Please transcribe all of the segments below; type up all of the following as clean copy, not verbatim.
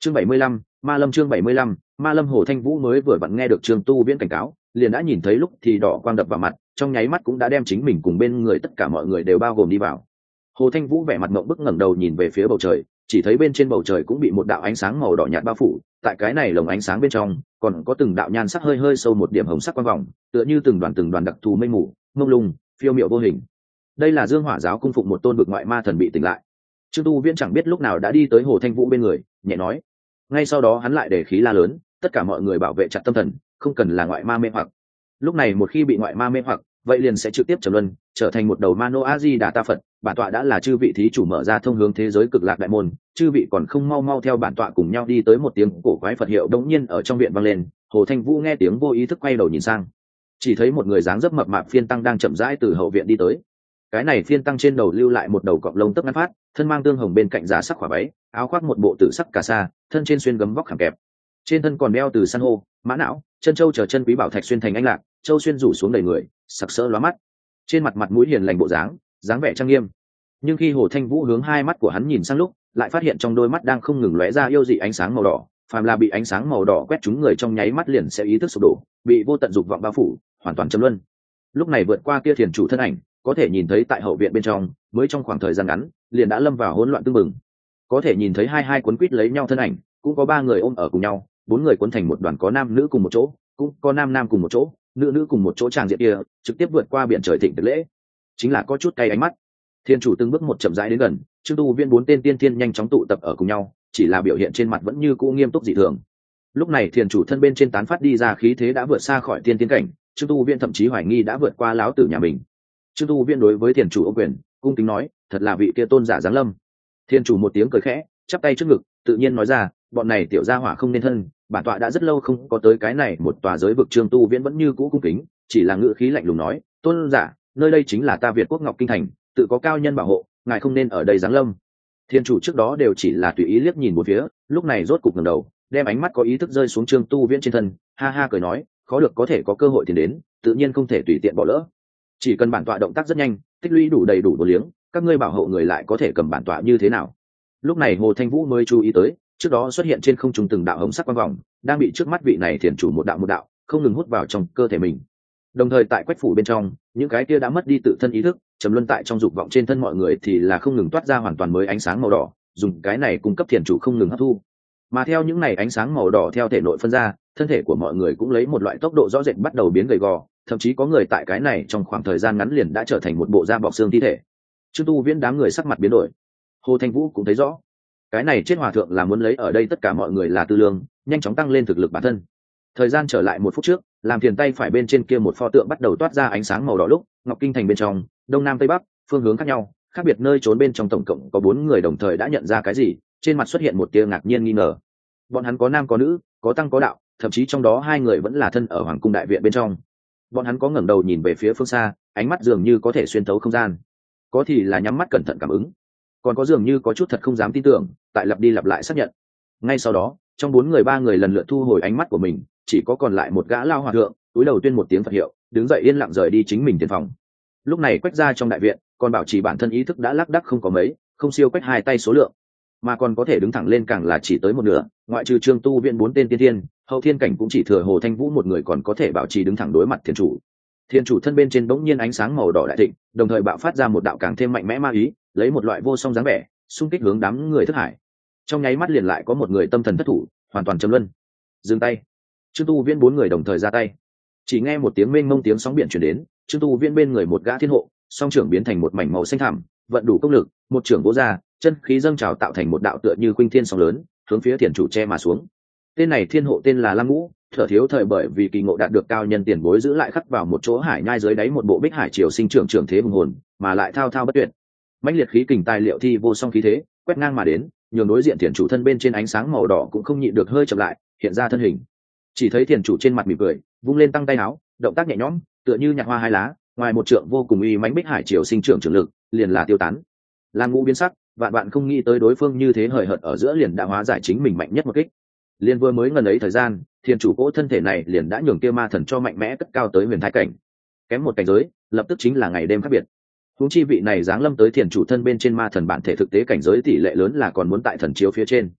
Chương 75, Ma Lâm. Chương 75, Ma Lâm. Hồ Thanh Vũ mới vừa vặn nghe được Trương Tu Viễn cảnh cáo, liền đã nhìn thấy lúc thì đỏ quang đập vào mặt, trong nháy mắt cũng đã đem chính mình cùng bên người tất cả mọi người đều bao gồm đi vào. Hồ Thanh Vũ vẻ mặt ngậm bức ngẩng đầu nhìn về phía bầu trời, chỉ thấy bên trên bầu trời cũng bị một đạo ánh sáng màu đỏ nhạt bao phủ, tại cái này lồng ánh sáng bên trong, còn có từng đạo nhan sắc hơi hơi sâu một điểm hồng sắc quang vòng, tựa như từng đoàn đặc thù mây mù, mông lung, phiêu miệu vô hình. Đây là Dương Hỏa giáo cung phụng một tôn vực ngoại ma thần bị tỉnh lại. Trương Tu Viễn chẳng biết lúc nào đã đi tới Hồ Thanh Vũ bên người, nhẹ nói. Ngay sau đó hắn lại để khí la lớn, tất cả mọi người bảo vệ chặt tâm thần, không cần là ngoại ma mê hoặc. Lúc này một khi bị ngoại ma mê hoặc, vậy liền sẽ trực tiếp trầm luân, trở thành một đầu Mano A Di Đà Ta Phật. Bản tọa đã là chư vị thí chủ mở ra thông hướng thế giới cực lạc đại môn, chư vị còn không mau mau theo bản tọa cùng nhau đi tới. Một tiếng cổ quái Phật hiệu đống nhiên ở trong viện vang lên. Hồ Thanh Vũ nghe tiếng vô ý thức quay đầu nhìn sang, chỉ thấy một người dáng dấp mập mạp phiên tăng đang chậm rãi từ hậu viện đi tới. Cái này phiên tăng trên đầu lưu lại một đầu cọng lông tóc ngắn phát, thân mang tương hồng bên cạnh giá sắc khỏa váy, áo khoác một bộ tử sắc cà sa, thân trên xuyên gấm vóc khảm kẹp, trên thân còn đeo từ san hô, mã não, chân châu chờ chân quý bảo thạch xuyên thành anh lạc, châu xuyên rủ xuống đầy người, sặc sỡ lóa mắt. Trên mặt mặt mũi hiền lành bộ dáng vẻ trang nghiêm. Nhưng khi Hồ Thanh Vũ hướng hai mắt của hắn nhìn sang lúc, lại phát hiện trong đôi mắt đang không ngừng lóe ra yêu dị ánh sáng màu đỏ. Phàm là bị ánh sáng màu đỏ quét trúng người trong nháy mắt liền sẽ ý thức sụp đổ, bị vô tận dục vọng bao phủ, hoàn toàn châm luân. Lúc này vượt qua kia thiền chủ thân ảnh, có thể nhìn thấy tại hậu viện bên trong, mới trong khoảng thời gian ngắn, liền đã lâm vào hỗn loạn tương mừng. Có thể nhìn thấy hai cuốn quýt lấy nhau thân ảnh, cũng có ba người ôm ở cùng nhau, bốn người cuốn thành một đoàn, có nam nữ cùng một chỗ, cũng có nam cùng một chỗ, nữ cùng một chỗ. Tràng diện kia trực tiếp vượt qua biển trời thịnh tiệc lễ, chính là có chút cay ánh mắt. Thiên chủ từng bước một chậm rãi đến gần, Trương Tu Viễn bốn tên tiên thiên nhanh chóng tụ tập ở cùng nhau, chỉ là biểu hiện trên mặt vẫn như cũ nghiêm túc dị thường. Lúc này thiên chủ thân bên trên tán phát đi ra khí thế đã vượt xa khỏi tiên tiến cảnh, Trương Tu Viễn thậm chí hoài nghi đã vượt qua lão tử nhà mình. Trương Tu Viễn đối với thiên chủ ô quyền, cung kính nói, thật là vị kia tôn giả giáng lâm. Thiên chủ một tiếng cười khẽ, chắp tay trước ngực, tự nhiên nói ra, bọn này tiểu gia hỏa không nên thân, bản tọa đã rất lâu không có tới cái này một tòa giới vực. Trương Tu Viễn vẫn như cũ cung kính, chỉ là ngữ khí lạnh lùng nói, tôn giả, nơi đây chính là ta Việt quốc Ngọc Kinh thành, tự có cao nhân bảo hộ, ngài không nên ở đây giáng lâm. Thiên chủ trước đó đều chỉ là tùy ý liếc nhìn một phía, lúc này rốt cục ngẩng đầu, đem ánh mắt có ý thức rơi xuống Trương Tu Viễn trên thân, ha ha cười nói, khó được có thể có cơ hội tiền đến, tự nhiên không thể tùy tiện bỏ lỡ. Chỉ cần bản tọa động tác rất nhanh, tích lũy đủ đầy đủ vô liếng, các ngươi bảo hộ người lại có thể cầm bản tọa như thế nào. Lúc này Hồ Thanh Vũ mới chú ý tới, trước đó xuất hiện trên không trung từng đạo hồng sắc quang vòng, đang bị trước mắt vị này thiền chủ một đạo không ngừng hút vào trong cơ thể mình. Đồng thời tại quách phủ bên trong, những cái kia đã mất đi tự thân ý thức, trầm luân tại trong dục vọng trên thân mọi người thì là không ngừng toát ra hoàn toàn mới ánh sáng màu đỏ, dùng cái này cung cấp thiền chủ không ngừng hấp thu. Mà theo những này ánh sáng màu đỏ theo thể nội phân ra, thân thể của mọi người cũng lấy một loại tốc độ rõ rệt bắt đầu biến gầy gò, thậm chí có người tại cái này trong khoảng thời gian ngắn liền đã trở thành một bộ da bọc xương thi thể. Trương Tu Viễn đám người sắc mặt biến đổi. Hồ Thanh Vũ cũng thấy rõ, cái này chết hòa thượng là muốn lấy ở đây tất cả mọi người là tư lương, nhanh chóng tăng lên thực lực bản thân. Thời gian trở lại 1 phút trước, làm thiền tay phải bên trên kia một pho tượng bắt đầu toát ra ánh sáng màu đỏ lúc, Ngọc Kinh thành bên trong, đông nam tây bắc, phương hướng khác nhau, khác biệt nơi trốn bên trong tổng cộng có 4 người đồng thời đã nhận ra cái gì, trên mặt xuất hiện một tia ngạc nhiên nghi ngờ. Bọn hắn có nam có nữ, có tăng có đạo, thậm chí trong đó 2 người vẫn là thân ở hoàng cung đại viện bên trong. Bọn hắn có ngẩng đầu nhìn về phía phương xa, ánh mắt dường như có thể xuyên thấu không gian, có thì là nhắm mắt cẩn thận cảm ứng, còn có dường như có chút thật không dám tin tưởng, tại lặp đi lặp lại xác nhận. Ngay sau đó, trong 4 người 3 người lần lượt thu hồi ánh mắt của mình, chỉ có còn lại một gã lao hòa thượng, túi đầu tuyên một tiếng Phật hiệu, đứng dậy yên lặng rời đi chính mình tiền phòng. Lúc này quách ra trong đại viện, còn bảo trì bản thân ý thức đã lác đác không có mấy, không siêu quách 2 tay số lượng, mà còn có thể đứng thẳng lên càng là chỉ tới một nửa, ngoại trừ Trương Tu Viễn 4 tên tiên thiên, hậu thiên cảnh cũng chỉ thừa Hồ Thanh Vũ một người còn có thể bảo trì đứng thẳng đối mặt thiên chủ. Thiên chủ thân bên trên bỗng nhiên ánh sáng màu đỏ đại thịnh, đồng thời bạo phát ra một đạo càng thêm mạnh mẽ ma ý, lấy một loại vô song dáng vẻ, xung kích hướng đám người thức hải. Trong nháy mắt liền lại có một người tâm thần thất thủ, hoàn toàn châm luân. Dừng tay. Trương Tu Viễn 4 người đồng thời ra tay. Chỉ nghe một tiếng mênh mông tiếng sóng biển truyền đến, Trương Tu Viễn bên người một gã thiên hộ, song trưởng biến thành một mảnh màu xanh thẳm, vận đủ công lực, một trưởng vỗ ra, chân khí dâng trào tạo thành một đạo tựa như khuynh thiên sóng lớn, hướng phía thiền chủ che mà xuống. Tên này thiên hộ tên là Lam Ngũ, thở thiếu thời bởi vì kỳ ngộ đạt được cao nhân tiền bối giữ lại khắc vào một chỗ hải nhai dưới đáy một bộ bích hải triều sinh trưởng trưởng thế hùng hồn, mà lại thao thao bất tuyệt. Mãnh liệt khí kình tài liệu thi vô song khí thế, quét ngang mà đến, nhường đối diện thiền chủ thân bên trên ánh sáng màu đỏ cũng không nhịn được hơi chậm lại, hiện ra thân hình. Chỉ thấy thiền chủ trên mặt mỉm cười, vung lên tăng tay áo, động tác nhẹ nhõm, tựa như nhặt hoa hai lá, ngoài một trượng vô cùng uy mãnh bích hải triều sinh trưởng trưởng lực, liền là tiêu tán. Lam Ngũ biến sắc, vạn bạn không nghĩ tới đối phương như thế hời hợt ở giữa liền đã hóa giải chính mình mạnh nhất một kích. Liên vừa mới ngần ấy thời gian, thiền chủ cỗ thân thể này liền đã nhường kia ma thần cho mạnh mẽ cất cao tới huyền thái cảnh, kém một cảnh giới, lập tức chính là ngày đêm khác biệt. Huống chi vị này giáng lâm tới thiền chủ thân bên trên ma thần bản thể thực tế cảnh giới tỷ lệ lớn là còn muốn tại thần chiếu phía trên.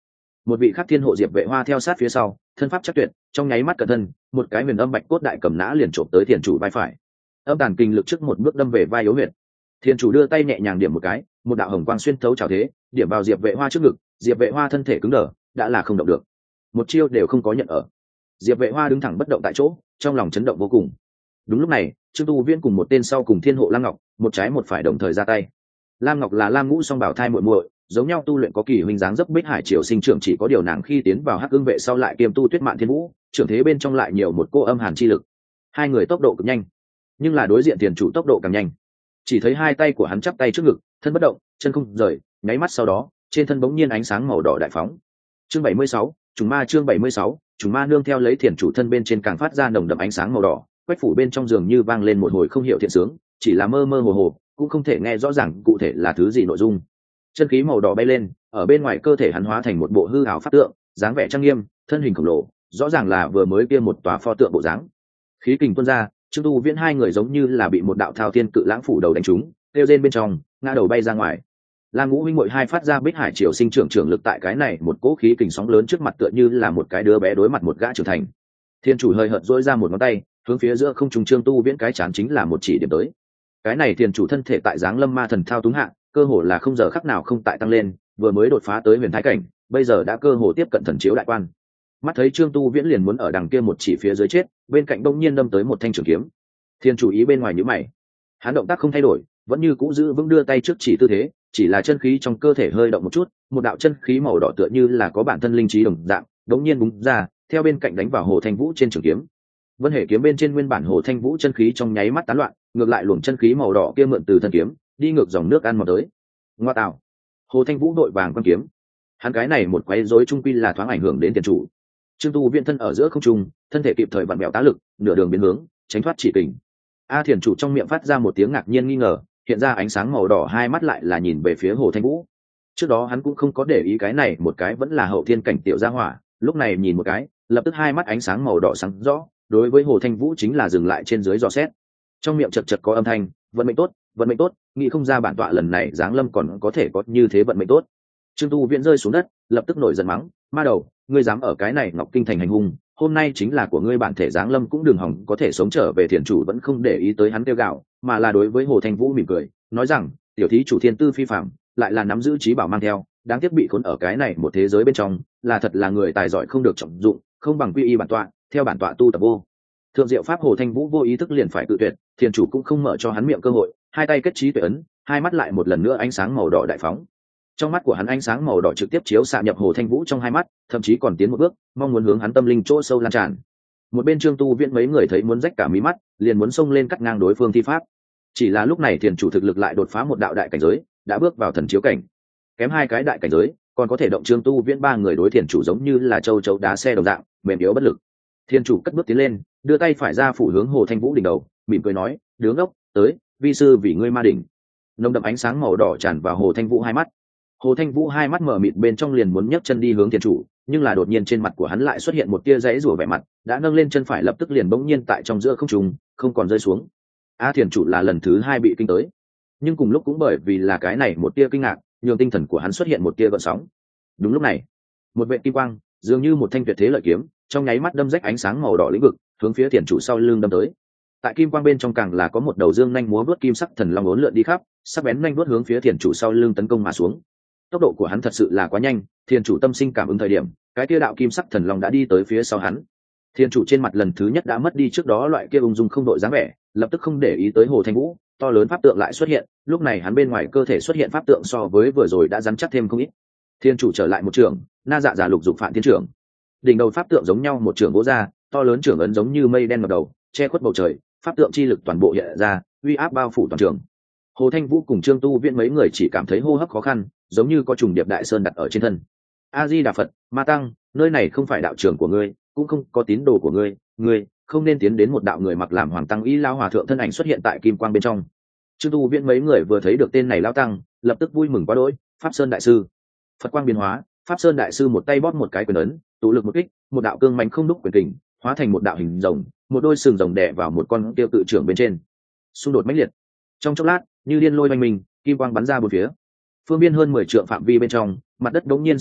một vị khắc thiên hộ Diệp Vệ Hoa theo sát phía sau, thân pháp chắc tuyệt, trong nháy mắt cẩn thân, một cái huyền âm bạch cốt đại cầm nã liền chộp tới thiền chủ vai phải. Âm tàn kinh lực trước một bước đâm về vai yếu huyệt. Thiền chủ đưa tay nhẹ nhàng điểm một cái, một đạo hồng quang xuyên thấu trảo thế, điểm vào Diệp Vệ Hoa trước ngực. Diệp Vệ Hoa thân thể cứng đờ, đã là không động được, một chiêu đều không có nhận ở. Diệp Vệ Hoa đứng thẳng bất động tại chỗ, trong lòng chấn động vô cùng. Đúng lúc này, Trương Tu Viễn cùng một tên sau cùng thiên hộ Lam Ngọc, một trái một phải đồng thời ra tay. Lam Ngọc là Lam Ngũ song bảo thai muội muội, giống nhau tu luyện có kỳ huynh dáng dấp Bích Hải Triều sinh trưởng, chỉ có điều nàng khi tiến vào Hắc Ưng vệ sau lại kiêm tu Tuyết Mạn Thiên Vũ, trưởng thế bên trong lại nhiều một cô âm hàn chi lực. Hai người tốc độ cực nhanh, nhưng là đối diện tiền chủ tốc độ càng nhanh. Chỉ thấy hai tay của hắn chắp tay trước ngực, thân bất động, chân không rời, nháy mắt sau đó, trên thân bỗng nhiên ánh sáng màu đỏ đại phóng. Chương 76, trùng ma. Chương 76, trùng ma. Nương theo lấy thiền chủ thân bên trên càng phát ra nồng đậm ánh sáng màu đỏ, quách phủ bên trong giường như vang lên một hồi không hiểu thiện sướng, chỉ là mơ mơ hồ hồ, cũng không thể nghe rõ ràng cụ thể là thứ gì nội dung. Chân khí màu đỏ bay lên, ở bên ngoài cơ thể hắn hóa thành một bộ hư ảo pháp tượng, dáng vẻ trang nghiêm, thân hình khổng lồ, rõ ràng là vừa mới kia một tòa pho tượng bộ dáng. Khí kình tuôn ra, Trương Tu Viễn hai người giống như là bị một đạo thao thiên cự lãng phủ đầu đánh trúng, kêu rên bên trong, ngã đầu bay ra ngoài. Lam Ngũ huynh muội hai phát ra Bích Hải Triều sinh trưởng lực tại cái này một cỗ khí kình sóng lớn trước mặt tựa như là một cái đứa bé đối mặt một gã trưởng thành. Thiên chủ hơi hợt dỗi ra một ngón tay, hướng phía giữa không trung Trương Tu Viễn cái chán chính là một chỉ điểm tới. Cái này thiên chủ thân thể tại dáng lâm ma thần thao túng hạ, cơ hồ là không giờ khắc nào không tại tăng lên, vừa mới đột phá tới huyền thái cảnh, bây giờ đã cơ hồ tiếp cận thần chiếu đại quan. Mắt thấy Trương Tu Viễn liền muốn ở đằng kia một chỉ phía dưới chết, bên cạnh đông nhiên đâm tới một thanh trường kiếm. Thiên chủ ý bên ngoài nhíu mày, hắn động tác không thay đổi, vẫn như cũ giữ vững đưa tay trước chỉ tư thế, chỉ là chân khí trong cơ thể hơi động một chút, một đạo chân khí màu đỏ tựa như là có bản thân linh trí đồng dạng, đống nhiên búng ra, theo bên cạnh đánh vào Hồ Thanh Vũ trên trường kiếm. Vân Hệ kiếm bên trên nguyên bản Hồ Thanh Vũ chân khí trong nháy mắt tán loạn, ngược lại luồng chân khí màu đỏ kia mượn từ thân kiếm, đi ngược dòng nước ăn mòn tới. Ngoa tạo! Hồ Thanh Vũ đội vàng quan kiếm, hắn cái này một quấy rối trung quy là thoáng ảnh hưởng đến tiền chủ. Trương Tu Viễn thân ở giữa không trung, thân thể kịp thời vặn bẹo tá lực, nửa đường biến hướng, tránh thoát chỉ kình. A Thiền chủ trong miệng phát ra một tiếng ngạc nhiên nghi ngờ, hiện ra ánh sáng màu đỏ, hai mắt lại là nhìn về phía Hồ Thanh Vũ. Trước đó hắn cũng không có để ý cái này một cái vẫn là hậu thiên cảnh tiểu gia hỏa, lúc này nhìn một cái, lập tức hai mắt ánh sáng màu đỏ sáng rõ, đối với Hồ Thanh Vũ chính là dừng lại trên dưới dò xét. Trong miệng chật chật có âm thanh, vận mệnh tốt, vận mệnh tốt, nghĩ không ra bản tọa lần này giáng lâm còn có thể có như thế vận mệnh tốt. Trương Tu Viễn rơi xuống đất, lập tức nổi giận mắng, ma đầu, ngươi dám ở cái này Ngọc Kinh thành hành hung, hôm nay chính là của ngươi bản thể giáng lâm cũng đừng hỏng có thể sống trở về. Thiền chủ vẫn không để ý tới hắn kêu gạo, mà là đối với Hồ Thanh Vũ mỉm cười, nói rằng, tiểu thí chủ thiên tư phi phàm, lại là nắm giữ trí bảo mang theo, đáng tiếc bị khốn ở cái này một thế giới bên trong, là thật là người tài giỏi không được trọng dụng, không bằng quy y bản tọa, theo bản tọa tu tập vô thượng diệu pháp. Hồ Thanh Vũ vô ý thức liền phải tự tuyệt, thiền chủ cũng không mở cho hắn miệng cơ hội, hai tay kết trí tuệ ấn, hai mắt lại một lần nữa ánh sáng màu đỏ đại phóng. Trong mắt của hắn ánh sáng màu đỏ trực tiếp chiếu xạ nhập Hồ Thanh Vũ trong hai mắt, thậm chí còn tiến một bước, mong muốn hướng hắn tâm linh chỗ sâu lan tràn. Một bên Trương Tu Viễn mấy người thấy muốn rách cả mí mắt, liền muốn xông lên cắt ngang đối phương thi pháp. Chỉ là lúc này thiền chủ thực lực lại đột phá một đạo đại cảnh giới, đã bước vào thần chiếu cảnh, kém hai cái đại cảnh giới, còn có thể động Trương Tu Viễn ba người đối thiền chủ giống như là châu chấu đá xe đồng dạng, mềm yếu bất lực. Thiền chủ cất bước tiến lên, đưa tay phải ra phủ hướng Hồ Thanh Vũ đỉnh đầu, mỉm cười nói, đứa ngốc, tới, vi sư vì ngươi ma đỉnh. Nồng đậm ánh sáng màu đỏ tràn vào Hồ Thanh Vũ hai mắt. Hồ Thanh Vũ hai mắt mở mịt bên trong liền muốn nhấc chân đi hướng thiền chủ, nhưng là đột nhiên trên mặt của hắn lại xuất hiện một tia rãy rủa vẻ mặt, đã nâng lên chân phải lập tức liền bỗng nhiên tại trong giữa không trung, không còn rơi xuống. A thiền chủ là lần thứ hai bị kinh tới, nhưng cùng lúc cũng bởi vì là cái này một tia kinh ngạc, nhường tinh thần của hắn xuất hiện một tia gợn sóng. Đúng lúc này, một vệ kim quang, dường như một thanh tuyệt thế lợi kiếm, trong nháy mắt đâm rách ánh sáng màu đỏ lĩnh vực, hướng phía thiền chủ sau lưng đâm tới. Tại kim quang bên trong càng là có một đầu dương nhanh múa vuốt kim sắc thần long uốn lượn đi khắp, sắc bén nhanh vuốt hướng phía thiền chủ sau lưng tấn công mà xuống. Tốc độ của hắn thật sự là quá nhanh, thiền chủ tâm sinh cảm ứng thời điểm, cái kia đạo kim sắc thần long đã đi tới phía sau hắn. Thiền chủ trên mặt lần thứ nhất đã mất đi trước đó loại kia ung dung không đội dáng vẻ, lập tức không để ý tới Hồ Thanh Vũ, to lớn pháp tượng lại xuất hiện, lúc này hắn bên ngoài cơ thể xuất hiện pháp tượng so với vừa rồi đã rắn chắc thêm không ít. Thiên chủ trở lại một trường, na dạ giả lục dục phản thiên trưởng, đỉnh đầu pháp tượng giống nhau một trường vỗ ra, to lớn trưởng ấn giống như mây đen ngập đầu, che khuất bầu trời, pháp tượng chi lực toàn bộ hiện ra, uy áp bao phủ toàn trường. Hồ Thanh Vũ cùng Trương Tu Viễn mấy người chỉ cảm thấy hô hấp khó khăn, giống như có trùng điệp đại sơn đặt ở trên thân. A Di Đà Phật, Ma Tăng, nơi này không phải đạo trường của ngươi, cũng không có tín đồ của ngươi, ngươi không nên tiến đến. Một đạo người mặc làm hoàng tăng y lao hòa thượng thân ảnh xuất hiện tại kim quang bên trong. Trương Tu Viễn mấy người vừa thấy được tên này lao tăng, lập tức vui mừng quá đỗi. Pháp Sơn đại sư, Phật quang biến hóa, Pháp Sơn đại sư một tay bóp một cái quyền ấn, tụ lực một kích, một đạo cương mạnh không đúc quyền kình, hóa thành một đạo hình rồng, một đôi sừng rồng đè vào một con tiêu tự trưởng bên trên. Xung đột mãnh liệt. Trong chốc lát, như điên lôi oanh mình, kim quang bắn ra bốn phía. Phương biên hơn 10 trượng phạm vi bên trong, mặt đất đống nhiên sụp đổ,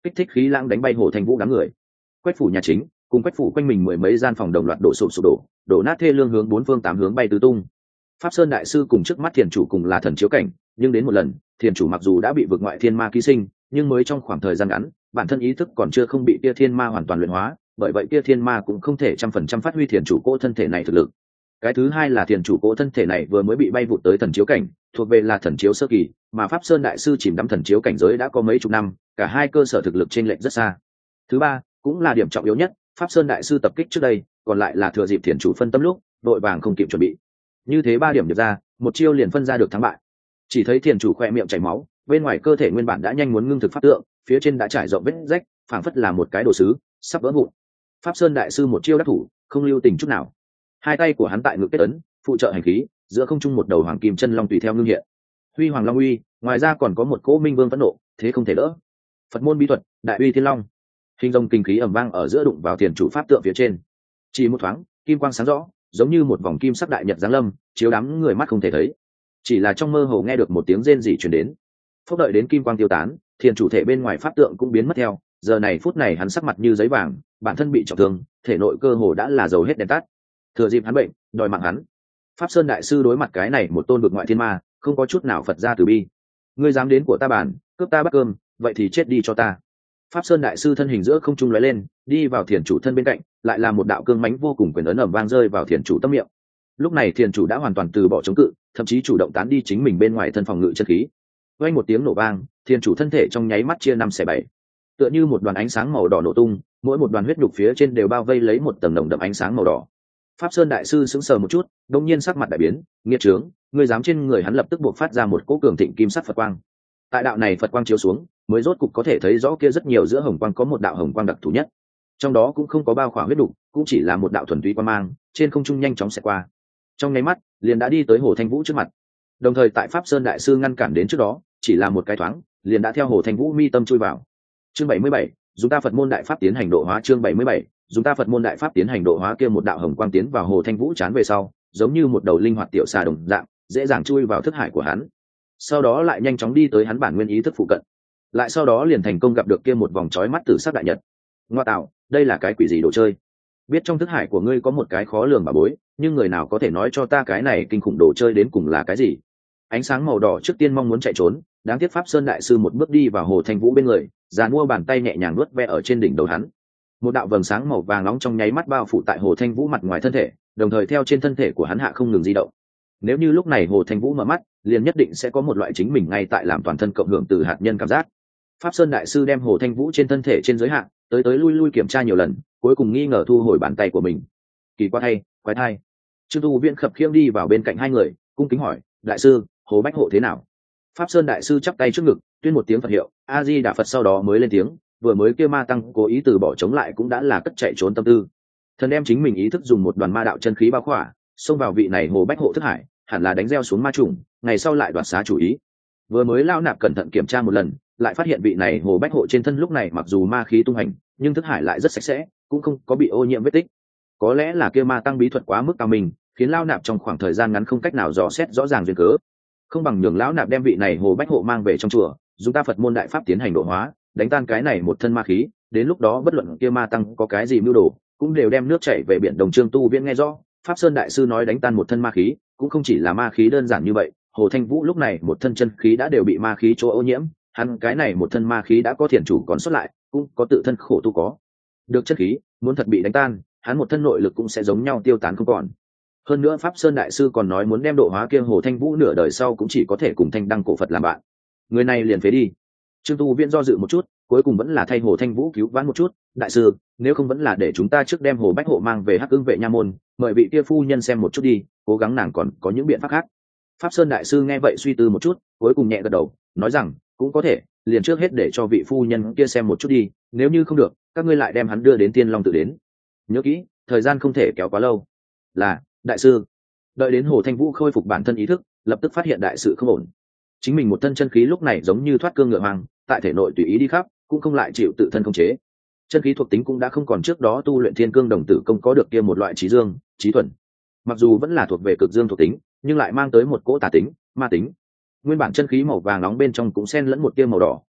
kích thích khí lãng đánh bay Hồ Thanh Vũ đám người. Quách phủ nhà chính cùng quách phủ quanh mình mười mấy gian phòng đồng loạt đổ sụp đổ, đổ nát thê lương hướng bốn phương tám hướng bay tứ tung. Pháp Sơn đại sư cùng trước mắt thiền chủ cùng là thần chiếu cảnh, nhưng đến một lần, thiền chủ mặc dù đã bị vượt ngoại thiên ma ký sinh, nhưng mới trong khoảng thời gian ngắn, bản thân ý thức còn chưa không bị kia thiên ma hoàn toàn luyện hóa, bởi vậy kia thiên ma cũng không thể 100% phát huy thiền chủ cỗ thân thể này thực lực. Cái thứ hai là thiền chủ cỗ thân thể này vừa mới bị bay vụt tới thần chiếu cảnh, thuộc về là thần chiếu sơ kỳ, mà Pháp Sơn đại sư chìm đắm thần chiếu cảnh giới đã có mấy chục năm, cả hai cơ sở thực lực chênh lệch rất xa. Thứ ba, cũng là điểm trọng yếu nhất, Pháp Sơn đại sư tập kích trước đây, còn lại là thừa dịp thiền chủ phân tâm lúc, đội vàng không kịp chuẩn bị. Như thế ba điểm được ra, một chiêu liền phân ra được thắng bại. Chỉ thấy thiền chủ khoe miệng chảy máu, bên ngoài cơ thể nguyên bản đã nhanh muốn ngưng thực pháp tượng, phía trên đã trải rộng vết rách, phảng phất là một cái đồ sứ sắp vỡ vụn. Pháp Sơn đại sư một chiêu đắc thủ, không lưu tình chút nào. Hai tay của hắn tại ngực kết ấn, phụ trợ hành khí, giữa không trung một đầu hoàng kim chân long tùy theo ngưng hiện. Huy hoàng long uy, ngoài ra còn có một cỗ minh vương phẫn nộ, thế không thể đỡ. Phật môn bí thuật, đại uy thiên long. Hình rồng kinh khí ầm vang ở giữa đụng vào thiền chủ pháp tượng phía trên. Chỉ một thoáng, kim quang sáng rõ, giống như một vòng kim sắc đại nhật giáng lâm, chiếu đám người mắt không thể thấy. Chỉ là trong mơ hồ nghe được một tiếng rên rỉ truyền đến. Phốc đợi đến kim quang tiêu tán, thiền chủ thể bên ngoài pháp tượng cũng biến mất theo. Giờ này phút này hắn sắc mặt như giấy vàng, bản thân bị trọng thương, thể nội cơ hồ đã là dầu hết đèn tắt. Thừa dịp hắn bệnh, đòi mạng hắn. Pháp Sơn đại sư đối mặt cái này một tôn vực ngoại thiên ma, không có chút nào Phật gia từ bi. Ngươi dám đến của ta bàn, cướp ta bắt cơm, vậy thì chết đi cho ta. Pháp Sơn đại sư thân hình giữa không trung lóe lên, đi vào thiền chủ thân bên cạnh, lại là một đạo cương mãnh vô cùng quyền ấn ầm vang rơi vào thiền chủ tâm miệng. Lúc này thiền chủ đã hoàn toàn từ bỏ chống cự, thậm chí chủ động tán đi chính mình bên ngoài thân phòng ngự chân khí. Vang một tiếng nổ vang, thiền chủ thân thể trong nháy mắt chia năm xẻ bảy, tựa như một đoàn ánh sáng màu đỏ nổ tung, mỗi một đoàn huyết nhục phía trên đều bao vây lấy một tầng nồng đậm ánh sáng màu đỏ. Pháp Sơn đại sư sững sờ một chút, đột nhiên sắc mặt đại biến, nghiệt trướng, ngươi dám trên người hắn lập tức buộc phát ra một cỗ cường thịnh kim sắc Phật quang. Tại đạo này Phật quang chiếu xuống, mới rốt cục có thể thấy rõ kia rất nhiều giữa hồng quang có một đạo hồng quang đặc thù nhất. Trong đó cũng không có bao khỏa huyết đục, cũng chỉ là một đạo thuần túy quang mang, trên không trung nhanh chóng xẹt qua. Trong nháy mắt, liền đã đi tới Hồ Thanh Vũ trước mặt. Đồng thời tại Pháp Sơn đại sư ngăn cản đến trước đó, chỉ là một cái thoáng, liền đã theo Hồ Thanh Vũ mi tâm chui vào. Chương 77, dùng ta Phật môn đại pháp tiến hành độ hóa. Chương 77, dùng ta Phật môn đại pháp tiến hành độ hóa. Kia một đạo hồng quang tiến vào Hồ Thanh Vũ chán về sau, giống như một đầu linh hoạt tiểu xà đồng dạng, dễ dàng chui vào thức hải của hắn. Sau đó lại nhanh chóng đi tới hắn bản nguyên ý thức phụ cận. Lại sau đó liền thành công gặp được kia một vòng chói mắt tử sắc đại nhật. Ngoa tạo, đây là cái quỷ gì đồ chơi? Biết trong thức hải của ngươi có một cái khó lường bà bối, nhưng người nào có thể nói cho ta cái này kinh khủng đồ chơi đến cùng là cái gì? Ánh sáng màu đỏ trước tiên mong muốn chạy trốn, đáng tiếc Pháp Sơn đại sư một bước đi vào Hồ Thanh Vũ bên người, giàn mua bàn tay nhẹ nhàng nuốt ve ở trên đỉnh đầu hắn. Một đạo vầng sáng màu vàng nóng trong nháy mắt bao phủ tại Hồ Thanh Vũ mặt ngoài thân thể, đồng thời theo trên thân thể của hắn hạ không ngừng di động. Nếu như lúc này Hồ Thanh Vũ mở mắt, liền nhất định sẽ có một loại chính mình ngay tại làm toàn thân cộng hưởng từ hạt nhân cảm giác. Pháp Sơn đại sư đem Hồ Thanh Vũ trên thân thể trên giới hạn, tới lui lui kiểm tra nhiều lần, cuối cùng nghi ngờ thu hồi bàn tay của mình. Kỳ quái thay, quái thai. Trương Tu Viễn khập khiễng đi vào bên cạnh hai người, cung kính hỏi, đại sư, Hồ Bách Hộ thế nào? Pháp Sơn đại sư chắp tay trước ngực, tuyên một tiếng Phật hiệu, A Di Đà Phật, sau đó mới lên tiếng, vừa mới kia ma tăng cố ý từ bỏ chống lại cũng đã là cất chạy trốn tâm tư. Thần đem chính mình ý thức dùng một đoàn ma đạo chân khí bao khỏa, xông vào vị này Hồ Bách Hộ thức hải, hẳn là đánh gieo xuống ma trùng, ngày sau lại đoạt xá chủ ý. Vừa mới lao nạp cẩn thận kiểm tra một lần, lại phát hiện vị này Hồ Bách Hộ trên thân lúc này mặc dù ma khí tung hành, nhưng thức hải lại rất sạch sẽ, cũng không có bị ô nhiễm vết tích. Có lẽ là kia ma tăng bí thuật quá mức cao minh, khiến lao nạp trong khoảng thời gian ngắn không cách nào dò xét rõ ràng duyên cớ. Không bằng nhường lão nạp đem vị này Hồ Bách Hộ mang về trong chùa, dùng ta Phật môn đại pháp tiến hành độ hóa, đánh tan cái này một thân ma khí, đến lúc đó bất luận kia ma tăng có cái gì mưu đồ, cũng đều đem nước chảy về biển Đồng. Trương Tu Viễn nghe rõ, Pháp Sơn đại sư nói đánh tan một thân ma khí, cũng không chỉ là ma khí đơn giản như vậy. Hồ Thanh Vũ lúc này một thân chân khí đã đều bị ma khí chỗ ô nhiễm, hắn cái này một thân ma khí đã có thiền chủ còn xuất lại, cũng có tự thân khổ tu có được chân khí, muốn thật bị đánh tan, hắn một thân nội lực cũng sẽ giống nhau tiêu tán không còn. Hơn nữa Pháp Sơn đại sư còn nói muốn đem độ hóa kia Hồ Thanh Vũ nửa đời sau cũng chỉ có thể cùng Thanh Đăng cổ Phật làm bạn. Người này liền phế đi. Trương Tu Viễn do dự một chút, cuối cùng vẫn là thay Hồ Thanh Vũ cứu vãn một chút, đại sư, nếu không vẫn là để chúng ta trước đem Hồ Bách Hộ mang về Hắc Ưng vệ nha môn, mời vị kia phu nhân xem một chút đi, cố gắng nàng còn có những biện pháp khác. Pháp Sơn đại sư nghe vậy suy tư một chút, cuối cùng nhẹ gật đầu, nói rằng, cũng có thể, liền trước hết để cho vị phu nhân kia xem một chút đi, nếu như không được, các ngươi lại đem hắn đưa đến Tiên Long tự đến. Nhớ kỹ, thời gian không thể kéo quá lâu. Là, đại sư. Đợi đến Hồ Thanh Vũ khôi phục bản thân ý thức, lập tức phát hiện đại sự không ổn. Chính mình một thân chân khí lúc này giống như thoát cương ngựa hoang, tại thể nội tùy ý đi khắp, cũng không lại chịu tự thân khống chế. Chân khí thuộc tính cũng đã không còn trước đó tu luyện Thiên Cương Đồng Tử Công có được kia một loại trí dương, trí thuần. Mặc dù vẫn là thuộc về cực dương thuộc tính, nhưng lại mang tới một cỗ tà tính, ma tính. Nguyên bản chân khí màu vàng nóng bên trong cũng xen lẫn một tia màu đỏ,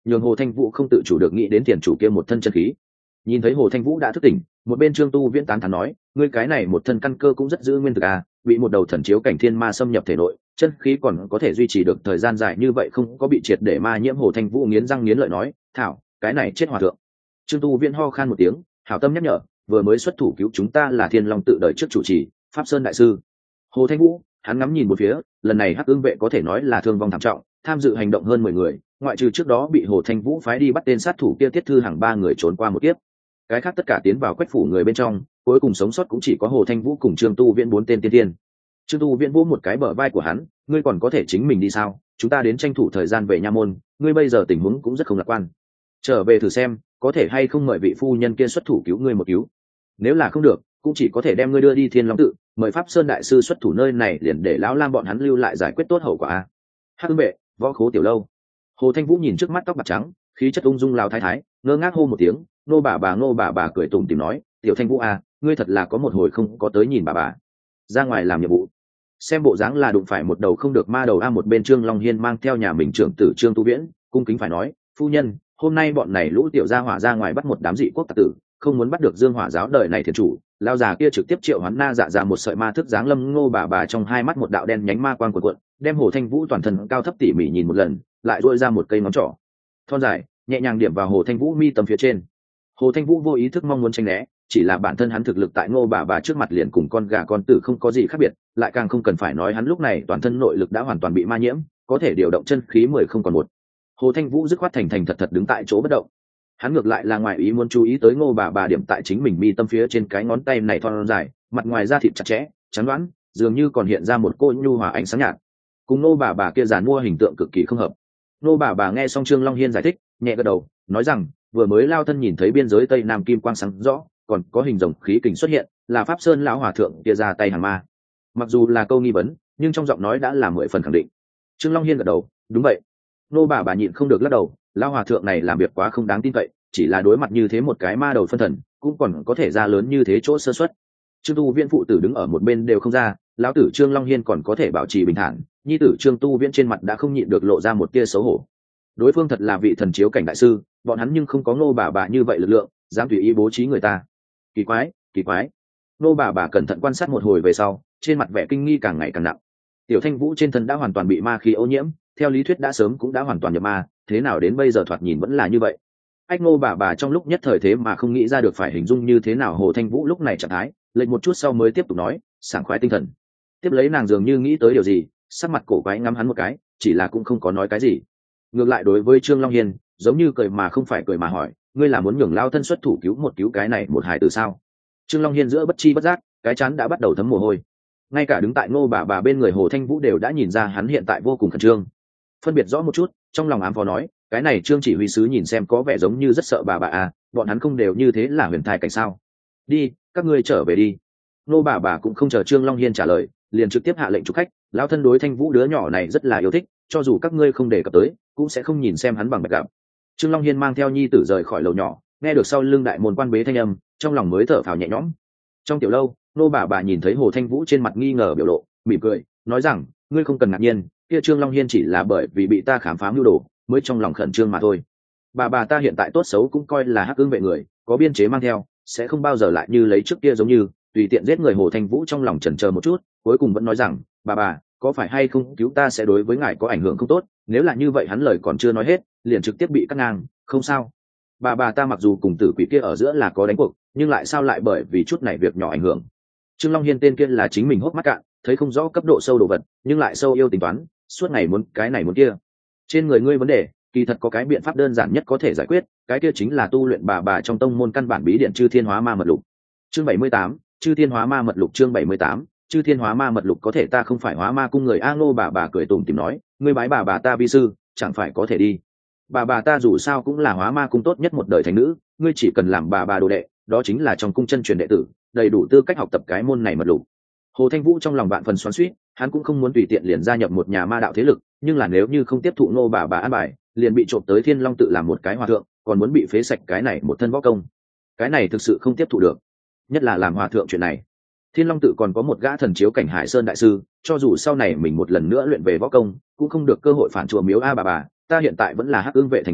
nhường Hồ Thanh Vũ không tự chủ được nghĩ đến tiền chủ kia một thân chân khí. Nhìn thấy Hồ Thanh Vũ đã thức tỉnh, một bên Trương Tu Viễn tán thán nói, ngươi cái này một thân căn cơ cũng rất giữ nguyên thực à, bị một đầu thần chiếu cảnh thiên ma xâm nhập thể nội, chân khí còn có thể duy trì được thời gian dài như vậy không có bị triệt để ma nhiễm. Hồ Thanh Vũ nghiến răng nghiến lợi nói, thảo, cái này chết hòa thượng. Trương Tu Viễn ho khan một tiếng, hảo tâm nhắc nhở, vừa mới xuất thủ cứu chúng ta là Thiên Long tự đời trước chủ trì, Pháp Sơn đại sư. Hồ Thanh Vũ, hắn ngắm nhìn một phía, lần này Hắc Ưng vệ có thể nói là thương vong thảm trọng, tham dự hành động hơn 10 người, ngoại trừ trước đó bị Hồ Thanh Vũ phái đi bắt tên sát thủ kia Tiết Thư Hằng 3 người trốn qua một kiếp. Cái khác tất cả tiến vào Quách phủ người bên trong, cuối cùng sống sót cũng chỉ có Hồ Thanh Vũ cùng Trương Tu Viễn 4 tên tiên tiên. Trương Tu Viễn vỗ một cái bờ vai của hắn, ngươi còn có thể chính mình đi sao? Chúng ta đến tranh thủ thời gian về nha môn, ngươi bây giờ tình huống cũng rất không lạc quan. Trở về thử xem, có thể hay không mời vị phu nhân kia xuất thủ cứu ngươi một cứu. Nếu là không được, cũng chỉ có thể đem ngươi đưa đi Thiên Long tự, mời Pháp Sơn đại sư xuất thủ nơi này liền để lão lam bọn hắn lưu lại giải quyết tốt hậu quả. Hắc Ưng vệ, võ khố tiểu lâu. Hồ Thanh Vũ nhìn trước mắt tóc bạc trắng, khí chất ung dung lao thái thái, ngơ ngác hô một tiếng, nô bà bà cười tủm tỉm nói, tiểu Thanh Vũ à, ngươi thật là có một hồi không có tới nhìn bà ra ngoài làm nhiệm vụ. Xem bộ dáng là đụng phải một đầu không được ma đầu. Một bên Trương Long Hiên mang theo nhà mình trưởng tử Trương Tu Viễn, cung kính phải nói, phu nhân, hôm nay bọn này lũ tiểu gia hỏa ra ngoài bắt một đám dị quốc tặc tử, không muốn bắt được Dương Hỏa giáo đời này thiền chủ. Lao già kia trực tiếp triệu hoán na dạ ra một sợi ma thức dáng lâm. Ngô bà trong hai mắt một đạo đen nhánh ma quang cuộn cuộn, đem Hồ Thanh Vũ toàn thân cao thấp tỉ mỉ nhìn một lần, lại duỗi ra một cây ngón trỏ thon dài nhẹ nhàng điểm vào Hồ Thanh Vũ mi tâm phía trên. Hồ Thanh Vũ vô ý thức mong muốn tránh né, chỉ là bản thân hắn thực lực tại Ngô bà trước mặt liền cùng con gà con tử không có gì khác biệt, lại càng không cần phải nói hắn lúc này toàn thân nội lực đã hoàn toàn bị ma nhiễm, có thể điều động chân khí 10 không còn một. Hồ Thanh Vũ dứt khoát thành thật thật đứng tại chỗ bất động. Hắn ngược lại là ngoài ý muốn chú ý tới Ngô bà điểm tại chính mình mi tâm phía trên cái ngón tay này thon dài, mặt ngoài da thịt chặt chẽ, trắng đoán, dường như còn hiện ra một cô nhu hòa ánh sáng nhạt. Cùng Ngô bà kia giàn mua hình tượng cực kỳ không hợp. Ngô bà nghe xong Trương Long Hiên giải thích, nhẹ gật đầu, nói rằng, vừa mới lao thân nhìn thấy biên giới Tây Nam kim quang sáng rõ, còn có hình rồng khí kình xuất hiện, là Pháp Sơn lão hòa thượng kia ra tay hàng ma. Mặc dù là câu nghi vấn, nhưng trong giọng nói đã là 10 phần khẳng định. Trương Long Hiên gật đầu, đúng vậy. Ngô bà nhịn không được lắc đầu, lão hòa thượng này làm việc quá không đáng tin cậy, chỉ là đối mặt như thế một cái ma đầu phân thần, cũng còn có thể ra lớn như thế chỗ sơ suất. Trương Tu Viễn phụ tử đứng ở một bên đều không ra, lão tử Trương Long Hiên còn có thể bảo trì bình thản, nhi tử Trương Tu Viễn trên mặt đã không nhịn được lộ ra một tia xấu hổ. Đối phương thật là vị thần chiếu cảnh đại sư, bọn hắn nhưng không có Ngô bà như vậy lực lượng, dám tùy ý bố trí người ta. Kỳ quái. Ngô bà cẩn thận quan sát một hồi về sau, trên mặt vẻ kinh nghi càng ngày càng nặng. Tiểu Thanh Vũ trên thân đã hoàn toàn bị ma khí ô nhiễm, theo lý thuyết đã sớm cũng đã hoàn toàn nhập ma, thế nào đến bây giờ thoạt nhìn vẫn là như vậy. Ngô bà trong lúc nhất thời thế mà không nghĩ ra được phải hình dung như thế nào Hồ Thanh Vũ lúc này trạng thái, lệch một chút sau mới tiếp tục nói, sảng khoái tinh thần. Tiếp lấy nàng dường như nghĩ tới điều gì, sắc mặt cổ quái ngắm hắn một cái, chỉ là cũng không có nói cái gì. Ngược lại đối với Trương Long Hiên, giống như cười mà không phải cười mà hỏi, ngươi là muốn nhường lao thân xuất thủ cứu cái này một hài tử sao? Trương Long Hiên giữa bất chi bất giác, cái chán đã bắt đầu thấm mồ hôi. Ngay cả đứng tại Ngô bà bên người Hồ Thanh Vũ đều đã nhìn ra hắn hiện tại vô cùng khẩn trương. Phân biệt rõ một chút, trong lòng ám phó nói, cái này Trương chỉ huy sứ nhìn xem có vẻ giống như rất sợ bà à, bọn hắn không đều như thế là huyền thai cảnh sao? Đi, các ngươi trở về đi. Ngô bà cũng không chờ Trương Long Hiên trả lời, liền trực tiếp hạ lệnh chúc khách, lão thân đối Thanh Vũ đứa nhỏ này rất là yêu thích, cho dù các ngươi không đề cập tới, cũng sẽ không nhìn xem hắn bằng bạch gặp. Trương Long Hiên mang theo nhi tử rời khỏi lầu nhỏ, nghe được sau lưng đại môn quan bế thanh âm, trong lòng mới thở phào nhẹ nhõm. Trong tiểu lâu, Ngô bà nhìn thấy Hồ Thanh Vũ trên mặt nghi ngờ biểu lộ, mỉm cười, nói rằng, ngươi không cần ngạc nhiên, kia Trương Long Hiên chỉ là bởi vì bị ta khám phá mưu đồ, mới trong lòng khẩn trương mà thôi. Bà ta hiện tại tốt xấu cũng coi là Hắc Ưng vệ người, có biên chế mang theo, sẽ không bao giờ lại như lấy trước kia giống như tùy tiện giết người. Hồ Thanh Vũ trong lòng chần chờ một chút, cuối cùng vẫn nói rằng, bà có phải hay không cứu ta sẽ đối với ngài có ảnh hưởng không tốt, nếu là như vậy hắn lời còn chưa nói hết, liền trực tiếp bị cắt ngang, không sao. Bà ta mặc dù cùng tử quỷ kia ở giữa là có đánh cuộc, nhưng lại sao lại bởi vì chút này việc nhỏ ảnh hưởng. Trương Long Hiên tên kia là chính mình hốc mắt cạn, thấy không rõ cấp độ sâu đồ vật, nhưng lại sâu yêu tính toán, suốt ngày muốn cái này muốn kia. Trên người ngươi vấn đề, kỳ thật có cái biện pháp đơn giản nhất có thể giải quyết, cái kia chính là tu luyện bà trong tông môn căn bản bí điện Chư Thiên Hóa Ma Mật Lục. Chương 78, Chư Thiên Hóa Ma Mật Lục. Chương 78, Chư Thiên Hóa Ma Mật Lục. Có thể ta không phải Hóa Ma cung người. Ngô bà cười tủm tỉm nói, ngươi bái bà ta vi sư, chẳng phải có thể đi. Bà ta dù sao cũng là Hóa Ma cung tốt nhất một đời thành nữ, ngươi chỉ cần làm bà đồ đệ, đó chính là trong cung chân truyền đệ tử, đầy đủ tư cách học tập cái môn này mật lục. Hồ Thanh Vũ trong lòng bạn phần xoắn xuýt, hắn cũng không muốn tùy tiện liền gia nhập một nhà ma đạo thế lực, nhưng là nếu như không tiếp thụ Ngô bà an bài, liền bị trộm tới Thiên Long tự làm một cái hòa thượng, còn muốn bị phế sạch cái này một thân võ công. Cái này thực sự không tiếp thụ được, nhất là làm hòa thượng chuyện này. Thiên Long tự còn có một gã thần chiếu cảnh Hải Sơn đại sư, cho dù sau này mình một lần nữa luyện về võ công, cũng không được cơ hội phản chùa miếu. Bà ta hiện tại vẫn là Hắc Ưng vệ thành viên,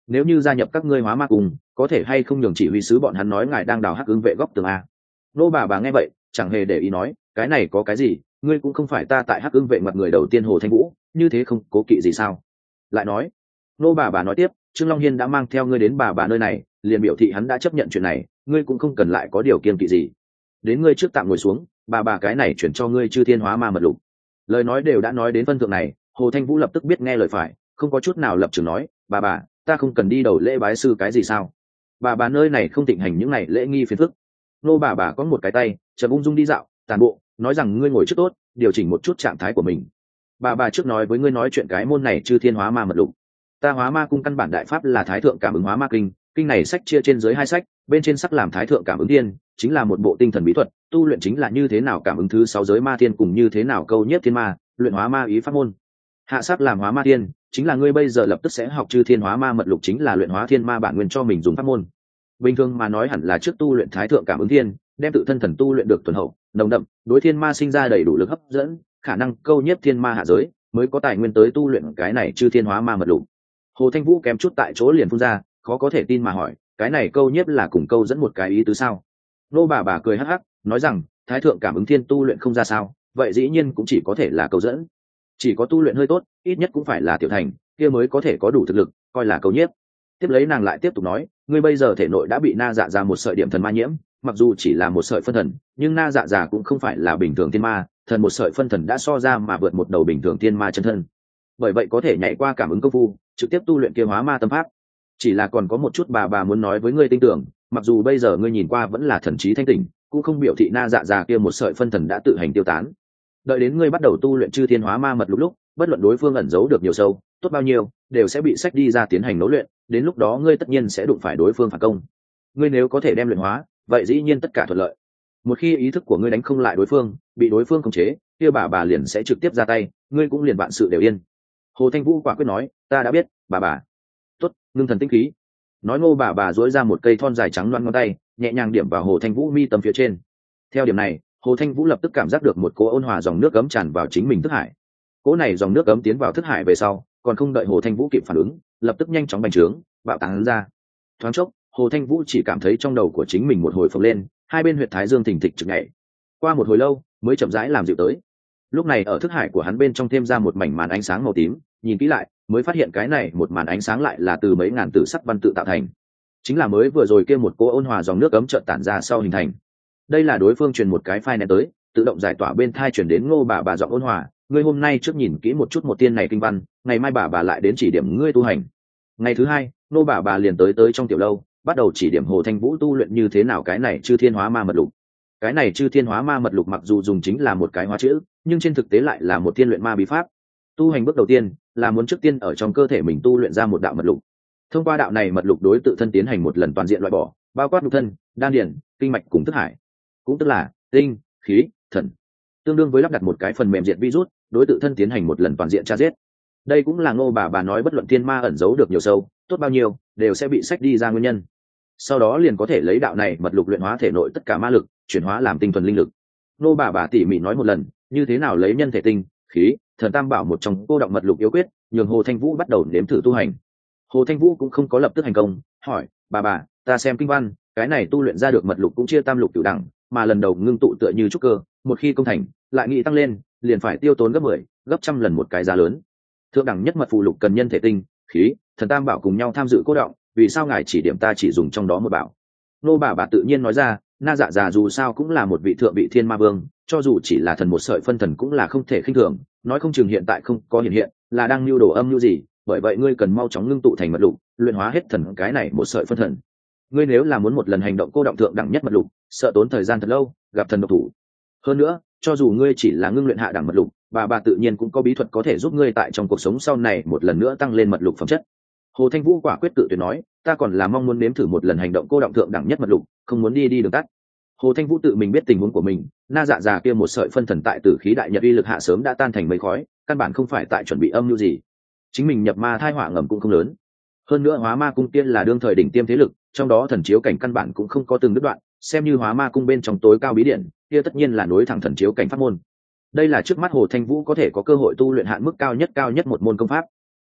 nếu như gia nhập các ngươi hóa ma cùng có thể hay không nhường chỉ huy sứ bọn hắn nói ngài đang đào hắc ứng vệ góc tường a. Nô bà nghe vậy chẳng hề để ý nói, cái này có cái gì, ngươi cũng không phải ta tại hắc ứng vệ mặt người đầu tiên Hồ Thanh Vũ, như thế không cố kỵ gì sao? Lại nói, nô bà nói tiếp, Trương Long Hiên đã mang theo ngươi đến bà nơi này, liền biểu thị hắn đã chấp nhận chuyện này, ngươi cũng không cần lại có điều kiêng kỵ gì. Đến ngươi trước tạm ngồi xuống, bà cái này chuyển cho ngươi chư thiên hóa ma mật lục. Lời nói đều đã nói đến phân thượng này, Hồ Thanh Vũ lập tức biết nghe lời phải, không có chút nào lập trường nói, bà ta không cần đi đầu lễ bái sư cái gì sao? Bà nơi này không thịnh hành những này lễ nghi phiền phức. Nô bà có một cái tay chậm ung dung đi dạo tàn bộ, nói rằng ngươi ngồi trước tốt, điều chỉnh một chút trạng thái của mình. Bà trước nói với ngươi nói chuyện cái môn này chư thiên hóa ma mật lục. Ta hóa ma cung căn bản đại pháp là thái thượng cảm ứng hóa ma kinh, kinh này sách chia trên dưới hai sách, bên trên sắc làm thái thượng cảm ứng thiên, chính là một bộ tinh thần bí thuật, tu luyện chính là như thế nào cảm ứng thứ sáu giới ma thiên cùng như thế nào câu nhất thiên ma, luyện hóa ma ý pháp môn. Hạ sắc làm hóa ma thiên, chính là ngươi bây giờ lập tức sẽ học chư thiên hóa ma mật lục, chính là luyện hóa thiên ma bản nguyên cho mình dùng pháp môn. Bình thường mà nói hẳn là trước tu luyện thái thượng cảm ứng thiên, đem tự thân thần tu luyện được thuần hậu, nồng đậm, đối thiên ma sinh ra đầy đủ lực hấp dẫn, khả năng câu nhất thiên ma hạ giới, mới có tài nguyên tới tu luyện cái này chư thiên hóa ma mật lục. Hồ Thanh Vũ kém chút tại chỗ liền phun ra, khó có thể tin mà hỏi, cái này câu nhiếp là cùng câu dẫn một cái ý tứ sao? Nô bà cười hắc hắc, nói rằng, thái thượng cảm ứng thiên tu luyện không ra sao, vậy dĩ nhiên cũng chỉ có thể là câu dẫn. Chỉ có tu luyện hơi tốt, ít nhất cũng phải là tiểu thành, kia mới có thể có đủ thực lực, coi là câu nhiếp. Tiếp lấy nàng lại tiếp tục nói, ngươi bây giờ thể nội đã bị na dạ ra một sợi điểm thần ma nhiễm, mặc dù chỉ là một sợi phân thần, nhưng na dạ già cũng không phải là bình thường thiên ma, thần một sợi phân thần đã so ra mà vượt một đầu bình thường thiên ma chân thân. Bởi vậy có thể nhảy qua cảm ứng công phu, trực tiếp tu luyện kia hóa ma tâm pháp. Chỉ là còn có một chút bà muốn nói với ngươi tin tưởng, mặc dù bây giờ ngươi nhìn qua vẫn là thần trí thanh tỉnh, cũng không biểu thị na dạ già kia một sợi phân thần đã tự hành tiêu tán. Đợi đến ngươi bắt đầu tu luyện chư thiên hóa ma mật lúc, bất luận đối phương ẩn giấu được nhiều sâu tốt bao nhiêu, đều sẽ bị sách đi ra tiến hành nấu luyện, đến lúc đó ngươi tất nhiên sẽ đụng phải đối phương phản công. Ngươi nếu có thể đem luyện hóa, vậy dĩ nhiên tất cả thuận lợi. Một khi ý thức của ngươi đánh không lại đối phương, bị đối phương khống chế, kia bà liền sẽ trực tiếp ra tay, ngươi cũng liền vạn sự đều yên. Hồ Thanh Vũ quả quyết nói, ta đã biết, bà. Tốt, ngưng thần tinh khí. Nói ngô bà duỗi ra một cây thon dài trắng loăn ngón tay, nhẹ nhàng điểm vào Hồ Thanh Vũ mi tâm phía trên. Theo điểm này, Hồ Thanh Vũ lập tức cảm giác được một cỗ ôn hòa dòng nước ấm tràn vào chính mình thức hải. Cỗ này dòng nước ấm tiến vào thức hải về sau, còn không đợi Hồ Thanh Vũ kịp phản ứng, lập tức nhanh chóng bành trướng, bạo tán ra. Thoáng chốc, Hồ Thanh Vũ chỉ cảm thấy trong đầu của chính mình một hồi phồng lên, hai bên huyệt thái dương thình thịch trực nhảy. Qua một hồi lâu, mới chậm rãi làm dịu tới. Lúc này ở thức hải của hắn bên trong thêm ra một mảnh màn ánh sáng màu tím, nhìn kỹ lại, mới phát hiện cái này một màn ánh sáng lại là từ mấy ngàn tử sắc văn tự tạo thành. Chính là mới vừa rồi kia một cô ôn hòa dòng nước ấm chợt tản ra sau hình thành. Đây là đối phương truyền một cái file này tới, tự động giải tỏa bên thai truyền đến ngô bà giọng ôn hòa, ngươi hôm nay trước nhìn kỹ một chút một tiên này kinh văn, ngày mai bà lại đến chỉ điểm ngươi tu hành. Ngày thứ hai, ngô bà liền tới trong tiểu lâu, bắt đầu chỉ điểm Hồ Thanh Vũ tu luyện như thế nào cái này chư thiên hóa ma mật lục. Cái này chư thiên hóa ma mật lục mặc dù dùng chính là một cái hóa chữ, nhưng trên thực tế lại là một thiên luyện ma bí pháp. Tu hành bước đầu tiên là muốn trước tiên ở trong cơ thể mình tu luyện ra một đạo mật lục. Thông qua đạo này mật lục đối tự thân tiến hành một lần toàn diện loại bỏ, bao quát nhục thân, đan điền, kinh mạch cùng thức hải, cũng tức là tinh, khí, thần, tương đương với lắp đặt một cái phần mềm diệt virus, đối tự thân tiến hành một lần toàn diện tra giết. Đây cũng là ngô bà nói bất luận thiên ma ẩn giấu được nhiều sâu tốt bao nhiêu, đều sẽ bị sách đi ra nguyên nhân. Sau đó liền có thể lấy đạo này mật lục luyện hóa thể nội tất cả ma lực, chuyển hóa làm tinh thuần linh lực. Ngô bà tỉ mỉ nói một lần, như thế nào lấy nhân thể tinh, khí, thần tam bảo một trong cô động mật lục yếu quyết, nhường Hồ Thanh Vũ bắt đầu nếm thử tu hành. Hồ Thanh Vũ cũng không có lập tức thành công, hỏi, bà, ta xem kinh văn, cái này tu luyện ra được mật lục cũng chia tam lục cửu đẳng, mà lần đầu ngưng tụ tựa như trúc cơ, một khi công thành, lại nghĩ tăng lên, liền phải tiêu tốn gấp 10, gấp trăm lần một cái giá lớn. Thượng đẳng nhất mật phù lục cần nhân thể tinh, khí, thần tam bảo cùng nhau tham dự cố động, vì sao ngài chỉ điểm ta chỉ dùng trong đó một bảo? Nô bà tự nhiên nói ra, na dạ già dù sao cũng là một vị thượng vị thiên ma vương, cho dù chỉ là thần một sợi phân thần cũng là không thể khinh thường, nói không chừng hiện tại không có hiện là đang mưu đồ âm mưu gì, bởi vậy ngươi cần mau chóng ngưng tụ thành mật lục, luyện hóa hết thần cái này một sợi phân thần. Ngươi nếu là muốn một lần hành động cô động thượng đẳng nhất mật lục, sợ tốn thời gian thật lâu, gặp thần độc thủ. Hơn nữa, cho dù ngươi chỉ là ngưng luyện hạ đẳng mật lục, bà tự nhiên cũng có bí thuật có thể giúp ngươi tại trong cuộc sống sau này một lần nữa tăng lên mật lục phẩm chất. Hồ Thanh Vũ quả quyết tự tuyệt nói, ta còn là mong muốn nếm thử một lần hành động cô động thượng đẳng nhất mật lục, không muốn đi đường tắt. Hồ Thanh Vũ tự mình biết tình huống của mình, na dạ già kia một sợi phân thần tại tử khí đại nhật uy lực hạ sớm đã tan thành mây khói, căn bản không phải tại chuẩn bị âm mưu gì. Chính mình nhập ma thai họa ngầm cũng không lớn. Hơn nữa Hóa Ma cung tiên là đương thời đỉnh tiêm thế lực, trong đó thần chiếu cảnh căn bản cũng không có từng đứt đoạn, xem như Hóa Ma cung bên trong tối cao bí điển, kia tất nhiên là nối thẳng thần chiếu cảnh pháp môn. Đây là trước mắt Hồ Thanh Vũ có thể có cơ hội tu luyện hạn mức cao nhất một môn công pháp.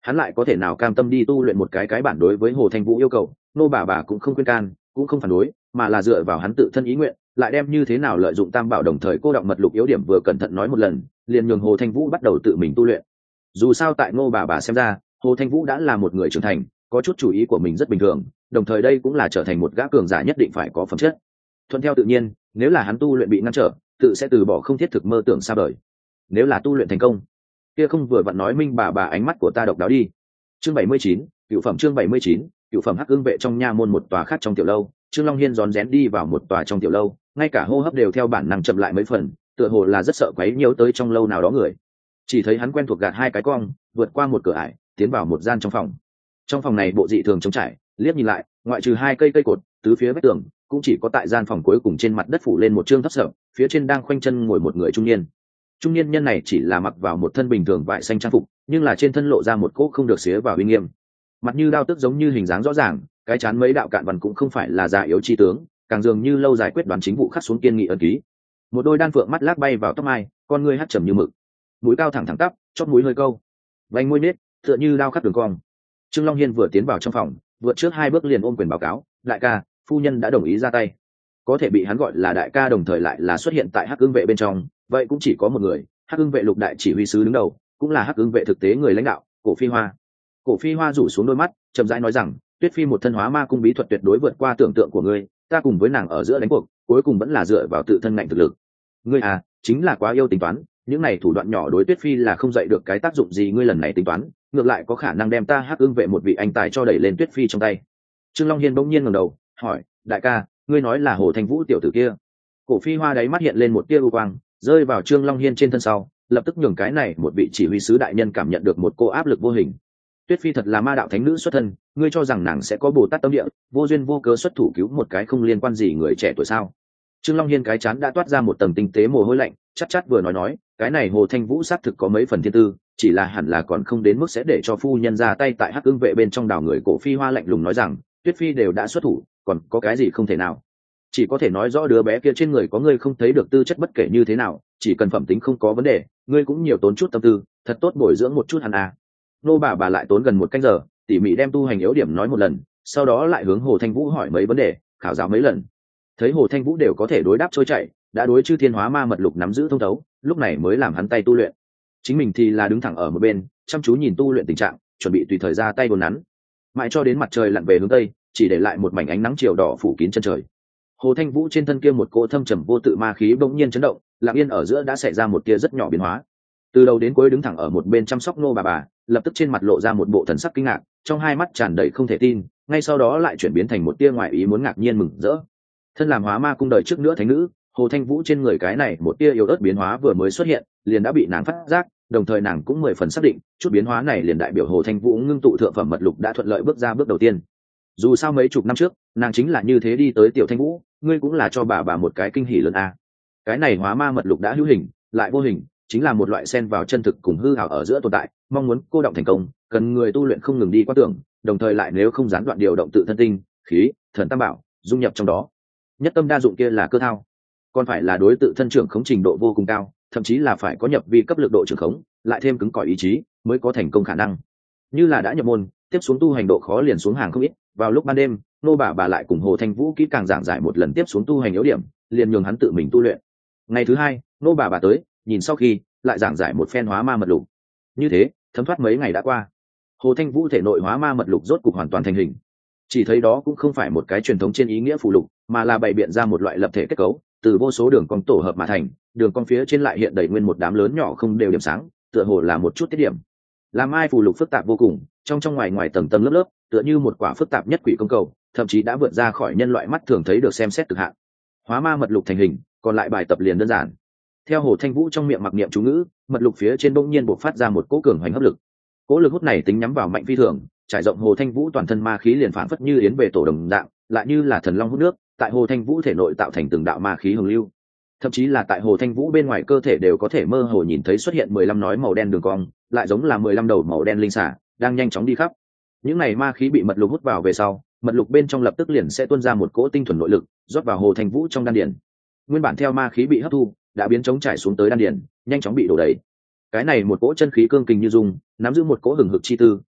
hắn lại có thể nào cam tâm đi tu luyện một cái bản đối với Hồ Thanh Vũ yêu cầu. Nô bà cũng không khuyên can, cũng không phản đối, mà là dựa vào hắn tự thân ý nguyện, lại đem như thế nào lợi dụng tam bảo đồng thời cô đọng mật lục yếu điểm vừa cẩn thận nói một lần, liền nhường Hồ Thanh Vũ bắt đầu tự mình tu luyện. Dù sao tại Ngô bà xem ra, Hồ Thanh Vũ đã là một người trưởng thành, có chút chủ ý của mình rất bình thường, đồng thời đây cũng là trở thành một gã cường giả nhất định phải có phẩm chất. Thuận theo tự nhiên, nếu là hắn tu luyện bị ngăn trở, tự sẽ từ bỏ không thiết thực mơ tưởng xa vời. Nếu là tu luyện thành công, kia không vừa vặn nói minh bà ánh mắt của ta độc đáo đi. Chương 79, cựu phẩm. Chương 79, cựu phẩm. Hắc Ưng vệ trong nha môn một tòa khác trong tiểu lâu, Trương Long Hiên rón rén đi vào một tòa trong tiểu lâu, ngay cả hô hấp đều theo bản năng chậm lại mấy phần, tựa hồ là rất sợ quấy nhiễu tới trong lâu nào đó người. Chỉ thấy hắn quen thuộc gạt hai cái cong, vượt qua một cửa ải, tiến vào một gian trong phòng. Trong phòng này bộ dị thường trống trải, liếc nhìn lại, ngoại trừ hai cây cột, tứ phía vách tường, cũng chỉ có tại gian phòng cuối cùng trên mặt đất phủ lên một trương thấp sập, phía trên đang khoanh chân ngồi một người trung niên. Trung niên nhân này chỉ là mặc vào một thân bình thường vải xanh trang phục, nhưng là trên thân lộ ra một cỗ không được xía vào uy nghiêm. Mặt như đao tức giống như hình dáng rõ ràng, cái chán mấy đạo cạn vằn cũng không phải là già yếu chi tướng, càng dường như lâu dài quyết đoán chính vụ khắc xuống kiên nghị ân ký. Một đôi đan phượng mắt lác bay vào tóc mai, con ngươi hắt trầm như mực, mũi cao thẳng tắp, chóp mũi hơi câu, vành môi nết, tựa như đao khắc đường cong. Trương Long Hiên vừa tiến vào trong phòng, vượt trước hai bước liền ôm quyền báo cáo, đại ca, phu nhân đã đồng ý ra tay. Có thể bị hắn gọi là đại ca đồng thời lại là xuất hiện tại Hắc Ưng vệ bên trong, vậy cũng chỉ có một người, Hắc Ưng vệ lục đại chỉ huy sứ đứng đầu, cũng là Hắc Ưng vệ thực tế người lãnh đạo, Cổ Phi Hoa. Cổ Phi Hoa rủ xuống đôi mắt, chậm rãi nói rằng, Tuyết Phi một thân hóa ma cung bí thuật tuyệt đối vượt qua tưởng tượng của ngươi, ta cùng với nàng ở giữa đánh cuộc, cuối cùng vẫn là dựa vào tự thân ngạnh thực lực. Ngươi à, chính là quá yêu tính toán, những này thủ đoạn nhỏ đối Tuyết Phi là không dậy được cái tác dụng gì, ngươi lần này tính toán, ngược lại có khả năng đem ta Hắc Ưng vệ một vị anh tài cho đẩy lên Tuyết Phi trong tay. Trương Long Hiên bỗng nhiên ngẩng đầu, hỏi, đại ca, ngươi nói là Hồ Thanh Vũ tiểu tử kia? Cổ Phi Hoa đáy mắt hiện lên một tia u quang, rơi vào Trương Long Hiên trên thân sau, lập tức nhường cái này một vị chỉ huy sứ đại nhân cảm nhận được một cô áp lực vô hình. Tuyết Phi thật là ma đạo thánh nữ xuất thân, ngươi cho rằng nàng sẽ có Bồ Tát tâm địa, vô duyên vô cớ xuất thủ cứu một cái không liên quan gì người trẻ tuổi sao? Trương Long Hiên cái chán đã toát ra một tầng tinh tế mồ hôi lạnh, chắc vừa nói, cái này Hồ Thanh Vũ xác thực có mấy phần thiên tư, chỉ là hẳn là còn không đến mức sẽ để cho phu nhân ra tay tại Hắc Ưng vệ bên trong đảo người. Cổ Phi Hoa lạnh lùng nói rằng, Tuyết Phi đều đã xuất thủ, còn có cái gì không thể nào? Chỉ có thể nói rõ đứa bé kia trên người có ngươi không thấy được tư chất bất kể như thế nào, chỉ cần phẩm tính không có vấn đề, ngươi cũng nhiều tốn chút tâm tư, thật tốt bồi dưỡng một chút hắn à. Nô bà lại tốn gần một canh giờ, tỉ mỉ đem tu hành yếu điểm nói một lần, sau đó lại hướng Hồ Thanh Vũ hỏi mấy vấn đề, khảo giáo mấy lần. Thấy Hồ Thanh Vũ đều có thể đối đáp trôi chảy, đã đối chư thiên hóa ma mật lục nắm giữ thông thấu, lúc này mới làm hắn tay tu luyện. Chính mình thì là đứng thẳng ở một bên, chăm chú nhìn tu luyện tình trạng, chuẩn bị tùy thời ra tay đồn nắn. Mãi cho đến mặt trời lặn về hướng tây, chỉ để lại một mảnh ánh nắng chiều đỏ phủ kín chân trời. Hồ Thanh Vũ trên thân kia một cỗ thâm trầm vô tự ma khí bỗng nhiên chấn động, lặng yên ở giữa đã xảy ra một tia rất nhỏ biến hóa. Từ đầu đến cuối đứng thẳng ở một bên chăm sóc nô bà, lập tức trên mặt lộ ra một bộ thần sắc kinh ngạc, trong hai mắt tràn đầy không thể tin, ngay sau đó lại chuyển biến thành một tia ngoại ý muốn ngạc nhiên mừng rỡ. Thân làm hóa ma cung đời trước nữa thánh nữ, Hồ Thanh Vũ trên người cái này một tia yếu ớt biến hóa vừa mới xuất hiện, liền đã bị nàng phát giác, đồng thời nàng cũng 10 phần xác định, chút biến hóa này liền đại biểu Hồ Thanh Vũ ngưng tụ thượng phẩm mật lục đã thuận lợi bước ra bước đầu tiên. Dù sao mấy chục năm trước, nàng chính là như thế đi tới tiểu Thanh Vũ, ngươi cũng là cho bà một cái kinh hỉ lớn a. Cái này hóa ma mật lục đã hữu hình, lại vô hình, chính là một loại xen vào chân thực cùng hư ảo ở giữa tồn tại, mong muốn cô động thành công, cần người tu luyện không ngừng đi qua tưởng, đồng thời lại nếu không gián đoạn điều động tự thân tinh, khí, thần tam bảo, dung nhập trong đó. Nhất tâm đa dụng kia là cơ thao, còn phải là đối tự thân trưởng khống trình độ vô cùng cao, thậm chí là phải có nhập vi cấp lực độ trưởng khống, lại thêm cứng cỏi ý chí, mới có thành công khả năng. Như là đã nhập môn, tiếp xuống tu hành độ khó liền xuống hàng không ít. Vào lúc ban đêm, nô bà lại cùng Hồ Thanh Vũ kỹ càng giảng giải một lần tiếp xuống tu hành yếu điểm, liền nhường hắn tự mình tu luyện. Ngày thứ hai, nô bà tới, nhìn sau khi lại giảng giải một phen hóa ma mật lục. Như thế, thấm thoát mấy ngày đã qua, Hồ Thanh Vũ thể nội hóa ma mật lục rốt cục hoàn toàn thành hình. Chỉ thấy đó cũng không phải một cái truyền thống trên ý nghĩa phụ lục, mà là bày biện ra một loại lập thể kết cấu, từ vô số đường cong tổ hợp mà thành, đường cong phía trên lại hiện đầy nguyên một đám lớn nhỏ không đều điểm sáng, tựa hồ là một chút tiết điểm. Làm ai phù lục phức tạp vô cùng, trong ngoài ngoài tầng tầng lớp lớp, tựa như một quả phức tạp nhất quỷ công cầu, thậm chí đã vượt ra khỏi nhân loại mắt thường thấy được xem xét cực hạn. Hóa ma mật lục thành hình, còn lại bài tập liền đơn giản. Theo Hồ Thanh Vũ trong miệng mặc niệm chú ngữ, mật lục phía trên bỗng nhiên bộc phát ra một cỗ cường hoành hấp lực. Cỗ lực hút này tính nhắm vào mạnh phi thường, trải rộng Hồ Thanh Vũ toàn thân ma khí liền phản phất như yến về tổ đồng dạng, lại như là thần long hút nước, tại Hồ Thanh Vũ thể nội tạo thành từng đạo ma khí hồng lưu. Thậm chí là tại Hồ Thanh Vũ bên ngoài cơ thể đều có thể mơ hồ nhìn thấy xuất hiện 15 nói màu đen đường cong, lại giống là 15 đầu màu đen linh xả đang nhanh chóng đi khắp. Những này ma khí bị mật lục hút vào về sau, mật lục bên trong lập tức liền sẽ tuôn ra một cỗ tinh thuần nội lực, rót vào Hồ Thanh Vũ trong đan điền. Nguyên bản theo ma khí bị hấp thu, đã biến chống trải xuống tới đan điền, nhanh chóng bị đổ đầy. Cái này một cỗ chân khí cương kình như dung, nắm giữ một cỗ hừng hực chi tư,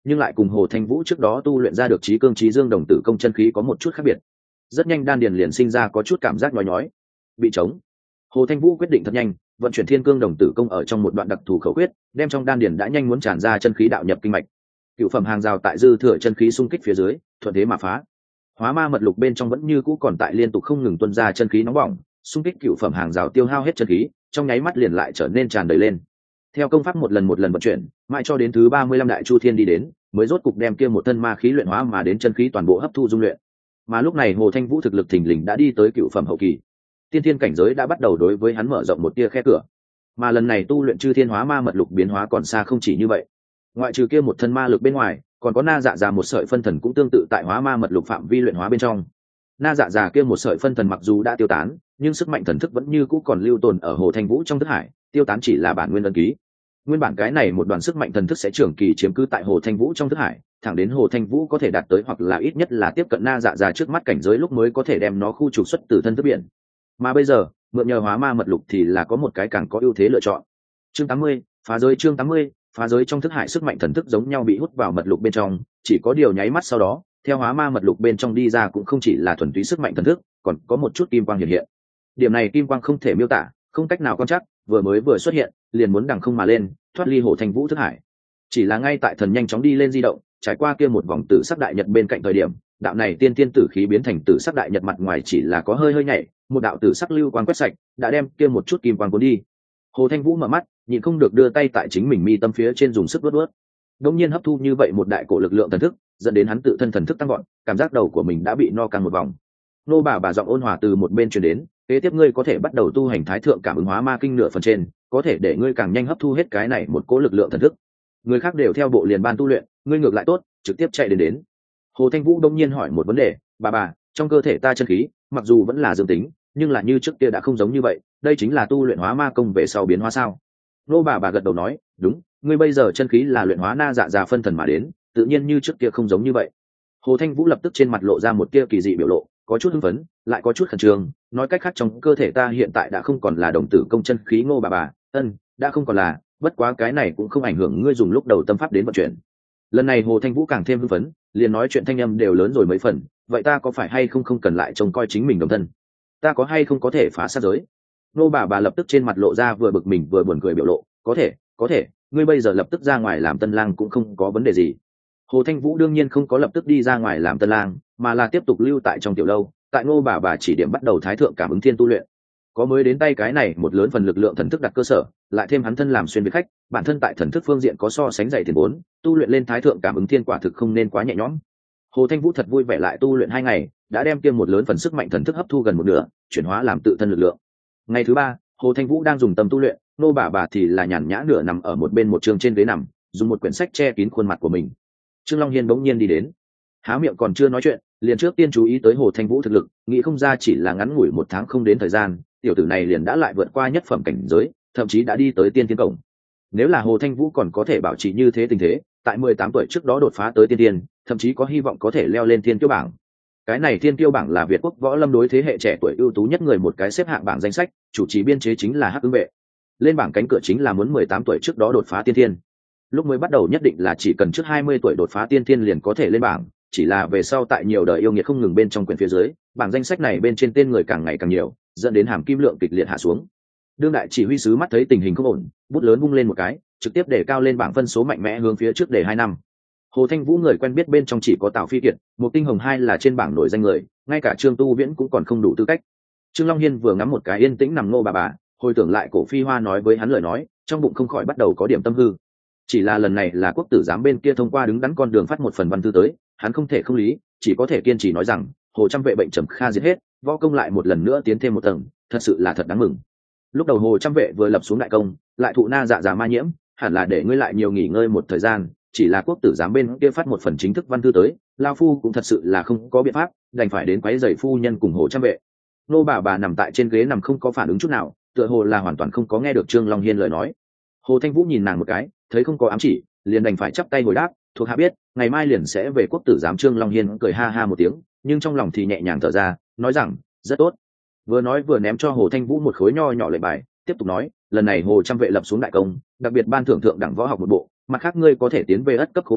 nhưng lại cùng Hồ Thanh Vũ trước đó tu luyện ra được trí cương trí dương đồng tử công chân khí có một chút khác biệt. Rất nhanh đan điền liền sinh ra có chút cảm giác nhói nhói, bị trống. Hồ Thanh Vũ quyết định thật nhanh, vận chuyển thiên cương đồng tử công ở trong một đoạn đặc thù khẩu quyết, đem trong đan điền đã nhanh muốn tràn ra chân khí đạo nhập kinh mạch. Cựu phẩm hàng rào tại dư thừa chân khí xung kích phía dưới, thuận thế mà phá. Hóa ma mật lục bên trong vẫn như cũ còn tại liên tục không ngừng tuôn ra chân khí nóng bỏng, xung kích cựu phẩm hàng rào tiêu hao hết chân khí, trong nháy mắt liền lại trở nên tràn đầy lên. Theo công pháp một lần vận chuyển, mãi cho đến thứ 35 đại chu thiên đi đến, mới rốt cục đem kia một thân ma khí luyện hóa mà đến chân khí toàn bộ hấp thu dung luyện. Mà lúc này Hồ Thanh Vũ thực lực thình lình đã đi tới cựu phẩm hậu kỳ, tiên thiên cảnh giới đã bắt đầu đối với hắn mở rộng một tia khe cửa. Mà lần này tu luyện chư thiên hóa ma mật lục biến hóa còn xa không chỉ như vậy, ngoại trừ kia một thân ma lực bên ngoài, còn có na dạ già một sợi phân thần cũng tương tự tại hóa ma mật lục phạm vi luyện hóa bên trong. Na dạ già kia một sợi phân thần mặc dù đã tiêu tán, nhưng sức mạnh thần thức vẫn như cũ còn lưu tồn ở Hồ Thanh Vũ trong thức hải, tiêu tán chỉ là bản nguyên ấn ký. Nguyên bản cái này một đoàn sức mạnh thần thức sẽ trưởng kỳ chiếm cứ tại Hồ Thanh Vũ trong thức hải, thẳng đến Hồ Thanh Vũ có thể đạt tới hoặc là ít nhất là tiếp cận na dạ già trước mắt cảnh giới lúc mới có thể đem nó khu trục xuất từ thân thức biển. Mà bây giờ, mượn nhờ hóa ma mật lục thì là có một cái càng có ưu thế lựa chọn. Chương 80, phá giới. Chương 80, phá giới. Trong thức hải sức mạnh thần thức giống nhau bị hút vào mật lục bên trong, chỉ có điều nháy mắt sau đó, theo hóa ma mật lục bên trong đi ra cũng không chỉ là thuần túy sức mạnh thần thức, còn có một chút kim quang hiện hiện. Điểm này kim quang không thể miêu tả, không cách nào quan trắc, vừa xuất hiện, liền muốn đằng không mà lên, thoát ly Hồ Thanh Vũ thức hải. Chỉ là ngay tại thần nhanh chóng đi lên di động, trải qua kia một vòng tử sắc đại nhật bên cạnh thời điểm, đạo này tiên tiên tử khí biến thành tử sắc đại nhật mặt ngoài chỉ là có hơi nhảy, một đạo tử sắc lưu quang quét sạch, đã đem kia một chút kim quang cuốn đi. Hồ Thanh Vũ mở mắt, nhịn không được đưa tay tại chính mình mi tâm phía trên dùng sức vuốt. Đống nhiên hấp thu như vậy một đại cổ lực lượng thần thức, dẫn đến hắn tự thân thần thức tăng gọn, cảm giác đầu của mình đã bị no căng một vòng. Nô bà giọng ôn hòa từ một bên truyền đến, kế tiếp ngươi có thể bắt đầu tu hành thái thượng cảm ứng hóa ma kinh nửa phần trên, có thể để ngươi càng nhanh hấp thu hết cái này một cỗ lực lượng thần thức. Người khác đều theo bộ liền ban tu luyện, ngươi ngược lại tốt, trực tiếp chạy đến. Hồ Thanh Vũ đông nhiên hỏi một vấn đề, bà, trong cơ thể ta chân khí, mặc dù vẫn là dương tính, nhưng là như trước kia đã không giống như vậy, đây chính là tu luyện hóa ma công về sau biến hóa sao? Nô bà gật đầu nói, đúng, ngươi bây giờ chân khí là luyện hóa na dạ già phân thần mà đến, tự nhiên như trước kia không giống như vậy. Hồ Thanh Vũ lập tức trên mặt lộ ra một tia kỳ dị biểu lộ, có chút hưng phấn, lại có chút khẩn trương, nói cách khác trong cơ thể ta hiện tại đã không còn là đồng tử công chân khí. Ngô bà, đã không còn là, bất quá cái này cũng không ảnh hưởng ngươi dùng lúc đầu tâm pháp đến vận chuyển. Lần này Hồ Thanh Vũ càng thêm hưng phấn, liền nói chuyện thanh âm đều lớn rồi mấy phần, vậy ta có phải hay không cần lại trông coi chính mình đồng thân, ta có hay không có thể phá sát giới? Nô bà lập tức trên mặt lộ ra vừa bực mình vừa buồn cười biểu lộ, có thể, ngươi bây giờ lập tức ra ngoài làm tân lang cũng không có vấn đề gì. Hồ Thanh Vũ đương nhiên không có lập tức đi ra ngoài làm tân lang, mà là tiếp tục lưu tại trong tiểu lâu, tại Ngô bà chỉ điểm bắt đầu thái thượng cảm ứng thiên tu luyện. Có mới đến tay cái này một lớn phần lực lượng thần thức đặt cơ sở, lại thêm hắn thân làm xuyên việt khách, bản thân tại thần thức phương diện có so sánh dày tiền vốn, tu luyện lên thái thượng cảm ứng thiên quả thực không nên quá nhẹ nhõm. Hồ Thanh Vũ thật vui vẻ lại tu luyện 2 ngày, đã đem kia một lớn phần sức mạnh thần thức hấp thu gần một nửa, chuyển hóa làm tự thân lực lượng. Ngày thứ 3, Hồ Thanh Vũ đang dùng tâm tu luyện, Nô bà thì là nhàn nhã nửa nằm ở một bên một trường trên ghế nằm, dùng một quyển sách che kín khuôn mặt của mình. Trương Long Hiên bỗng nhiên đi đến, há miệng còn chưa nói chuyện, liền trước tiên chú ý tới Hồ Thanh Vũ thực lực, nghĩ không ra chỉ là ngắn ngủi 1 tháng không đến thời gian, tiểu tử này liền đã lại vượt qua nhất phẩm cảnh giới, thậm chí đã đi tới tiên thiên cổng. Nếu là Hồ Thanh Vũ còn có thể bảo trì như thế tình thế, tại 18 tuổi trước đó đột phá tới tiên thiên, thậm chí có hy vọng có thể leo lên thiên kiêu bảng. Cái này thiên kiêu bảng là Việt quốc võ lâm đối thế hệ trẻ tuổi ưu tú nhất người một cái xếp hạng bảng danh sách, chủ trì biên chế chính là Hắc Ứng Vệ. Lên bảng cánh cửa chính là muốn 18 tuổi trước đó đột phá tiên thiên. Lúc mới bắt đầu nhất định là chỉ cần trước 20 tuổi đột phá tiên thiên liền có thể lên bảng, chỉ là về sau tại nhiều đời yêu nghiệt không ngừng bên trong quyển phía dưới, bảng danh sách này bên trên tên người càng ngày càng nhiều, dẫn đến hàm kim lượng kịch liệt hạ xuống. Đương đại chỉ huy sứ mắt thấy tình hình không ổn, bút lớn vung lên một cái, trực tiếp để cao lên bảng phân số mạnh mẽ hướng phía trước để 2 năm. Hồ Thanh Vũ người quen biết bên trong chỉ có Tào Phi Kiệt, một Tinh Hồng hai là trên bảng nổi danh người, ngay cả Trương Tu Viễn cũng còn không đủ tư cách. Trương Long Hiên vừa ngắm một cái yên tĩnh nằm Ngô bà, hồi tưởng lại Cổ Phi Hoa nói với hắn lời nói, trong bụng không khỏi bắt đầu có điểm tâm hư. Chỉ là lần này là quốc tử giám bên kia thông qua đứng đắn con đường phát một phần văn thư tới, hắn không thể không lý, chỉ có thể kiên trì nói rằng Hồ Trăm Vệ bệnh trầm kha diệt hết, võ công lại một lần nữa tiến thêm một tầng, thật sự là thật đáng mừng. Lúc đầu Hồ Trăm Vệ vừa lập xuống đại công, lại thụ na dạ già ma nhiễm, hẳn là để ngươi lại nhiều nghỉ ngơi một thời gian, chỉ là quốc tử giám bên kia phát một phần chính thức văn thư tới, lao phu cũng thật sự là không có biện pháp, đành phải đến quấy rầy phu nhân cùng Hồ Trăm Vệ. Nô bà nằm tại trên ghế nằm không có phản ứng chút nào, tựa hồ là hoàn toàn không có nghe được Trương Long Hiên lời nói. Hồ Thanh Vũ nhìn nàng một cái, thấy không có ám chỉ, liền đành phải chắp tay hồi đáp, thuộc hạ biết, ngày mai liền sẽ về quốc tử giám. Trương Long Hiên cười ha ha một tiếng, nhưng trong lòng thì nhẹ nhàng thở ra, nói rằng rất tốt. Vừa nói vừa ném cho Hồ Thanh Vũ một khối nho nhỏ lệnh bài, tiếp tục nói, lần này Hồ Trăm Vệ lập xuống đại công, đặc biệt ban thưởng thượng đẳng võ học một bộ, mặt khác ngươi có thể tiến về ất cấp khố phòng,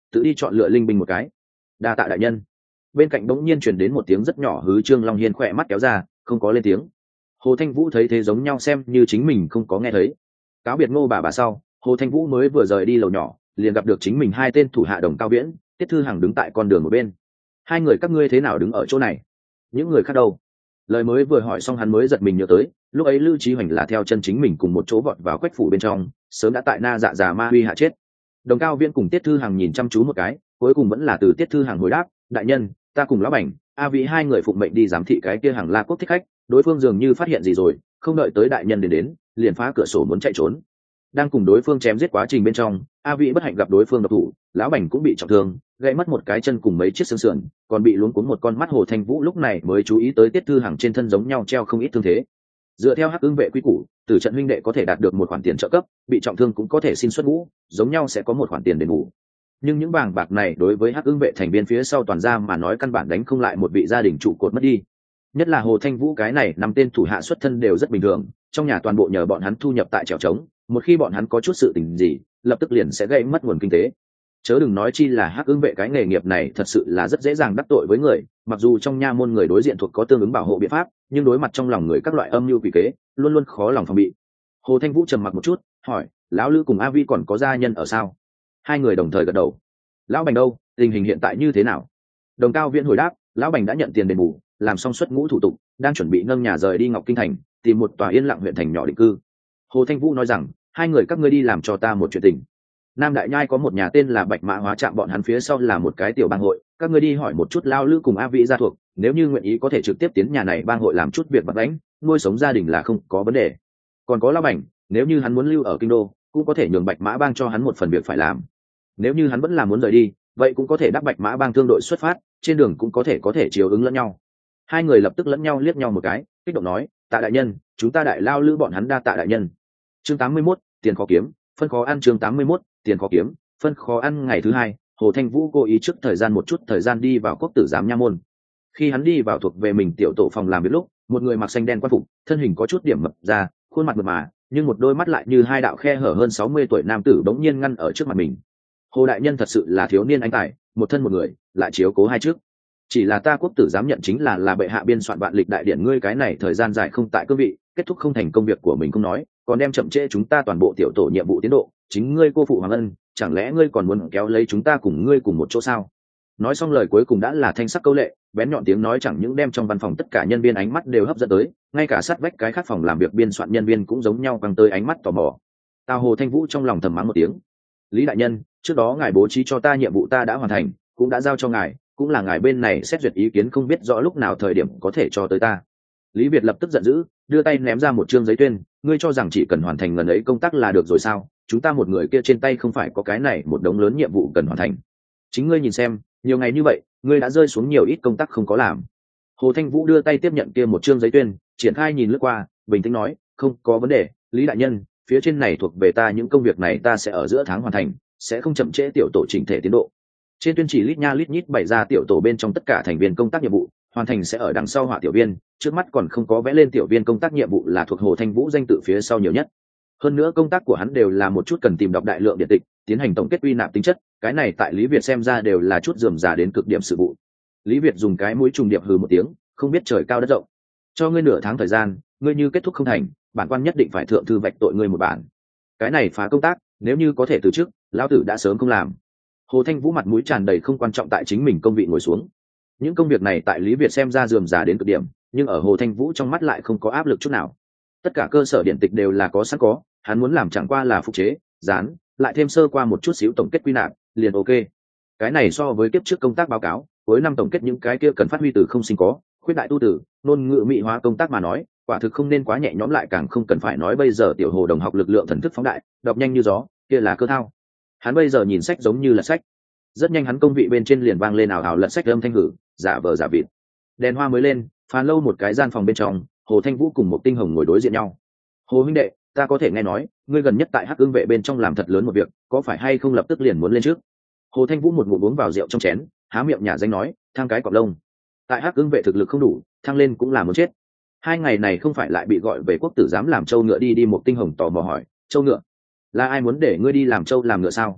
tự đi chọn lựa linh binh một cái. Đa tạ đại nhân. Bên cạnh bỗng nhiên truyền đến một tiếng rất nhỏ hứ. Trương Long Hiên khỏe mắt kéo ra, không có lên tiếng. Hồ Thanh Vũ thấy thế giống nhau xem như chính mình không có nghe thấy. Cáo biệt Ngô bà sau, Hồ Thanh Vũ mới vừa rời đi lầu nhỏ, liền gặp được chính mình hai tên thủ hạ Đồng Cao Viễn, Tiết Thư Hằng đứng tại con đường một bên. Hai người các ngươi thế nào đứng ở chỗ này? Những người khác đâu? Lời mới vừa hỏi xong hắn mới giật mình nhớ tới, lúc ấy Lưu Chí Hoành là theo chân chính mình cùng một chỗ vọt vào Quách phủ bên trong, sớm đã tại Na Dạ Già Ma Huy hạ chết. Đồng Cao Viễn cùng Tiết Thư Hằng nhìn chăm chú một cái, cuối cùng vẫn là từ Tiết Thư Hằng hồi đáp, đại nhân, ta cùng lão Bành, A Vĩ hai người phụng mệnh đi giám thị cái kia Hàng La Quốc thích khách, đối phương dường như phát hiện gì rồi, không đợi tới đại nhân đến, liền phá cửa sổ muốn chạy trốn. Đang cùng đối phương chém giết quá trình bên trong, A Vĩ bất hạnh gặp đối phương độc thủ, lão Bành cũng bị trọng thương, gãy mất một cái chân cùng mấy chiếc xương sườn, còn bị luống cuống một con mắt. Hồ Thanh Vũ lúc này mới chú ý tới Tiết Thư Hằng trên thân giống nhau treo không ít thương thế. Dựa theo Hắc Ưng vệ quy củ, từ trận huynh đệ có thể đạt được một khoản tiền trợ cấp, bị trọng thương cũng có thể xin xuất ngũ, giống nhau sẽ có một khoản tiền đền bù. Nhưng những vàng bạc này đối với Hắc Ưng vệ thành viên phía sau toàn gia mà nói căn bản đánh không lại một vị gia đình trụ cột mất đi. Nhất là Hồ Thanh Vũ cái này năm tên thủ hạ xuất thân đều rất bình thường, trong nhà toàn bộ nhờ bọn hắn thu nhập tại trèo trống, một khi bọn hắn có chút sự tình gì, lập tức liền sẽ gây mất nguồn kinh tế. Chớ đừng nói chi là Hắc Ưng vệ cái nghề nghiệp này thật sự là rất dễ dàng đắc tội với người, mặc dù trong nha môn người đối diện thuộc có tương ứng bảo hộ biện pháp, nhưng đối mặt trong lòng người các loại âm mưu quỷ kế, luôn luôn khó lòng phòng bị. Hồ Thanh Vũ trầm mặc một chút, hỏi, lão Lữ cùng A Vi còn có gia nhân ở sao? Hai người đồng thời gật đầu. Lão Bành đâu, tình hình hiện tại như thế nào? Đồng Cao Viễn hồi đáp, lão Bành đã nhận tiền đền bù, làm xong xuất ngũ thủ tục, đang chuẩn bị nâng nhà rời đi Ngọc Kinh thành, tìm một tòa yên lặng huyện thành nhỏ định cư. Hồ Thanh Vũ nói rằng, hai người các ngươi đi làm cho ta một chuyện tình. Nam Đại Nhai có một nhà tên là Bạch Mã Hóa Trạm, bọn hắn phía sau là một cái tiểu bang hội, các ngươi đi hỏi một chút Lao Lữ cùng A Vĩ gia thuộc, nếu như nguyện ý có thể trực tiếp tiến nhà này bang hội làm chút việc vặt vãnh, nuôi sống gia đình là không có vấn đề. Còn có Lão Bành, nếu như hắn muốn lưu ở kinh đô, cũng có thể nhường Bạch Mã bang cho hắn một phần việc phải làm. Nếu như hắn vẫn là muốn rời đi, vậy cũng có thể đáp Bạch Mã bang thương đội xuất phát, trên đường cũng có thể chiều ứng lẫn nhau. Hai người lập tức lẫn nhau liếc nhau một cái, kích động nói, tạ đại nhân, chúng ta Đại Lao Lữ bọn hắn đa tạ đại nhân. Chương 81, tiền khó kiếm, phân khó ăn. Chương 81, tiền khó kiếm, phân khó ăn. Ngày thứ hai, Hồ Thanh Vũ cố ý trước một chút thời gian đi vào Quốc tử giám nha môn. Khi hắn đi vào thuộc về mình tiểu tổ phòng làm việc lúc, một người mặc xanh đen quan phục, thân hình có chút điểm mập ra, khuôn mặt mượt mà, nhưng một đôi mắt lại như hai đạo khe hở hơn 60 tuổi nam tử bỗng nhiên ngăn ở trước mặt mình. Hồ đại nhân thật sự là thiếu niên anh tài, một thân một người, lại chiếu cố hai trước. Chỉ là ta Quốc tử giám nhận chính là bệ hạ biên soạn vạn lịch đại điển, ngươi cái này thời gian dài không tại cương vị, kết thúc không thành công việc của mình không nói, còn đem chậm trễ chúng ta toàn bộ tiểu tổ nhiệm vụ tiến độ, chính ngươi cô phụ hoàng ân, chẳng lẽ ngươi còn muốn kéo lấy chúng ta cùng ngươi cùng một chỗ sao? Nói xong lời cuối cùng đã là thanh sắc câu lệ, bén nhọn tiếng nói chẳng những đem trong văn phòng tất cả nhân viên ánh mắt đều hấp dẫn tới, ngay cả sát vách cái khác phòng làm việc biên soạn nhân viên cũng giống nhau căng tới ánh mắt tò mò. Tào Hồ Thanh Vũ trong lòng thầm mắng một tiếng. Lý đại nhân, trước đó ngài bố trí cho ta nhiệm vụ ta đã hoàn thành, cũng đã giao cho ngài, cũng là ngài bên này xét duyệt ý kiến, không biết rõ lúc nào thời điểm có thể cho tới ta. Lý Việt lập tức giận dữ, đưa tay ném ra một trương giấy tuyên, ngươi cho rằng chỉ cần hoàn thành lần ấy công tác là được rồi sao? Chúng ta một người kia trên tay không phải có cái này một đống lớn nhiệm vụ cần hoàn thành. Chính ngươi nhìn xem, nhiều ngày như vậy, ngươi đã rơi xuống nhiều ít công tác không có làm. Hồ Thanh Vũ đưa tay tiếp nhận kia một trương giấy tuyên, triển khai nhìn lướt qua, bình tĩnh nói, không có vấn đề, Lý đại nhân, phía trên này thuộc về ta, những công việc này ta sẽ ở giữa tháng hoàn thành, sẽ không chậm trễ tiểu tổ chỉnh thể tiến độ. Trên tuyên chỉ lít nha lít nhít bày ra tiểu tổ bên trong tất cả thành viên công tác nhiệm vụ, hoàn thành sẽ ở đằng sau họa tiểu viên, trước mắt còn không có vẽ lên tiểu viên công tác nhiệm vụ là thuộc Hồ Thanh Vũ danh tự phía sau nhiều nhất. Hơn nữa công tác của hắn đều là một chút cần tìm đọc đại lượng điện tịch, tiến hành tổng kết uy nạp tính chất, cái này tại Lý Việt xem ra đều là chút rườm rà đến cực điểm sự vụ. Lý Việt dùng cái mũi trùng điệp hừ một tiếng, không biết trời cao đất rộng. Cho ngươi nửa tháng thời gian, ngươi như kết thúc không thành, bản quan nhất định phải thượng thư vạch tội ngươi một bản. Cái này phá công tác, nếu như có thể từ chức, lão tử đã sớm không làm. Hồ Thanh Vũ mặt mũi tràn đầy không quan trọng tại chính mình công vị ngồi xuống. Những công việc này tại Lý Việt xem ra rườm rà đến cực điểm, nhưng ở Hồ Thanh Vũ trong mắt lại không có áp lực chút nào. Tất cả cơ sở điện tịch đều là có sẵn có, hắn muốn làm chẳng qua là phục chế, dán, lại thêm sơ qua một chút xíu tổng kết quy nạp, liền ok. Cái này so với kiếp trước công tác báo cáo, cuối năm tổng kết những cái kia cần phát huy từ không sinh có, khuyết đại tu tử, ngôn ngữ mỹ hóa công tác mà nói, quả thực không nên quá nhẹ nhõm, lại càng không cần phải nói bây giờ tiểu Hồ đồng học lực lượng thần thức phóng đại, đọc nhanh như gió, kia là cơ thao. Hắn bây giờ nhìn sách giống như là sách. Rất nhanh hắn công vị bên trên liền vang lên ảo ảo lật sách âm thanh hử, giả vờ giả vịt. Đèn hoa mới lên, phàn lâu một cái gian phòng bên trong, Hồ Thanh Vũ cùng một Tinh Hồng ngồi đối diện nhau. Hồ huynh đệ, ta có thể nghe nói, ngươi gần nhất tại Hắc Ưng vệ bên trong làm thật lớn một việc, có phải hay không lập tức liền muốn lên trước? Hồ Thanh Vũ một ngụm uống vào rượu trong chén, há miệng nhả danh nói, thang cái cọp lông. Tại Hắc Ưng vệ thực lực không đủ, thăng lên cũng là muốn chết. Hai ngày này không phải lại bị gọi về quốc tử giám làm trâu ngựa đi. Một Tinh Hồng tò mò hỏi, trâu ngựa? Là ai muốn để ngươi đi làm trâu làm ngựa sao?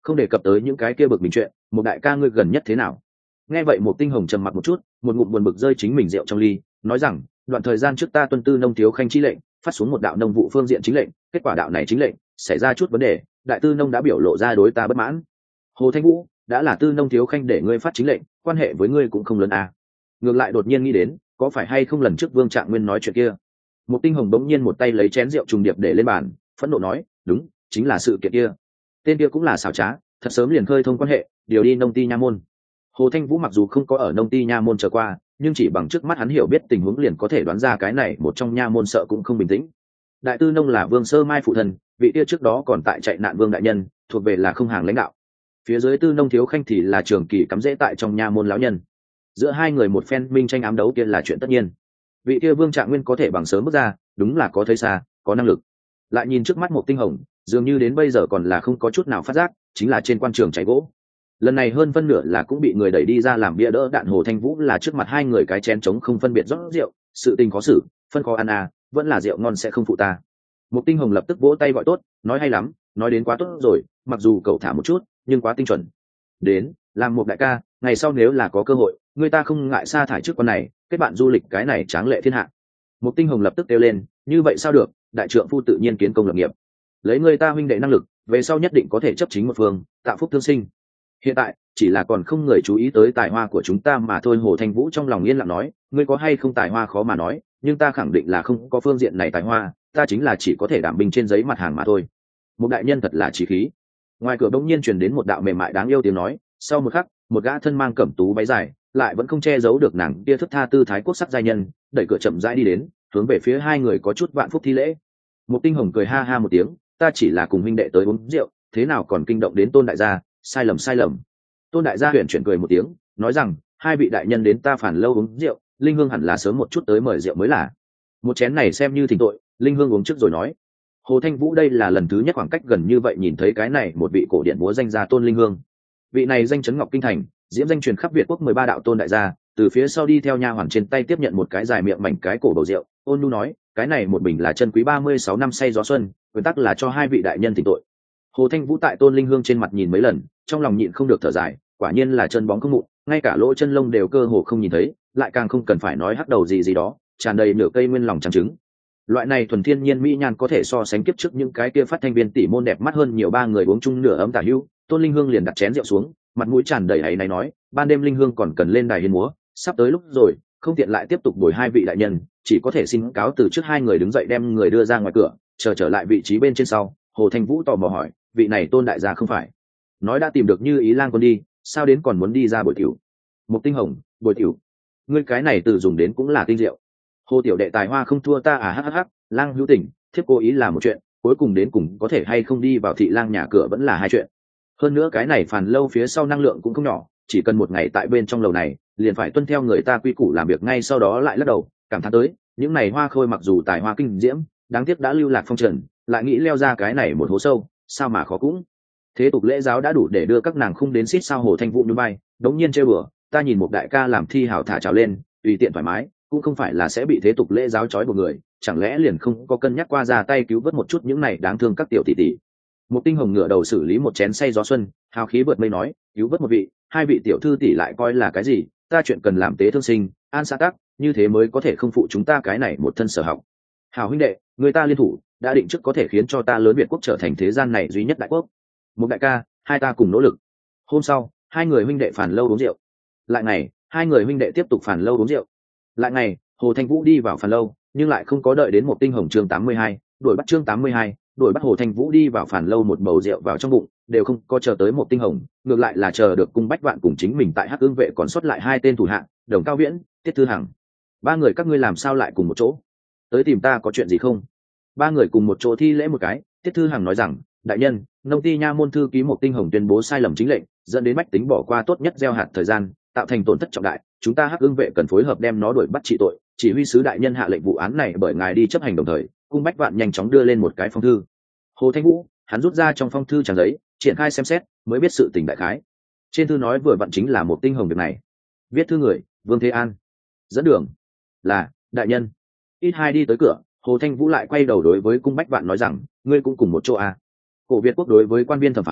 không đề cập tới những cái kia bực mình chuyện, một đại ca ngươi gần nhất thế nào? Nghe vậy một tinh hồng trầm mặc một chút, một ngụm buồn bực rơi chính mình rượu trong ly, nói rằng đoạn thời gian trước ta tuân tư nông thiếu khanh chi lệnh, phát xuống một đạo nông vụ phương diện chính lệnh, kết quả đạo này chính lệnh xảy ra chút vấn đề, đại tư nông đã biểu lộ ra đối ta bất mãn. Hồ Thanh Vũ, đã là tư nông thiếu khanh để ngươi phát chính lệnh, quan hệ với ngươi cũng không lớn à. Ngược lại đột nhiên nghĩ đến, có phải hay không lần trước Vương Trạng Nguyên nói chuyện kia. Một tinh hồng bỗng nhiên một tay lấy chén rượu trùng điệp để lên bàn, phẫn nộ nói, đúng, chính là sự kiện kia. Tên kia cũng là xảo trá, thật sớm liền khơi thông quan hệ, điều đi nông ty nha môn. Hồ Thanh Vũ mặc dù không có ở nông ty nha môn trở qua, nhưng chỉ bằng trước mắt hắn hiểu biết tình huống liền có thể đoán ra cái này một trong nha môn sợ cũng không bình tĩnh. Đại tư nông là Vương Sơ Mai phụ thần, vị kia trước đó còn tại chạy nạn Vương đại nhân, thuộc về là không hàng lãnh đạo. Phía dưới tư nông thiếu khanh thì là trường kỳ cắm rễ tại trong nha môn lão nhân. Giữa hai người một phen minh tranh ám đấu kia là chuyện tất nhiên. Vị kia Vương Trạng Nguyên có thể bằng sớm bước ra, đúng là có thấy xa, có năng lực. Lại nhìn trước mắt một tinh hồng, dường như đến bây giờ còn là không có chút nào phát giác, chính là trên quan trường cháy gỗ. Lần này hơn phân nửa là cũng bị người đẩy đi ra làm bia đỡ đạn. Hồ Thanh Vũ là trước mặt hai người cái chén trống không phân biệt rót rượu, sự tình khó xử, phân khó ăn à, vẫn là rượu ngon sẽ không phụ ta. Một tinh hồng lập tức vỗ tay gọi tốt, nói hay lắm, nói đến quá tốt rồi, mặc dù cậu thả một chút, nhưng quá tinh chuẩn. Đến, làm một đại ca, ngày sau nếu là có cơ hội, người ta không ngại sa thải trước con này, kết bạn du lịch cái này tráng lệ thiên hạ. Một tinh hồng lập tức kêu lên, như vậy sao được, đại trượng phu tự nhiên kiến công lập nghiệp, lấy người ta huynh đệ năng lực, về sau nhất định có thể chấp chính một phương, tạo phúc thương sinh. Hiện tại chỉ là còn không người chú ý tới tài hoa của chúng ta mà thôi. Hồ Thanh Vũ trong lòng yên lặng nói, ngươi có hay không tài hoa khó mà nói, nhưng ta khẳng định là không có phương diện này tài hoa, ta chính là chỉ có thể đảm binh trên giấy mặt hàng mà thôi. Một đại nhân thật là trí khí. Ngoài cửa bỗng nhiên truyền đến một đạo mềm mại đáng yêu tiếng nói, sau một khắc một gã thân mang cẩm tú váy dài, lại vẫn không che giấu được nàng kia thức tha tư thái quốc sắc giai nhân, đẩy cửa chậm rãi đi đến, hướng về phía hai người có chút vạn phúc thi lễ. Một tinh hồng cười ha ha một tiếng, ta chỉ là cùng huynh đệ tới uống rượu, thế nào còn kinh động đến Tôn đại gia, sai lầm sai lầm. Tôn đại gia huyền chuyển cười một tiếng, nói rằng hai vị đại nhân đến ta Phản Lâu uống rượu, linh hương hẳn là sớm một chút tới mời rượu mới là. Một chén này xem như thỉnh tội, linh hương uống trước rồi nói. Hồ Thanh Vũ đây là lần thứ nhất khoảng cách gần như vậy nhìn thấy cái này một vị cổ điển múa danh gia Tôn linh hương. Vị này danh chấn Ngọc Kinh thành, diễm danh truyền khắp Việt quốc 13 đạo Tôn đại gia, từ phía sau đi theo nha hoàn trên tay tiếp nhận một cái dài miệng mảnh cái cổ bầu rượu, ôn nhu nói, cái này một bình là chân quý 36 năm say gió xuân, nguyên tắc là cho hai vị đại nhân thỉnh tội. Hồ Thanh Vũ tại Tôn linh hương trên mặt nhìn mấy lần, trong lòng nhịn không được thở dài, quả nhiên là chân bóng không mụn, ngay cả lỗ chân lông đều cơ hồ không nhìn thấy, lại càng không cần phải nói hắc đầu gì gì đó, tràn đầy nửa cây nguyên lòng trắng trứng. Loại này thuần thiên nhiên mỹ nhan có thể so sánh kiếp trước những cái kia phát thanh viên tỷ môn đẹp mắt hơn nhiều. Ba người uống chung nửa ấm tả hữu, Tôn linh hương liền đặt chén rượu xuống, mặt mũi tràn đầy áy náy nói, ban đêm linh hương còn cần lên đài hiến múa, sắp tới lúc rồi, không tiện lại tiếp tục bồi hai vị đại nhân, chỉ có thể xin cáo từ trước. Hai người đứng dậy đem người đưa ra ngoài cửa, trở lại vị trí bên trên sau. Hồ Thanh Vũ tò mò hỏi, vị này Tôn đại gia không phải nói đã tìm được Như Ý Lang Quân đi, sao đến còn muốn đi ra bồi tiểu? Một tinh hồng, bồi tiểu, ngươi cái này từ dùng đến cũng là tinh diệu. Hồ tiểu đệ tài hoa không thua ta à, hắc. Lang hữu tình, thiếp cố ý là một chuyện, cuối cùng đến cùng có thể hay không đi vào thị lang nhà cửa vẫn là hai chuyện. Hơn nữa cái này Phàn Lâu phía sau năng lượng cũng không nhỏ, chỉ cần một ngày tại bên trong lầu này, liền phải tuân theo người ta quy củ làm việc, ngay sau đó lại lắc đầu cảm thán tới, những này hoa khôi mặc dù tài hoa kinh diễm, đáng tiếc đã lưu lạc phong trần, lại nghĩ leo ra cái này một hố sâu, sao mà khó cũng. Thế tục lễ giáo đã đủ để đưa các nàng khung đến xít sao. Hồ Thanh Vũ như bay, đống nhiên chơi bừa, ta nhìn một đại ca làm thi hảo thả trào lên, tùy tiện thoải mái, cũng không phải là sẽ bị thế tục lễ giáo trói buộc người, chẳng lẽ liền không có cân nhắc qua ra tay cứu vớt một chút những này đáng thương các tiểu tỷ tỷ. Một tinh hồng ngửa đầu xử lý một chén say gió xuân, hào khí vượt mây nói, cứu vớt một vị, hai vị tiểu thư tỷ lại coi là cái gì, ta chuyện cần làm tế thương sinh, an xã tắc, như thế mới có thể không phụ chúng ta cái này một thân sở học. Hào huynh đệ, người ta liên thủ, đã định trước có thể khiến cho ta lớn Việt quốc trở thành thế gian này duy nhất đại quốc. Một đại ca, hai ta cùng nỗ lực. Hôm sau, hai người huynh đệ Phàn Lâu uống rượu. Lại ngày, hai người huynh đệ tiếp tục Phàn Lâu uống rượu. Lại ngày, Hồ Thanh Vũ đi vào Phàn Lâu, nhưng lại không có đợi đến một tinh hồng chương 82, đuổi bắt chương 82, đuổi bắt Hồ Thanh Vũ đi vào Phàn Lâu, một bầu rượu vào trong bụng, đều không có chờ tới một tinh hồng, ngược lại là chờ được Cung Bách Vạn cùng chính mình tại Hắc Ưng vệ còn sót lại hai tên thủ hạ, Đồng Cao Viễn, Tiết Thư Hằng. Ba người các ngươi làm sao lại cùng một chỗ? Tới tìm ta có chuyện gì không? Ba người cùng một chỗ thi lễ một cái. Tiết Thư Hằng nói rằng, đại nhân, nông ty nha môn thư ký một tinh hồng tuyên bố sai lầm chính lệnh, dẫn đến bách tính bỏ qua tốt nhất gieo hạt thời gian, tạo thành tổn thất trọng đại, chúng ta Hắc Ưng vệ cần phối hợp đem nó đuổi bắt trị tội. Chỉ huy sứ đại nhân hạ lệnh vụ án này bởi ngài đi chấp hành đồng thời. Cung Bách Vạn nhanh chóng đưa lên một cái phong thư. Hồ Thanh Vũ, hắn rút ra trong phong thư trang giấy, triển khai xem xét, mới biết sự tình đại khái. Trên thư nói vừa vặn chính là một tinh hồng việc này. Viết thư người, Vương Thế An. Dẫn đường là đại nhân. Ít hai đi tới cửa, Hồ Thanh Vũ lại quay đầu đối với Cung Bách Vạn nói rằng, ngươi cũng cùng một chỗ à? Cổ Việt quốc đối với quan viên thẩm phán,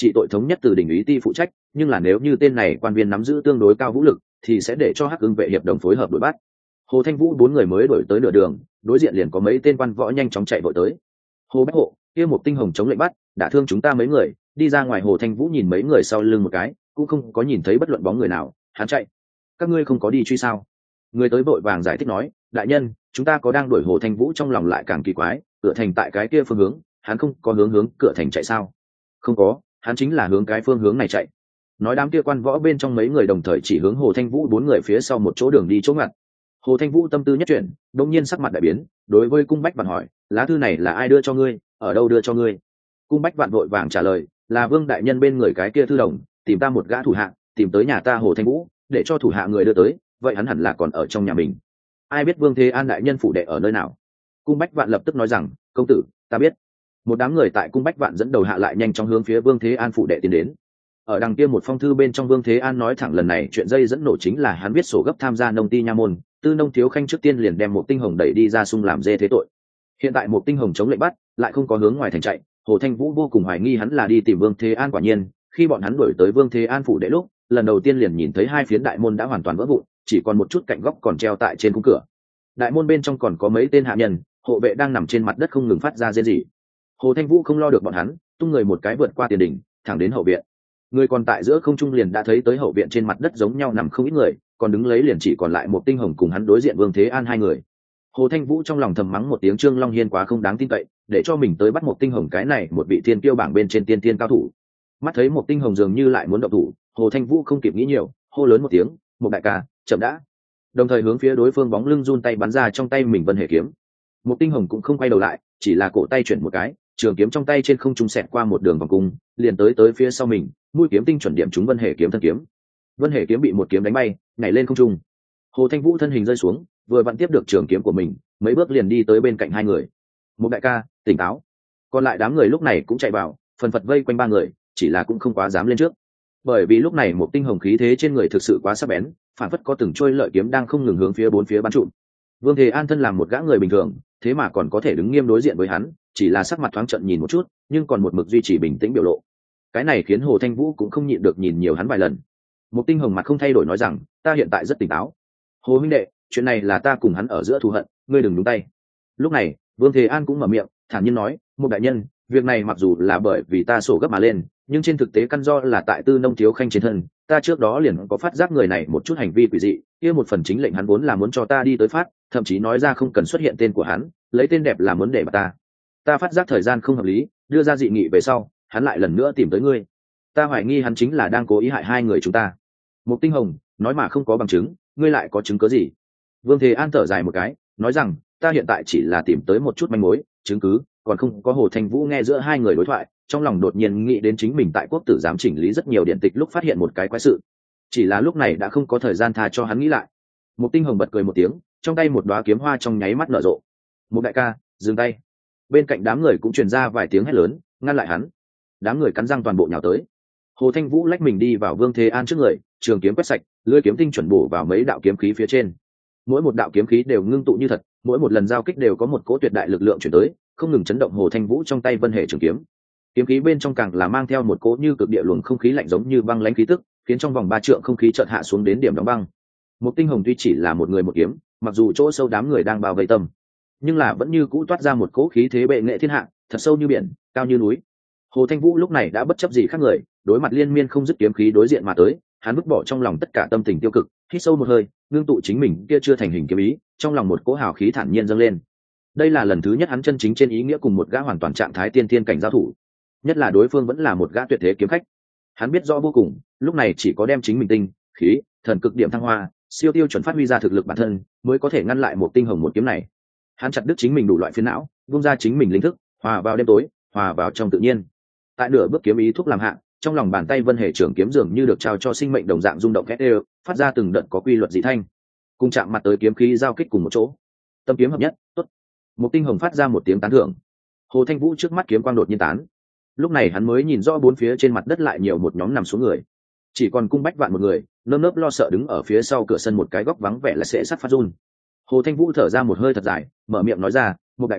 trị tội thống nhất từ đỉnh úy ti phụ trách, nhưng là nếu như tên này quan viên nắm giữ tương đối cao vũ lực thì sẽ để cho Hắc Ưng vệ hiệp đồng phối hợp đuổi bắt. Hồ Thanh Vũ bốn người mới đuổi tới nửa đường, đối diện liền có mấy tên quan võ nhanh chóng chạy vội tới. Hồ Bách Hộ, kia một tinh hồng chống lệnh bắt, đã thương chúng ta mấy người. Đi ra ngoài. Hồ Thanh Vũ nhìn mấy người sau lưng một cái, cũng không có nhìn thấy bất luận bóng người nào. Hắn chạy. Các ngươi không có đi truy sao? Người tới vội vàng giải thích nói, đại nhân, chúng ta có đang đuổi. Hồ Thanh Vũ trong lòng lại càng kỳ quái, cửa thành tại cái kia phương hướng, hắn không có hướng cửa thành chạy sao? Không có, hắn chính là hướng cái phương hướng này chạy. Nói đám kia quan võ bên trong mấy người đồng thời chỉ hướng Hồ Thanh Vũ bốn người phía sau một chỗ đường đi chỗ ngặt. Hồ Thanh Vũ tâm tư nhất chuyển, đột nhiên sắc mặt đại biến, đối với Cung Bách Vạn hỏi, lá thư này là ai đưa cho ngươi, ở đâu đưa cho ngươi? Cung Bách Vạn vội vàng trả lời, là Vương đại nhân bên người cái kia thư đồng, tìm ta một gã thủ hạ, tìm tới nhà ta Hồ Thanh Vũ, để cho thủ hạ người đưa tới, vậy hắn hẳn là còn ở trong nhà mình. Ai biết Vương Thế An đại nhân phủ đệ ở nơi nào? Cung Bách Vạn lập tức nói rằng, công tử, ta biết. Một đám người tại Cung Bách Vạn dẫn đầu hạ lại nhanh chóng hướng phía Vương Thế An phủ đệ tiến đến. Ở đằng kia một phong thư bên trong, Vương Thế An nói thẳng lần này chuyện dây dẫn nổ chính là hắn viết sổ gấp tham gia nông ty nha môn, Tư Nông Thiếu Khanh trước tiên liền đem một tinh hồng đẩy đi ra sung làm dê thế tội. Hiện tại một tinh hồng chống lệnh bắt, lại không có hướng ngoài thành chạy, Hồ Thanh Vũ vô cùng hoài nghi hắn là đi tìm Vương Thế An. Quả nhiên, khi bọn hắn đuổi tới Vương Thế An phủ đệ lúc, lần đầu tiên liền nhìn thấy hai phiến đại môn đã hoàn toàn vỡ vụn, chỉ còn một chút cạnh góc còn treo tại trên khung cửa. Đại môn bên trong còn có mấy tên hạ nhân, hộ vệ đang nằm trên mặt đất không ngừng phát ra rên rỉ. Hồ Thanh Vũ không lo được bọn hắn, tung người một cái vượt qua tiền đình, thẳng đến hậu viện. Người còn tại giữa không trung liền đã thấy tới hậu viện trên mặt đất giống nhau nằm không ít người, còn đứng lấy liền chỉ còn lại một tinh hồng cùng hắn đối diện Vương Thế An hai người. Hồ Thanh Vũ trong lòng thầm mắng một tiếng, Trương Long Hiên quá không đáng tin cậy, để cho mình tới bắt một tinh hồng cái này một vị thiên kiêu bảng bên trên tiên tiên cao thủ. Mắt thấy một tinh hồng dường như lại muốn động thủ, Hồ Thanh Vũ không kịp nghĩ nhiều, hô lớn một tiếng, một đại ca, chậm đã. Đồng thời hướng phía đối phương bóng lưng run tay bắn ra trong tay mình Vân Hề kiếm. Một tinh hồng cũng không quay đầu lại, chỉ là cổ tay chuyển một cái, trường kiếm trong tay trên không trung xẹt qua một đường vòng cung, liền tới phía sau mình, mũi kiếm tinh chuẩn điểm trúng Vân Hề kiếm thân kiếm. Vân Hề kiếm bị một kiếm đánh bay, nhảy lên không trung. Hồ Thanh Vũ thân hình rơi xuống, vừa vặn tiếp được trường kiếm của mình, mấy bước liền đi tới bên cạnh hai người. Một đại ca, tỉnh táo. Còn lại đám người lúc này cũng chạy vào, phần phật vây quanh ba người, chỉ là cũng không quá dám lên trước, bởi vì lúc này một tinh hồng khí thế trên người thực sự quá sắc bén, phản phất có từng trôi lợi kiếm đang không ngừng hướng phía bốn phía bắn trụm. Vương Thế An thân làm một gã người bình thường, thế mà còn có thể đứng nghiêm đối diện với hắn, chỉ là sắc mặt thoáng trận nhìn một chút, nhưng còn một mực duy trì bình tĩnh biểu lộ. Cái này khiến Hồ Thanh Vũ cũng không nhịn được nhìn nhiều hắn vài lần. Một tinh hồng mặt không thay đổi nói rằng, ta hiện tại rất tỉnh táo. Hồ huynh đệ, chuyện này là ta cùng hắn ở giữa thù hận, ngươi đừng nhúng tay. Lúc này Vương Thế An cũng mở miệng thản nhiên nói, một đại nhân, việc này mặc dù là bởi vì ta sổ gấp mà lên, nhưng trên thực tế căn do là tại Tư Nông Thiếu Khanh trên thân, ta trước đó liền có phát giác người này một chút hành vi quỷ dị, kia một phần chính lệnh hắn vốn là muốn cho ta đi tới phát, thậm chí nói ra không cần xuất hiện tên của hắn, lấy tên đẹp làm muốn để mà ta phát giác thời gian không hợp lý, đưa ra dị nghị về sau, hắn lại lần nữa tìm tới ngươi. Ta hoài nghi hắn chính là đang cố ý hại hai người chúng ta. Một tinh hồng nói mà không có bằng chứng, ngươi lại có chứng cứ gì? Vương Thế An thở dài một cái, nói rằng, ta hiện tại chỉ là tìm tới một chút manh mối, chứng cứ còn không có. Hồ Thanh Vũ nghe giữa hai người đối thoại, trong lòng đột nhiên nghĩ đến chính mình tại quốc tử giám chỉnh lý rất nhiều điện tịch lúc phát hiện một cái quái sự, chỉ là lúc này đã không có thời gian tha cho hắn nghĩ lại. Một tinh hồng bật cười một tiếng, trong tay một đóa kiếm hoa trong nháy mắt nở rộ. Một đại ca, dừng tay. Bên cạnh đám người cũng truyền ra vài tiếng hét lớn, ngăn lại hắn. Đám người cắn răng toàn bộ nhào tới. Hồ Thanh Vũ lách mình đi vào Vương Thế An trước người, trường kiếm quét sạch, lưỡi kiếm tinh chuẩn bổ vào mấy đạo kiếm khí phía trên. Mỗi một đạo kiếm khí đều ngưng tụ như thật, mỗi một lần giao kích đều có một cỗ tuyệt đại lực lượng chuyển tới, không ngừng chấn động Hồ Thanh Vũ trong tay Vân Hệ trường kiếm. Kiếm khí bên trong càng là mang theo một cỗ như cực địa luồng không khí lạnh giống như băng lãnh khí tức, khiến trong vòng 3 trượng không khí chợt hạ xuống đến điểm đóng băng. Một tinh hồng tuy chỉ là một người một kiếm, mặc dù chỗ sâu đám người đang bao vây tâm, nhưng là vẫn như cũ toát ra một cỗ khí thế bệ nghệ thiên hạ, thật sâu như biển, cao như núi. Hồ Thanh Vũ lúc này đã bất chấp gì khác người, đối mặt liên miên không dứt kiếm khí đối diện mà tới, hắn vứt bỏ trong lòng tất cả tâm tình tiêu cực, hít sâu một hơi, ngưng tụ chính mình kia chưa thành hình kiếm ý, trong lòng một cỗ hào khí thản nhiên dâng lên. Đây là lần thứ nhất hắn chân chính trên ý nghĩa cùng một gã hoàn toàn trạng thái tiên thiên cảnh giao thủ, nhất là đối phương vẫn là một gã tuyệt thế kiếm khách. Hắn biết rõ vô cùng, lúc này chỉ có đem chính mình tinh khí thần cực điểm thăng hoa, siêu tiêu chuẩn phát huy ra thực lực bản thân, mới có thể ngăn lại một tinh hồng một kiếm này. Hắn chặt đứt chính mình đủ loại phiền não, buông ra chính mình linh thức, hòa vào đêm tối, hòa vào trong tự nhiên. Tại nửa bước kiếm ý thúc làm hạ, trong lòng bàn tay Vân Hệ trường kiếm dường như được trao cho sinh mệnh đồng dạng rung động két đều, phát ra từng đợt có quy luật dị thanh, cùng chạm mặt tới kiếm khí giao kích cùng một chỗ. Tâm kiếm hợp nhất, tốt. Một tinh hồng phát ra một tiếng tán thưởng. Hồ Thanh Vũ trước mắt kiếm quang đột nhiên tán. Lúc này hắn mới nhìn rõ bốn phía trên mặt đất lại nhiều một nhóm nằm xuống người, chỉ còn Cung Bách Vạn một người, nơm nớp lo sợ đứng ở phía sau cửa sân một cái góc vắng vẻ là sẽ sắt phát run. Hồ Thanh Vũ thở ra một hơi thật dài, mở miệng nói ra, một đại ca,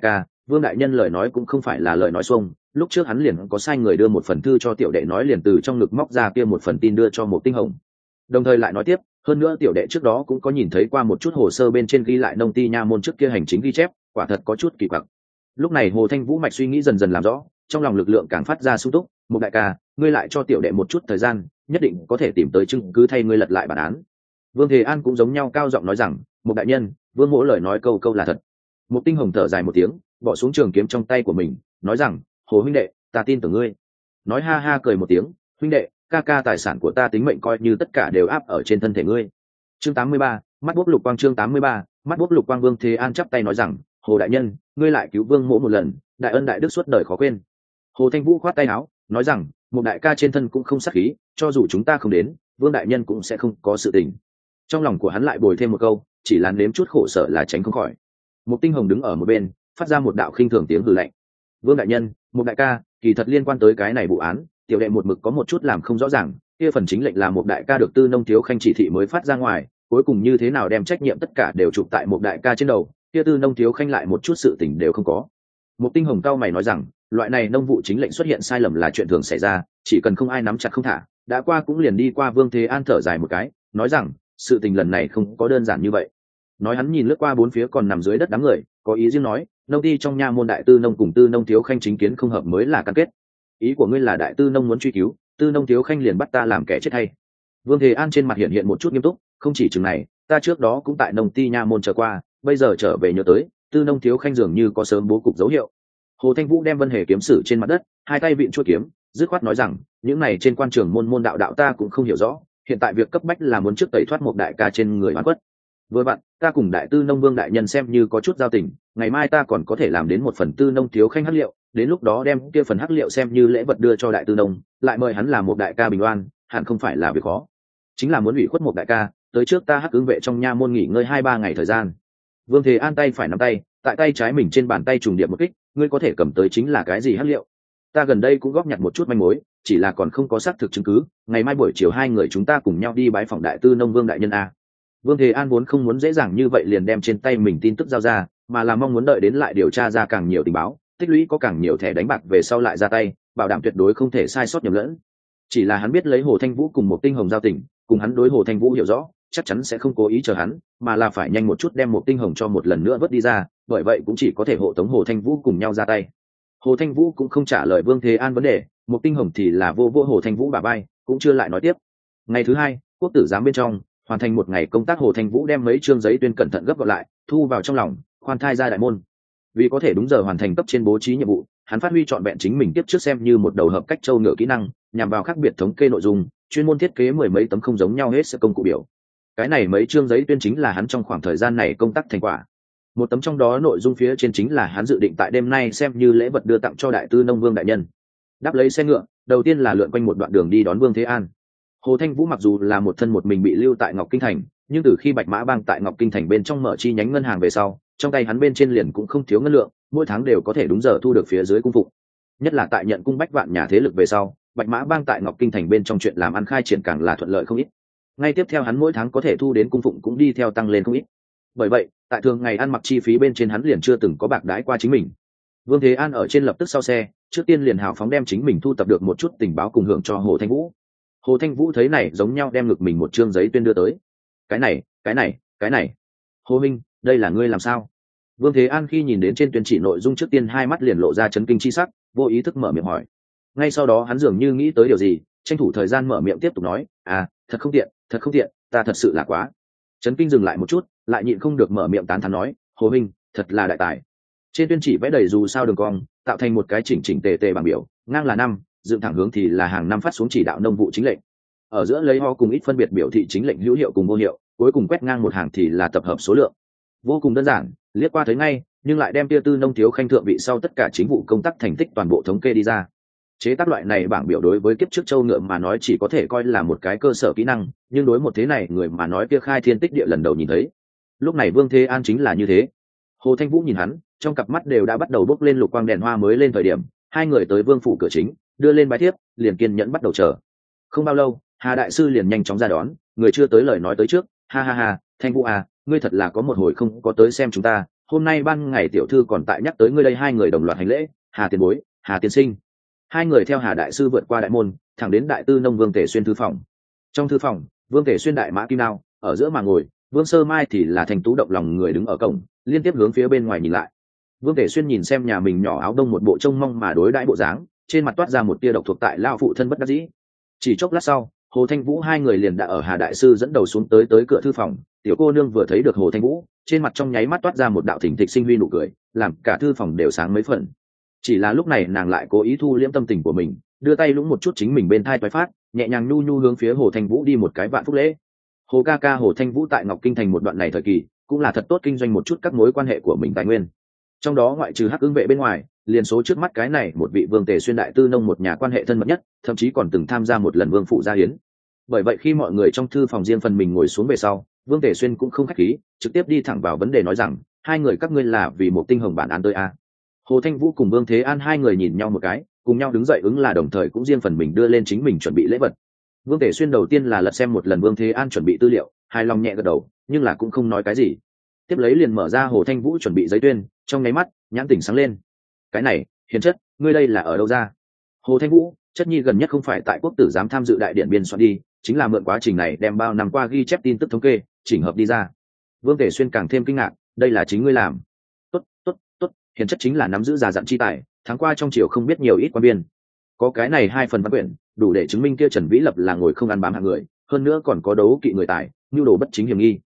Vương đại nhân lời nói cũng không phải là lời nói xuông, lúc trước hắn liền có sai người đưa một phần thư cho tiểu đệ, nói liền từ trong ngực móc ra kia một phần tin đưa cho một tinh hồng. Đồng thời lại nói tiếp, hơn nữa tiểu đệ trước đó cũng có nhìn thấy qua một chút hồ sơ bên trên ghi lại nông ti nha môn trước kia hành chính ghi chép, quả thật có chút kỳ quặc. Lúc này Hồ Thanh Vũ mạch suy nghĩ dần dần làm rõ, trong lòng lực lượng càng phát ra sung túc. Một đại ca, ngươi lại cho tiểu đệ một chút thời gian, nhất định có thể tìm tới chứng cứ thay ngươi lật lại bản án. Vương Thế An cũng giống nhau cao giọng nói rằng, một đại nhân, vương mỗ lời nói câu câu là thật. Một tinh hồng thở dài một tiếng, bỏ xuống trường kiếm trong tay của mình, nói rằng, Hồ huynh đệ, ta tin tưởng ngươi. Nói ha ha cười một tiếng, huynh đệ, ca ca tài sản của ta tính mệnh coi như tất cả đều áp ở trên thân thể ngươi. Chương 83, mắt bốc lục quang. Chương 83, mắt bốc lục quang. Vương Thế An chắp tay nói rằng, Hồ đại nhân, ngươi lại cứu vương mỗ một lần, đại ân đại đức suốt đời khó quên. Hồ Thanh Vũ khoát tay áo, nói rằng, một đại ca trên thân cũng không sát khí, cho dù chúng ta không đến, vương đại nhân cũng sẽ không có sự tình. Trong lòng của hắn lại bồi thêm một câu, chỉ là nếm chút khổ sở là tránh không khỏi. Một tinh hồng đứng ở một bên, phát ra một đạo khinh thường tiếng hừ lạnh. Vương đại nhân, một đại ca, kỳ thật liên quan tới cái này vụ án, tiểu đệ một mực có một chút làm không rõ ràng, kia phần chính lệnh là một đại ca được Tư Nông Thiếu Khanh chỉ thị mới phát ra ngoài, cuối cùng như thế nào đem trách nhiệm tất cả đều chụp tại một đại ca trên đầu, kia Tư Nông Thiếu Khanh lại một chút sự tình đều không có. Một tinh hồng cao mày nói rằng, loại này nông vụ chính lệnh xuất hiện sai lầm là chuyện thường xảy ra, chỉ cần không ai nắm chặt không thả, đã qua cũng liền đi qua. Vương Thế An thở dài một cái, nói rằng, sự tình lần này không có đơn giản như vậy. Nói hắn nhìn lướt qua bốn phía còn nằm dưới đất đám người, có ý riêng nói, nông ty trong nha môn đại tư nông cùng Tư Nông Thiếu Khanh chính kiến không hợp mới là căn kết. Ý của ngươi là đại tư nông muốn truy cứu, Tư Nông Thiếu Khanh liền bắt ta làm kẻ chết hay? Vương Thế An trên mặt hiện một chút nghiêm túc, không chỉ chừng này, ta trước đó cũng tại nông ty nha môn chờ qua, bây giờ trở về nhớ tới, Tư Nông Thiếu Khanh dường như có sớm bố cục dấu hiệu. Hồ Thanh Vũ đem Vân Hề kiếm sử trên mặt đất, hai tay vịn chuôi kiếm, dứt khoát nói rằng, những này trên quan trường môn đạo đạo ta cũng không hiểu rõ, hiện tại việc cấp bách là muốn trước tẩy thoát một đại ca trên người oán khuất. Vừa vặn, ta cùng đại tư nông Vương đại nhân xem như có chút giao tình, ngày mai ta còn có thể làm đến một phần Tư Nông Thiếu Khanh hắc liệu, đến lúc đó đem kia phần hắc liệu xem như lễ vật đưa cho đại tư nông, lại mời hắn làm một đại ca bình oan, hẳn không phải là việc khó. Chính là muốn ủy khuất một đại ca, tới trước ta hắc ứng vệ trong nha môn nghỉ ngơi 2-3 ngày thời gian. Vương Thế An tay phải nắm tay, tại tay trái mình trên bàn tay trùng điệp một kích, ngươi có thể cầm tới chính là cái gì hắc liệu? Ta gần đây cũng góp nhặt một chút manh mối, chỉ là còn không có xác thực chứng cứ, ngày mai buổi chiều hai người chúng ta cùng nhau đi bái phòng đại tư nông Vương đại nhân a. Vương Thế An vốn không muốn dễ dàng như vậy liền đem trên tay mình tin tức giao ra, mà là mong muốn đợi đến lại điều tra ra càng nhiều tình báo, tích lũy có càng nhiều thẻ đánh bạc về sau lại ra tay, bảo đảm tuyệt đối không thể sai sót nhầm lẫn. Chỉ là hắn biết lấy Hồ Thanh Vũ cùng một tinh hồng giao tình, cùng hắn đối Hồ Thanh Vũ hiểu rõ, chắc chắn sẽ không cố ý chờ hắn, mà là phải nhanh một chút đem một tinh hồng cho một lần nữa vớt đi ra, bởi vậy cũng chỉ có thể hộ tống Hồ Thanh Vũ cùng nhau ra tay. Hồ Thanh Vũ cũng không trả lời Vương Thế An vấn đề, một tinh hồng thì là vô Hồ Thanh Vũ bả vai, cũng chưa lại nói tiếp. Ngày thứ hai, quốc tử giám bên trong, hoàn thành một ngày công tác, Hồ Thanh Vũ đem mấy chương giấy tuyên cẩn thận gấp gọn lại, thu vào trong lòng, khoan thai ra đại môn. Vì có thể đúng giờ hoàn thành cấp trên bố trí nhiệm vụ, hắn phát huy trọn vẹn chính mình tiếp trước xem như một đầu hợp cách châu ngựa kỹ năng, nhằm vào khác biệt thống kê nội dung, chuyên môn thiết kế mười mấy tấm không giống nhau hết sự công cụ biểu. Cái này mấy chương giấy tuyên chính là hắn trong khoảng thời gian này công tác thành quả. Một tấm trong đó nội dung phía trên chính là hắn dự định tại đêm nay xem như lễ vật đưa tặng cho đại tư nông Vương đại nhân. Đáp lấy xe ngựa, đầu tiên là lượn quanh một đoạn đường đi đón Vương Thế An. Hồ Thanh Vũ mặc dù là một thân một mình bị lưu tại Ngọc Kinh Thành, nhưng từ khi Bạch Mã Bang tại Ngọc Kinh Thành bên trong mở chi nhánh ngân hàng về sau, trong tay hắn bên trên liền cũng không thiếu ngân lượng, mỗi tháng đều có thể đúng giờ thu được phía dưới cung phục. Nhất là tại nhận cung bách vạn nhà thế lực về sau, Bạch Mã Bang tại Ngọc Kinh Thành bên trong chuyện làm ăn khai triển càng là thuận lợi không ít. Ngay tiếp theo hắn mỗi tháng có thể thu đến cung phụng cũng đi theo tăng lên không ít. Bởi vậy, tại thường ngày ăn mặc chi phí bên trên hắn liền chưa từng có bạc đãi qua chính mình. Vương Thế An ở trên lập tức sau xe, trước tiên liền hào phóng đem chính mình thu tập được một chút tình báo cùng hưởng cho Hồ Thanh Vũ. Hồ Thanh Vũ thấy này giống nhau đem ngực mình một chương giấy tuyên đưa tới. Cái này. Hồ minh, đây là ngươi làm sao? Vương Thế An khi nhìn đến trên tuyên chỉ nội dung trước tiên hai mắt liền lộ ra chấn kinh chi sắc, vô ý thức mở miệng hỏi. Ngay sau đó hắn dường như nghĩ tới điều gì, tranh thủ thời gian mở miệng tiếp tục nói, thật không tiện, ta thật sự là quá. Chấn kinh dừng lại một chút, lại nhịn không được mở miệng tán thán nói, Hồ minh, thật là đại tài. Trên tuyên chỉ vẽ đầy dù sao đường cong, tạo thành một cái chỉnh tề bảng biểu, ngang là năm, dựng thẳng hướng thì là hàng năm phát xuống chỉ đạo nông vụ chính lệnh. Ở giữa lấy ho cùng ít phân biệt biểu thị chính lệnh hữu hiệu cùng vô hiệu, cuối cùng quét ngang một hàng thì là tập hợp số lượng. Vô cùng đơn giản, liếc qua thấy ngay, nhưng lại đem Tư Nông Thiếu Khanh thượng vị sau tất cả chính vụ công tác thành tích toàn bộ thống kê đi ra. Chế tác loại này bảng biểu đối với kiếp trước châu ngựa mà nói chỉ có thể coi là một cái cơ sở kỹ năng, nhưng đối một thế này người mà nói kia khai thiên tích địa lần đầu nhìn thấy. Lúc này Vương Thế An chính là như thế. Hồ Thanh Vũ nhìn hắn, trong cặp mắt đều đã bắt đầu bốc lên lục quang đèn hoa mới lên thời điểm, hai người tới vương phủ cửa chính, đưa lên bái thiếp, liền kiên nhẫn bắt đầu chờ. Không bao lâu, Hà đại sư liền nhanh chóng ra đón, người chưa tới lời nói tới trước, ha, Thanh Vũ à, ngươi thật là có một hồi không có tới xem chúng ta, hôm nay ban ngày tiểu thư còn tại nhắc tới ngươi đây. Hai người đồng loạt hành lễ. Hà tiền bối, Hà tiên sinh. Hai người theo Hà đại sư vượt qua đại môn, thẳng đến đại tư nông Vương Tể Xuyên thư phòng. Trong thư phòng, Vương Tể Xuyên đại mã kim đao ở giữa mà ngồi, Vương Sơ Mai thì là thành tú động lòng người đứng ở cổng, liên tiếp hướng phía bên ngoài nhìn lại. Vương Tể Xuyên nhìn xem nhà mình nhỏ áo đông một bộ trông mong mà đối đãi bộ dáng, trên mặt toát ra một tia độc thuộc tại lao phụ thân bất đắc dĩ. Chỉ chốc lát sau, Hồ Thanh Vũ hai người liền đã ở Hà đại sư dẫn đầu xuống tới cửa thư phòng. Tiểu cô nương vừa thấy được Hồ Thanh Vũ, trên mặt trong nháy mắt toát ra một đạo thỉnh thịch sinh huy nụ cười, làm cả thư phòng đều sáng mấy phần. Chỉ là lúc này nàng lại cố ý thu liễm tâm tình của mình, đưa tay lũng một chút chính mình bên thai toái phát, nhẹ nhàng nhu nhu hướng phía Hồ Thanh Vũ đi một cái vạn phúc lễ. Hồ ca ca Hồ Thanh Vũ tại Ngọc Kinh thành một đoạn này thời kỳ, cũng là thật tốt kinh doanh một chút các mối quan hệ của mình tài nguyên. Trong đó ngoại trừ Hắc Ưng vệ bên ngoài, liền số trước mắt cái này một vị Vương Tề Xuyên đại tư nông một nhà quan hệ thân mật nhất, thậm chí còn từng tham gia một lần vương phụ gia hiến. Bởi vậy khi mọi người trong thư phòng riêng phần mình ngồi xuống về sau, Vương Tề Xuyên cũng không khách khí, trực tiếp đi thẳng vào vấn đề nói rằng, hai người các ngươi là vì một tinh hồng bản án tới a. Hồ Thanh Vũ cùng Vương Thế An hai người nhìn nhau một cái, cùng nhau đứng dậy ứng là đồng thời cũng riêng phần mình đưa lên chính mình chuẩn bị lễ vật. Vương Tề Xuyên đầu tiên là lật xem một lần Vương Thế An chuẩn bị tư liệu, hài lòng nhẹ gật đầu, nhưng là cũng không nói cái gì. Tiếp lấy liền mở ra Hồ Thanh Vũ chuẩn bị giấy tuyên, trong nháy mắt nhãn tỉnh sáng lên. Cái này, Hiền chất, ngươi đây là ở đâu ra? Hồ Thanh Vũ, chất nhi gần nhất không phải tại quốc tử giám tham dự đại điện biên soạn đi, chính là mượn quá trình này đem bao năm qua ghi chép tin tức thống kê chỉnh hợp đi ra. Vương Tề Xuyên càng thêm kinh ngạc, đây là chính ngươi làm? Tốt, tốt, tốt, Hiền chất chính là nắm giữ già dặn chi tài, tháng qua trong triều không biết nhiều ít quan biên, có cái này 2 phần văn quyển đủ để chứng minh kia Trần Vĩ Lập là ngồi không ăn bám hạng người, hơn nữa còn có đấu kỵ người tài, nhu đồ bất chính hiểm nghi.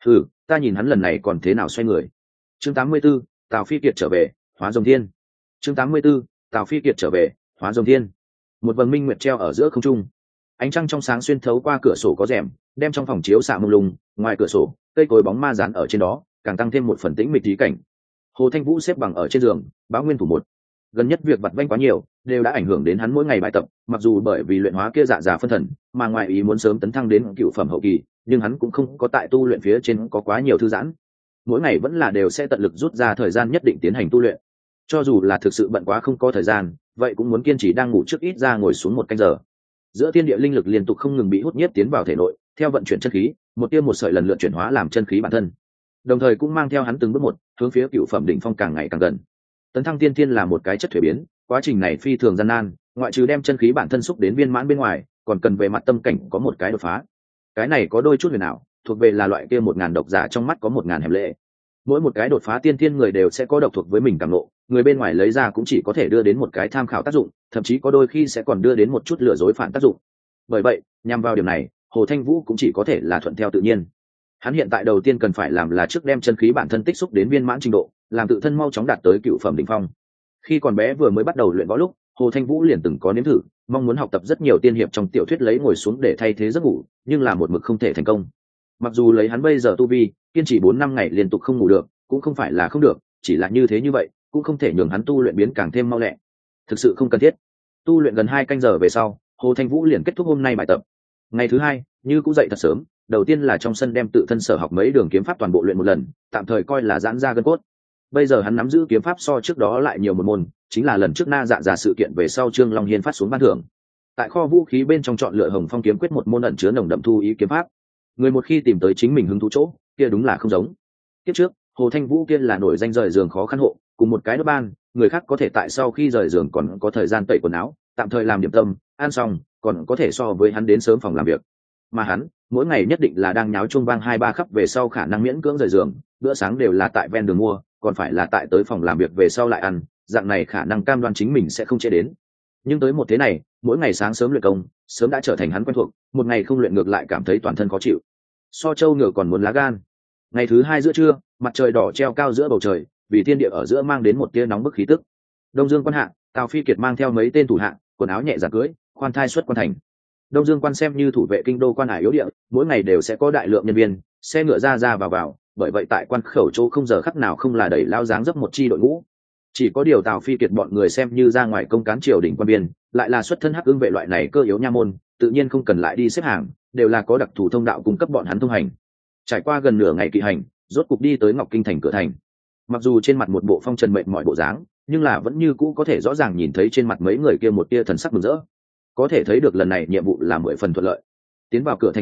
Ta nhìn hắn lần này còn thế nào xoay người. Chương 84, Tào Phi Kiệt trở về, hóa rồng thiên. Chương 84, Tào Phi Kiệt trở về, hóa rồng thiên. Một vầng minh nguyệt treo ở giữa không trung, ánh trăng trong sáng xuyên thấu qua cửa sổ có rèm, đem trong phòng chiếu xạ mông lung. Ngoài cửa sổ, cây cối bóng ma dán ở trên đó, càng tăng thêm một phần tĩnh mịch trí cảnh. Hồ Thanh Vũ xếp bằng ở trên giường, báo nguyên thủ một. Gần nhất việc vặt vãnh quá nhiều, đều đã ảnh hưởng đến hắn mỗi ngày bài tập. Mặc dù bởi vì luyện hóa kia dạ già phân thần, mà ngoài ý muốn sớm tấn thăng đến cựu phẩm hậu kỳ, nhưng hắn cũng không có tại tu luyện phía trên có quá nhiều thư giãn. Mỗi ngày vẫn là đều sẽ tận lực rút ra thời gian nhất định tiến hành tu luyện. Cho dù là thực sự bận quá không có thời gian, vậy cũng muốn kiên trì đang ngủ trước ít ra ngồi xuống 1 canh giờ. Giữa thiên địa linh lực liên tục không ngừng bị hút nhiếp tiến vào thể nội, theo vận chuyển chân khí, một tia một sợi lần lượt chuyển hóa làm chân khí bản thân. Đồng thời cũng mang theo hắn từng bước một, hướng phía cựu phẩm đỉnh phong càng ngày càng gần. Tấn thăng tiên thiên là một cái chất thuế biến, quá trình này phi thường gian nan, ngoại trừ đem chân khí bản thân xúc đến viên mãn bên ngoài, còn cần về mặt tâm cảnh có một cái đột phá. Cái này có đôi chút huyền ảo, thuộc về là loại kia 1000 độc giả trong mắt có 1000 hẻm lệ. Mỗi một cái đột phá tiên thiên người đều sẽ có độc thuộc với mình cảm ngộ, người bên ngoài lấy ra cũng chỉ có thể đưa đến một cái tham khảo tác dụng, thậm chí có đôi khi sẽ còn đưa đến một chút lừa dối phản tác dụng. Bởi vậy, nhằm vào điểm này, Hồ Thanh Vũ cũng chỉ có thể là thuận theo tự nhiên. Hắn hiện tại đầu tiên cần phải làm là trước đem chân khí bản thân tích xúc đến viên mãn trình độ, làm tự thân mau chóng đạt tới cựu phẩm đỉnh phong. Khi còn bé vừa mới bắt đầu luyện võ lúc, Hồ Thanh Vũ liền từng có nếm thử, mong muốn học tập rất nhiều tiên hiệp trong tiểu thuyết lấy ngồi xuống để thay thế giấc ngủ, nhưng là một mực không thể thành công. Mặc dù lấy hắn bây giờ tu vi, kiên trì 4-5 ngày liên tục không ngủ được, cũng không phải là không được, chỉ là như thế như vậy, cũng không thể nhường hắn tu luyện biến càng thêm mau lẹ. Thực sự không cần thiết. Tu luyện gần 2 canh giờ về sau, Hồ Thanh Vũ liền kết thúc hôm nay bài tập. Ngày thứ hai, như cũng dậy thật sớm, đầu tiên là trong sân đem tự thân sở học mấy đường kiếm pháp toàn bộ luyện một lần, tạm thời coi là giãn ra gân cốt. Bây giờ hắn nắm giữ kiếm pháp so trước đó lại nhiều một môn, chính là lần trước Na Dạ Dạ sự kiện về sau Trương Long Hiên phát xuống ban thưởng. Tại kho vũ khí bên trong chọn lựa Hồng Phong kiếm quyết một môn ẩn chứa nồng đậm thu ý kiếm pháp. Người một khi tìm tới chính mình hứng thú chỗ, kia đúng là không giống. Tiếp trước, Hồ Thanh Vũ kia là nổi danh rời giường khó khăn hộ, cùng một cái đốt ban, người khác có thể tại sau khi rời giường còn có thời gian tẩy quần áo, tạm thời làm điểm tâm, ăn xong, còn có thể so với hắn đến sớm phòng làm việc. Mà hắn, mỗi ngày nhất định là đang nháo chuông vang 2-3 khắp về sau khả năng miễn cưỡng rời giường, bữa sáng đều là tại ven đường mua, còn phải là tại tới phòng làm việc về sau lại ăn, dạng này khả năng cam đoan chính mình sẽ không trễ đến. Nhưng tới một thế này, mỗi ngày sáng sớm luyện công, sớm đã trở thành hắn quen thuộc, một ngày không luyện ngược lại cảm thấy toàn thân khó chịu. So châu ngựa còn muốn lá gan. Ngày thứ hai giữa trưa, mặt trời đỏ treo cao giữa bầu trời, vì thiên địa ở giữa mang đến một tia nóng bức khí tức. Đông Dương quan hạ, Tào Phi Kiệt mang theo mấy tên thủ hạ, quần áo nhẹ giả cưỡi, khoan thai xuất quan thành. Đông Dương quan xem như thủ vệ kinh đô quan hải yếu địa, mỗi ngày đều sẽ có đại lượng nhân viên, xe ngựa ra ra vào, bởi vậy tại quan khẩu chỗ không giờ khắc nào không là đẩy lao dáng dấp một chi đội ngũ. Chỉ có điều Tào Phi Kiệt bọn người xem như ra ngoài công cán triều đình quan biên, lại là xuất thân Hắc Ưng vệ loại này cơ yếu nha môn, tự nhiên không cần lại đi xếp hàng, đều là có đặc thù thông đạo cung cấp bọn hắn thông hành. Trải qua gần nửa ngày kỵ hành, rốt cục đi tới Ngọc Kinh thành cửa thành. Mặc dù trên mặt một bộ phong trần mệt mỏi bộ dáng, nhưng là vẫn như cũ có thể rõ ràng nhìn thấy trên mặt mấy người kia một tia thần sắc mừng rỡ. Có thể thấy được lần này nhiệm vụ là 10 phần thuận lợi. Tiến vào cửa thành sau,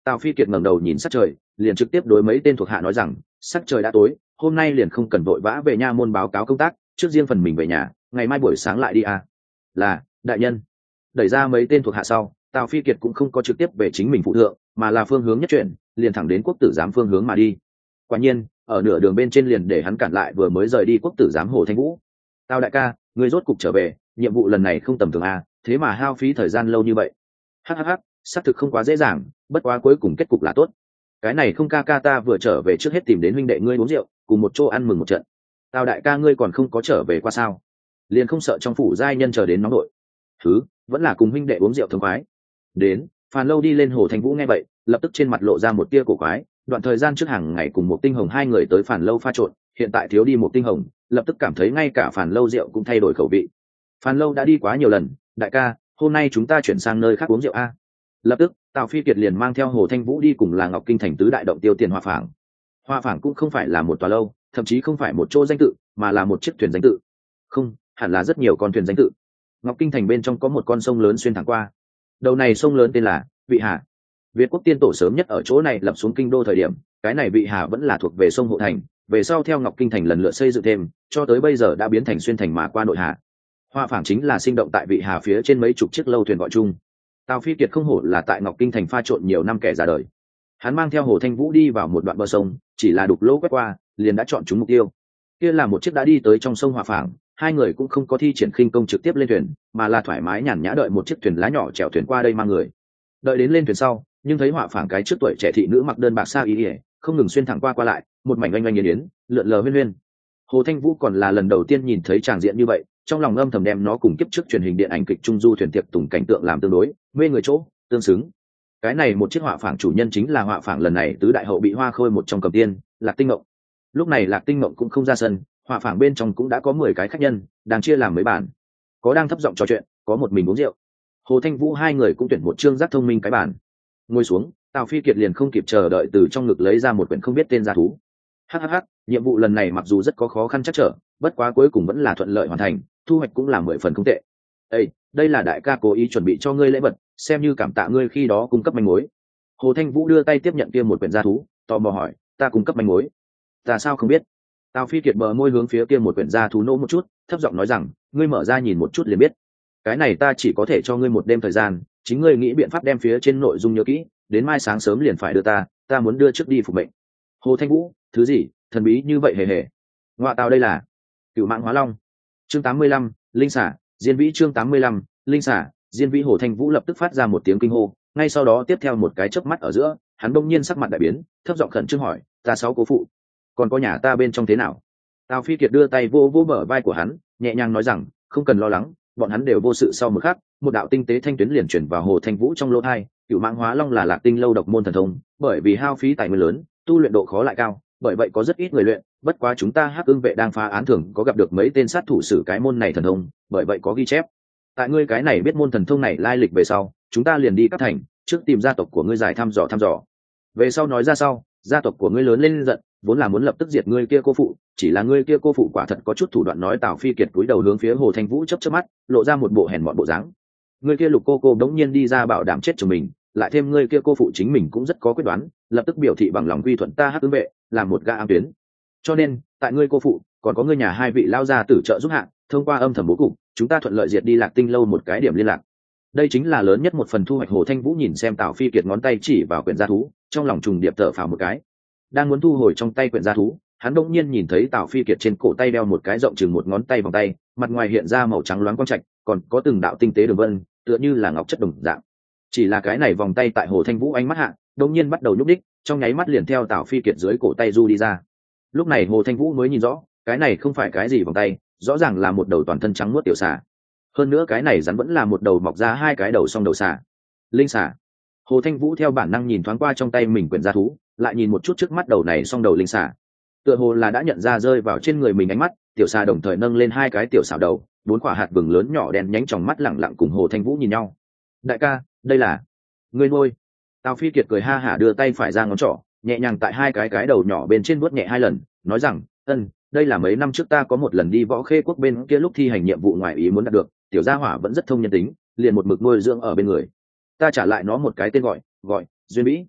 Tào Phi Kiệt ngẩng đầu nhìn sắc trời, liền trực tiếp đối mấy tên thuộc hạ nói rằng, sắc trời đã tối, hôm nay liền không cần vội vã về nha môn báo cáo công tác, trước riêng phần mình về nhà, ngày mai buổi sáng lại đi à. Là, đại nhân. Đẩy ra mấy tên thuộc hạ sau, Tào Phi Kiệt cũng không có trực tiếp về chính mình phụ thượng, mà là phương hướng nhất chuyển, liền thẳng đến quốc tử giám phương hướng mà đi. Quả nhiên, ở nửa đường bên trên liền để hắn cản lại vừa mới rời đi quốc tử giám Hồ Thanh Vũ. Tào đại ca, ngươi rốt cục trở về, nhiệm vụ lần này không tầm thường à, thế mà hao phí thời gian lâu như vậy. Hắc, xác thực không quá dễ dàng, bất quá cuối cùng kết cục là tốt. Cái này không ca ca, ta vừa trở về trước hết tìm đến huynh đệ ngươi uống rượu, cùng một chỗ ăn mừng một trận. Tào đại ca, ngươi còn không có trở về qua sao? Liền không sợ trong phủ giai nhân chờ đến nóng nội? Thứ, vẫn là cùng huynh đệ uống rượu thống khoái. Đến, Phàn Lâu đi lên Hồ Thanh Vũ nghe vậy, lập tức trên mặt lộ ra một tia cổ quái. Đoạn thời gian trước hàng ngày cùng một Tinh Hồng hai người tới Phàn Lâu pha trộn, hiện tại thiếu đi một Tinh Hồng, lập tức cảm thấy ngay cả Phàn Lâu rượu cũng thay đổi khẩu vị. Phàn Lâu đã đi quá nhiều lần, đại ca, hôm nay chúng ta chuyển sang nơi khác uống rượu a. Lập tức, Tào Phi Kiệt liền mang theo Hồ Thanh Vũ đi cùng là Ngọc Kinh thành tứ đại động tiêu tiền Hoa Phảng. Hoa Phảng cũng không phải là một tòa lâu, thậm chí không phải một chỗ danh tự, mà là một chiếc thuyền danh tự. Không, hẳn là rất nhiều con thuyền danh tự. Ngọc Kinh thành bên trong có một con sông lớn xuyên thẳng qua. Đầu này sông lớn tên là Vị Hà. Việt quốc tiên tổ sớm nhất ở chỗ này lập xuống kinh đô thời điểm, cái này Vị Hà vẫn là thuộc về sông Hộ Thành, về sau theo Ngọc Kinh thành lần lượt xây dựng thêm, cho tới bây giờ đã biến thành xuyên thành mà qua nội hà. Hoa Phảng chính là sinh động tại Vị Hà phía trên mấy chục chiếc lâu thuyền gọi chung. Tào Phi Kiệt không hổ là tại Ngọc Kinh thành pha trộn nhiều năm kẻ ra đời. Hắn mang theo Hồ Thanh Vũ đi vào một đoạn bờ sông, chỉ là đục lỗ quét qua, liền đã chọn trúng mục tiêu. Kia là một chiếc đã đi tới trong sông Hoa Phảng, hai người cũng không có thi triển khinh công trực tiếp lên thuyền, mà là thoải mái nhàn nhã đợi một chiếc thuyền lá nhỏ chèo thuyền qua đây mang người. Đợi đến lên thuyền sau, nhưng thấy Hoa Phảng cái trước tuổi trẻ thị nữ mặc đơn bạc sa y, không ngừng xuyên thẳng qua lại, một mảnh oanh oanh yến yến, lượn lờ huyên huyên. Hồ Thanh Vũ còn là lần đầu tiên nhìn thấy tràng diện như vậy, trong lòng âm thầm đem nó cùng kiếp trước truyền hình điện ảnh kịch trung du thuyền tiệc tùng cảnh tượng làm tương đối mê người chỗ tương xứng. Cái này một chiếc Hoa Phảng chủ nhân chính là Hoa Phảng lần này tứ đại hậu bị Hoa Khôi một trong cầm tiên Lạc Tinh Mộng. Lúc này Lạc Tinh Mộng cũng không ra sân, Hoa Phảng bên trong cũng đã có 10 cái khách nhân đang chia làm mấy bàn, có đang thấp giọng trò chuyện, có một mình uống rượu. Hồ Thanh Vũ hai người cũng tuyển một trương giác thông minh cái bàn ngồi xuống. Tào Phi Kiệt liền không kịp chờ đợi từ trong ngực lấy ra một quyển không biết tên gia thú. Hắc, nhiệm vụ lần này mặc dù rất có khó khăn chắc trở, bất quá cuối cùng vẫn là thuận lợi hoàn thành, thu hoạch cũng là 10 phần không tệ. Ê, đây là đại ca cố ý chuẩn bị cho ngươi lễ vật, xem như cảm tạ ngươi khi đó cung cấp manh mối. Hồ Thanh Vũ đưa tay tiếp nhận kia một quyển gia thú, tò mò hỏi, ta cung cấp manh mối? Ta sao không biết? Tào Phi Kiệt bờ môi hướng phía kia một quyển gia thú nỗ một chút, thấp giọng nói rằng, ngươi mở ra nhìn một chút liền biết. Cái này ta chỉ có thể cho ngươi một đêm thời gian, chính ngươi nghĩ biện pháp đem phía trên nội dung nhớ kỹ, đến mai sáng sớm liền phải đưa ta muốn đưa trước đi phục mệnh. Hồ Thanh Vũ, thứ gì thần bí như vậy hề. Ngoạ tào, đây là Cửu Mạng Hóa Long. Chương 85, linh xả diên vĩ. Chương 85, linh xả diên vĩ. Hồ Thanh Vũ lập tức phát ra một tiếng kinh hô, ngay sau đó tiếp theo một cái chớp mắt ở giữa, hắn đông nhiên sắc mặt đại biến, thấp giọng khẩn trương hỏi, ta sáu cố phụ, còn có nhà ta bên trong thế nào? Tào Phi Kiệt đưa tay vô bờ vai của hắn, nhẹ nhàng nói rằng, không cần lo lắng, bọn hắn đều vô sự. Sau một khắc, một đạo tinh tế thanh tuyến liền chuyển vào Hồ Thanh Vũ trong lỗ tai. Cửu Mạng Hóa Long là Lạc Tinh lâu độc môn thần thông, bởi vì hao phí tài nguyên lớn, tu luyện độ khó lại cao, bởi vậy có rất ít người luyện. Bất quá chúng ta Hắc Ưng vệ đang phá án thường có gặp được mấy tên sát thủ sử cái môn này thần thông, bởi vậy có ghi chép. Tại ngươi cái này biết môn thần thông này lai lịch về sau, chúng ta liền đi các thành, trước tìm gia tộc của ngươi giải thăm dò. Về sau nói ra sau, gia tộc của ngươi lớn lên giận, vốn là muốn lập tức diệt ngươi kia cô phụ, chỉ là ngươi kia cô phụ quả thật có chút thủ đoạn. Nói Tào Phi Kiệt cúi đầu hướng phía Hồ Thanh Vũ chớp mắt, lộ ra một bộ hèn mọn bộ dáng. Ngươi kia Lục cô đống nhiên đi ra bảo đảm chết cho mình, lại thêm ngươi kia cô phụ chính mình cũng rất có quyết đoán, lập tức biểu thị bằng lòng quy thuận ta Hắc Ưng vệ, làm một gã am tuyến. Cho nên, tại ngươi cô phụ, còn có ngươi nhà hai vị lao gia tử trợ giúp hạ, thông qua âm thầm bố cục, chúng ta thuận lợi diệt đi Lạc Tinh lâu một cái điểm liên lạc. Đây chính là lớn nhất một phần thu hoạch. Hồ Thanh Vũ nhìn xem Tào Phi Kiệt ngón tay chỉ vào quyển gia thú, trong lòng trùng điệp thở phào một cái. Đang muốn thu hồi trong tay quyển gia thú, hắn đột nhiên nhìn thấy Tào Phi Kiệt trên cổ tay đeo một cái rộng chừng một ngón tay vòng tay, mặt ngoài hiện ra màu trắng loáng quang trạch, còn có từng đạo tinh tế đường vân, tựa như là ngọc chất đồng dạng. Chỉ là cái này vòng tay tại Hồ Thanh Vũ ánh mắt hạ, đột nhiên bắt đầu nhúc đích, trong nháy mắt liền theo Tào Phi Kiệt dưới cổ tay du đi ra. Lúc này Hồ Thanh Vũ mới nhìn rõ, cái này không phải cái gì vòng tay, rõ ràng là một đầu toàn thân trắng muốt tiểu xà. Hơn nữa cái này rắn vẫn là một đầu mọc ra hai cái đầu song đầu xà. Linh xà. Hồ Thanh Vũ theo bản năng nhìn thoáng qua trong tay mình quyển gia thú, lại nhìn một chút trước mắt đầu này song đầu linh xà. Tựa hồ là đã nhận ra rơi vào trên người mình ánh mắt, tiểu xà đồng thời nâng lên hai cái tiểu xảo đầu, bốn quả hạt vừng lớn nhỏ đen nhánh trong mắt lẳng lặng cùng Hồ Thanh Vũ nhìn nhau. Đại ca, đây là ngươi nuôi? Tào Phi Kiệt cười ha hả đưa tay phải ra ngón trỏ, nhẹ nhàng tại hai cái đầu nhỏ bên trên vuốt nhẹ hai lần, nói rằng, đây là mấy năm trước ta có một lần đi Võ Khê quốc bên kia lúc thi hành nhiệm vụ ngoài ý muốn đạt được, tiểu gia hỏa vẫn rất thông nhân tính, liền một mực nuôi dưỡng ở bên người. Ta trả lại nó một cái tên gọi Duyên Vĩ.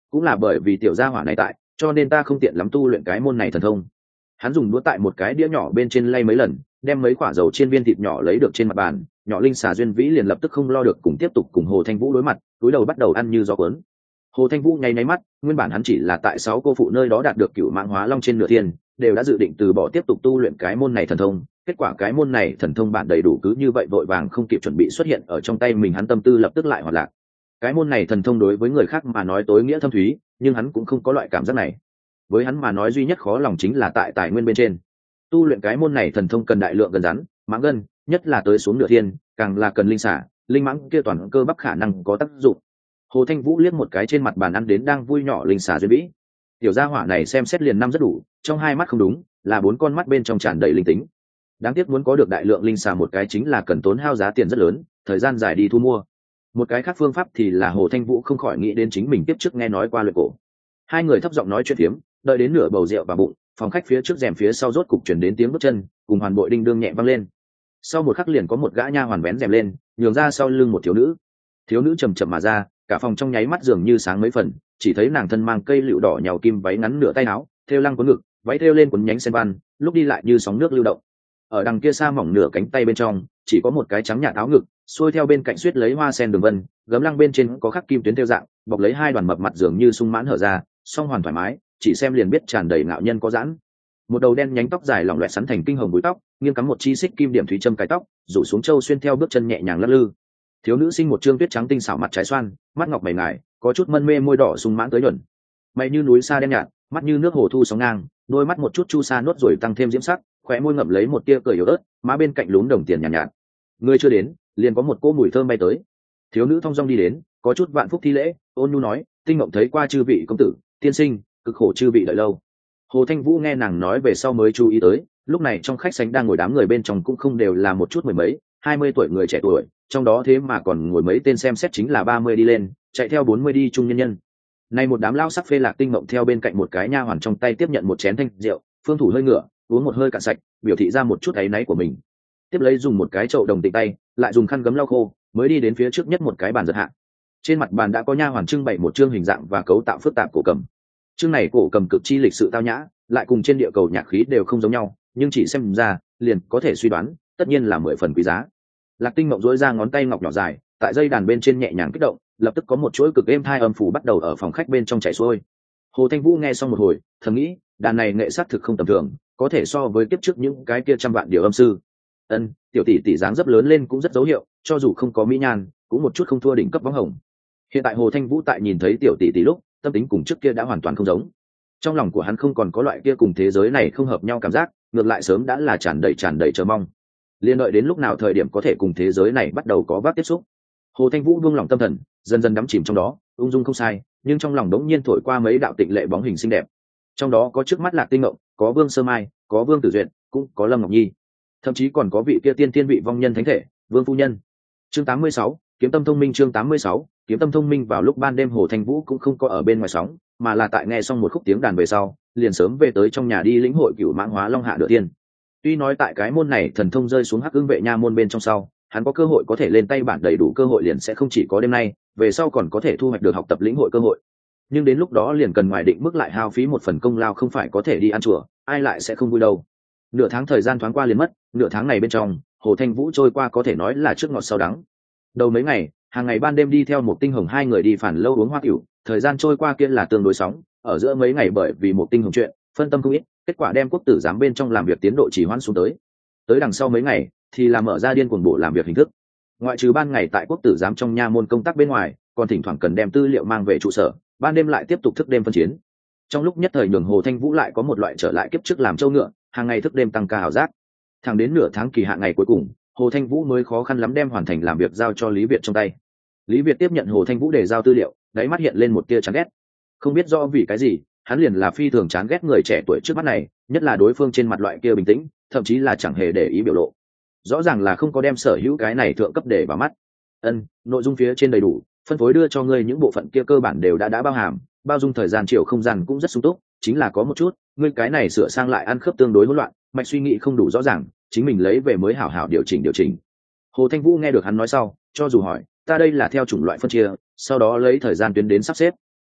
cũng là bởi vì tiểu gia hỏa này tại, cho nên ta không tiện lắm tu luyện cái môn này thần thông. Hắn dùng đũa tại một cái đĩa nhỏ bên trên lay mấy lần, đem mấy quả dầu chiên viên thịt nhỏ lấy được trên mặt bàn, nhỏ linh xà duyên vĩ liền lập tức không lo được cùng tiếp tục cùng Hồ Thanh Vũ đối mặt, túi đầu bắt đầu ăn như gió cuốn. Hồ Thanh Vũ nháy nháy mắt, nguyên bản hắn chỉ là tại 6 cô phụ nơi đó đạt được cửu mạng hóa long trên nửa thiên, đều đã dự định từ bỏ tiếp tục tu luyện cái môn này thần thông, kết quả cái môn này thần thông bản đầy đủ cứ như vậy vội vàng không kịp chuẩn bị xuất hiện ở trong tay mình, hắn tâm tư lập tức lại hoạt lạc. Cái môn này thần thông đối với người khác mà nói tối nghĩa thâm thúy, nhưng hắn cũng không có loại cảm giác này. Với hắn mà nói duy nhất khó lòng chính là tại tài nguyên bên trên. Tu luyện cái môn này thần thông cần đại lượng gần rắn, mãng gân, nhất là tới xuống nửa thiên, càng là cần linh xả, linh mãng kia toàn cơ bắp khả năng có tác dụng. Hồ Thanh Vũ liếc một cái trên mặt bàn ăn đến đang vui nhỏ linh xả duyên vĩ. Tiểu gia hỏa này xem xét liền năm rất đủ, trong hai mắt không đúng, là 4 con mắt bên trong tràn đầy linh tính. Đáng tiếc muốn có được đại lượng linh xả một cái chính là cần tốn hao giá tiền rất lớn, thời gian dài đi thu mua. Một cái khác phương pháp thì là Hồ Thanh Vũ không khỏi nghĩ đến chính mình tiếp trước nghe nói qua luyện cổ. Hai người thấp giọng nói chuyện phiếm, đợi đến nửa bầu rượu vào bụng, phòng khách phía trước rèm phía sau rốt cục chuyển đến tiếng bước chân, cùng hoàn bội đinh đương nhẹ vang lên. Sau một khắc liền có một gã nha hoàn vén rèm lên, nhường ra sau lưng một thiếu nữ. Thiếu nữ chầm chậm mà ra, cả phòng trong nháy mắt dường như sáng mấy phần, chỉ thấy nàng thân mang cây lựu đỏ nhào kim váy ngắn nửa tay áo, thêu lăng cuốn ngực, váy thêu lên cuốn nhánh sen văn, lúc đi lại như sóng nước lưu động. Ở đằng kia xa mỏng nửa cánh tay bên trong, chỉ có một cái trắng nhạt áo ngực, xuôi theo bên cạnh suýt lấy hoa sen đường vân, gấm lăng bên trên có khắc kim tuyến thêu dạng, bọc lấy hai đoàn mập mặt dường như sung mãn hở ra, song hoàn thoải mái, chỉ xem liền biết tràn đầy ngạo nhân có giãn. Một đầu đen nhánh tóc dài lỏng loẹt sắn thành kinh hồng búi tóc, nghiêng cắm một chi xích kim điểm thủy châm cái tóc, rủ xuống châu xuyên theo bước chân nhẹ nhàng lắc lư. Thiếu nữ sinh một trương tuyết trắng tinh xảo mặt trái xoan, mắt ngọc mày ngài, có chút mân mê môi đỏ sung mãn tới nhuận. Mày như núi xa đen nhạt, mắt như nước hồ thu sóng ngang, đôi mắt một chút chu sa nốt rồi tăng thêm diễm sắc, khóe môi ngậm lấy một tia cười yếu ớt, má bên cạnh lún đồng tiền nhàn nhạt. Người chưa đến, liền có một cỗ mùi thơm bay tới. Thiếu nữ thong dong đi đến, có chút vạn phúc thi lễ, ôn nhu nói, tinh ngộng thấy qua chư vị công tử, tiên sinh, cực khổ chư vị đợi lâu. Hồ Thanh Vũ nghe nàng nói về sau mới chú ý tới, lúc này trong khách sảnh đang ngồi đám người bên trong cũng không đều là một chút mười mấy, 20 tuổi người trẻ tuổi, trong đó thế mà còn ngồi mấy tên xem xét chính là 30 đi lên, chạy theo 40 đi trung nhân nhân. Này một đám lao sắc phê lạc tinh mộng theo bên cạnh một cái nha hoàn trong tay tiếp nhận một chén thanh rượu, phương thủ hơi ngửa, uống một hơi cạn sạch, biểu thị ra một chút áy náy của mình. Tiếp lấy dùng một cái chậu đồng tịnh tay, lại dùng khăn gấm lau khô, mới đi đến phía trước nhất một cái bàn giật hạ. Trên mặt bàn đã có nha hoàn trưng bày một chương hình dạng và cấu tạo phức tạp cổ cầm. Chương này cổ cầm cực chi lịch sự tao nhã, lại cùng trên địa cầu nhạc khí đều không giống nhau, nhưng chỉ xem ra, liền có thể suy đoán, tất nhiên là 10 phần quý giá. Lạc Tinh Mộng duỗi ra ngón tay ngọc nhỏ dài, tại dây đàn bên trên nhẹ nhàng kích động, lập tức có một chuỗi cực êm thai âm phủ bắt đầu ở phòng khách bên trong chảy xuôi. Hồ Thanh Vũ nghe xong một hồi, thầm nghĩ, đàn này nghệ sắc thực không tầm thường, có thể so với kiếp trước những cái kia trăm vạn điều âm sư. Ân, tiểu tỷ tỷ dáng dấp lớn lên cũng rất dấu hiệu, cho dù không có mỹ nhan, cũng một chút không thua đỉnh cấp võng hồng. Hiện tại Hồ Thanh Vũ tại nhìn thấy tiểu tỷ tỷ lúc, tâm tính cùng trước kia đã hoàn toàn không giống. Trong lòng của hắn không còn có loại kia cùng thế giới này không hợp nhau cảm giác, ngược lại sớm đã là tràn đầy chờ mong. Liên đợi đến lúc nào thời điểm có thể cùng thế giới này bắt đầu có vác tiếp xúc. Hồ Thanh Vũ buông lòng tâm thần, dần dần đắm chìm trong đó, ung dung không sai, nhưng trong lòng đống nhiên thổi qua mấy đạo tịnh lệ bóng hình xinh đẹp. Trong đó có trước mắt Lạc Tinh Ngộng, có Vương Sơ Mai, có Vương Tử Duyệt, cũng có Lâm Ngọc Nhi, thậm chí còn có vị kia tiên tiên vị vong nhân thánh thể, Vương phu nhân. Chương 86, Kiếm Tâm Thông Minh. Chương 86, Kiếm Tâm Thông Minh. Vào lúc ban đêm Hồ Thanh Vũ cũng không có ở bên ngoài sóng, mà là tại nghe xong một khúc tiếng đàn về sau, liền sớm về tới trong nhà đi lĩnh hội Cửu Mãng Hóa Long Hạ Nửa Tiên. Tuy nói tại cái môn này thần thông rơi xuống Hắc Ưng Vệ nha môn bên trong sau, hắn có cơ hội có thể lên tay bản đầy đủ cơ hội liền sẽ không chỉ có đêm nay, về sau còn có thể thu hoạch được học tập lĩnh hội cơ hội. Nhưng đến lúc đó liền cần ngoài định mức lại hao phí một phần công lao, không phải có thể đi ăn chùa, ai lại sẽ không vui đâu. Nửa tháng thời gian thoáng qua liền mất, nửa tháng này bên trong, Hồ Thanh Vũ trôi qua có thể nói là trước ngọt sau đắng. Đầu mấy ngày, hàng ngày ban đêm đi theo một tinh hồng hai người đi phản lâu uống hoa tiểu, thời gian trôi qua kia là tương đối sóng, ở giữa mấy ngày bởi vì một tinh hồng chuyện, phân tâm không ít, kết quả đem quốc tử giám bên trong làm việc tiến độ trì hoãn xuống tới. Tới đằng sau mấy ngày thì là mở ra điên cuồng bộ làm việc hình thức. Ngoại trừ ban ngày tại quốc tử giám trong nha môn công tác bên ngoài, còn thỉnh thoảng cần đem tư liệu mang về trụ sở, ban đêm lại tiếp tục thức đêm phân chiến. Trong lúc nhất thời nhường Hồ Thanh Vũ lại có một loại trở lại kiếp trước làm trâu ngựa, hàng ngày thức đêm tăng ca ảo giác. Thẳng đến nửa tháng kỳ hạn ngày cuối cùng, Hồ Thanh Vũ mới khó khăn lắm đem hoàn thành làm việc giao cho Lý Việt trong tay. Lý Việt tiếp nhận Hồ Thanh Vũ để giao tư liệu, đáy mắt hiện lên một tia chán ghét. Không biết do vì cái gì, hắn liền là phi thường chán ghét người trẻ tuổi trước mắt này, nhất là đối phương trên mặt loại kia bình tĩnh, thậm chí là chẳng hề để ý biểu lộ. Rõ ràng là không có đem sở hữu cái này thượng cấp để vào mắt. Nội dung phía trên đầy đủ, phân phối đưa cho ngươi những bộ phận kia cơ bản đều đã bao hàm, bao dung thời gian chiều không gian cũng rất sung túc, chính là có một chút, ngươi cái này sửa sang lại ăn khớp tương đối hỗn loạn, mạch suy nghĩ không đủ rõ ràng, chính mình lấy về mới hảo hảo điều chỉnh. Hồ Thanh Vũ nghe được hắn nói sau, cho dù hỏi, ta đây là theo chủng loại phân chia, sau đó lấy thời gian tuyến đến sắp xếp.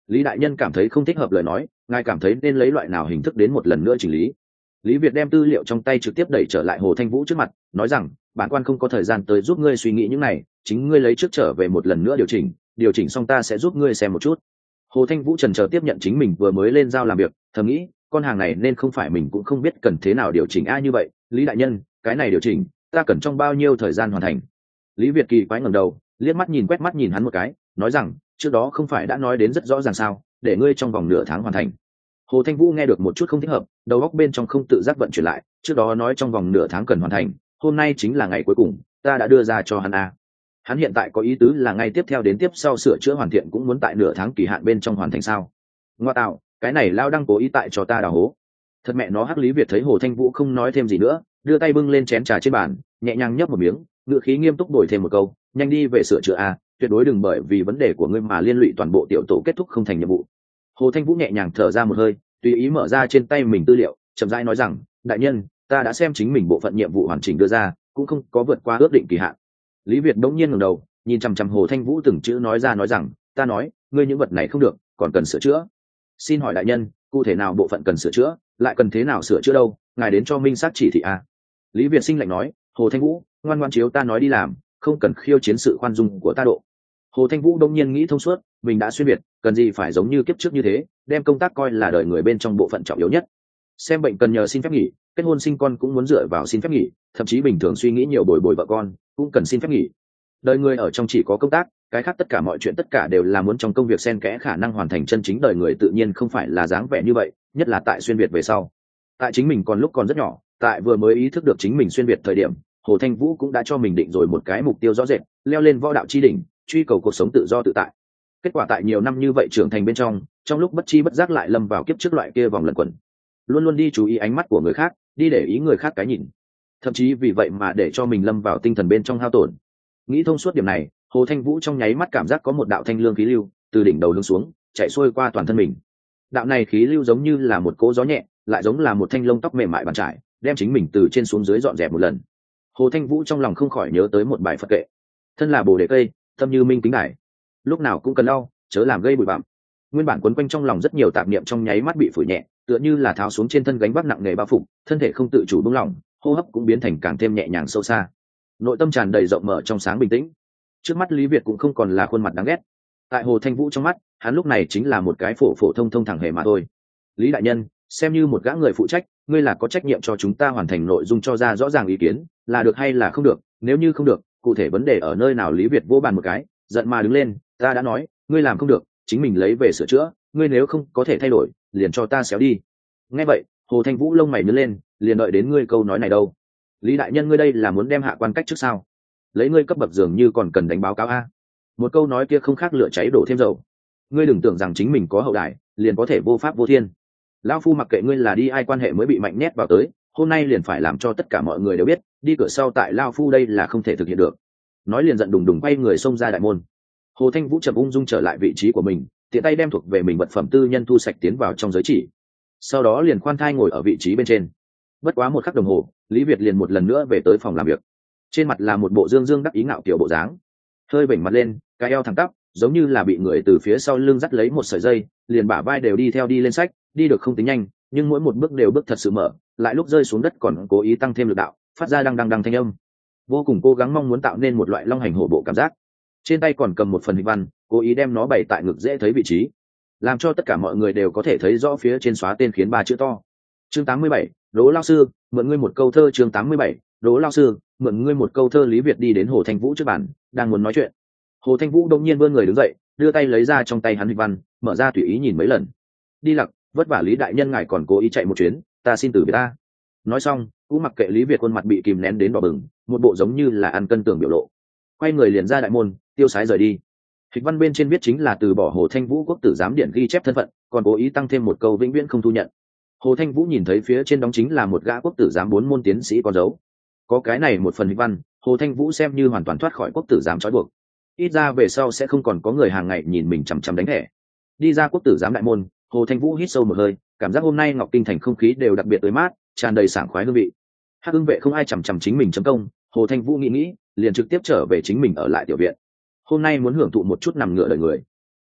Lý đại nhân cảm thấy không thích hợp lời nói, ngài cảm thấy nên lấy loại nào hình thức đến một lần nữa chỉnh lý? Lý Việt đem tư liệu trong tay trực tiếp đẩy trở lại Hồ Thanh Vũ trước mặt, nói rằng, bản quan không có thời gian tới giúp ngươi suy nghĩ những này, chính ngươi lấy trước trở về một lần nữa điều chỉnh xong ta sẽ giúp ngươi xem một chút. Hồ Thanh Vũ chần chờ tiếp nhận chính mình vừa mới lên giao làm việc, thầm nghĩ, con hàng này nên không phải mình cũng không biết cần thế nào điều chỉnh như vậy, Lý đại nhân, cái này điều chỉnh, ta cần trong bao nhiêu thời gian hoàn thành? Lý Việt kỳ quái ngẩng đầu, quét mắt nhìn hắn một cái, nói rằng, trước đó không phải đã nói đến rất rõ ràng sao, để ngươi trong vòng nửa tháng hoàn thành. Hồ Thanh Vũ nghe được một chút không thích hợp, đầu óc bên trong không tự giác vận chuyển lại, trước đó nói trong vòng nửa tháng cần hoàn thành, hôm nay chính là ngày cuối cùng, ta đã đưa ra cho hắn a. Hắn hiện tại có ý tứ là ngay tiếp theo đến tiếp sau sửa chữa hoàn thiện cũng muốn tại nửa tháng kỳ hạn bên trong hoàn thành sao? Ngoa tạo, cái này lao đang cố ý tại cho ta đào hố. Thật mẹ nó. Hắc Lý Việt thấy Hồ Thanh Vũ không nói thêm gì nữa, đưa tay bưng lên chén trà trên bàn, nhẹ nhàng nhấp một miếng, ngữ khí nghiêm túc đổi thêm một câu, nhanh đi về sửa chữa a, tuyệt đối đừng bởi vì vấn đề của ngươi mà liên lụy toàn bộ tiểu tổ kết thúc không thành nhiệm vụ. Hồ Thanh Vũ nhẹ nhàng thở ra một hơi, tùy ý mở ra trên tay mình tư liệu, chậm rãi nói rằng, đại nhân, ta đã xem chính mình bộ phận nhiệm vụ hoàn chỉnh đưa ra, cũng không có vượt qua ước định kỳ hạn. Lý Việt đống nhiên ngẩng đầu, nhìn chằm chằm Hồ Thanh Vũ từng chữ nói rằng, ta nói, ngươi những vật này không được, còn cần sửa chữa. Xin hỏi đại nhân, cụ thể nào bộ phận cần sửa chữa, lại cần thế nào sửa chữa đâu, ngài đến cho minh xác chỉ thị a. Lý Việt sinh lạnh nói, Hồ Thanh Vũ, ngoan ngoãn chiếu ta nói đi làm, không cần khiêu chiến sự khoan dung của ta độ. Hồ Thanh Vũ đông nhiên nghĩ thông suốt, mình đã xuyên việt, cần gì phải giống như kiếp trước như thế, đem công tác coi là đời người bên trong bộ phận trọng yếu nhất. Xem bệnh cần nhờ xin phép nghỉ, kết hôn sinh con cũng muốn dựa vào xin phép nghỉ, thậm chí bình thường suy nghĩ nhiều bồi vợ con cũng cần xin phép nghỉ. Đời người ở trong chỉ có công tác, cái khác tất cả mọi chuyện tất cả đều là muốn trong công việc xen kẽ khả năng hoàn thành chân chính đời người tự nhiên không phải là dáng vẻ như vậy, nhất là tại xuyên việt về sau. Tại chính mình còn lúc còn rất nhỏ, tại vừa mới ý thức được chính mình xuyên việt thời điểm, Hồ Thanh Vũ cũng đã cho mình định rồi một cái mục tiêu rõ rệt, leo lên võ đạo chi đỉnh, truy cầu cuộc sống tự do tự tại. Kết quả tại nhiều năm như vậy trưởng thành bên trong lúc bất chi bất giác lại lâm vào kiếp trước loại kia vòng lẩn quẩn, luôn luôn đi chú ý ánh mắt của người khác, đi để ý người khác cái nhìn, thậm chí vì vậy mà để cho mình lâm vào tinh thần bên trong hao tổn. Nghĩ thông suốt điểm này, Hồ Thanh Vũ trong nháy mắt cảm giác có một đạo thanh lương khí lưu từ đỉnh đầu hướng xuống, chạy xuôi qua toàn thân mình. Đạo này khí lưu giống như là một cỗ gió nhẹ, lại giống là một thanh lông tóc mềm mại bàn trải, đem chính mình từ trên xuống dưới dọn dẹp một lần. Hồ Thanh Vũ trong lòng không khỏi nhớ tới một bài Phật kệ: thân là bồ đề cây, tâm như minh kính đài, lúc nào cũng cần lau, chớ làm gây bụi bặm. Nguyên bản quấn quanh trong lòng rất nhiều tạp niệm trong nháy mắt bị phủi nhẹ, tựa như là tháo xuống trên thân gánh vác nặng nề bao phủ, thân thể không tự chủ buông lỏng, hô hấp cũng biến thành càng thêm nhẹ nhàng sâu xa. Nội tâm tràn đầy rộng mở trong sáng bình tĩnh. Trước mắt Lý Việt cũng không còn là khuôn mặt đáng ghét. Tại Hồ Thanh Vũ trong mắt, hắn lúc này chính là một cái phổ thông thẳng hề mà thôi. Lý đại nhân, xem như một gã người phụ trách, ngươi là có trách nhiệm cho chúng ta hoàn thành nội dung cho ra rõ ràng ý kiến, là được hay là không được, nếu như không được, cụ thể vấn đề ở nơi nào? Lý Việt vô bàn một cái, giận mà đứng lên, ta đã nói, ngươi làm không được, chính mình lấy về sửa chữa, ngươi nếu không có thể thay đổi, liền cho ta xéo đi. Nghe vậy, Hồ Thanh Vũ lông mày nhướng lên, liền đợi đến ngươi câu nói này đâu. Lý đại nhân, ngươi đây là muốn đem hạ quan cách trước sao? Lấy ngươi cấp bậc dường như còn cần đánh báo cáo a. Một câu nói kia không khác lửa cháy đổ thêm dầu. Ngươi đừng tưởng rằng chính mình có hậu đài liền có thể vô pháp vô thiên. Lão phu mặc kệ ngươi là đi ai quan hệ mới bị mạnh nhét vào tới, hôm nay liền phải làm cho tất cả mọi người đều biết, đi cửa sau tại Lão phu đây là không thể thực hiện được. Nói liền giận đùng đùng quay người xông ra đại môn. Hồ Thanh Vũ chậm ung dung trở lại vị trí của mình, tiện tay đem thuộc về mình vật phẩm tư nhân thu sạch tiến vào trong giới chỉ, sau đó liền khoan thai ngồi ở vị trí bên trên. Bất quá một khắc đồng hồ, Lý Việt liền một lần nữa về tới phòng làm việc. Trên mặt là một bộ dương đắc ý ngạo kiểu bộ dáng, hơi vểnh mặt lên, cái eo thẳng tắp, giống như là bị người từ phía sau lưng dắt lấy một sợi dây, liền bả vai đều đi theo đi lên sách, đi được không tính nhanh, nhưng mỗi một bước đều bước thật sự mở, lại lúc rơi xuống đất còn cố ý tăng thêm lực đạo, phát ra đăng thanh âm, vô cùng cố gắng mong muốn tạo nên một loại long hành hổ bộ cảm giác. Trên tay còn cầm một phần hình văn, cố ý đem nó bày tại ngực dễ thấy vị trí, làm cho tất cả mọi người đều có thể thấy rõ phía trên xóa tên khiến 3 chữ to. Chương 87, Đỗ lão sư, mượn ngươi một câu thơ. Chương 87, Đỗ lão sư, mượn ngươi một câu thơ. Lý Việt đi đến Hồ Thanh Vũ trước bàn, đang muốn nói chuyện. Hồ Thanh Vũ đột nhiên vươn người đứng dậy, đưa tay lấy ra trong tay hắn hình văn, mở ra tùy ý nhìn mấy lần. Đi lặc, vất vả Lý đại nhân ngài còn cố ý chạy một chuyến, ta xin từ biệt ta. Nói xong, cũng mặc kệ Lý Việt khuôn mặt bị kìm nén đến đỏ bừng, một bộ giống như là ăn cân tưởng biểu lộ. Quay người liền ra đại môn, tiêu sái rời đi. Hịch văn bên trên viết chính là từ bỏ Hồ Thanh Vũ quốc tử giám điện ghi chép thân phận, còn cố ý tăng thêm một câu vĩnh viễn không thu nhận. Hồ Thanh Vũ nhìn thấy phía trên đóng chính là một gã quốc tử giám 4 môn tiến sĩ con dấu. Có cái này một phần hịch văn, Hồ Thanh Vũ xem như hoàn toàn thoát khỏi quốc tử giám trói buộc. Ít ra về sau sẽ không còn có người hàng ngày nhìn mình chằm chằm đánh thẻ. Đi ra quốc tử giám đại môn, Hồ Thanh Vũ hít sâu một hơi, cảm giác hôm nay Ngọc Kinh thành không khí đều đặc biệt tươi mát, tràn đầy sảng khoái hương vị. Hắc Ưng vệ không ai chằm chằm chính mình chấm công, Hồ Thanh Vũ nghĩ, liền trực tiếp trở về chính mình ở lại tiểu viện. Hôm nay muốn hưởng thụ một chút nằm ngựa đời người.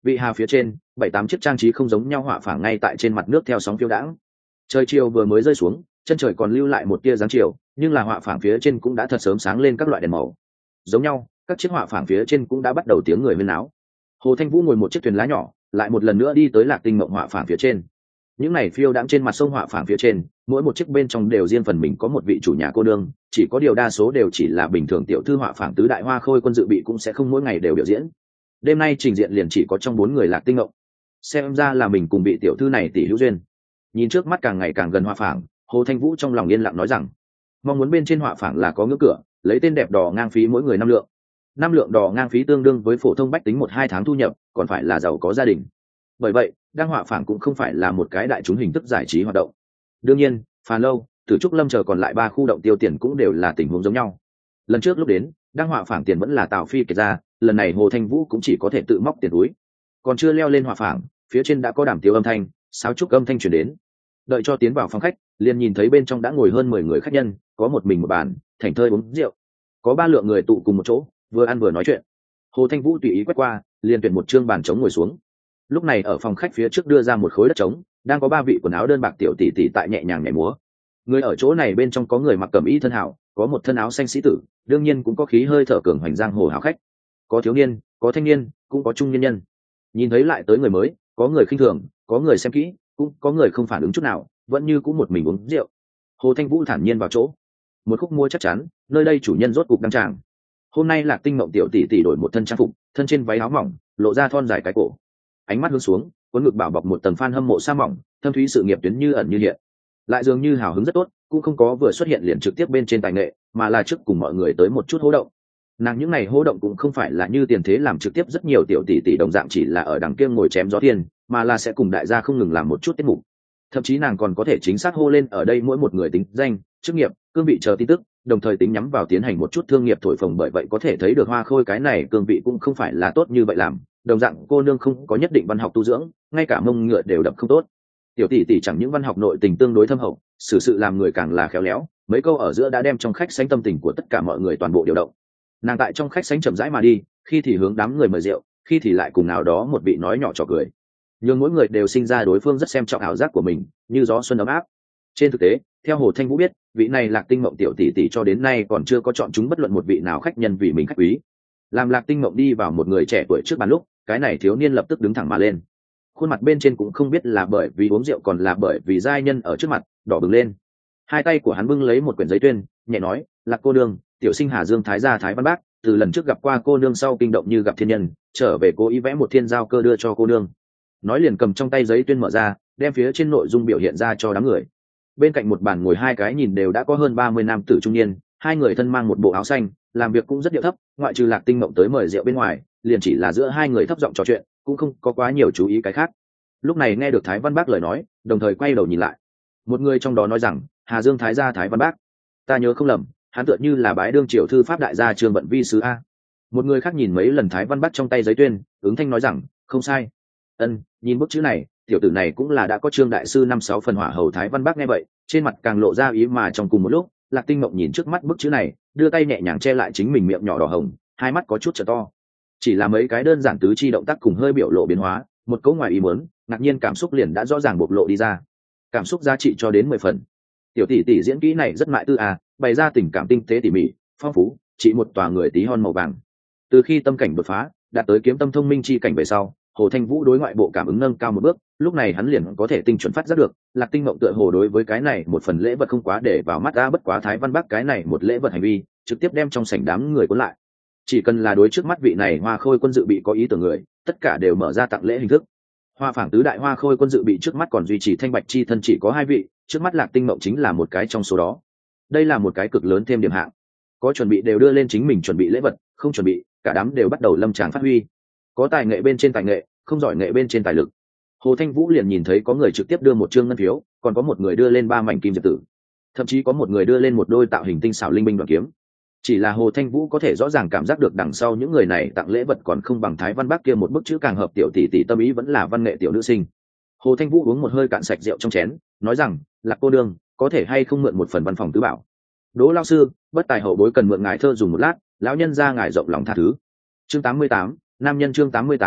vị hà phía trên 7-8 chiếc trang trí không giống nhau họa phảng ngay tại trên mặt nước theo sóng phiêu đãng. Trời chiều vừa mới rơi xuống, chân trời còn lưu lại một tia dáng chiều, nhưng là họa phảng phía trên cũng đã thật sớm sáng lên các loại đèn màu giống nhau. Các chiếc họa phảng phía trên cũng đã bắt đầu tiếng người huyên náo. Hồ Thanh Vũ ngồi một chiếc thuyền lá nhỏ, lại một lần nữa đi tới Lạc Tinh Mộng họa phảng phía trên. Những này phiêu đãng trên mặt sông họa phảng phía trên, mỗi một chiếc bên trong đều riêng phần mình có một vị chủ nhà cô nương, chỉ có điều đa số đều chỉ là bình thường tiểu thư họa phảng tứ đại hoa khôi quân dự bị cũng sẽ không mỗi ngày đều biểu diễn. Đêm nay trình diện liền chỉ có trong 4 người Lạc Tinh Mộng. Xem ra là mình cùng bị tiểu thư này tỷ hữu duyên. Nhìn trước mắt càng ngày càng gần họa phảng, Hồ Thanh Vũ trong lòng yên lặng nói rằng, mong muốn bên trên họa phảng là có ngưỡng cửa, lấy tên đẹp đỏ ngang phí mỗi người 5 lượng. 5 lượng đỏ ngang phí tương đương với phổ thông bách tính 1-2 tháng thu nhập, còn phải là giàu có gia đình. Bởi vậy, đăng họa phảng cũng không phải là một cái đại chúng hình thức giải trí hoạt động. Đương nhiên, Phàn Lâu, Tử Trúc Lâm chờ còn lại 3 khu động tiêu tiền cũng đều là tình huống giống nhau. Lần trước lúc đến, đăng họa phảng tiền vẫn là Tào Phi kiệt ra, lần này Hồ Thanh Vũ cũng chỉ có thể tự móc tiền túi. Còn chưa leo lên họa phảng, phía trên đã có đàm tiếu âm thanh, sáo trúc âm thanh truyền đến. Đợi cho tiến vào phòng khách, liền nhìn thấy bên trong đã ngồi hơn 10 người khách nhân, có một mình một bàn, thảnh thơi uống rượu. Có 3 lượng người tụ cùng một chỗ, vừa ăn vừa nói chuyện. Hồ Thanh Vũ tùy ý quét qua, liền tuyển một trương bàn trống ngồi xuống. Lúc này ở phòng khách phía trước đưa ra một khối đất trống, đang có 3 vị quần áo đơn bạc tiểu tỷ tỷ tại nhẹ nhàng nhảy múa. Người ở chỗ này bên trong có người mặc cẩm y thân hảo, có một thân áo xanh sĩ tử, đương nhiên cũng có khí hơi thở cường hoành giang hồ hảo khách. Có thiếu niên, có thanh niên, cũng có trung niên nhân. Nhìn thấy lại tới người mới, có người khinh thường, có người xem kỹ, cũng có người không phản ứng chút nào, vẫn như cũng một mình uống rượu. Hồ Thanh Vũ thản nhiên vào chỗ. Một khúc mua chắc chắn, nơi đây chủ nhân rốt cục đăng tràng. Hôm nay Lạc Tinh Mộng tiểu tỷ tỷ đổi một thân trang phục, thân trên váy áo mỏng, lộ ra thon dài cái cổ. Ánh mắt hướng xuống, cuốn ngực bảo bọc một tầng fan hâm mộ sa mỏng, thâm thúy sự nghiệp tuyến như ẩn như hiện. Lại dường như hào hứng rất tốt, cũng không có vừa xuất hiện liền trực tiếp bên trên tài nghệ, mà là trước cùng mọi người tới một chút hô động. Nàng những này hô động cũng không phải là như tiền thế làm trực tiếp rất nhiều tiểu tỷ tỷ đồng dạng chỉ là ở đằng kia ngồi chém gió thiên, mà là sẽ cùng đại gia không ngừng làm một chút tiết mục. Thậm chí nàng còn có thể chính xác hô lên ở đây mỗi một người tính danh, chức nghiệp, cương vị chờ tin tức, đồng thời tính nhắm vào tiến hành một chút thương nghiệp thổi phồng, bởi vậy có thể thấy được Hoa Khôi cái này cương vị cũng không phải là tốt như vậy làm. Đồng dạng cô nương không có nhất định văn học tu dưỡng, ngay cả mông ngựa đều đập không tốt. Tiểu tỷ tỷ chẳng những văn học nội tình tương đối thâm hậu, xử sự làm người càng là khéo léo, mấy câu ở giữa đã đem trong khách sánh tâm tình của tất cả mọi người toàn bộ điều động. Nàng tại trong khách sánh chậm rãi mà đi, khi thì hướng đám người mời rượu, khi thì lại cùng nào đó một vị nói nhỏ trò cười. Nhưng mỗi người đều sinh ra đối phương rất xem trọng ảo giác của mình, như gió xuân ấm áp. Trên thực tế, theo Hồ Thanh Vũ biết, vị này Lạc Tinh Mộng tiểu tỷ tỷ cho đến nay còn chưa có chọn chúng bất luận một vị nào khách nhân vì mình khách quý. Làm Lạc Tinh Mộng đi vào một người trẻ tuổi trước bàn lúc, cái này thiếu niên lập tức đứng thẳng mà lên. Khuôn mặt bên trên cũng không biết là bởi vì uống rượu còn là bởi vì giai nhân ở trước mặt, đỏ bừng lên. Hai tay của hắn bưng lấy một quyển giấy tuyên, nhẹ nói, Lạc cô nương, tiểu sinh Hà Dương Thái gia Thái Văn Bác, từ lần trước gặp qua cô nương sau kinh động như gặp thiên nhân, trở về cố ý vẽ một thiên giao cơ đưa cho cô nương. Nói liền cầm trong tay giấy tuyên mở ra, đem phía trên nội dung biểu hiện ra cho đám người. Bên cạnh một bàn ngồi hai cái nhìn đều đã có hơn 30 nam tử trung niên, hai người thân mang một bộ áo xanh, làm việc cũng rất điệu thấp, ngoại trừ Lạc Tinh Mộng tới mời rượu bên ngoài, liền chỉ là giữa hai người thấp giọng trò chuyện, cũng không có quá nhiều chú ý cái khác. Lúc này nghe được Thái Văn Bác lời nói, đồng thời quay đầu nhìn lại. Một người trong đó nói rằng, Hà Dương Thái gia Thái Văn Bác, ta nhớ không lầm, hắn tựa như là bái đương triều thư pháp đại gia Trương Bận Vi sứ a. Một người khác nhìn mấy lần Thái Văn Bác trong tay giấy tuyên, ứng thanh nói rằng, không sai. Nhìn bức chữ này, tiểu tử này cũng là đã có Trương đại sư 5-6 phần hỏa hầu. Thái Văn Bác nghe vậy, trên mặt càng lộ ra ý mà trong cùng một lúc, Lạc Tinh Mộng nhìn trước mắt bức chữ này, đưa tay nhẹ nhàng che lại chính mình miệng nhỏ đỏ hồng, hai mắt có chút trợ to. Chỉ là mấy cái đơn giản tứ chi động tác cùng hơi biểu lộ biến hóa, một câu ngoài ý muốn, ngạc nhiên cảm xúc liền đã rõ ràng bộc lộ đi ra. Cảm xúc giá trị cho đến 10 phần. Tiểu tỷ tỷ diễn kỹ này rất mại tư à, bày ra tình cảm tinh tế tỉ mỉ, phong phú, chỉ một tòa người tí hon màu vàng. Từ khi tâm cảnh đột phá, đạt tới kiếm tâm thông minh chi cảnh về sau, Hồ Thanh Vũ đối ngoại bộ cảm ứng nâng cao một bước, lúc này hắn liền có thể tinh chuẩn phát giác được, Lạc Tinh Mộng tựa hồ đối với cái này một phần lễ vật không quá để vào mắt, bất quá Thái Văn Bác cái này một lễ vật hành vi, trực tiếp đem trong sảnh đám người cuốn lại. Chỉ cần là đối trước mắt vị này Hoa Khôi quân dự bị có ý tưởng người, tất cả đều mở ra tặng lễ hình thức. Hoa phảng tứ đại Hoa Khôi quân dự bị trước mắt còn duy trì thanh bạch chi thân chỉ có 2 vị, trước mắt Lạc Tinh Mộng chính là một cái trong số đó. Đây là một cái cực lớn thêm điểm hạng. Có chuẩn bị đều đưa lên chính mình chuẩn bị lễ vật, không chuẩn bị, cả đám đều bắt đầu lâm tràng phát huy. Có tài nghệ bên trên tài nghệ, không giỏi nghệ bên trên tài lực. Hồ Thanh Vũ liền nhìn thấy có người trực tiếp đưa một trương ngân phiếu, còn có một người đưa lên 3 mảnh kim diệp tử, thậm chí có một người đưa lên một đôi tạo hình tinh xảo linh binh đoàn kiếm. Chỉ là Hồ Thanh Vũ có thể rõ ràng cảm giác được đằng sau những người này tặng lễ vật còn không bằng Thái Văn Bác kia một bức chữ càng hợp tiểu tỷ tỷ tâm ý, vẫn là văn nghệ tiểu nữ sinh. Hồ Thanh Vũ uống một hơi cạn sạch rượu trong chén, nói rằng, Lạc cô đương, có thể hay không mượn một phần văn phòng tứ bảo? Đỗ lão sư, bất tài hậu bối cần mượn ngài thơ dùng một lát, lão nhân ra ngài rộng lòng tha thứ. Chương 88, nam nhân chương 88,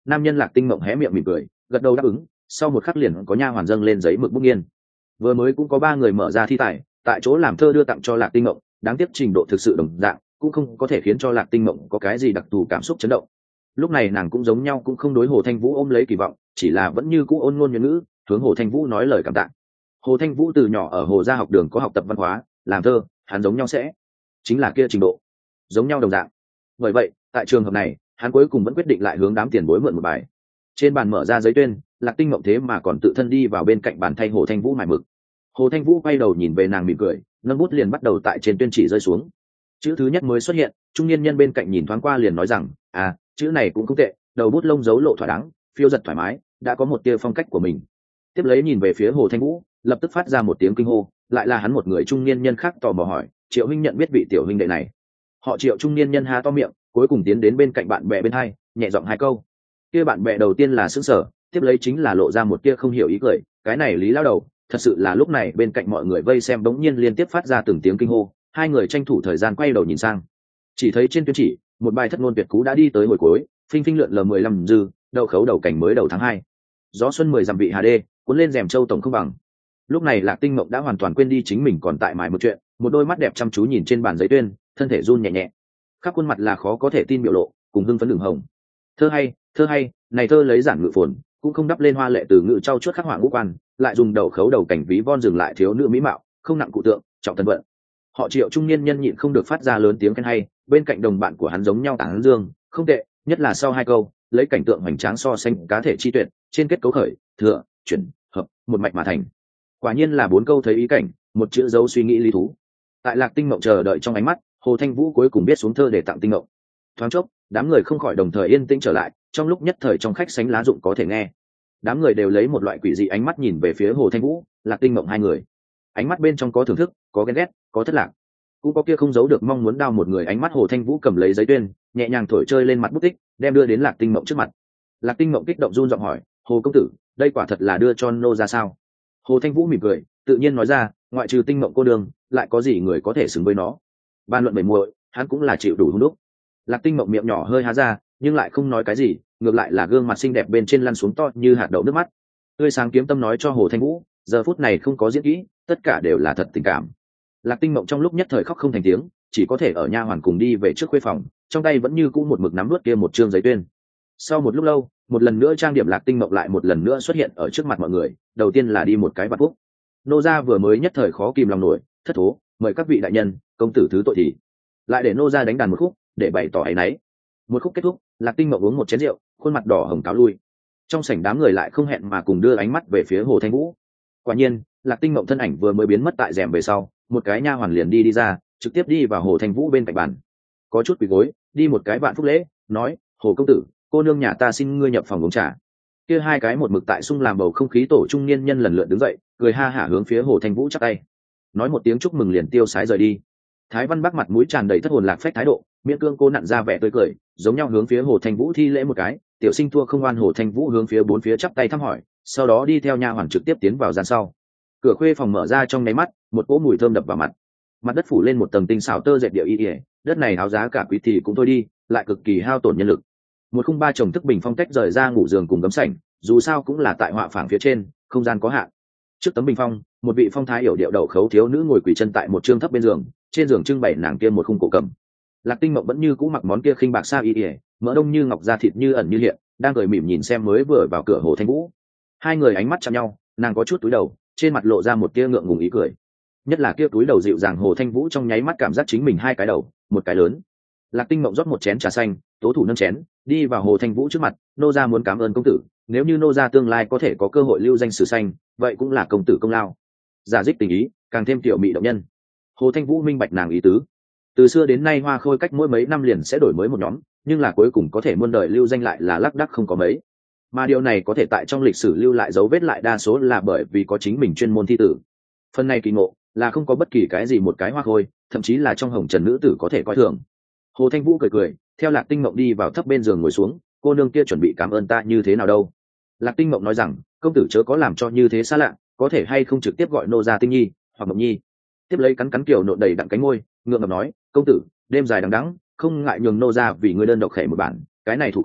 nam nhân Lạc Tinh Mộng hé miệng mỉm cười, gật đầu đáp ứng. Sau một khắc liền có nha hoàn dâng lên giấy mực bút nghiên. Vừa mới cũng có 3 người mở ra thi tài, tại chỗ làm thơ đưa tặng cho Lạc Tinh Mộng, đáng tiếc trình độ thực sự đồng dạng, cũng không có thể khiến cho Lạc Tinh Mộng có cái gì đặc thù cảm xúc chấn động. Lúc này nàng cũng giống nhau, cũng không đối Hồ Thanh Vũ ôm lấy kỳ vọng, chỉ là vẫn như cũ ôn ngôn nhuần ngữ hướng Hồ Thanh Vũ nói lời cảm tạ. Hồ Thanh Vũ từ nhỏ ở Hồ gia học đường có học tập văn hóa, làm thơ, hắn giống nhau sẽ chính là kia trình độ giống nhau đồng dạng. Bởi vậy tại trường hợp này, hắn cuối cùng vẫn quyết định lại hướng đám tiền bối mượn một bài. Trên bàn mở ra giấy tuyên, Lạc Tinh Mộng thế mà còn tự thân đi vào bên cạnh bàn thay Hồ Thanh Vũ mài mực. Hồ Thanh Vũ quay đầu nhìn về nàng mỉm cười, nâng bút liền bắt đầu tại trên tuyên chỉ rơi xuống. Chữ thứ nhất mới xuất hiện, trung niên nhân bên cạnh nhìn thoáng qua liền nói rằng, chữ này cũng không tệ, đầu bút lông dấu lộ thỏa đáng, phiêu giật thoải mái, đã có một tia phong cách của mình. Tiếp lấy nhìn về phía Hồ Thanh Vũ, lập tức phát ra một tiếng kinh hô, lại là hắn một người trung niên nhân khác tò mò hỏi, Triệu huynh nhận biết vị tiểu huynh đệ này? Họ Triệu trung niên nhân há to miệng, cuối cùng tiến đến bên cạnh bạn bè bên hai, nhẹ giọng 2 câu. Kia bạn bè đầu tiên là sững sờ, tiếp lấy chính là lộ ra một tia không hiểu ý cười, cái này Lý lão đầu, thật sự là. Lúc này bên cạnh mọi người vây xem bỗng nhiên liên tiếp phát ra từng tiếng kinh hô, hai người tranh thủ thời gian quay đầu nhìn sang, chỉ thấy trên tuyên chỉ một bài thất ngôn tuyệt cú đã đi tới hồi cuối, phinh phinh lượn lờ 15 dư, đậu khấu đầu cảnh mới đầu tháng 2. Gió xuân 10 dặm vị hà đê, cuốn lên rèm châu tổng không bằng. Lúc này Lạc Tinh Mộng đã hoàn toàn quên đi chính mình còn tại mài một chuyện, một đôi mắt đẹp chăm chú nhìn trên bàn giấy tuyên, thân thể run nhẹ nhẹ, khắp khuôn mặt là khó có thể tin biểu lộ, cùng hưng phấn đường hồng. Thơ hay, này thơ lấy giản ngự phồn, cũng không đắp lên hoa lệ từ ngữ trau chuốt khắc họa ngũ quan, lại dùng đầu khấu đầu cảnh ví von dừng lại thiếu nữ mỹ mạo, không nặng cụ tượng, trọng thân vận. Họ Triệu trung niên nhân nhịn không được phát ra lớn tiếng khen hay, bên cạnh đồng bạn của hắn giống nhau tán dương, không tệ, nhất là sau 2 câu, lấy cảnh tượng hoành tráng so sánh cá thể chi tuyệt, trên kết cấu khởi, thừa, chuyển, hợp, một mạch mà thành. Quả nhiên là 4 câu thấy ý cảnh, một chữ dấu suy nghĩ lý thú. Tại Lạc Tinh Mộng chờ đợi trong ánh mắt, Hồ Thanh Vũ cuối cùng biết xuống thơ để tặng Tinh Mộng. Thoáng chốc, đám người không khỏi đồng thời yên tĩnh trở lại, trong lúc nhất thời trong khách sánh lá dụng có thể nghe. Đám người đều lấy một loại quỷ dị ánh mắt nhìn về phía Hồ Thanh Vũ, Lạc Tinh Mộng hai người. Ánh mắt bên trong có thưởng thức, có ghen ghét, có thất lạc, cũng có kia không giấu được mong muốn đao một người. Ánh mắt Hồ Thanh Vũ cầm lấy giấy tuyên, nhẹ nhàng thổi chơi lên mặt bút tích, đem đưa đến Lạc Tinh Mộng trước mặt. Lạc Tinh Mộng kích động run giọng hỏi, Hồ công tử, đây quả thật là đưa cho nô ra sao? Hồ Thanh Vũ mỉm cười, tự nhiên nói ra, ngoại trừ Tinh Mộng cô đường, lại có gì người có thể xứng với nó? Ban luận bề muội, hắn cũng là chịu đủ hung đúc. Lạc Tinh Mộng miệng nhỏ hơi há ra, nhưng lại không nói cái gì, ngược lại là gương mặt xinh đẹp bên trên lăn xuống to như hạt đậu nước mắt. Tươi sáng kiếm tâm nói cho Hồ Thanh Vũ, giờ phút này không có diễn kỹ, tất cả đều là thật tình cảm. Lạc Tinh Mộng trong lúc nhất thời khóc không thành tiếng, chỉ có thể ở nha hoàn cùng đi về trước khuê phòng, trong tay vẫn như cũ một mực nắm nuốt kia một chương giấy tuyên. Sau một lúc lâu, một lần nữa trang điểm Lạc Tinh Mộng lại một lần nữa xuất hiện ở trước mặt mọi người, đầu tiên là đi một cái vạn phúc. Nô gia vừa mới nhất thời khó kìm lòng nổi, thất thố, mời các vị đại nhân, công tử thứ tội thì. Lại để nô gia đánh đàn một khúc, để bày tỏ áy náy. Một khúc kết thúc, Lạc Tinh Mộng uống một chén rượu, khuôn mặt đỏ hồng cáo lui. Trong sảnh đám người lại không hẹn mà cùng đưa ánh mắt về phía Hồ Thanh Vũ. Quả nhiên, Lạc Tinh Mộng thân ảnh vừa mới biến mất tại rèm về sau, một cái nha hoàn liền đi ra, trực tiếp đi vào Hồ Thanh Vũ bên cạnh bàn, có chút quỳ gối, đi một cái vạn phúc lễ, nói, Hồ công tử, cô nương nhà ta xin ngươi nhập phòng uống trà. Kia hai cái một mực tại sung làm bầu không khí tổ trung niên nhân lần lượt đứng dậy, cười ha hả hướng phía Hồ Thanh Vũ chắp tay, nói một tiếng chúc mừng liền tiêu sái rời đi. Thái Văn Bắc mặt mũi tràn đầy thất hồn lạc phách thái độ, miễn cương cô nặn ra vẻ tươi cười, giống nhau hướng phía Hồ Thanh Vũ thi lễ một cái. Tiểu sinh thua không oan. Hồ Thanh Vũ hướng phía bốn phía chắp tay thăm hỏi, sau đó đi theo nha hoàn trực tiếp tiến vào gian sau. Cửa khuê phòng mở ra trong nháy mắt, một cỗ mùi thơm đập vào mặt. Mặt đất phủ lên một tầng tinh xảo tơ dệt điệu y, đất này áo giá cả quý thì cũng thôi đi, lại cực kỳ hao tổn nhân lực. Một khung ba chồng thức bình phong tách rời ra ngủ giường cùng gấm sảnh, dù sao cũng là tại họa phảng phía trên, không gian có hạn. Trước tấm bình phong, một vị phong thái yểu điệu đầu khấu thiếu nữ ngồi quỳ chân tại một trương thấp bên giường, trên giường trưng bày nàng kia một khung cổ cầm. Lạc Tinh Mộng vẫn như cũ mặc món kia khinh bạc sa y, mỡ đông như ngọc, da thịt như ẩn như hiện, đang cười mỉm nhìn xem mới vừa vào cửa Hồ Thanh Vũ. Hai người ánh mắt chạm nhau, nàng có chút cúi đầu, trên mặt lộ ra một tia ngượng ngùng ý cười. Nhất là kia túi đầu dịu dàng Hồ Thanh Vũ trong nháy mắt cảm giác chính mình hai cái đầu, một cái lớn. Lạc Tinh Mộng rót một chén trà xanh, tố thủ nâng chén, đi vào Hồ Thanh Vũ trước mặt, nô gia muốn cảm ơn công tử, nếu như nô gia tương lai có thể có cơ hội lưu danh sử xanh, vậy cũng là công tử công lao. Giả dích tình ý, càng thêm tiểu mị động nhân. Hồ Thanh Vũ minh bạch nàng ý tứ. Từ xưa đến nay Hoa Khôi cách mỗi mấy năm liền sẽ đổi mới một nhóm, nhưng là cuối cùng có thể muôn đời lưu danh lại là lác đác không có mấy. Mà điều này có thể tại trong lịch sử lưu lại dấu vết lại đa số là bởi vì có chính mình chuyên môn thi tử. Phần này kỳ ngộ là không có bất kỳ cái gì một cái Hoa Khôi, thậm chí là trong hồng trần nữ tử có thể coi thường. Hồ Thanh Vũ cười cười, theo Lạc Tinh Mộng đi vào thấp bên giường ngồi xuống, cô nương kia chuẩn bị cảm ơn ta như thế nào đâu? Lạc Tinh Mộng nói rằng, công tử chớ có làm cho như thế xa lạ, có thể hay không trực tiếp gọi nô gia Tinh Nhi hoặc Mộng Nhi. Tiếp lấy cắn kiều nộn đầy đặn cánh môi, ngượng ngập nói, công tử đêm dài đằng đẵng, không ngại nhường nô gia vì ngươi đơn độc khể một bản, cái này thủ khúc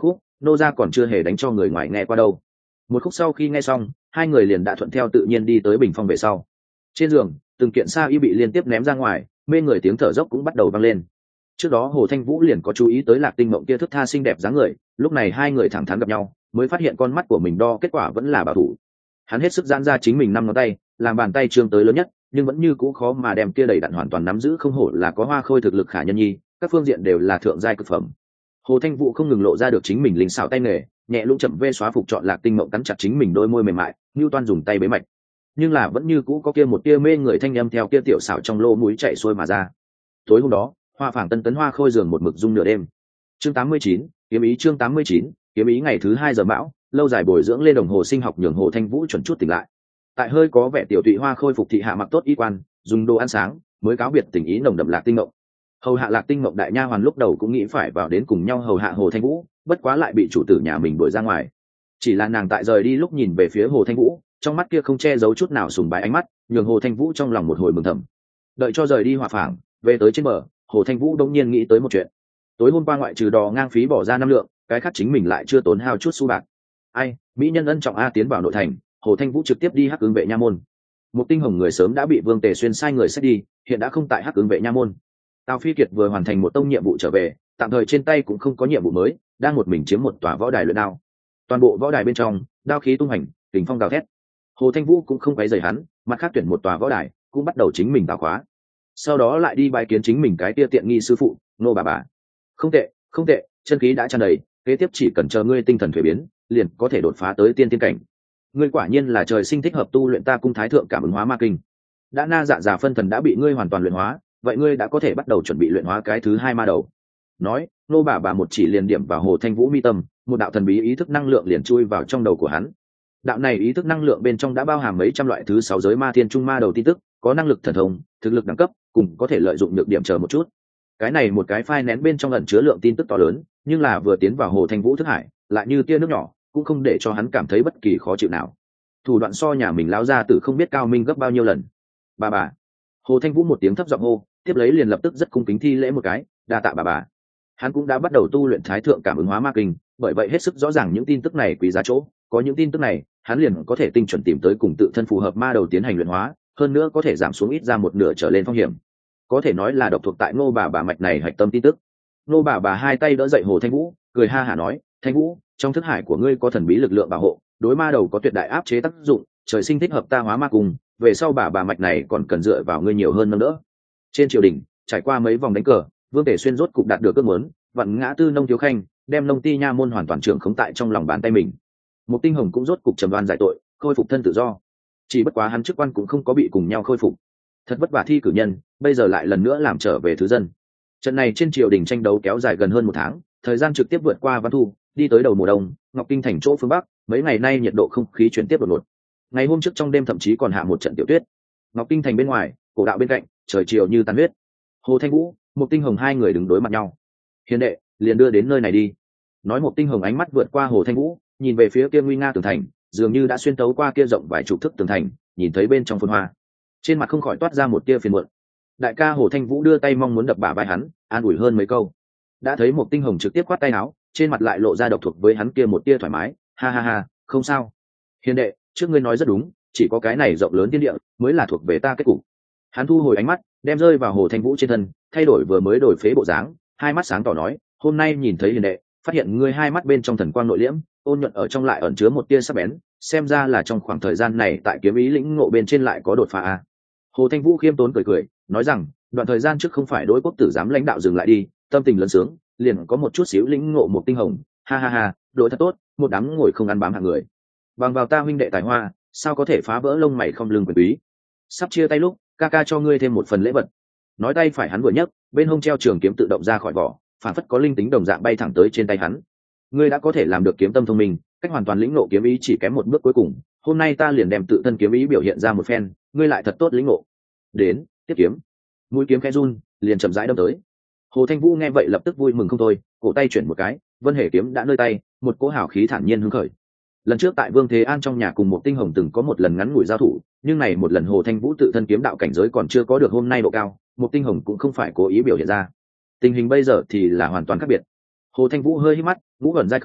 nô gia còn chưa hề đánh cho người ngoài nghe qua đâu. Một khúc sau khi nghe xong, hai người liền đã thuận theo tự nhiên đi tới bình phong về sau. Trên giường, từng kiện sa y bị liên tiếp ném ra ngoài, mê người tiếng thở dốc cũng bắt đầu vang lên. Trước đó Hồ Thanh Vũ liền có chú ý tới Lạc Tinh Mộng kia thức tha xinh đẹp dáng người, lúc này hai người thẳng thắn gặp nhau, mới phát hiện con mắt của mình đo kết quả vẫn là bảo thủ. Hắn hết sức giãn ra chính mình 5 ngón tay, làm bàn tay trương tới lớn nhất, nhưng vẫn như cũ khó mà đem kia đầy đặn hoàn toàn nắm giữ, không hổ là có Hoa Khôi thực lực khả nhân nhi, các phương diện đều là thượng giai cực phẩm. Hồ Thanh Vũ không ngừng lộ ra được chính mình linh xảo tay nghề, nhẹ lũng chậm vê xóa phục chọn Lạc Tinh Mộng cắn chặt chính mình đôi môi mềm mại, như toan dùng tay bế mạch, nhưng là vẫn như cũ có kia một tia mê người thanh âm theo kia tiểu xảo trong lỗ mũi chạy xuôi mà ra. Tối hôm đó, Hoa Phảng Tân tấn Hoa Khôi giường một mực rung nửa đêm. Chương 89, kiếm ý. Chương 89, kiếm ý. Ngày thứ 2 giờ mão, lâu dài bồi dưỡng lên đồng hồ sinh học nhường Hồ Thanh Vũ chuẩn chút tỉnh lại. Tại hơi có vẻ tiểu tụy Hoa Khôi phục thị hạ mặc tốt y quan, dùng đồ ăn sáng, mới cáo biệt tình ý nồng đậm Lạc Tinh Mộng. Hầu hạ Lạc Tinh Mộng đại nha hoàn lúc đầu cũng nghĩ phải vào đến cùng nhau hầu hạ Hồ Thanh Vũ, bất quá lại bị chủ tử nhà mình đuổi ra ngoài. Chỉ là nàng tại rời đi lúc nhìn về phía Hồ Thanh Vũ, trong mắt kia không che giấu chút nào sùng bái ánh mắt, nhường Hồ Thanh Vũ trong lòng một hồi mừng thầm. Đợi cho rời đi Hoa Phảng, về tới trên bờ, Hồ Thanh Vũ đông nhiên nghĩ tới một chuyện. Tối hôm qua ngoại trừ đò ngang phí bỏ ra 5 lượng, cái khác chính mình lại chưa tốn hao chút xu bạc. Ai, mỹ nhân ân trọng a tiến vào nội thành, Hồ Thanh Vũ trực tiếp đi Hắc Ứng vệ nha môn. Một Tinh Hồng người sớm đã bị Vương Tề Xuyên sai người xét đi, hiện đã không tại Hắc Ứng vệ nha môn. Tào Phi Kiệt vừa hoàn thành một tông nhiệm vụ trở về, tạm thời trên tay cũng không có nhiệm vụ mới, đang một mình chiếm một tòa võ đài luyện đao. Toàn bộ võ đài bên trong, đao khí tung hành, kình phong gào thét. Hồ Thanh Vũ cũng không quấy rầy hắn, mặt khác tuyển một tòa võ đài, cũng bắt đầu chính mình tạo khóa. Sau đó lại đi bái kiến chính mình cái tia tiện nghi sư phụ, Nô bà. Không tệ, không tệ, chân khí đã tràn đầy, kế tiếp chỉ cần chờ ngươi tinh thần thuế biến, liền có thể đột phá tới tiên tiên cảnh. Ngươi quả nhiên là trời sinh thích hợp tu luyện ta cung thái thượng cảm ứng hóa ma kinh. Đã na dạ già phân thần đã bị ngươi hoàn toàn luyện hóa, vậy ngươi đã có thể bắt đầu chuẩn bị luyện hóa cái thứ 2 ma đầu. Nói, Nô bà một chỉ liền điểm vào Hồ Thanh Vũ mi tâm, một đạo thần bí ý thức năng lượng liền chui vào trong đầu của hắn. Đạo này ý thức năng lượng bên trong đã bao hàm mấy trăm loại thứ 6 giới ma thiên trung ma đầu tin tức, có năng lực thần thông, thực lực đẳng cấp, cùng có thể lợi dụng nhược điểm chờ một chút. Cái này một cái file nén bên trong ẩn chứa lượng tin tức to lớn, nhưng là vừa tiến vào Hồ Thanh Vũ thức hải, lại như tia nước nhỏ, cũng không để cho hắn cảm thấy bất kỳ khó chịu nào. Thủ đoạn so nhà mình lão gia tử không biết cao minh gấp bao nhiêu lần. Bà. Hồ Thanh Vũ một tiếng thấp giọng hô, tiếp lấy liền lập tức rất cung kính thi lễ một cái, đa tạ bà. Hắn cũng đã bắt đầu tu luyện thái thượng cảm ứng hóa ma kinh, bởi vậy hết sức rõ ràng những tin tức này quý giá chỗ, có những tin tức này, hắn liền có thể tinh chuẩn tìm tới cùng tự thân phù hợp ma đầu tiến hành luyện hóa, hơn nữa có thể giảm xuống ít ra một nửa trở lên phong hiểm. Có thể nói là độc thuộc tại Ngô bà mạch này hạch tâm tin tức. Ngô bà hai tay đỡ dậy Hồ Thanh Vũ, cười ha hả nói, Thanh Vũ, trong thức hải của ngươi có thần bí lực lượng bảo hộ, đối ma đầu có tuyệt đại áp chế tác dụng, trời sinh thích hợp ta hóa ma cùng, về sau bà mạch này còn cần dựa vào ngươi nhiều hơn nâng đỡ. Trên triều đình, trải qua mấy vòng đánh cờ, Vương Tề Xuyên rốt cục đạt được ước muốn, vặn ngã Tư Nông thiếu khanh, đem Nông Ti nha môn hoàn toàn trưởng khống tại trong lòng bàn tay mình. Một Tinh Hồng cũng rốt cục trầm đoan giải tội, khôi phục thân tự do. Chỉ bất quá hắn chức quan cũng không có bị cùng nhau khôi phục. Thật vất vả thi cử nhân, bây giờ lại lần nữa làm trở về thứ dân. Trận này trên triều đình tranh đấu kéo dài gần hơn 1 tháng, thời gian trực tiếp vượt qua Văn Thu, đi tới đầu mùa đông, Ngọc Kinh thành chỗ phương bắc, mấy ngày nay nhiệt độ không khí chuyển tiếp đột ngột. Ngày hôm trước trong đêm thậm chí còn hạ một trận tiểu tuyết. Ngọc Kinh thành bên ngoài, cổ đạo bên cạnh, trời chiều như tàn huyết. Hồ Thanh Vũ, Một Tinh Hồng hai người đứng đối mặt nhau. Hiền đệ, liền đưa đến nơi này đi. Nói Một Tinh Hồng ánh mắt vượt qua Hồ Thanh Vũ, nhìn về phía kia nguy nga tường thành, dường như đã xuyên tấu qua kia rộng vài chục thước tường thành, nhìn thấy bên trong phồn hoa, trên mặt không khỏi toát ra một tia phiền muộn. Đại ca Hồ Thanh Vũ đưa tay mong muốn đập bả vai hắn, an ủi hơn mấy câu. Đã thấy Một Tinh Hồng trực tiếp khoát tay áo, trên mặt lại lộ ra độc thuộc với hắn kia một tia thoải mái, ha, không sao. Hiền đệ, trước ngươi nói rất đúng, chỉ có cái này rộng lớn thiên địa mới là thuộc về ta kết cục. Hắn thu hồi ánh mắt, đem rơi vào Hồ Thanh Vũ trên thân, thay đổi vừa mới đổi phế bộ dáng, hai mắt sáng tỏ nói, hôm nay nhìn thấy hiền đệ, phát hiện ngươi hai mắt bên trong thần quang nội liễm, ôn nhuận ở trong lại ẩn chứa một tia sắc bén, xem ra là trong khoảng thời gian này tại kiếm ý lĩnh ngộ bên trên lại có đột phá a. Hồ Thanh Vũ khiêm tốn cười, nói rằng, đoạn thời gian trước không phải đối quốc tử giám lãnh đạo dừng lại đi, tâm tình lấn sướng, liền có một chút xíu lĩnh ngộ Một Tinh Hồng, ha, đội thật tốt, một đám ngồi không ăn bám hạng người. Bằng vào ta huynh đệ tài hoa, sao có thể phá vỡ lông mày không lưng quyền quý. Sắp chia tay lúc, ca cho ngươi thêm một phần lễ vật. Nói tay phải hắn vừa nhấc, bên hông treo trường kiếm tự động ra khỏi vỏ, phản phất có linh tính đồng dạng bay thẳng tới trên tay hắn. Ngươi đã có thể làm được kiếm tâm thông minh, cách hoàn toàn lĩnh ngộ kiếm ý chỉ kém một bước cuối cùng, hôm nay ta liền đem tự thân kiếm ý biểu hiện ra một phen, ngươi lại thật tốt lĩnh ngộ. Đến, tiếp kiếm. Mũi kiếm khẽ run, liền chậm rãi đâm tới. Hồ Thanh Vũ nghe vậy lập tức vui mừng không thôi, cổ tay chuyển một cái, Vân Hề kiếm đã nơi tay, một cỗ hào khí thản nhiên hứng khởi. Lần trước tại Vương Thế An trong nhà cùng Một Tinh Hồng từng có một lần ngắn ngủi giao thủ, nhưng này một lần Hồ Thanh Vũ tự thân kiếm đạo cảnh giới còn chưa có được hôm nay độ cao, Một Tinh Hồng cũng không phải cố ý biểu hiện ra. Tình hình bây giờ thì là hoàn toàn khác biệt. Hồ Thanh Vũ hơi hít mắt, ngũ ẩn dai không,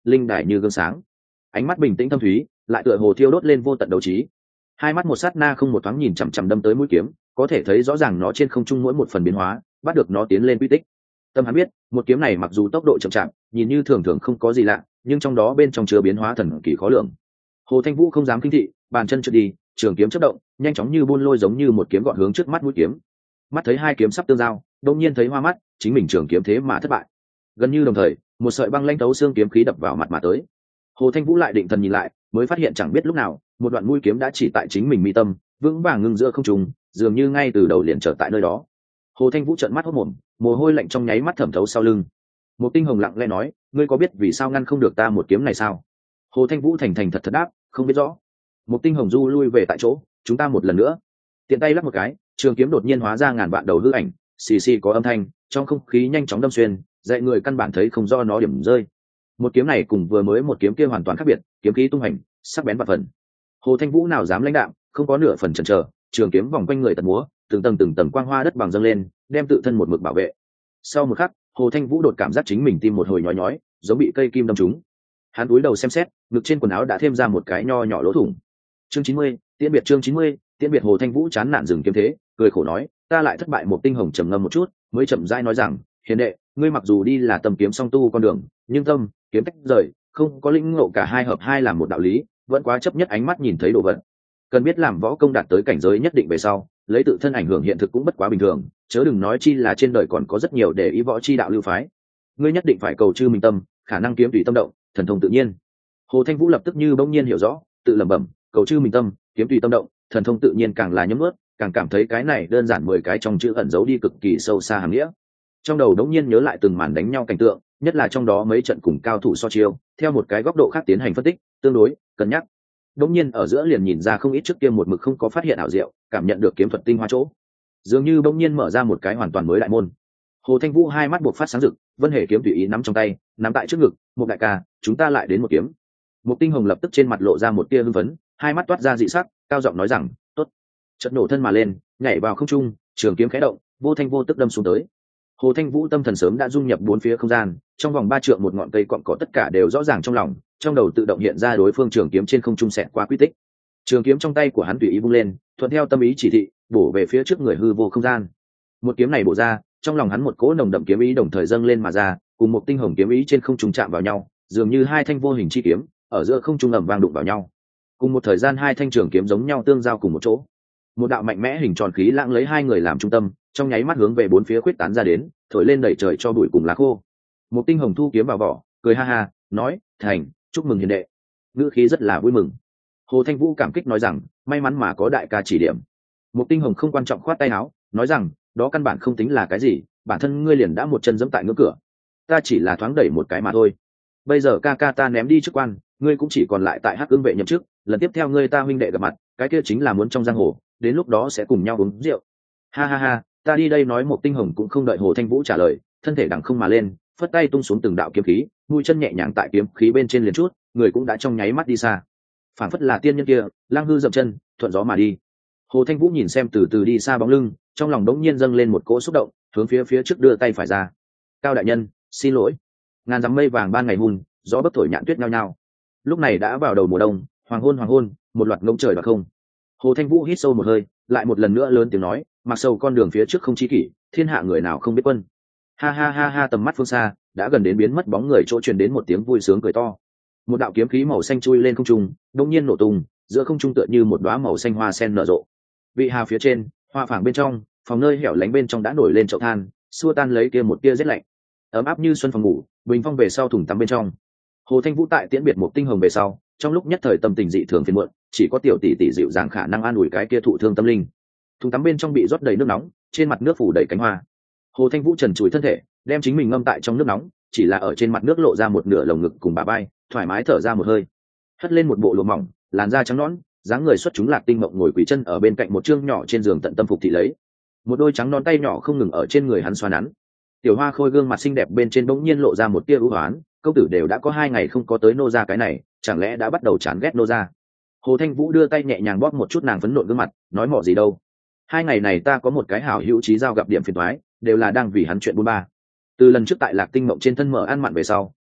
linh đài như gương sáng, ánh mắt bình tĩnh thâm thúy, lại tựa hồ thiêu đốt lên vô tận đấu trí. Hai mắt một sát na không một thoáng nhìn chằm chằm đâm tới mũi kiếm, có thể thấy rõ ràng nó trên không trung mỗi một phần biến hóa, bắt được nó tiến lên quy tích. Tâm hắn biết, một kiếm này mặc dù tốc độ chậm chạp, nhìn như thường thường không có gì lạ, nhưng trong đó bên trong chứa biến hóa thần kỳ khó lường. Hồ Thanh Vũ không dám kinh thị, bàn chân trượt đi, trường kiếm chớp động, nhanh chóng như buôn lôi giống như một kiếm gọn hướng trước mắt mũi kiếm. Mắt thấy hai kiếm sắp tương giao, đột nhiên thấy hoa mắt, chính mình trường kiếm thế mà thất bại. Gần như đồng thời, một sợi băng lãnh tấu xương kiếm khí đập vào mặt mà tới. Hồ Thanh Vũ lại định thần nhìn lại, mới phát hiện chẳng biết lúc nào, một đoạn mũi kiếm đã chỉ tại chính mình mi tâm, vững vàng ngưng giữa không trung, dường như ngay từ đầu liền trở tại nơi đó. Hồ Thanh Vũ trợn mắt hốt mồm, mồ hôi lạnh trong nháy mắt thẩm thấu sau lưng. Một Tinh Hồng lặng lẽ nói, ngươi có biết vì sao ngăn không được ta một kiếm này sao? Hồ Thanh Vũ thành thành thật thật đáp, không biết rõ. Một Tinh Hồng du lui về tại chỗ, chúng ta một lần nữa. Tiện tay lắc một cái, trường kiếm đột nhiên hóa ra ngàn vạn đầu hư ảnh, xì xì có âm thanh, trong không khí nhanh chóng đâm xuyên, dạy người căn bản thấy không do nó điểm rơi. Một kiếm này cùng vừa mới một kiếm kia hoàn toàn khác biệt, kiếm khí tung hành, sắc bén vạn phần. Hồ Thanh Vũ nào dám lãnh đạm, không có nửa phần chần chờ, trường kiếm vòng quanh người tật múa, từng tầng quang hoa đất bằng dâng lên, đem tự thân một mực bảo vệ. Sau một khắc, Hồ Thanh Vũ đột cảm giác chính mình tim một hồi nhói nhói, giống bị cây kim đâm trúng. Hắn cúi đầu xem xét, ngực trên quần áo đã thêm ra một cái nho nhỏ lỗ thủng. Chương 90, tiễn biệt chương 90, tiễn biệt. Hồ Thanh Vũ chán nản dừng kiếm thế, cười khổ nói, ta lại thất bại. Một Tinh Hồng trầm ngâm một chút, mới chậm rãi nói rằng, hiền đệ, ngươi mặc dù đi là tầm kiếm song tu con đường, nhưng tâm, kiếm tách rời, không có lĩnh ngộ cả hai hợp hai làm một đạo lý, vẫn quá chấp nhất ánh mắt nhìn thấy đồ vật. Cần biết làm võ công đạt tới cảnh giới nhất định về sau, lấy tự thân ảnh hưởng hiện thực cũng bất quá bình thường, chớ đừng nói chi là trên đời còn có rất nhiều để ý võ chi đạo lưu phái. Ngươi nhất định phải cầu chư minh tâm, khả năng kiếm tùy tâm động, thần thông tự nhiên. Hồ Thanh Vũ lập tức như bỗng nhiên hiểu rõ, tự lẩm bẩm, cầu chư minh tâm, kiếm tùy tâm động, thần thông tự nhiên, càng là nhấm nuốt, càng cảm thấy cái này đơn giản 10 cái trong chữ ẩn giấu đi cực kỳ sâu xa hàm nghĩa. Trong đầu đống nhiên nhớ lại từng màn đánh nhau cảnh tượng, nhất là trong đó mấy trận cùng cao thủ so chiêu, theo một cái góc độ khác tiến hành phân tích, tương đối, cân nhắc. Đống nhiên ở giữa liền nhìn ra không ít trước kia một mực không có phát hiện ảo diệu, cảm nhận được kiếm thuật tinh hoa chỗ. Dường như bỗng nhiên mở ra một cái hoàn toàn mới đại môn. Hồ Thanh Vũ hai mắt buộc phát sáng rực, Vân Hề kiếm tùy ý nắm trong tay, nắm tại trước ngực, "Một đại ca, chúng ta lại đến một kiếm." Một Tinh Hồng lập tức trên mặt lộ ra một tia hưng phấn, hai mắt toát ra dị sắc, cao giọng nói rằng, "Tốt." Chợt nổ thân mà lên, nhảy vào không trung, trường kiếm khẽ động, vô thanh vô tức đâm xuống tới. Hồ Thanh Vũ tâm thần sớm đã dung nhập bốn phía không gian, trong vòng 3 trượng một ngọn cây cọn cỏ tất cả đều rõ ràng trong lòng, trong đầu tự động hiện ra đối phương trường kiếm trên không trung xẹt qua quy tích. Trường kiếm trong tay của hắn tùy ý vung lên, thuận theo tâm ý chỉ thị, bổ về phía trước người hư vô không gian. Một kiếm này bổ ra, trong lòng hắn một cỗ nồng đậm kiếm ý đồng thời dâng lên mà ra, cùng một tinh hồng kiếm ý trên không trung chạm vào nhau, dường như hai thanh vô hình chi kiếm, ở giữa không trung ầm vang đụng vào nhau. Cùng một thời gian hai thanh trường kiếm giống nhau tương giao cùng một chỗ. Một đạo mạnh mẽ hình tròn khí lãng lấy hai người làm trung tâm, trong nháy mắt hướng về bốn phía khuyết tán ra đến, thổi lên đẩy trời cho bụi cùng lá khô. Một tinh hồng thu kiếm vào vỏ, cười ha ha, nói, "Thành, chúc mừng hiền đệ." Ngữ khí rất là vui mừng. Hồ Thanh Vũ cảm kích nói rằng, "May mắn mà có đại ca chỉ điểm." Một tinh hồng không quan trọng khoát tay áo, nói rằng, "Đó căn bản không tính là cái gì, bản thân ngươi liền đã một chân giẫm tại ngưỡng cửa, ta chỉ là thoáng đẩy một cái mà thôi. Bây giờ ca ca ta ném đi chức quan, ngươi cũng chỉ còn lại tại Hắc Ưng vệ nhậm chức, lần tiếp theo ngươi ta huynh đệ gặp mặt, cái kia chính là muốn trong giang hồ, đến lúc đó sẽ cùng nhau uống rượu." Ha ha ha, ta đi đây. Nói. Một tinh hồng cũng không đợi Hồ Thanh Vũ trả lời, thân thể đằng không mà lên, phất tay tung xuống từng đạo kiếm khí, mũi chân nhẹ nhàng tại kiếm khí bên trên liền chút, người cũng đã trong nháy mắt đi xa. Phản phất là tiên nhân kia, lang hư dậm chân, thuận gió mà đi. Hồ Thanh Vũ nhìn xem từ từ đi xa bóng lưng, trong lòng đống nhiên dâng lên một cỗ xúc động, hướng phía trước đưa tay phải ra. "Cao đại nhân, xin lỗi." Ngàn dặm mây vàng ban ngày hun, gió bấc thổi nhạn tuyết nhao nhao. Lúc này đã vào đầu mùa đông, hoàng hôn, một loạt ngông trời và không. Hồ Thanh Vũ hít sâu một hơi, lại một lần nữa lớn tiếng nói, "Mặc sầu con đường phía trước không chi kỷ, thiên hạ người nào không biết quân." Ha ha ha ha, tầm mắt phương xa đã gần đến biến mất bóng người chỗ truyền đến một tiếng vui sướng cười to. Một đạo kiếm khí màu xanh chui lên không trung, đột nhiên nổ tung, giữa không trung tựa như một đóa màu xanh hoa sen nở rộ. Vị hà phía trên, hoa phảng bên trong, phòng nơi hẻo lánh bên trong đã nổi lên chậu than, xua tan lấy kia một tia rét lạnh. Ấm áp như xuân phòng ngủ, bình phong về sau thùng tắm bên trong. Hồ Thanh Vũ tại tiễn biệt một tinh hồng về sau, trong lúc nhất thời tâm tình dị thường phiền muộn, chỉ có tiểu tỷ tỷ dịu dàng khả năng an ủi cái kia thụ thương tâm linh. Thùng tắm bên trong bị rót đầy nước nóng, trên mặt nước phủ đầy cánh hoa. Hồ Thanh Vũ trần trụi thân thể, đem chính mình ngâm tại trong nước nóng, chỉ là ở trên mặt nước lộ ra một nửa lồng ngực cùng bả vai, thoải mái thở ra một hơi, hất lên một bộ lụa mỏng, làn da trắng nõn, dáng người xuất chúng lạc tinh mộng ngồi quỳ chân ở bên cạnh một chương nhỏ trên giường tận tâm phục thị lấy. Một đôi trắng non tay nhỏ không ngừng ở trên người hắn xoa nắn. Tiểu Hoa Khôi gương mặt xinh đẹp bên trên bỗng nhiên lộ ra một tia ưu hoán, công tử đều đã có 2 ngày không có tới nô gia cái này, chẳng lẽ đã bắt đầu chán ghét nô gia? Hồ Thanh Vũ đưa tay nhẹ nhàng bóp một chút nàng phấn nộn gương mặt, nói mỏ gì đâu. 2 ngày này ta có một cái hảo hữu chí giao gặp điểm phiền toái, đều là đang vì hắn chuyện buôn ba. Từ lần trước tại Lạc Tinh Mộng trên thân mở ăn mặn về sau,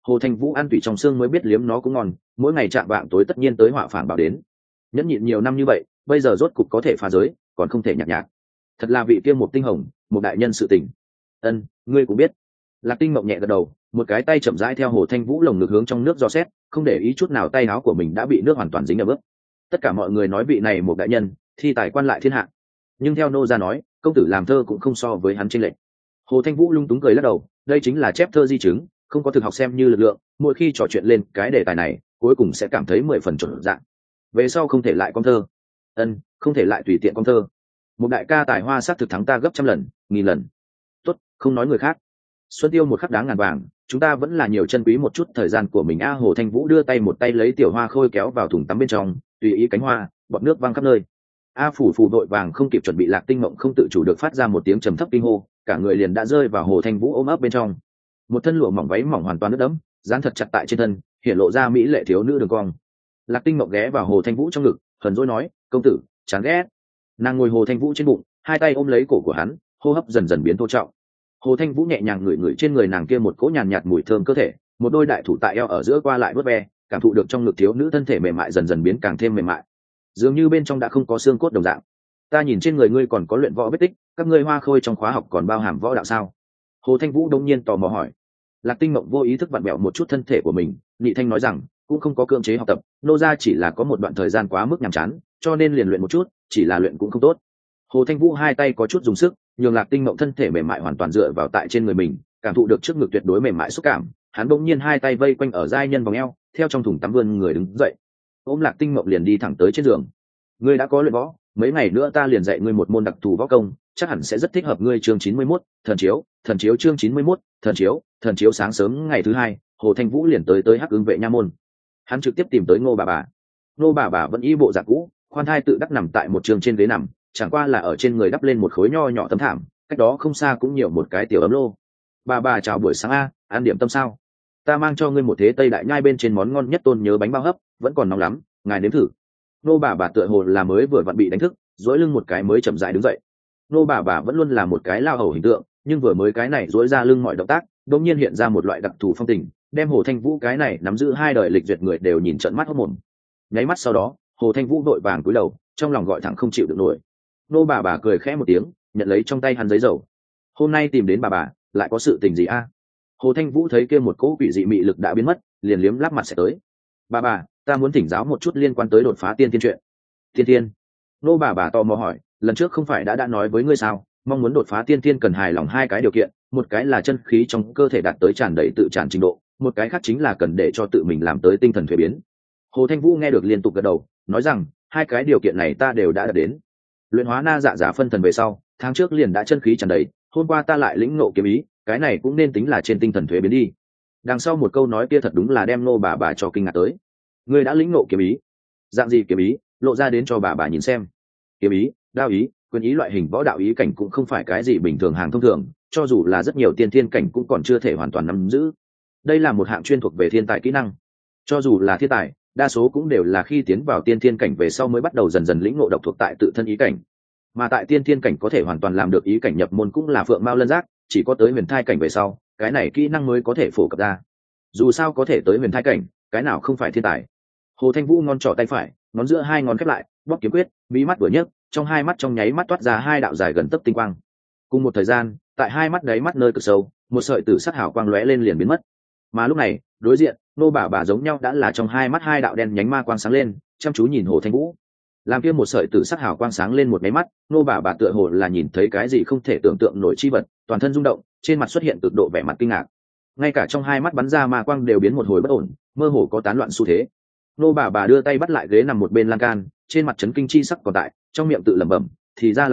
Hồ Thanh Vũ ăn tủy trong xương mới biết liếm nó cũng ngon, mỗi ngày chạm vạng tối tất nhiên tới họa phản bảo đến. Nhẫn nhịn nhiều năm như vậy, bây giờ rốt cục có thể phá giới, còn không thể nhạt nhạt. Thật là vị kia một tinh hồng, một đại nhân sự tình. Ân, ngươi cũng biết. Lạc Tinh Mộng nhẹ gật đầu, một cái tay chậm rãi theo Hồ Thanh Vũ lồng ngực hướng trong nước dò xét, không để ý chút nào tay áo của mình đã bị nước hoàn toàn dính ở bước. Tất cả mọi người nói vị này một đại nhân, thi tài quan lại thiên hạ. Nhưng theo nô gia nói, công tử làm thơ cũng không so với hắn chênh lệch. Hồ Thanh Vũ lung túng cười lắc đầu, đây chính là chép thơ di chứng, không có thực học xem như lực lượng, mỗi khi trò chuyện lên cái đề tài này, cuối cùng sẽ cảm thấy 10 phần chuẩn dạng. Về sau không thể lại con thơ. Ân, không thể lại tùy tiện con thơ. Một đại ca tài hoa sắc thực thắng ta gấp trăm lần, nghìn lần. Tốt, không nói người khác. Xuân Tiêu một khắc đáng ngàn vàng, chúng ta vẫn là nhiều chân quý một chút thời gian của mình. Hồ Thanh Vũ đưa tay một tay lấy tiểu hoa khôi kéo vào thùng tắm bên trong, tùy ý cánh hoa, bọt nước văng khắp nơi. Phủ phù đội vàng không kịp chuẩn bị, Lạc Tinh Mộng không tự chủ được phát ra một tiếng trầm thấp kinh hô, cả người liền đã rơi vào Hồ Thanh Vũ ôm ấp bên trong. Một thân lụa mỏng váy mỏng hoàn toàn ướt đẫm, dán thật chặt tại trên thân, hiện lộ ra mỹ lệ thiếu nữ đường cong. Lạc Tinh Mộng ghé vào Hồ Thanh Vũ trong ngực, hờn dỗi nói, công tử chán ghét. Nàng ngồi Hồ Thanh Vũ trên bụng, hai tay ôm lấy cổ của hắn, hô hấp dần dần biến thô trọng. Hồ Thanh Vũ nhẹ nhàng ngửi ngửi trên người nàng kia một cỗ nhàn nhạt mùi thơm cơ thể, một đôi đại thủ tại eo ở giữa qua lại vớt ve, cảm thụ được trong ngực thiếu nữ thân thể mềm mại dần dần biến càng thêm mềm mại, dường như bên trong đã không có xương cốt đồng dạng. Ta nhìn trên người ngươi còn có luyện võ vết tích, các ngươi hoa khôi trong khóa học còn bao hàm võ đạo sao? Hồ Thanh Vũ đông nhiên tò mò hỏi. Lạc Tinh Mộng vô ý thức vặn bẹo một chút thân thể của mình, nhị thanh nói rằng, cũng không có cưỡng chế học tập, nô gia chỉ là có một đoạn thời gian quá mức nhàm chán, cho nên liền luyện một chút, chỉ là luyện cũng không tốt. Hồ Thanh Vũ hai tay có chút dùng sức, nhường Lạc Tinh Mộng thân thể mềm mại hoàn toàn dựa vào tại trên người mình, cảm thụ được trước ngực tuyệt đối mềm mại xúc cảm, hắn bỗng nhiên hai tay vây quanh ở giai nhân vòng eo, theo trong thùng tắm vươn người đứng dậy, ôm Lạc Tinh Mộng liền đi thẳng tới trên giường. Ngươi đã có luyện võ, mấy ngày nữa ta liền dạy ngươi một môn đặc thù võ công, chắc hẳn sẽ rất thích hợp ngươi. Chương 91, thần chiếu chương 91, thần chiếu. Sáng sớm ngày thứ hai, Hồ Thanh Vũ liền tới Hắc Ưng vệ nha môn. Hắn trực tiếp tìm tới Ngô bà bà. Ngô bà bà vẫn y bộ dạng cũ, khoan thai tự đắc nằm tại một trường trên ghế nằm, chẳng qua là ở trên người đắp lên một khối nho nhỏ tấm thảm, cách đó không xa cũng nhiều một cái tiểu ấm lô. Bà chào buổi sáng a, ăn điểm tâm sao? Ta mang cho ngươi một thế Tây Đại Nhai bên trên món ngon nhất tôn nhớ bánh bao hấp, vẫn còn nóng lắm, ngài nếm thử. Nô bà tựa hồ là mới vừa vặn bị đánh thức, dỗi lưng một cái mới chậm rãi đứng dậy. Nô bà vẫn luôn là một cái lao hầu hình tượng, nhưng vừa mới cái này dỗi ra lưng mọi động tác, đột nhiên hiện ra một loại đặc thù phong tình, đem Hồ Thanh Vũ cái này nắm giữ hai đời lịch duyệt người đều nhìn trợn mắt hốt mồm. Nháy mắt sau đó, Hồ Thanh Vũ vội vàng cúi đầu, trong lòng gọi thẳng không chịu được nổi. Nô bà cười khẽ một tiếng, nhận lấy trong tay hắn giấy dầu. Hôm nay tìm đến bà, lại có sự tình gì a? Hồ Thanh Vũ thấy kia một cỗ quỷ dị mị lực đã biến mất, liền liếm lắp mặt sẽ tới. Bà, ta muốn thỉnh giáo một chút liên quan tới đột phá tiên tiên chuyện. Tiên tiên? Nô bà tò mò hỏi, lần trước không phải đã nói với ngươi sao, mong muốn đột phá tiên tiên cần hài lòng hai cái điều kiện, một cái là chân khí trong cơ thể đạt tới tràn đầy tự tràn trình độ, một cái khác chính là cần để cho tự mình làm tới tinh thần thuế biến. Hồ Thanh Vũ nghe được liên tục gật đầu, nói rằng, hai cái điều kiện này ta đều đã đạt đến. Luyện hóa na dạ giả phân thần về sau, tháng trước liền đã chân khí tràn đầy, hôm qua ta lại lĩnh ngộ kiếm ý, cái này cũng nên tính là trên tinh thần thuế biến đi. Đằng sau một câu nói kia thật đúng là đem nô bà cho kinh ngạc tới. Ngươi đã lĩnh ngộ kiếm ý? Dạng gì kiếm ý, lộ ra đến cho bà nhìn xem. Kiếm ý, đao ý, quyền ý loại hình võ đạo ý cảnh cũng không phải cái gì bình thường hàng thông thường, cho dù là rất nhiều tiên thiên cảnh cũng còn chưa thể hoàn toàn nắm giữ. Đây là một hạng chuyên thuộc về thiên tài kỹ năng. Cho dù là thiên tài, đa số cũng đều là khi tiến vào tiên thiên cảnh về sau mới bắt đầu dần dần lĩnh ngộ độc thuộc tại tự thân ý cảnh. Mà tại tiên thiên cảnh có thể hoàn toàn làm được ý cảnh nhập môn cũng là phượng mao lân giác, chỉ có tới huyền thai cảnh về sau, cái này kỹ năng mới có thể phổ cập ra. Dù sao có thể tới huyền thai cảnh, cái nào không phải thiên tài. Hồ Thanh Vũ ngón trỏ tay phải, ngón giữa hai ngón khép lại, bóp kiếm quyết, mí mắt vừa nhấc, trong hai mắt trong nháy mắt toát ra hai đạo dài gần tấc tinh quang. Cùng một thời gian, tại hai mắt đáy mắt nơi cực sâu, một sợi tử sắc hào quang lóe lên liền biến mất. Mà lúc này, đối diện, nô bà giống nhau đã là trong hai mắt hai đạo đen nhánh ma quang sáng lên, chăm chú nhìn Hồ Thanh Vũ. Làm kia một sợi tử sắc hào quang sáng lên một máy mắt, nô bà tựa hồ là nhìn thấy cái gì không thể tưởng tượng nổi chi vật, toàn thân rung động, trên mặt xuất hiện cực độ vẻ mặt kinh ngạc. Ngay cả trong hai mắt bắn ra ma quang đều biến một hồi bất ổn, mơ hồ có tán loạn xu thế. Nô bà đưa tay bắt lại ghế nằm một bên lan can, trên mặt chấn kinh chi sắc còn tại, trong miệng tự lẩm bẩm, thì ra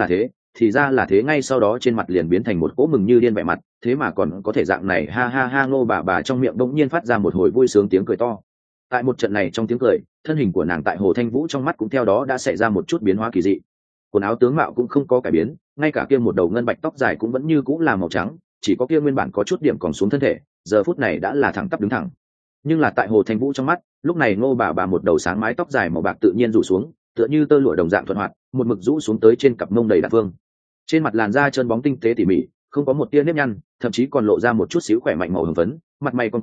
là thế, ngay sau đó trên mặt liền biến thành một cỗ mừng như điên vẻ mặt, thế mà còn có thể dạng này, ha ha ha. Nô bà trong miệng bỗng nhiên phát ra một hồi vui sướng tiếng cười to. Tại một trận này trong tiếng cười, thân hình của nàng tại Hồ Thanh Vũ trong mắt cũng theo đó đã xảy ra một chút biến hóa kỳ dị. Quần áo tướng mạo cũng không có cải biến, ngay cả kia một đầu ngân bạch tóc dài cũng vẫn như cũng là màu trắng, chỉ có kia nguyên bản có chút điểm còn xuống thân thể, giờ phút này đã là thẳng tắp đứng thẳng. Nhưng là tại Hồ Thanh Vũ trong mắt, lúc này Ngô bà một đầu sáng mái tóc dài màu bạc tự nhiên rủ xuống, tựa như tơ lụa đồng dạng thuận hoạt, một mực rũ xuống tới trên cặp mông đầy đặn phương. Trên mặt làn da trơn bóng tinh tế tỉ mỉ, không có một tia nếp nhăn, thậm chí còn lộ ra một chút xíu khỏe mạnh màu hồng phấn, mặt mày cong cong,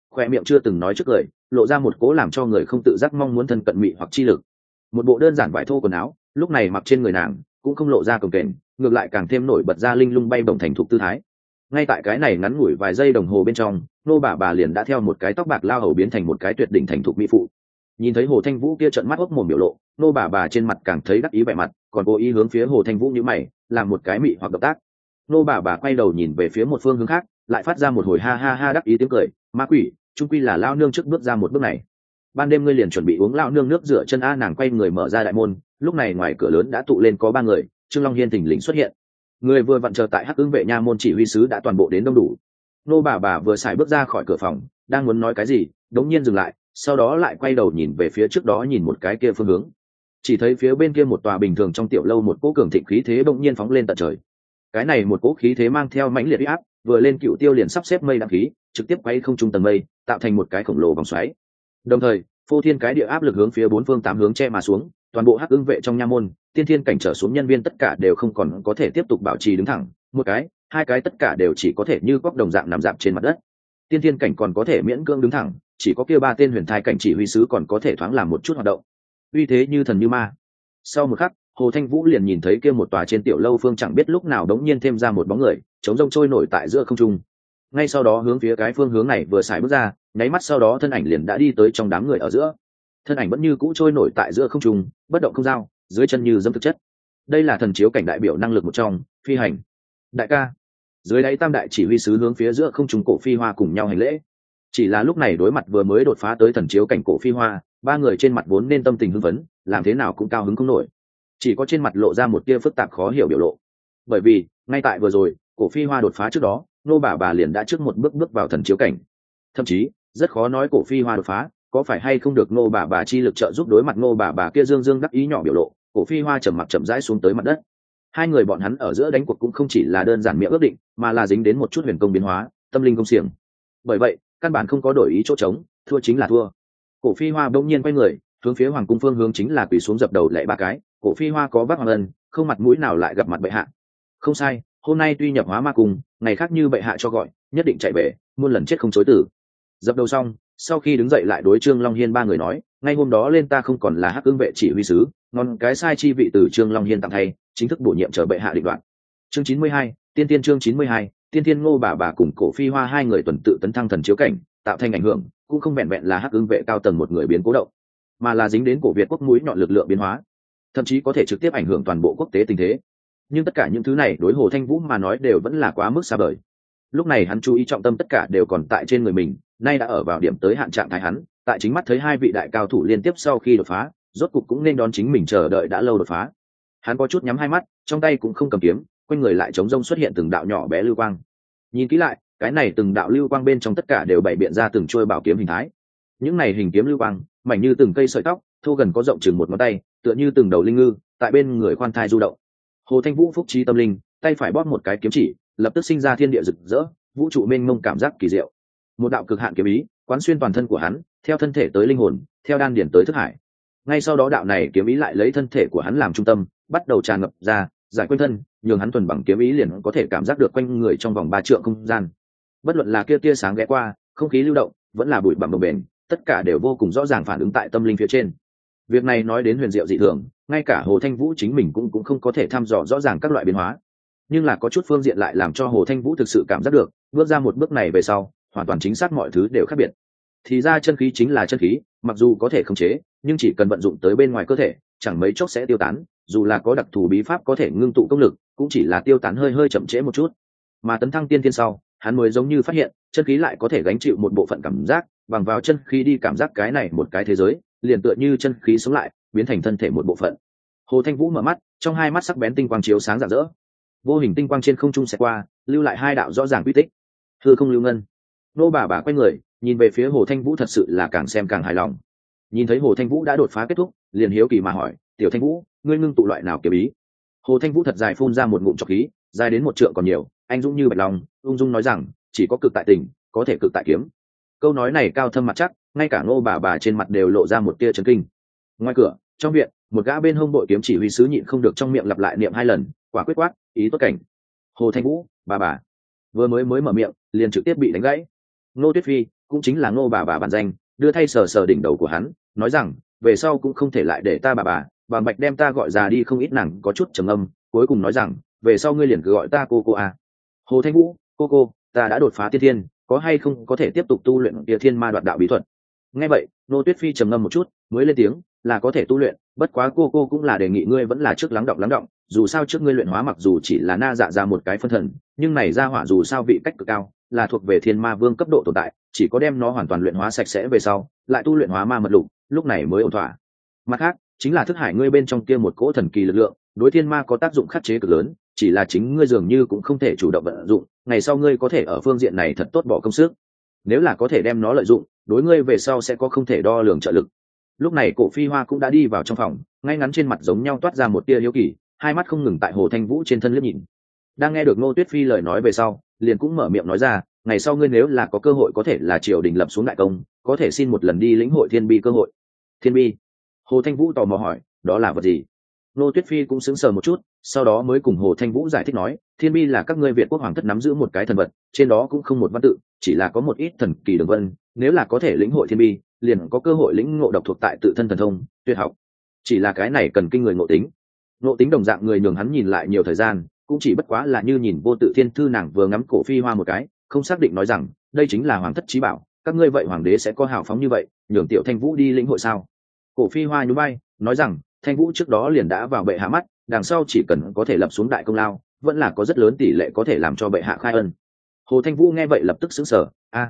khoe miệng chưa từng nói trước cười, lộ ra một cố làm cho người không tự giác mong muốn thân cận mị hoặc chi lực. Một bộ đơn giản vải thô quần áo lúc này mặc trên người nàng cũng không lộ ra cồng kềnh, ngược lại càng thêm nổi bật ra linh lung bay bổng thành thục tư thái. Ngay tại cái này ngắn ngủi vài giây đồng hồ bên trong, nô bà liền đã theo một cái tóc bạc lao hầu biến thành một cái tuyệt đỉnh thành thục mỹ phụ. Nhìn thấy Hồ Thanh Vũ kia trợn mắt ốc mồm biểu lộ, nô bà trên mặt càng thấy đắc ý vẻ mặt, còn cố ý hướng phía Hồ Thanh Vũ nhíu mày, làm một cái mị hoặc động tác. Nô bà quay đầu nhìn về phía một phương hướng khác, lại phát ra một hồi ha ha ha đắc ý tiếng cười. Ma quỷ, chung quy là lao nương trước bước ra một bước này. Ban đêm ngươi liền chuẩn bị uống lao nương nước rửa chân a. Nàng quay người mở ra đại môn, lúc này ngoài cửa lớn đã tụ lên có 3 người. Trương Long Hiên thình lình xuất hiện, người vừa vặn chờ tại Hắc Ưng vệ nha môn chỉ huy sứ đã toàn bộ đến đông đủ. Nô bà vừa xài bước ra khỏi cửa phòng, đang muốn nói cái gì, đống nhiên dừng lại, sau đó lại quay đầu nhìn về phía trước đó, nhìn một cái kia phương hướng, chỉ thấy phía bên kia một tòa bình thường trong tiểu lâu, một cỗ cường thịnh khí thế bỗng nhiên phóng lên tận trời. Cái này một cỗ khí thế mang theo mãnh liệt uy áp, vừa lên Cựu Tiêu liền sắp xếp mây đăng khí, trực tiếp quay không trung tầng mây, tạo thành một cái khổng lồ vòng xoáy. Đồng thời, phô thiên cái địa áp lực hướng phía 4 phương 8 hướng che mà xuống, toàn bộ Hắc Ưng vệ trong nha môn, tiên thiên cảnh trở xuống nhân viên tất cả đều không còn có thể tiếp tục bảo trì đứng thẳng, một cái, 2 cái tất cả đều chỉ có thể như cóc đồng dạng nằm dạp trên mặt đất. Tiên thiên cảnh còn có thể miễn cưỡng đứng thẳng, chỉ có kia 3 tên huyền thai cảnh chỉ huy sứ còn có thể thoáng làm một chút hoạt động. Uy thế như thần như ma. Sau một khắc, Hồ Thanh Vũ liền nhìn thấy kia một tòa trên tiểu lâu phương chẳng biết lúc nào đống nhiên thêm ra một bóng người, chống rông trôi nổi tại giữa không trung. Ngay sau đó hướng phía cái phương hướng này vừa xài bước ra, nháy mắt sau đó thân ảnh liền đã đi tới trong đám người ở giữa. Thân ảnh vẫn như cũ trôi nổi tại giữa không trung, bất động không dao, dưới chân như dẫm thực chất. Đây là thần chiếu cảnh đại biểu năng lực một trong, phi hành. Đại ca. Dưới đáy tam đại chỉ huy sứ hướng phía giữa không trung Cổ Phi Hoa cùng nhau hành lễ. Chỉ là lúc này đối mặt vừa mới đột phá tới thần chiếu cảnh Cổ Phi Hoa, 3 người trên mặt vốn nên tâm tình hưng phấn, làm thế nào cũng cao hứng không nổi, chỉ có trên mặt lộ ra một tia phức tạp khó hiểu biểu lộ. Bởi vì ngay tại vừa rồi, Cổ Phi Hoa đột phá trước đó, nô bà liền đã trước một bước bước vào thần chiếu cảnh. Thậm chí rất khó nói Cổ Phi Hoa đột phá có phải hay không được nô bà chi lực trợ giúp. Đối mặt nô bà kia dương dương đắc ý nhỏ biểu lộ, Cổ Phi Hoa trầm mặc chậm rãi xuống tới mặt đất. Hai người bọn hắn ở giữa đánh cuộc cũng không chỉ là đơn giản miệng ước định, mà là dính đến một chút huyền công biến hóa, tâm linh công xiềng. Bởi vậy căn bản không có đổi ý chỗ trống, thua chính là thua. Cổ Phi Hoa bỗng nhiên quay người, hướng phía hoàng cung phương hướng chính là quỳ xuống dập đầu lạy 3 cái. Cổ Phi Hoa có vác hoàng ân, không mặt mũi nào lại gặp mặt bệ hạ. Không sai, hôm nay tuy nhập hóa ma cung, ngày khác như bệ hạ cho gọi, nhất định chạy về, muôn lần chết không chối tử. Dập đầu xong, sau khi đứng dậy lại đối Trương Long Hiên 3 người nói, ngay hôm đó lên ta không còn là Hắc Ưng vệ chỉ huy sứ, ngon cái sai chi vị từ Trương Long Hiên tặng thay, chính thức bổ nhiệm chờ bệ hạ định đoạt. Chương 92, tiên tiên chương 92, tiên tiên ngô bà cùng Cổ Phi Hoa 2 người tuần tự tấn thăng thần chiếu cảnh, tạo thành ảnh hưởng, cũng không vẹn vẹn là Hắc Ưng vệ cao tầng một người biến cố động, mà là dính đến cổ Việt quốc mũi nhọn lực lượng biến hóa, thậm chí có thể trực tiếp ảnh hưởng toàn bộ quốc tế tình thế. Nhưng tất cả những thứ này đối Hồ Thanh Vũ mà nói đều vẫn là quá mức xa vời. Lúc này hắn chú ý trọng tâm tất cả đều còn tại trên người mình, nay đã ở vào điểm tới hạn trạng thái hắn, tại chính mắt thấy 2 vị đại cao thủ liên tiếp sau khi đột phá, rốt cục cũng nên đón chính mình chờ đợi đã lâu đột phá. Hắn có chút nhắm 2 mắt, trong tay cũng không cầm kiếm, quanh người lại trống rông xuất hiện từng đạo nhỏ bé lưu quang. Nhìn kỹ lại, cái này từng đạo lưu quang bên trong tất cả đều bày biện ra từng chuôi bảo kiếm hình thái. Những này hình kiếm lưu quang, mảnh như từng cây sợi tóc, thô gần có rộng chừng một ngón tay, tựa như từng đầu linh ngư, tại bên người khoan thai du động. Hồ Thanh Vũ phúc trí tâm linh, tay phải bóp một cái kiếm chỉ, lập tức sinh ra thiên địa rực rỡ, vũ trụ mênh mông cảm giác kỳ diệu. Một đạo cực hạn kiếm ý quán xuyên toàn thân của hắn, theo thân thể tới linh hồn, theo đan điển tới thức hải. Ngay sau đó đạo này kiếm ý lại lấy thân thể của hắn làm trung tâm, bắt đầu tràn ngập ra, giải quanh thân, nhường hắn thuần bằng kiếm ý liền có thể cảm giác được quanh người trong vòng 3 trượng không gian. Bất luận là kia tia sáng ghé qua, không khí lưu động, vẫn là bụi bặm bồng bềnh, tất cả đều vô cùng rõ ràng phản ứng tại tâm linh phía trên. Việc này nói đến huyền diệu dị thường, ngay cả Hồ Thanh Vũ chính mình cũng không có thể thăm dò rõ ràng các loại biến hóa, nhưng là có chút phương diện lại làm cho Hồ Thanh Vũ thực sự cảm giác được, bước ra một bước này về sau, hoàn toàn chính xác mọi thứ đều khác biệt. Thì ra chân khí chính là chân khí, mặc dù có thể khống chế, nhưng chỉ cần vận dụng tới bên ngoài cơ thể, chẳng mấy chốc sẽ tiêu tán, dù là có đặc thù bí pháp có thể ngưng tụ công lực, cũng chỉ là tiêu tán hơi chậm trễ một chút. Mà tấn thăng tiên thiên sau, hắn mới giống như phát hiện, chân khí lại có thể gánh chịu một bộ phận cảm giác, bằng vào chân khí đi cảm giác cái này một cái thế giới, liền tựa như chân khí sống lại, biến thành thân thể một bộ phận. Hồ Thanh Vũ mở mắt, trong 2 mắt sắc bén tinh quang chiếu sáng rạng rỡ. Vô hình tinh quang trên không trung xẹt qua, lưu lại 2 đạo rõ ràng quy tích. Hư không lưu ngân. Nô bà quay người, nhìn về phía Hồ Thanh Vũ thật sự là càng xem càng hài lòng. Nhìn thấy Hồ Thanh Vũ đã đột phá kết thúc, liền hiếu kỳ mà hỏi, "Tiểu Thanh Vũ, ngươi ngưng tụ loại nào kiếm ý?" Hồ Thanh Vũ thật dài phun ra một ngụm trọc khí, dài đến 1 trượng còn nhiều, anh dũng như bạch long, ung dung nói rằng, "Chỉ có cực tại tình, có thể cực tại kiếm." Câu nói này cao thâm mặt chắc, ngay cả Ngô bà trên mặt đều lộ ra một tia chấn kinh. Ngoài cửa, trong viện, một gã bên hông bội kiếm chỉ huy sứ nhịn không được trong miệng lặp lại niệm 2 lần, quả quyết quát, "Ý tốt cảnh." Hồ Thanh Vũ, bà vừa mới mở miệng, liền trực tiếp bị đánh gãy. Ngô Tuyết Phi, cũng chính là Ngô bà bản danh, đưa thay sờ sờ đỉnh đầu của hắn, nói rằng về sau cũng không thể lại để ta bà Bạch đem ta gọi già đi không ít. Nàng có chút trầm âm, cuối cùng nói rằng về sau ngươi liền cứ gọi ta cô à. Hồ Thanh Vũ, cô, ta đã đột phá tiên thiên, có hay không có thể tiếp tục tu luyện địa thiên ma đoạt đạo bí thuật? Nghe vậy Nô Tuyết Phi trầm ngâm một chút mới lên tiếng, là có thể tu luyện, bất quá cô cũng là đề nghị ngươi vẫn là trước lắng động, dù sao trước ngươi luyện hóa mặc dù chỉ là na dạ ra một cái phân thần, nhưng này ra hỏa dù sao vị cách cực cao, là thuộc về thiên ma vương cấp độ tồn tại, chỉ có đem nó hoàn toàn luyện hóa sạch sẽ về sau lại tu luyện hóa ma mật lục, lúc này mới ổn thỏa. Mặt khác chính là thức hải ngươi bên trong kia một cỗ thần kỳ lực lượng, đối thiên ma có tác dụng khắc chế cực lớn, chỉ là chính ngươi dường như cũng không thể chủ động vận dụng, ngày sau ngươi có thể ở phương diện này thật tốt bỏ công sức, nếu là có thể đem nó lợi dụng, đối ngươi về sau sẽ có không thể đo lường trợ lực. Lúc này Cổ Phi Hoa cũng đã đi vào trong phòng, ngay ngắn trên mặt giống nhau toát ra một tia hiếu kỳ, hai mắt không ngừng tại Hồ Thanh Vũ trên thân liếc nhìn. Đang nghe được Ngô Tuyết Phi lời nói về sau, liền cũng mở miệng nói ra, ngày sau ngươi nếu là có cơ hội có thể là triều đình lập xuống đại công, có thể xin một lần đi lĩnh hội thiên bi cơ hội. Thiên bi? Hồ Thanh Vũ tò mò hỏi, đó là vật gì? Ngô Tuyết Phi cũng sững sờ một chút, sau đó mới cùng Hồ Thanh Vũ giải thích nói, thiên bi là các ngươi Việt quốc hoàng thất nắm giữ một cái thần vật, trên đó cũng không một văn tự, chỉ là có một ít thần kỳ đường vân, nếu là có thể lĩnh hội thiên bi, liền có cơ hội lĩnh ngộ độc thuộc tại tự thân thần thông tuyệt học. Chỉ là cái này cần kinh người ngộ tính đồng dạng người nhường hắn nhìn lại nhiều thời gian, cũng chỉ bất quá là như nhìn vô tự thiên thư. Nàng vừa ngắm Cổ Phi Hoa một cái, không xác định nói rằng, đây chính là hoàng thất chí bảo, các ngươi vậy hoàng đế sẽ có hào phóng như vậy nhường tiểu Thanh Vũ đi lĩnh hội sao? Cổ Phi Hoa nhún vai nói rằng, Thanh Vũ trước đó liền đã vào bệ hạ mắt, đằng sau chỉ cần có thể lập xuống đại công lao, vẫn là có rất lớn tỷ lệ có thể làm cho bệ hạ khai ân. Hồ Thanh Vũ nghe vậy lập tức sững sờ,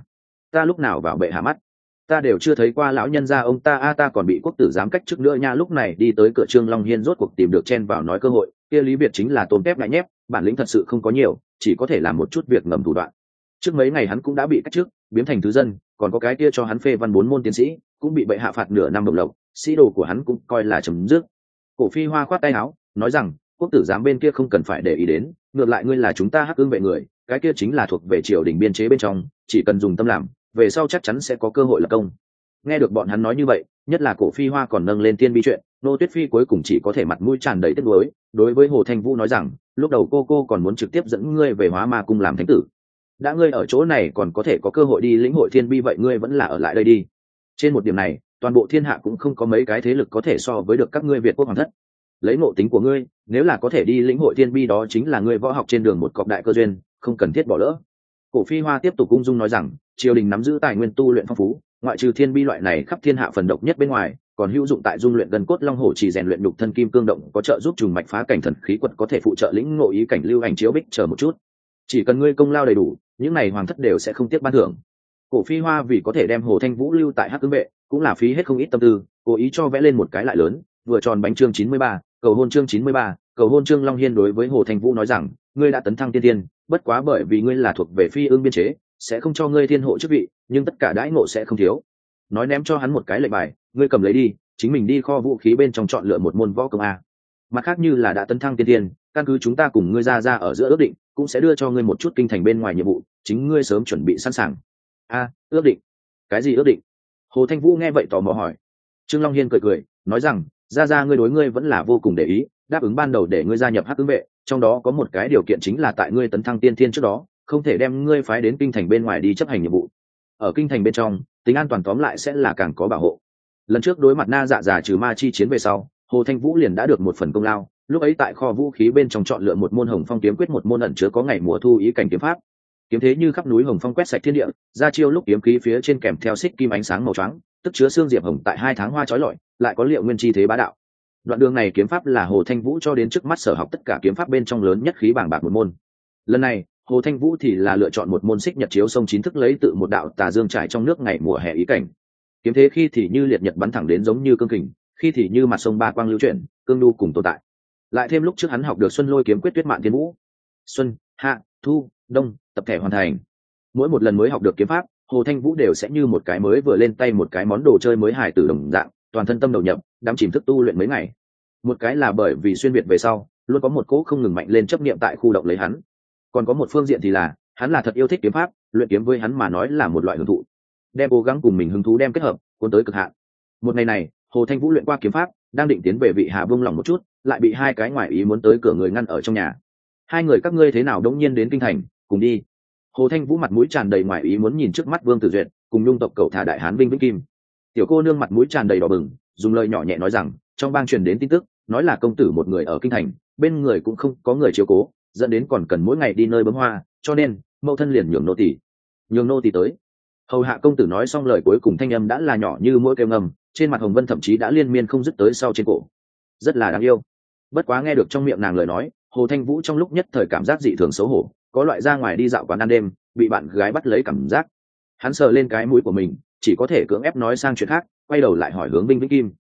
ta lúc nào vào bệ hạ mắt? Ta đều chưa thấy qua lão nhân gia ông ta, ta còn bị quốc tử giám cách chức nữa nha. Lúc này đi tới cửa Trương Long Hiên rốt cuộc tìm được chen vào nói cơ hội, kia Lý Việt chính là tôm tép ngại nhép, bản lĩnh thật sự không có nhiều, chỉ có thể làm một chút việc ngầm thủ đoạn. Trước mấy ngày hắn cũng đã bị cách chức, biến thành thứ dân, còn có cái kia cho hắn phê văn 4 môn tiến sĩ, cũng bị bệ hạ phạt nửa năm đồng lộc, sĩ đồ của hắn cũng coi là chấm dứt. Cổ Phi Hoa khoát tay áo, nói rằng, quốc tử giám bên kia không cần phải để ý đến, ngược lại ngươi là chúng ta Hắc Ưng vệ người, cái kia chính là thuộc về triều đình biên chế bên trong, chỉ cần dùng tâm làm, về sau chắc chắn sẽ có cơ hội lập công. Nghe được bọn hắn nói như vậy, nhất là Cổ Phi Hoa còn nâng lên tiên bi chuyện, Nô Tuyết Phi cuối cùng chỉ có thể mặt mũi tràn đầy tiếc nuối, đối với Hồ Thanh Vũ nói rằng, lúc đầu cô còn muốn trực tiếp dẫn ngươi về Hóa Ma cung làm thánh tử, đã ngươi ở chỗ này còn có thể có cơ hội đi lĩnh hội thiên bi, vậy ngươi vẫn là ở lại đây đi. Trên một điểm này, toàn bộ thiên hạ cũng không có mấy cái thế lực có thể so với được các ngươi Việt quốc hoàng thất. Lấy ngộ tính của ngươi, nếu là có thể đi lĩnh hội thiên bi, đó chính là ngươi võ học trên đường một cọc đại cơ duyên, không cần thiết bỏ lỡ. Cổ Phi Hoa tiếp tục ung dung nói rằng, triều đình nắm giữ tài nguyên tu luyện phong phú, ngoại trừ thiên bi loại này khắp thiên hạ phần độc nhất bên ngoài, còn hữu dụng tại dung luyện gần cốt long hổ chỉ rèn luyện nhục thân kim cương động, có trợ giúp trùng mạch phá cảnh thần khí quật, có thể phụ trợ lĩnh ngộ ý cảnh lưu ảnh chiếu bích chờ một chút. Chỉ cần ngươi công lao đầy đủ, những này hoàng thất đều sẽ không tiếc ban thưởng. Cổ Phi Hoa vì có thể đem Hồ Thanh Vũ lưu tại Hắc Ưng vệ, cũng là phí hết không ít tâm tư, cố ý cho vẽ lên một cái lại lớn, vừa tròn bánh chương 93, cầu hôn chương 93, cầu hôn Trương Long Hiên đối với Hồ Thanh Vũ nói rằng, ngươi đã tấn thăng tiên tiên, bất quá bởi vì ngươi là thuộc về phi ương biên chế, sẽ không cho ngươi thiên hộ chức vị, nhưng tất cả đãi ngộ sẽ không thiếu. Nói ném cho hắn một cái lệnh bài, ngươi cầm lấy đi, chính mình đi kho vũ khí bên trong chọn lựa một môn võ công a. Mặt khác như là đã tấn thăng tiên tiên, căn cứ chúng ta cùng ngươi ra ở giữa ước định, cũng sẽ đưa cho ngươi một chút kinh thành bên ngoài nhiệm vụ, chính ngươi sớm chuẩn bị sẵn sàng. Ước định? Cái gì ước định? Hồ Thanh Vũ nghe vậy tò mò hỏi. Trương Long Hiên cười nói rằng, ra ngươi đối ngươi vẫn là vô cùng để ý, đáp ứng ban đầu để ngươi gia nhập Hắc Ưng vệ, trong đó có một cái điều kiện chính là tại ngươi tấn thăng tiên thiên trước đó, không thể đem ngươi phái đến kinh thành bên ngoài đi chấp hành nhiệm vụ. Ở kinh thành bên trong, tính an toàn tóm lại sẽ là càng có bảo hộ. Lần trước đối mặt Na Dạ Già trừ ma chi chiến về sau, Hồ Thanh Vũ liền đã được một phần công lao, lúc ấy tại kho vũ khí bên trong chọn lựa một môn Hồng Phong kiếm quyết, một môn ẩn chứa có ngày mùa thu ý cảnh kiếm pháp. Kiếm thế như khắp núi hồng phong quét sạch thiên địa, ra chiêu lúc kiếm khí phía trên kèm theo xích kim ánh sáng màu trắng, tức chứa xương diệp hồng tại 2 tháng hoa chói lọi, lại có liệu nguyên chi thế bá đạo. Đoạn đường này kiếm pháp là Hồ Thanh Vũ cho đến trước mắt sở học tất cả kiếm pháp bên trong lớn nhất khí bảng bạc một môn. Lần này, Hồ Thanh Vũ thì là lựa chọn một môn xích nhật chiếu sông chín thức, lấy tự một đạo tà dương trải trong nước ngày mùa hè ý cảnh. Kiếm thế khi thì như liệt nhật bắn thẳng đến giống như cương kình, khi thì như mặt sông ba quang lưu chuyển, cương đu cùng tồn tại. Lại thêm lúc trước hắn học được Xuân Lôi kiếm quyết tuyết mạn thiên vũ. Xuân, hạ, thu, đông, tập thể hoàn thành. Mỗi một lần mới học được kiếm pháp, Hồ Thanh Vũ đều sẽ như một cái mới vừa lên tay một cái món đồ chơi mới hài tử đồng dạng, toàn thân tâm đầu nhập, đắm chìm thức tu luyện mấy ngày. Một cái là bởi vì xuyên việt về sau, luôn có một cỗ không ngừng mạnh lên chấp niệm tại khu động lấy hắn. Còn có một phương diện thì là, hắn là thật yêu thích kiếm pháp, luyện kiếm với hắn mà nói là một loại hưởng thụ. Đem cố gắng cùng mình hứng thú đem kết hợp, cuốn tới cực hạn. Một ngày này, Hồ Thanh Vũ luyện qua kiếm pháp, đang định tiến về vị hạ buông lỏng một chút, lại bị 2 cái ngoại ý muốn tới cửa người ngăn ở trong nhà. 2 người các ngươi thế nào đống nhiên đến kinh thành, cùng đi. Hồ Thanh Vũ mặt mũi tràn đầy ngoài ý muốn nhìn trước mắt Vương Tử Duyệt cùng nhung tộc cầu thả đại hán Vinh Vĩnh Kim. Tiểu cô nương mặt mũi tràn đầy đỏ bừng, dùng lời nhỏ nhẹ nói rằng trong bang truyền đến tin tức, nói là công tử một người ở kinh thành, bên người cũng không có người chiếu cố, dẫn đến còn cần mỗi ngày đi nơi bấm hoa, cho nên mẫu thân liền nhường nô tỳ tới. Hầu hạ công tử nói xong lời cuối cùng thanh âm đã là nhỏ như mỗi kêu ngầm, trên mặt hồng vân thậm chí đã liên miên không dứt tới sau trên cổ, rất là đáng yêu. Bất quá nghe được trong miệng nàng lời nói, Hồ Thanh Vũ trong lúc nhất thời cảm giác dị thường xấu hổ, có loại ra ngoài đi dạo quán ăn đêm bị bạn gái bắt lấy cảm giác. Hắn sờ lên cái mũi của mình, chỉ có thể cưỡng ép nói sang chuyện khác, quay đầu lại hỏi hướng Vinh Vĩnh Kim: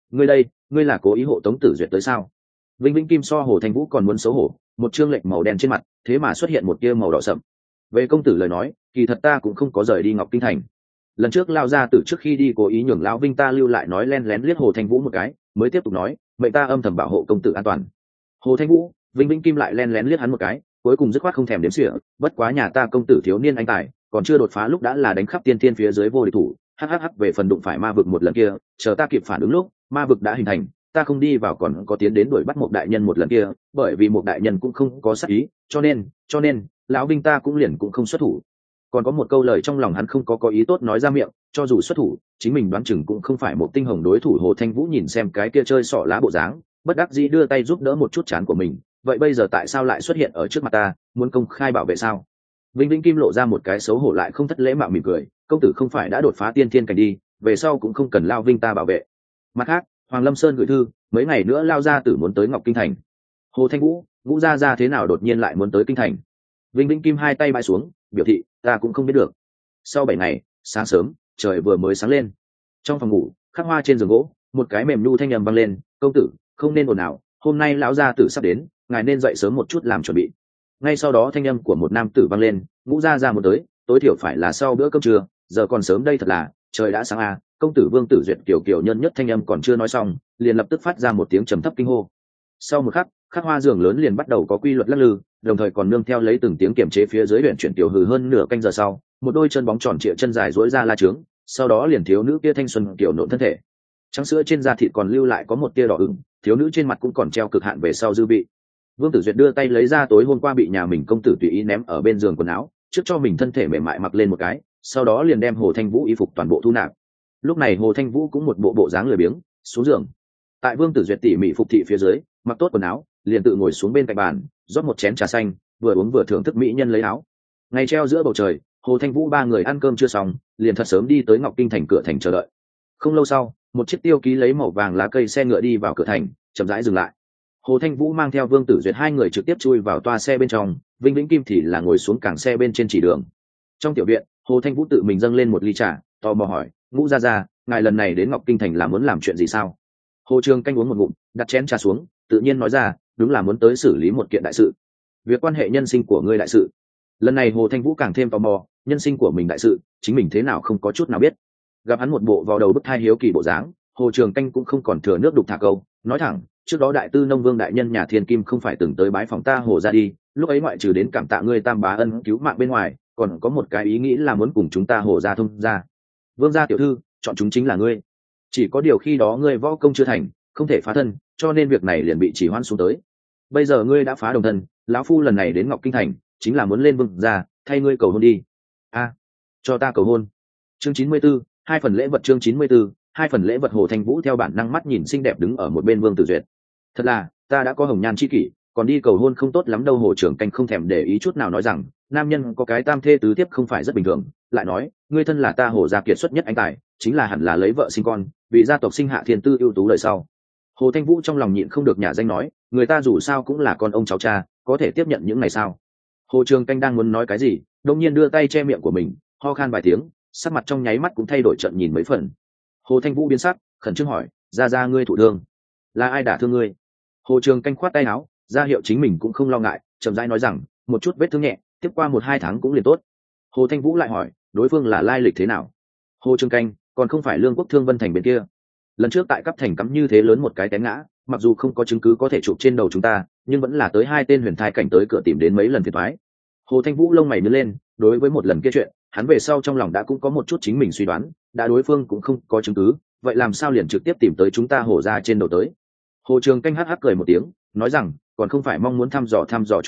ngươi là cố ý hộ Tống Tử Duyệt tới sao? Vinh Vĩnh Kim so Hồ Thanh Vũ còn muốn xấu hổ, một trương lệch màu đen trên mặt thế mà xuất hiện một tia màu đỏ sậm. Về công tử lời nói, kỳ thật ta cũng không có rời đi Ngọc Kinh thành. Lần trước lao ra từ trước khi đi cố ý nhường lão Vinh ta lưu lại nói lén lén liếc Hồ Thanh Vũ một cái, mới tiếp tục nói mệnh ta âm thầm bảo hộ công tử an toàn. Hồ Thanh Vũ, Vinh Vĩnh Kim lại lén lén liếc hắn một cái, cuối cùng dứt khoát không thèm đếm xỉa, bất quá nhà ta công tử thiếu niên anh tài, còn chưa đột phá lúc đã là đánh khắp tiên thiên phía dưới vô địch thủ. Hắc về phần đụng phải ma vực một lần kia, chờ ta kịp phản ứng lúc ma vực đã hình thành, ta không đi vào còn có tiến đến đuổi bắt một đại nhân một lần kia, bởi vì một đại nhân cũng không có sát ý, cho nên lão Vinh ta cũng liền cũng không xuất thủ. Còn có một câu lời trong lòng hắn không có ý tốt nói ra miệng, cho dù xuất thủ chính mình đoán chừng cũng không phải một tinh hồng đối thủ. Hồ Thanh Vũ nhìn xem cái kia chơi xỏ lá bộ dáng, bất đắc dĩ đưa tay giúp đỡ một chút chán của mình. Vậy bây giờ tại sao lại xuất hiện ở trước mặt ta, muốn công khai bảo vệ sao? Vinh Vĩnh Kim lộ ra một cái xấu hổ lại không thất lễ mạo mỉm cười, công tử không phải đã đột phá tiên thiên cảnh đi, về sau cũng không cần lao Vinh ta bảo vệ. Mặt khác, Hoàng Lâm Sơn gửi thư, mấy ngày nữa lao gia tử muốn tới Ngọc Kinh thành. Hồ Thanh Vũ, Vũ gia gia thế nào đột nhiên lại muốn tới kinh thành? Vinh Vĩnh Kim hai tay bãi xuống, biểu thị ta cũng không biết được. Sau 7 ngày, sáng sớm, trời vừa mới sáng lên. Trong phòng ngủ, khắc hoa trên giường gỗ, một cái mềm nhu thanh âm vang lên, công tử không nên ồn ào, hôm nay lão gia tử sắp đến, ngài nên dậy sớm một chút làm chuẩn bị. Ngay sau đó thanh âm của một nam tử vang lên, Ngũ gia gia một tới, tối thiểu phải là sau bữa cơm trưa, giờ còn sớm đây thật là, trời đã sáng à. Công tử Vương Tử Duyệt kiểu nhân nhất thanh âm còn chưa nói xong, liền lập tức phát ra một tiếng trầm thấp kinh hô. Sau một khắc, khắc hoa giường lớn liền bắt đầu có quy luật lắc lư, đồng thời còn nương theo lấy từng tiếng kiểm chế phía dưới luyện chuyển tiểu hừ. Hơn nửa canh giờ sau, một đôi chân bóng tròn trịa chân dài duỗi ra la trướng, sau đó liền thiếu nữ kia thanh xuân kiểu nộn thân thể, trắng sữa trên da thịt còn lưu lại có một tia đỏ ửng, thiếu nữ trên mặt cũng còn treo cực hạn về sau dư vị. Vương Tử Duyệt đưa tay lấy ra tối hôm qua bị nhà mình công tử tùy ý ném ở bên giường quần áo, trước cho mình thân thể mềm mại mặc lên một cái, sau đó liền đem Hồ Thanh Vũ y phục toàn bộ thu nạp. Lúc này Hồ Thanh Vũ cũng một bộ dáng lười biếng xuống giường. Tại Vương Tử Duyệt tỉ mỉ phục thị phía dưới, mặc tốt quần áo, liền tự ngồi xuống bên cạnh bàn, rót một chén trà xanh, vừa uống vừa thưởng thức mỹ nhân lấy áo. Ngày treo giữa bầu trời, Hồ Thanh Vũ ba người ăn cơm chưa xong, liền thật sớm đi tới Ngọc Kinh thành cửa thành chờ đợi. Không lâu sau, một chiếc tiêu ký lấy màu vàng lá cây xe ngựa đi vào cửa thành, chậm rãi dừng lại. Hồ Thanh Vũ mang theo Vương Tử Duyệt hai người trực tiếp chui vào toa xe bên trong, Vinh Vĩnh Kim thì là ngồi xuống cảng xe bên trên chỉ đường. Trong tiểu viện, Hồ Thanh Vũ tự mình dâng lên một ly trà, tò mò hỏi, Ngũ gia gia, ngài lần này đến Ngọc Kinh thành là muốn làm chuyện gì sao? Hồ Trường Canh uống một ngụm, đặt chén trà xuống, tự nhiên nói ra, đúng là muốn tới xử lý một kiện đại sự, việc quan hệ nhân sinh của ngươi đại sự. Lần này Hồ Thanh Vũ càng thêm tò mò, nhân sinh của mình đại sự, chính mình thế nào không có chút nào biết. Gặp hắn một bộ vào đầu bức thai hiếu kỳ bộ dáng, Hồ Trường Canh cũng không còn thừa nước đục thả câu, nói thẳng, trước đó đại tư nông vương đại nhân nhà Thiên Kim không phải từng tới bái phòng ta Hồ ra đi, lúc ấy ngoại trừ đến cảm tạ ngươi Tam bá ân cứu mạng bên ngoài, còn có một cái ý nghĩ là muốn cùng chúng ta Hồ ra thông ra. Vương gia tiểu thư, chọn chúng chính là ngươi. Chỉ có điều khi đó ngươi võ công chưa thành, không thể phá thân, cho nên việc này liền bị chỉ hoãn xuống tới. Bây giờ ngươi đã phá đồng thân, lão phu lần này đến Ngọc Kinh thành chính là muốn lên vương gia thay ngươi cầu hôn đi. Cho ta cầu hôn. Chương 94, hai phần lễ vật. Chương 94, hai phần lễ vật. Hồ Thanh Vũ theo bản năng mắt nhìn xinh đẹp đứng ở một bên Vương Tử Duyệt. Thật là, ta đã có hồng nhan chi kỷ, còn đi cầu hôn không tốt lắm đâu. Hồ Trưởng Canh không thèm để ý chút nào nói rằng, nam nhân có cái tam thê tứ thiếp không phải rất bình thường, lại nói, ngươi thân là ta Hồ gia kiệt xuất nhất anh tài, chính là hẳn là lấy vợ sinh con, vì gia tộc sinh hạ thiên tư ưu tú đời sau. Hồ Thanh Vũ trong lòng nhịn không được nhả danh nói, người ta dù sao cũng là con ông cháu cha, có thể tiếp nhận những ngày sao? Hồ Trường Canh đang muốn nói cái gì, đột nhiên đưa tay che miệng của mình, ho khan vài tiếng, sắc mặt trong nháy mắt cũng thay đổi, trận nhìn mấy phần. Hồ Thanh Vũ biến sắc, khẩn trương hỏi, gia ngươi thụ thương, là ai đả thương ngươi? Hồ Trường Canh khoát tay áo, ra hiệu chính mình cũng không lo ngại, chậm rãi nói rằng, một chút vết thương nhẹ, tiếp qua 1-2 tháng cũng liền tốt. Hồ Thanh Vũ lại hỏi, đối phương là lai lịch thế nào? Hồ Trường Canh, còn không phải Lương Quốc Thương Vân Thành bên kia. Lần trước tại cấp thành cắm như thế lớn một cái té ngã, mặc dù không có chứng cứ có thể chụp trên đầu chúng ta, nhưng vẫn là tới 2 tên huyền thai cảnh tới cửa tìm đến mấy lần phiền toái. Hồ Thanh Vũ lông mày nhướng lên, đối với một lần kia chuyện, hắn về sau trong lòng đã cũng có một chút chính mình suy đoán, đã đối phương cũng không có chứng cứ, vậy làm sao liền trực tiếp tìm tới chúng ta Hồ ra trên đầu tới? Hồ Trường Canh hắc hắc cười một tiếng, nói rằng, còn không phải mong muốn thăm dò chúng ta,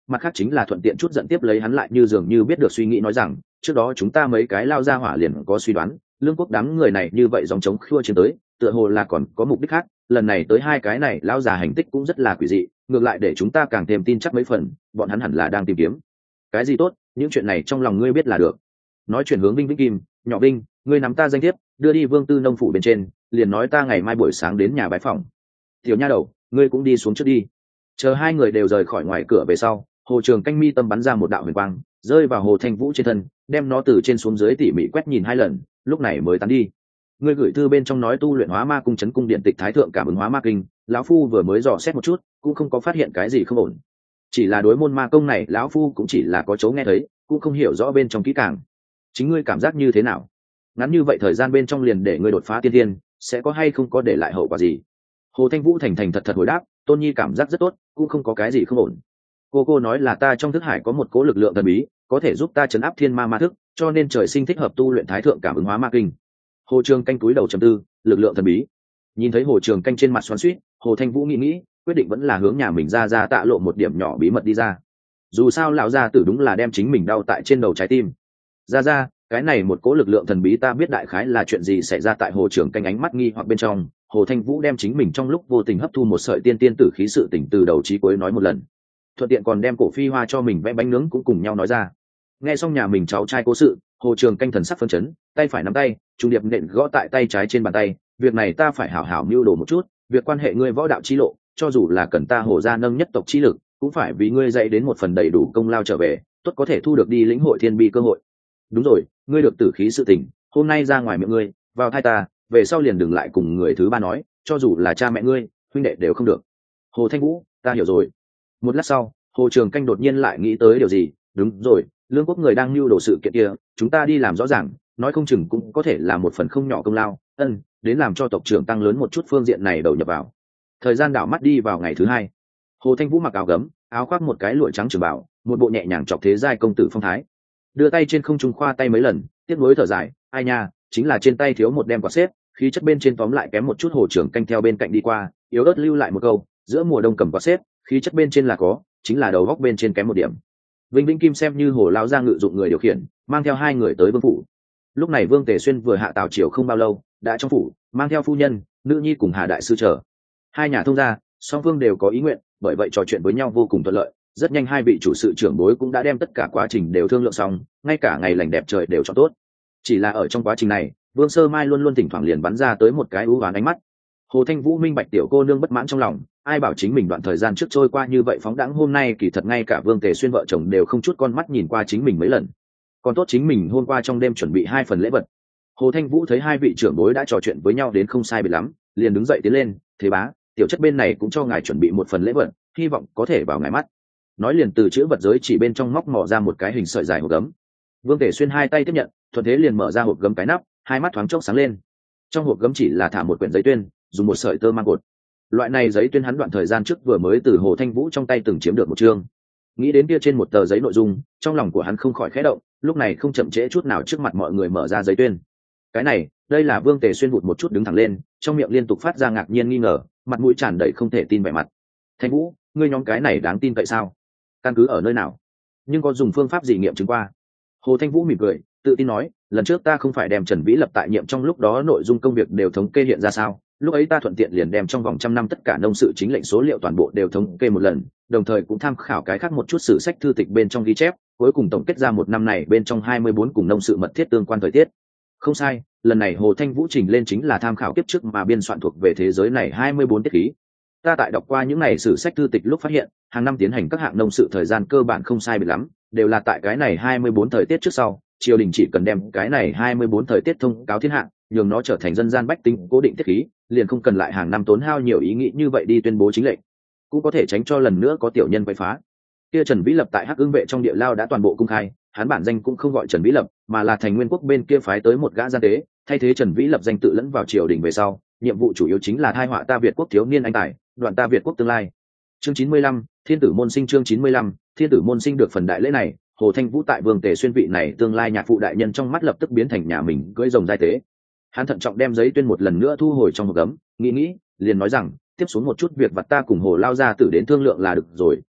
mặt khác chính là thuận tiện chút giận tiếp lấy hắn lại như dường như biết được suy nghĩ nói rằng trước đó chúng ta mấy cái lao ra hỏa liền có suy đoán lương quốc đám người này như vậy dòng chống khua chiến tới tựa hồ là còn có mục đích khác, lần này tới hai cái này lao già hành tích cũng rất là quỷ dị, ngược lại để chúng ta càng thêm tin chắc mấy phần bọn hắn hẳn là đang tìm kiếm cái gì tốt, những chuyện này trong lòng ngươi biết là được. Nói chuyện hướng Vinh Vĩnh Kim, nhỏ Vinh, ngươi nắm ta danh thiếp đưa đi Vương Tư nông phủ bên trên, liền nói ta ngày mai buổi sáng đến nhà bái phòng. Tiểu nha đầu, ngươi cũng đi xuống trước đi. Chờ hai người đều rời khỏi ngoài cửa về sau, Hồ Trường Canh mi tâm bắn ra một đạo huyền quang, rơi vào Hồ Thanh Vũ trên thân, đem nó từ trên xuống dưới tỉ mỉ quét nhìn hai lần, lúc này mới tán đi. Ngươi gửi thư bên trong nói tu luyện hóa ma cung chấn cung điện tịch thái thượng cảm ứng hóa ma kinh, lão phu vừa mới dò xét một chút, cũng không có phát hiện cái gì không ổn. Chỉ là đối môn ma công này, lão phu cũng chỉ là có chỗ nghe thấy, cũng không hiểu rõ bên trong kỹ càng. Chính ngươi cảm giác như thế nào? Ngắn như vậy thời gian bên trong liền để ngươi đột phá tiên thiên, sẽ có hay không có để lại hậu quả gì? Hồ Thanh Vũ thành thành thật thật hồi đáp, Tôn Nhi cảm giác rất tốt, cũng không có cái gì không ổn. Cô nói là ta trong thức hải có một cố lực lượng thần bí, có thể giúp ta chấn áp thiên ma ma thức, cho nên trời sinh thích hợp tu luyện thái thượng cảm ứng hóa ma kinh. Hồ Trường Canh túi đầu trầm tư, lực lượng thần bí. Nhìn thấy Hồ Trường Canh trên mặt xoắn xuýt, Hồ Thanh Vũ nghĩ, quyết định vẫn là hướng nhà mình ra tạ lộ một điểm nhỏ bí mật đi ra. Dù sao lão gia tử đúng là đem chính mình đau tại trên đầu trái tim. Ra, cái này một cố lực lượng thần bí ta biết đại khái là chuyện gì xảy ra. Tại Hồ Trường Canh ánh mắt nghi hoặc bên trong, Hồ Thanh Vũ đem chính mình trong lúc vô tình hấp thu một sợi tiên tiên tử khí sự tỉnh từ đầu chí cuối nói một lần, thuận tiện còn đem cổ phi hoa cho mình vẽ bánh nướng cũng cùng nhau nói ra. Nghe xong nhà mình cháu trai cố sự, Hồ Trường Canh thần sắc phấn chấn, tay phải nắm tay trung điệp nện gõ tại tay trái trên bàn tay. Việc này ta phải hảo hảo mưu đồ một chút, việc quan hệ ngươi võ đạo chi lộ, cho dù là cần ta Hồ gia nâng nhất tộc chi lực, cũng phải vì ngươi dạy đến một phần đầy đủ công lao trở về, tốt có thể thu được đi lĩnh hội thiên bi cơ hội. Đúng rồi, ngươi được tử khí sự tình, hôm nay ra ngoài miệng ngươi, vào thai ta, về sau liền đừng lại cùng người thứ ba nói, cho dù là cha mẹ ngươi, huynh đệ đều không được. Hồ Thanh Vũ, ta hiểu rồi. Một lát sau, Hồ Trường Canh đột nhiên lại nghĩ tới điều gì, đúng rồi, lương quốc người đang mưu đồ sự kiện kia, chúng ta đi làm rõ ràng, nói không chừng cũng có thể là một phần không nhỏ công lao, đến làm cho tộc trưởng tăng lớn một chút phương diện này đầu nhập vào. Thời gian đảo mắt đi vào ngày thứ hai. Hồ Thanh Vũ mặc áo gấm, áo khoác một cái lụa trắng trường bảo, một bộ nhẹ nhàng chọc thế giai công tử phong thái, đưa tay trên không trung khoa tay mấy lần, tiếc nuối thở dài, ai nha, chính là trên tay thiếu một đem quạt xếp, khí chất bên trên tóm lại kém một chút. Hồ Trường Canh theo bên cạnh đi qua, yếu ớt lưu lại một câu, giữa mùa đông cầm quạt xếp, khí chất bên trên là có, chính là đầu góc bên trên kém một điểm. Vinh Vĩnh Kim xem như Hồ lão gia ngự dụng người điều khiển, mang theo hai người tới vương phủ. Lúc này Vương Tề Xuyên vừa hạ tào triều không bao lâu, đã trong phủ, mang theo phu nhân, nữ nhi cùng Hà đại sư chờ. Hai nhà thông gia, song phương đều có ý nguyện, bởi vậy trò chuyện với nhau vô cùng thuận lợi. Rất nhanh hai vị chủ sự trưởng bối cũng đã đem tất cả quá trình đều thương lượng xong, ngay cả ngày lành đẹp trời đều chọn tốt. Chỉ là ở trong quá trình này, Vương Sơ Mai luôn luôn thỉnh thoảng liền bắn ra tới một cái ưu ám ánh mắt. Hồ Thanh Vũ minh bạch tiểu cô nương bất mãn trong lòng, ai bảo chính mình đoạn thời gian trước trôi qua như vậy phóng đãng, hôm nay kỳ thật ngay cả Vương Tề Xuyên vợ chồng đều không chút con mắt nhìn qua chính mình mấy lần. Còn tốt chính mình hôm qua trong đêm chuẩn bị hai phần lễ vật. Hồ Thanh Vũ thấy hai vị trưởng bối đã trò chuyện với nhau đến không sai biệt lắm, liền đứng dậy tiến lên, "Thế bá, tiểu chất bên này cũng cho ngài chuẩn bị một phần lễ vật, hy vọng có thể vào ngài mắt." Nói liền từ chữ vật giới chỉ bên trong móc mò ra một cái hình sợi dài hộp gấm. Vương Tề Xuyên hai tay tiếp nhận, thuận thế liền mở ra hộp gấm cái nắp, hai mắt thoáng chốc sáng lên. Trong hộp gấm chỉ là thả một quyển giấy tuyên, dùng một sợi tơ mang cột. Loại này giấy tuyên hắn đoạn thời gian trước vừa mới từ Hồ Thanh Vũ trong tay từng chiếm được một chương. Nghĩ đến kia trên một tờ giấy nội dung, trong lòng của hắn không khỏi khẽ động, lúc này không chậm trễ chút nào trước mặt mọi người mở ra giấy tuyên. Cái này, đây là Vương Tề Xuyên vụt một chút đứng thẳng lên, trong miệng liên tục phát ra ngạc nhiên nghi ngờ, mặt mũi tràn đầy không thể tin vẻ mặt. "Thanh Vũ, ngươi nhóm cái này đáng tin vậy sao? Căn cứ ở nơi nào? Nhưng có dùng phương pháp gì nghiệm chứng qua?" Hồ Thanh Vũ mỉm cười, tự tin nói, "Lần trước ta không phải đem Trần Vĩ Lập tại nhiệm trong lúc đó nội dung công việc đều thống kê hiện ra sao? Lúc ấy ta thuận tiện liền đem trong vòng trăm năm tất cả nông sự chính lệnh số liệu toàn bộ đều thống kê một lần, đồng thời cũng tham khảo cái khác một chút sử sách thư tịch bên trong ghi chép, cuối cùng tổng kết ra một năm này bên trong 24 cùng nông sự mật thiết tương quan thời tiết." Không sai, lần này Hồ Thanh Vũ trình lên chính là tham khảo kiếp trước mà biên soạn thuộc về thế giới này 24 tiết khí. Ta tại đọc qua những này sử sách thư tịch lúc phát hiện, hàng năm tiến hành các hạng nông sự thời gian cơ bản không sai biệt lắm, đều là tại cái này 24 thời tiết trước sau, triều đình chỉ cần đem cái này 24 thời tiết thông cáo thiên hạ, nhường nó trở thành dân gian bách tính cố định tiết khí, liền không cần lại hàng năm tốn hao nhiều ý nghĩ như vậy đi tuyên bố chính lệnh, cũng có thể tránh cho lần nữa có tiểu nhân quấy phá. Kia Trần Vĩ Lập tại Hắc Ưng vệ trong địa lao đã toàn bộ công khai, hắn bản danh cũng không gọi Trần Vĩ Lập, mà là Thành Nguyên quốc bên kia phái tới một gã gian tế, thay thế Trần Vĩ Lập danh tự lẫn vào triều đình về sau, nhiệm vụ chủ yếu chính là thai họa ta Việt quốc thiếu niên anh tài, đoạn ta Việt quốc tương lai. Chương 95, Thiên tử môn sinh. Chương 95, Thiên tử môn sinh. Được phần đại lễ này, Hồ Thanh Vũ tại Vương Tề Xuyên vị này tương lai nhạc phụ đại nhân trong mắt lập tức biến thành nhà mình cưỡi rồng giai tế. Hắn thận trọng đem giấy tuyên một lần nữa thu hồi trong hộp gấm, nghĩ liền nói rằng, tiếp xuống một chút việc vặt ta cùng Hồ lao gia tử đến thương lượng là được rồi,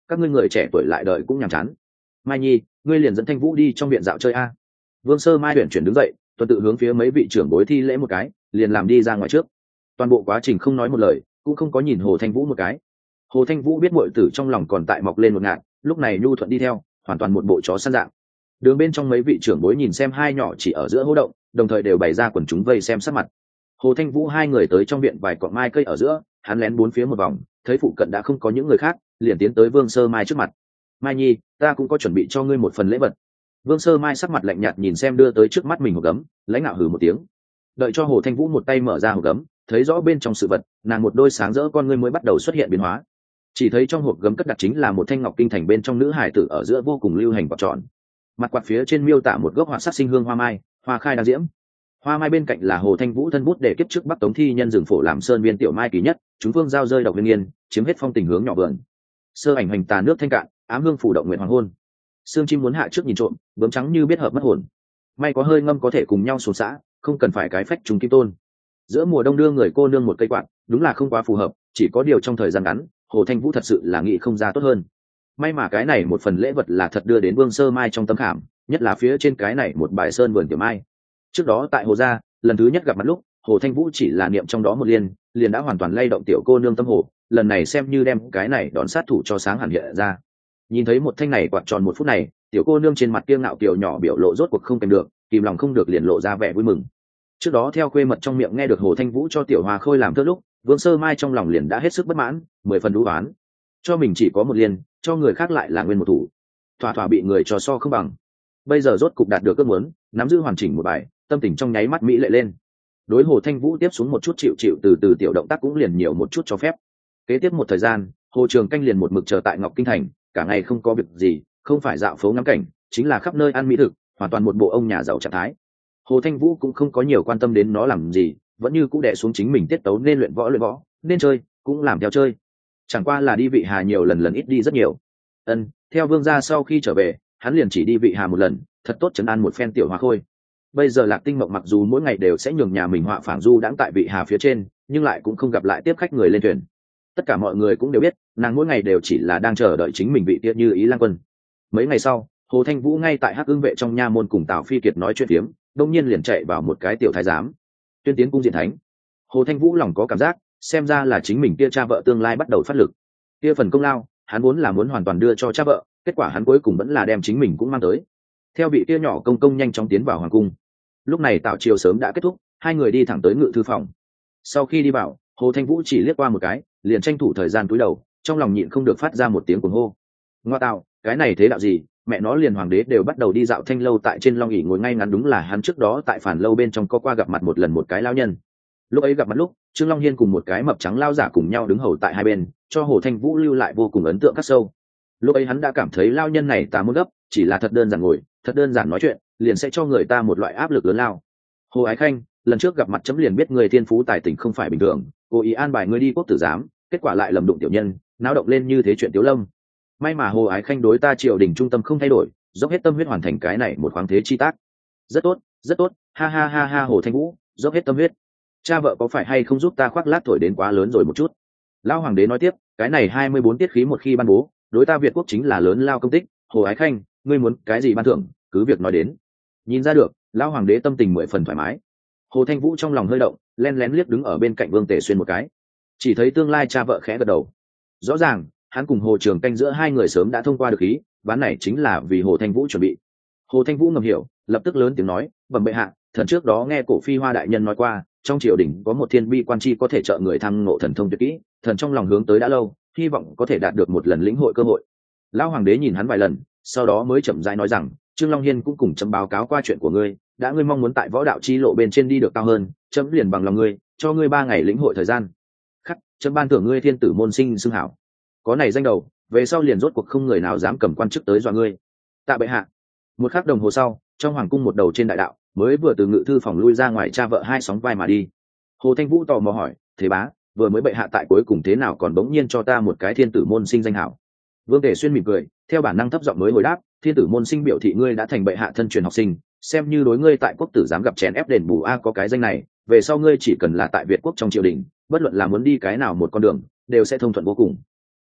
các ngươi người trẻ tuổi lại đợi cũng nhàm chán. Mai Nhi, ngươi liền dẫn Thanh Vũ đi trong viện dạo chơi a. Vương Sơ Mai tuyển chuyển đứng dậy, tuần tự hướng phía mấy vị trưởng bối thi lễ một cái, liền làm đi ra ngoài trước. Toàn bộ quá trình không nói một lời, cũng không có nhìn Hồ Thanh Vũ một cái. Hồ Thanh Vũ biết muội tử trong lòng còn tại mọc lên một ngạt, lúc này nhu thuận đi theo, hoàn toàn một bộ chó săn dạng. Đường bên trong mấy vị trưởng bối nhìn xem hai nhỏ chỉ ở giữa hố động, đồng thời đều bày ra quần chúng vây xem sắc mặt. Hồ Thanh Vũ hai người tới trong viện vài cọng mai cây ở giữa, hắn lén bốn phía một vòng, thấy phụ cận đã không có những người khác, liền tiến tới Vương Sơ Mai trước mặt. Mai Nhi, ta cũng có chuẩn bị cho ngươi một phần lễ vật. Vương Sơ Mai sắc mặt lạnh nhạt nhìn xem đưa tới trước mắt mình hộp gấm, lãnh ngạo hừ một tiếng. Đợi cho Hồ Thanh Vũ một tay mở ra hộp gấm, thấy rõ bên trong sự vật, nàng một đôi sáng rỡ con ngươi mới bắt đầu xuất hiện biến hóa. Chỉ thấy trong hộp gấm cất đặt chính là một thanh ngọc kinh thành bên trong nữ hải tử ở giữa vô cùng lưu hành quạt tròn. Mặt quạt phía trên miêu tả một gốc họa sắc sinh hương hoa mai, hoa khai đang diễm. Hoa mai bên cạnh là Hồ Thanh Vũ thân bút để kiếp trước Bắc Tống thi nhân rừng phổ làm sơn viên tiểu mai kỳ nhất, chúng phương giao rơi độc viên nghiên, chiếm hết phong tình hướng nhỏ vườn. Sơ ảnh hành tà nước thanh cạn, ám hương phủ động nguyện hoàng hôn. Sương chim muốn hạ trước nhìn trộm, bướm trắng như biết hợp mất hồn. May có hơi ngâm có thể cùng nhau xuống xã, không cần phải cái phách trùng kim tôn. Giữa mùa đông đưa người cô nương một cây quạt, đúng là không quá phù hợp, chỉ có điều trong thời gian ngắn, Hồ Thanh Vũ thật sự là nghĩ không ra tốt hơn. May mà cái này một phần lễ vật là thật đưa đến Vương Sơ Mai trong tâm khảm, nhất là phía trên cái này một bài sơn vườn tiểu mai. Trước đó tại Hồ gia, lần thứ nhất gặp mặt lúc, Hồ Thanh Vũ chỉ là niệm trong đó một liên, liền đã hoàn toàn lay động tiểu cô nương tâm hồ, lần này xem như đem cái này đón sát thủ cho sáng hẳn hiện ra. Nhìn thấy một thanh này quạt tròn một phút này, tiểu cô nương trên mặt kiêng ngạo kiều nhỏ biểu lộ rốt cuộc không kèm được, kìm lòng không được liền lộ ra vẻ vui mừng. Trước đó theo khuê mật trong miệng nghe được Hồ Thanh Vũ cho tiểu Hoa Khôi làm thơ lúc, Vương Sơ Mai trong lòng liền đã hết sức bất mãn, 10 phần đú oán. Cho mình chỉ có một liên, cho người khác lại là nguyên một thủ, thỏa thỏa bị người cho so không bằng. Bây giờ rốt cục đạt được ước muốn, nắm giữ hoàn chỉnh một bài, tâm tình trong nháy mắt mỹ lệ lên. Đối Hồ Thanh Vũ tiếp xuống một chút chịu từ từ tiểu động tác cũng liền nhiều một chút cho phép. Kế tiếp một thời gian, Hồ Trường Canh liền một mực chờ tại Ngọc Kinh Thành, cả ngày không có việc gì, không phải dạo phố ngắm cảnh, chính là khắp nơi ăn mỹ thực, hoàn toàn một bộ ông nhà giàu trạng thái. Hồ Thanh Vũ cũng không có nhiều quan tâm đến nó làm gì, vẫn như cũng đè xuống chính mình tiết tấu, nên luyện võ, nên chơi cũng làm theo chơi. Chẳng qua là đi Vị Hà nhiều lần ít đi rất nhiều. Theo Vương gia sau khi trở về, hắn liền chỉ đi Vị Hà một lần, thật tốt trấn an một phen tiểu Hoa Khôi. Bây giờ Lạc Tinh Mộng mặc dù mỗi ngày đều sẽ nhường nhà mình họa phảng du đãng tại Vị Hà phía trên, nhưng lại cũng không gặp lại tiếp khách người lên thuyền. Tất cả mọi người cũng đều biết, nàng mỗi ngày đều chỉ là đang chờ đợi chính mình vị tiết như ý lang quân. Mấy ngày sau, Hồ Thanh Vũ ngay tại Hắc Ưng vệ trong nha môn cùng Tào Phi Kiệt nói chuyện phiếm, đông nhiên liền chạy vào một cái tiểu thái giám. Tuyên tiến cung diện thánh. Hồ Thanh Vũ lòng có cảm giác, xem ra là chính mình kia cha vợ tương lai bắt đầu phát lực. Kia phần công lao, hắn vốn là muốn hoàn toàn đưa cho cha vợ, kết quả hắn cuối cùng vẫn là đem chính mình cũng mang tới. Theo vị kia nhỏ công công nhanh chóng tiến vào hoàng cung. Lúc này tảo triều sớm đã kết thúc, hai người đi thẳng tới ngự thư phòng. Sau khi đi vào, Hồ Thanh Vũ chỉ liếc qua một cái, liền tranh thủ thời gian cúi đầu, trong lòng nhịn không được phát ra một tiếng cuồng hô. Ngoa tạo, cái này thế đạo gì, mẹ nó liền hoàng đế đều bắt đầu đi dạo thanh lâu tại trên long ỷ ngồi ngay ngắn, đúng là hắn trước đó tại Phản lâu bên trong có qua gặp mặt một lần một cái lao nhân. Lúc ấy gặp mặt lúc, Trương Long Hiên cùng một cái mập trắng lao giả cùng nhau đứng hầu tại hai bên, cho Hồ Thanh Vũ lưu lại vô cùng ấn tượng khắc sâu. Lúc ấy hắn đã cảm thấy lao nhân này tà môn gấp, chỉ là thật đơn giản ngồi, thật đơn giản nói chuyện, liền sẽ cho người ta một loại áp lực lớn lao. Hồ Ái Khanh, lần trước gặp mặt chấm liền biết người thiên phú tài tình không phải bình thường, cố ý an bài ngươi đi quốc tử giám, kết quả lại lầm đụng tiểu nhân, náo động lên như thế chuyện Tiếu Lâm. May mà Hồ Ái Khanh đối ta triều đình trung tâm không thay đổi, dốc hết tâm huyết hoàn thành cái này một khoáng thế chi tác. Rất tốt, rất tốt, ha ha ha ha. Hồ Thanh Vũ, dốc hết tâm huyết. Cha vợ có phải hay không giúp ta khoác lác thổi đến quá lớn rồi một chút? Lão hoàng đế nói tiếp, cái này 24 tiết khí một khi ban bố, đối ta Việt quốc chính là lớn lao công tích. Hồ Ái Khanh, ngươi muốn cái gì ban thưởng, cứ việc nói đến. Nhìn ra được, lão hoàng đế tâm tình 10 phần thoải mái. Hồ Thanh Vũ trong lòng hơi động, len lén liếc đứng ở bên cạnh Vương Tề Xuyên một cái, chỉ thấy tương lai cha vợ khẽ gật đầu. Rõ ràng, hắn cùng Hồ Trường Canh giữa hai người sớm đã thông qua được ý, ván này chính là vì Hồ Thanh Vũ chuẩn bị. Hồ Thanh Vũ ngầm hiểu, lập tức lớn tiếng nói, bẩm bệ hạ, thần trước đó nghe Cổ Phi Hoa đại nhân nói qua, trong triều đình có một thiên bi quan chi có thể trợ người thăng ngộ thần thông tuyệt kỹ, thần trong lòng hướng tới đã lâu, hy vọng có thể đạt được một lần lĩnh hội cơ hội. Lão hoàng đế nhìn hắn vài lần, sau đó mới chậm rãi nói rằng, Trương Long Hiên cũng cùng chấm báo cáo qua chuyện của ngươi, đã ngươi mong muốn tại võ đạo chi lộ bên trên đi được cao hơn, chấm liền bằng lòng ngươi, cho ngươi 3 ngày lĩnh hội thời gian. Khắc, chấm ban thưởng ngươi thiên tử môn sinh xưng hảo. Có này danh đầu, về sau liền rốt cuộc không người nào dám cầm quan chức tới dọa ngươi. Tạ bệ hạ. Một khắc đồng hồ sau, trong hoàng cung một đầu trên đại đạo, mới vừa từ ngự thư phòng lui ra ngoài cha vợ hai sóng vai mà đi. Hồ Thanh Vũ tò mò hỏi, thế bá, vừa mới bệ hạ tại cuối cùng thế nào còn bỗng nhiên cho ta một cái thiên tử môn sinh danh hảo? Vương Tề Xuyên mỉm cười, theo bản năng thấp giọng mới hồi đáp, thiên tử môn sinh biểu thị ngươi đã thành bệ hạ thân truyền học sinh, xem như đối ngươi tại quốc tử giám gặp chèn ép đền bù a, có cái danh này, về sau ngươi chỉ cần là tại Việt quốc trong triều đình, bất luận là muốn đi cái nào một con đường, đều sẽ thông thuận vô cùng.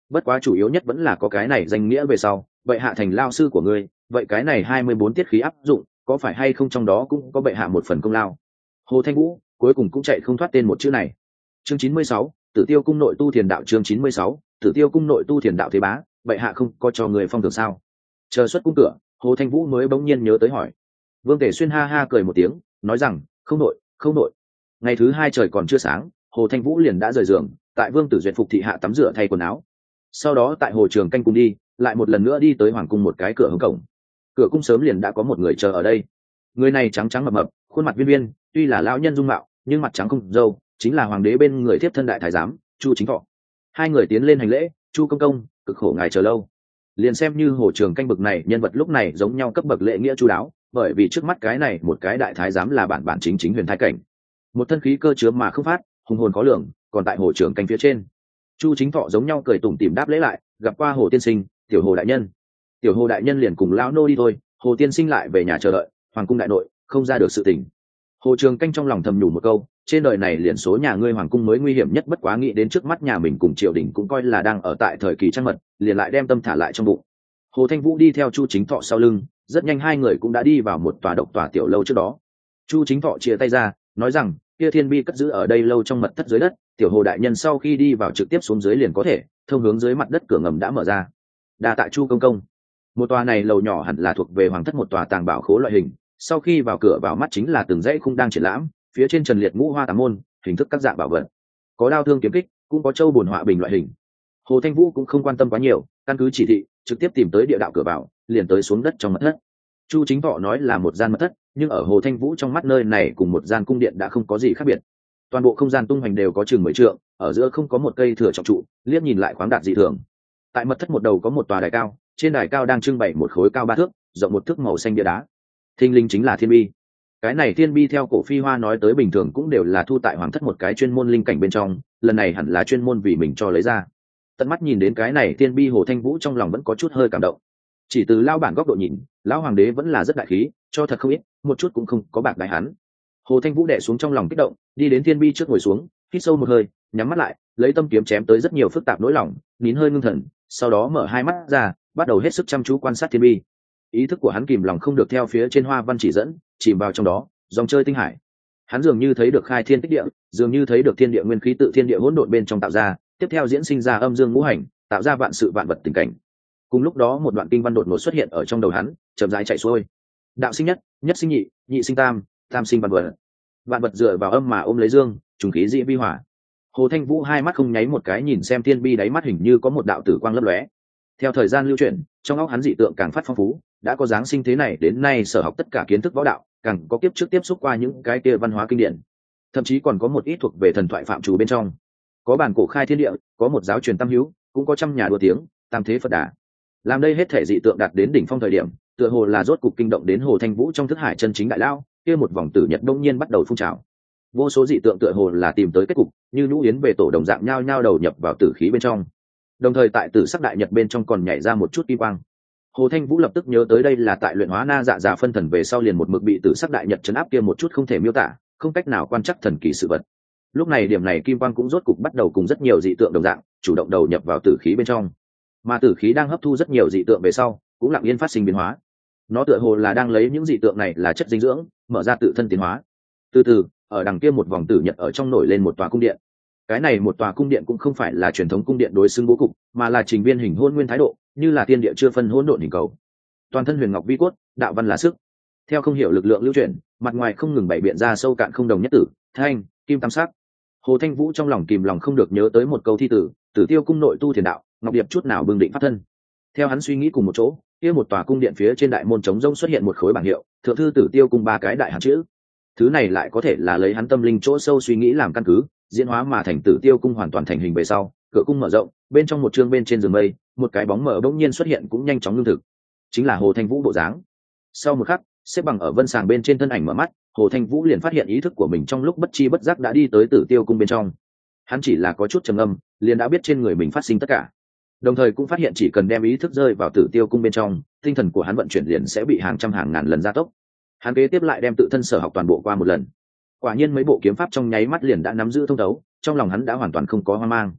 bất quá chủ yếu nhất vẫn là có cái này danh nghĩa về sau bệ hạ thành lao sư của ngươi, vậy cái này 24 tiết khí áp dụng có phải hay không trong đó cũng có bệ hạ một phần công lao. Hồ Thanh Vũ cuối cùng cũng chạy không thoát tên một chữ này. Chương 96, Tử Tiêu cung nội tu thiền đạo. Chương 96, Tử Tiêu cung nội tu thiền đạo. Thế bá, bệ hạ không có cho người phong thưởng sao? Chờ xuất cung cửa, Hồ Thanh Vũ mới bỗng nhiên nhớ tới hỏi. Vương Tể Xuyên ha ha cười một tiếng, nói rằng không nội, không nội. Ngày thứ hai trời còn chưa sáng, Hồ Thanh Vũ liền đã rời giường, tại Vương Tử Duyệt phục thị hạ tắm rửa thay quần áo. Sau đó tại hồ trường canh cung đi, lại một lần nữa đi tới hoàng cung một cái cửa hướng cổng. Cửa cung sớm liền đã có một người chờ ở đây. Người này trắng trắng mập mập, khuôn mặt viên viên, tuy là lão nhân dung mạo, nhưng mặt trắng không râu, chính là hoàng đế bên người tiếp thân đại thái giám Chu Chính Thọ. Hai người tiến lên hành lễ. Chu công công, cực khổ ngài chờ lâu. Liền xem như hồ trường canh bực này nhân vật lúc này giống nhau cấp bậc lễ nghĩa chu đáo, bởi vì trước mắt cái này một cái đại thái giám là bản bản chính chính huyền thái cảnh, một thân khí cơ chứa mà không phát, hùng hồn khó lường. Còn tại hồ trường canh phía trên, Chu Chính Thọ giống nhau cười tủm tỉm đáp lễ lại, gặp qua hồ tiên sinh, tiểu hồ đại nhân. Tiểu hồ đại nhân liền cùng lão nô đi thôi, hồ tiên sinh lại về nhà chờ đợi, hoàng cung đại nội không ra được sự tình. Hồ trường canh trong lòng thầm nhủ một câu, trên đời này liền số nhà ngươi hoàng cung mới nguy hiểm nhất, bất quá nghĩ đến trước mắt nhà mình cùng triều đình cũng coi là đang ở tại thời kỳ trăng mật, liền lại đem tâm thả lại trong bụng. Hồ Thanh Vũ đi theo Chu Chính Thọ sau lưng, rất nhanh hai người cũng đã đi vào một tòa độc tòa tiểu lâu trước đó. Chu Chính Thọ chia tay ra, nói rằng kia thiên bi cất giữ ở đây lâu trong mật thất dưới đất, tiểu hồ đại nhân sau khi đi vào trực tiếp xuống dưới liền có thể, thông hướng dưới mặt đất cửa ngầm đã mở ra. Đa tạ Chu công công. Một tòa này lầu nhỏ hẳn là thuộc về hoàng thất một tòa tàng bảo khố loại hình, sau khi vào cửa vào mắt chính là từng dãy khung đang triển lãm, phía trên trần liệt ngũ hoa tám môn, hình thức các dạng bảo vật, có đao thương kiếm kích, cũng có châu bồn họa bình loại hình. Hồ Thanh Vũ cũng không quan tâm quá nhiều, căn cứ chỉ thị trực tiếp tìm tới địa đạo cửa vào, liền tới xuống đất trong mật thất. Chu Chính Thọ nói là một gian mật thất, nhưng ở Hồ Thanh Vũ trong mắt nơi này cùng một gian cung điện đã không có gì khác biệt. Toàn bộ không gian tung hoành đều có chừng 10 trượng, ở giữa không có một cây thừa trọng trụ, liếc nhìn lại khoáng đạt dị thường. Tại mật thất một đầu có một tòa đài cao, trên đài cao đang trưng bày một khối cao 3 thước, rộng 1 thước màu xanh bia đá. Thinh linh chính là thiên bi. Cái này thiên bi theo cổ phi hoa nói tới bình thường cũng đều là thu tại hoàng thất một cái chuyên môn linh cảnh bên trong, lần này hẳn là chuyên môn vì mình cho lấy ra. Tận mắt nhìn đến cái này thiên bi, Hồ Thanh Vũ trong lòng vẫn có chút hơi cảm động. Chỉ từ lao bản góc độ nhìn, lão hoàng đế vẫn là rất đại khí, cho thật không ít, một chút cũng không có bạc đái hắn. Hồ Thanh Vũ đè xuống trong lòng kích động, đi đến thiên bi trước ngồi xuống, hít sâu một hơi, nhắm mắt lại, lấy tâm kiếm chém tới rất nhiều phức tạp nỗi lòng, nín hơi ngưng thần, sau đó mở hai mắt ra, bắt đầu hết sức chăm chú quan sát thiên bi. Ý thức của hắn kìm lòng không được theo phía trên hoa văn chỉ dẫn, chìm vào trong đó, dòng chơi tinh hải. Hắn dường như thấy được khai thiên tích địa, dường như thấy được thiên địa nguyên khí tự thiên địa hỗn độn bên trong tạo ra, tiếp theo diễn sinh ra âm dương ngũ hành, tạo ra vạn sự vạn vật tình cảnh. Cùng lúc đó một đoạn kinh văn đột ngột xuất hiện ở trong đầu hắn, chậm rãi chạy xuôi. Đạo sinh nhất, nhất sinh nhị, nhị sinh tam, tam sinh vạn vật. Vạn vật dựa vào âm mà ôm lấy dương, trùng khí dị vi hỏa. Hồ Thanh Vũ hai mắt không nháy một cái nhìn xem thiên bi đáy mắt hình như có một đạo tử quang lấp lóe. Theo thời gian lưu chuyển, trong óc hắn dị tượng càng phát phong phú, đã có dáng sinh thế này đến nay sở học tất cả kiến thức võ đạo, càng có kiếp trước tiếp xúc qua những cái kia văn hóa kinh điển, thậm chí còn có một ít thuộc về thần thoại phạm trù bên trong. Có bản cổ khai thiên địa, có một giáo truyền tam hữu, cũng có trăm nhà đua tiếng, tam thế Phật đà. Làm đây hết thể dị tượng đạt đến đỉnh phong thời điểm, tựa hồ là rốt cục kinh động đến Hồ Thanh Vũ trong thức hải chân chính đại lao, kia một vòng tử nhật đông nhiên bắt đầu phun trào. Vô số dị tượng tựa hồ là tìm tới kết cục, như nhũ yến về tổ đồng dạng nhao nhao đầu nhập vào tử khí bên trong. Đồng thời tại tử sắc đại nhật bên trong còn nhảy ra một chút kim quang. Hồ Thanh Vũ lập tức nhớ tới đây là tại luyện hóa na dạ già phân thần về sau liền một mực bị tử sắc đại nhật chấn áp kia một chút không thể miêu tả, không cách nào quan trắc thần kỳ sự vật. Lúc này điểm này kim quang cũng rốt cục bắt đầu cùng rất nhiều dị tượng đồng dạng, chủ động đầu nhập vào tử khí bên trong. Mà tử khí đang hấp thu rất nhiều dị tượng về sau, cũng lặng yên phát sinh biến hóa. Nó tựa hồ là đang lấy những dị tượng này là chất dinh dưỡng, mở ra tự thân tiến hóa. Từ từ, ở đằng kia một vòng tử nhật ở trong nổi lên một tòa cung điện. Cái này một tòa cung điện cũng không phải là truyền thống cung điện đối xứng bố cục, mà là trình viên hình hôn nguyên thái độ, như là tiên địa chưa phân hỗn độn hình cầu. Toàn thân huyền ngọc vi cốt, đạo văn là sức. Theo không hiểu lực lượng lưu chuyển, mặt ngoài không ngừng bày biện ra sâu cạn không đồng nhất tử, thanh, kim tam sắc. Hồ Thanh Vũ trong lòng kìm lòng không được nhớ tới một câu thi tử, Tử Tiêu cung nội tu thiền đạo, ngọc điệp chút nào bừng định pháp thân. Theo hắn suy nghĩ cùng một chỗ, kia một tòa cung điện phía trên đại môn trống rỗng xuất hiện một khối bảng hiệu, thượng thư Tử Tiêu cung 3 cái đại hán chữ. Thứ này lại có thể là lấy hắn tâm linh chỗ sâu suy nghĩ làm căn cứ, diễn hóa mà thành Tử Tiêu cung hoàn toàn thành hình về sau, cửa cung mở rộng, bên trong một chương bên trên giường mây, một cái bóng mờ bỗng nhiên xuất hiện cũng nhanh chóng lương thực. Chính là Hồ Thanh Vũ bộ dáng. Sau một khắc, xếp bằng ở vân sàng bên trên thân ảnh mở mắt, Hồ Thanh Vũ liền phát hiện ý thức của mình trong lúc bất chi bất giác đã đi tới Tử Tiêu cung bên trong. Hắn chỉ là có chút trầm ngâm, liền đã biết trên người mình phát sinh tất cả. Đồng thời cũng phát hiện chỉ cần đem ý thức rơi vào Tử Tiêu cung bên trong, tinh thần của hắn vận chuyển liền sẽ bị hàng trăm hàng ngàn lần gia tốc. Hắn kế tiếp lại đem tự thân sở học toàn bộ qua một lần. Quả nhiên mấy bộ kiếm pháp trong nháy mắt liền đã nắm giữ thông thấu, trong lòng hắn đã hoàn toàn không có hoang mang.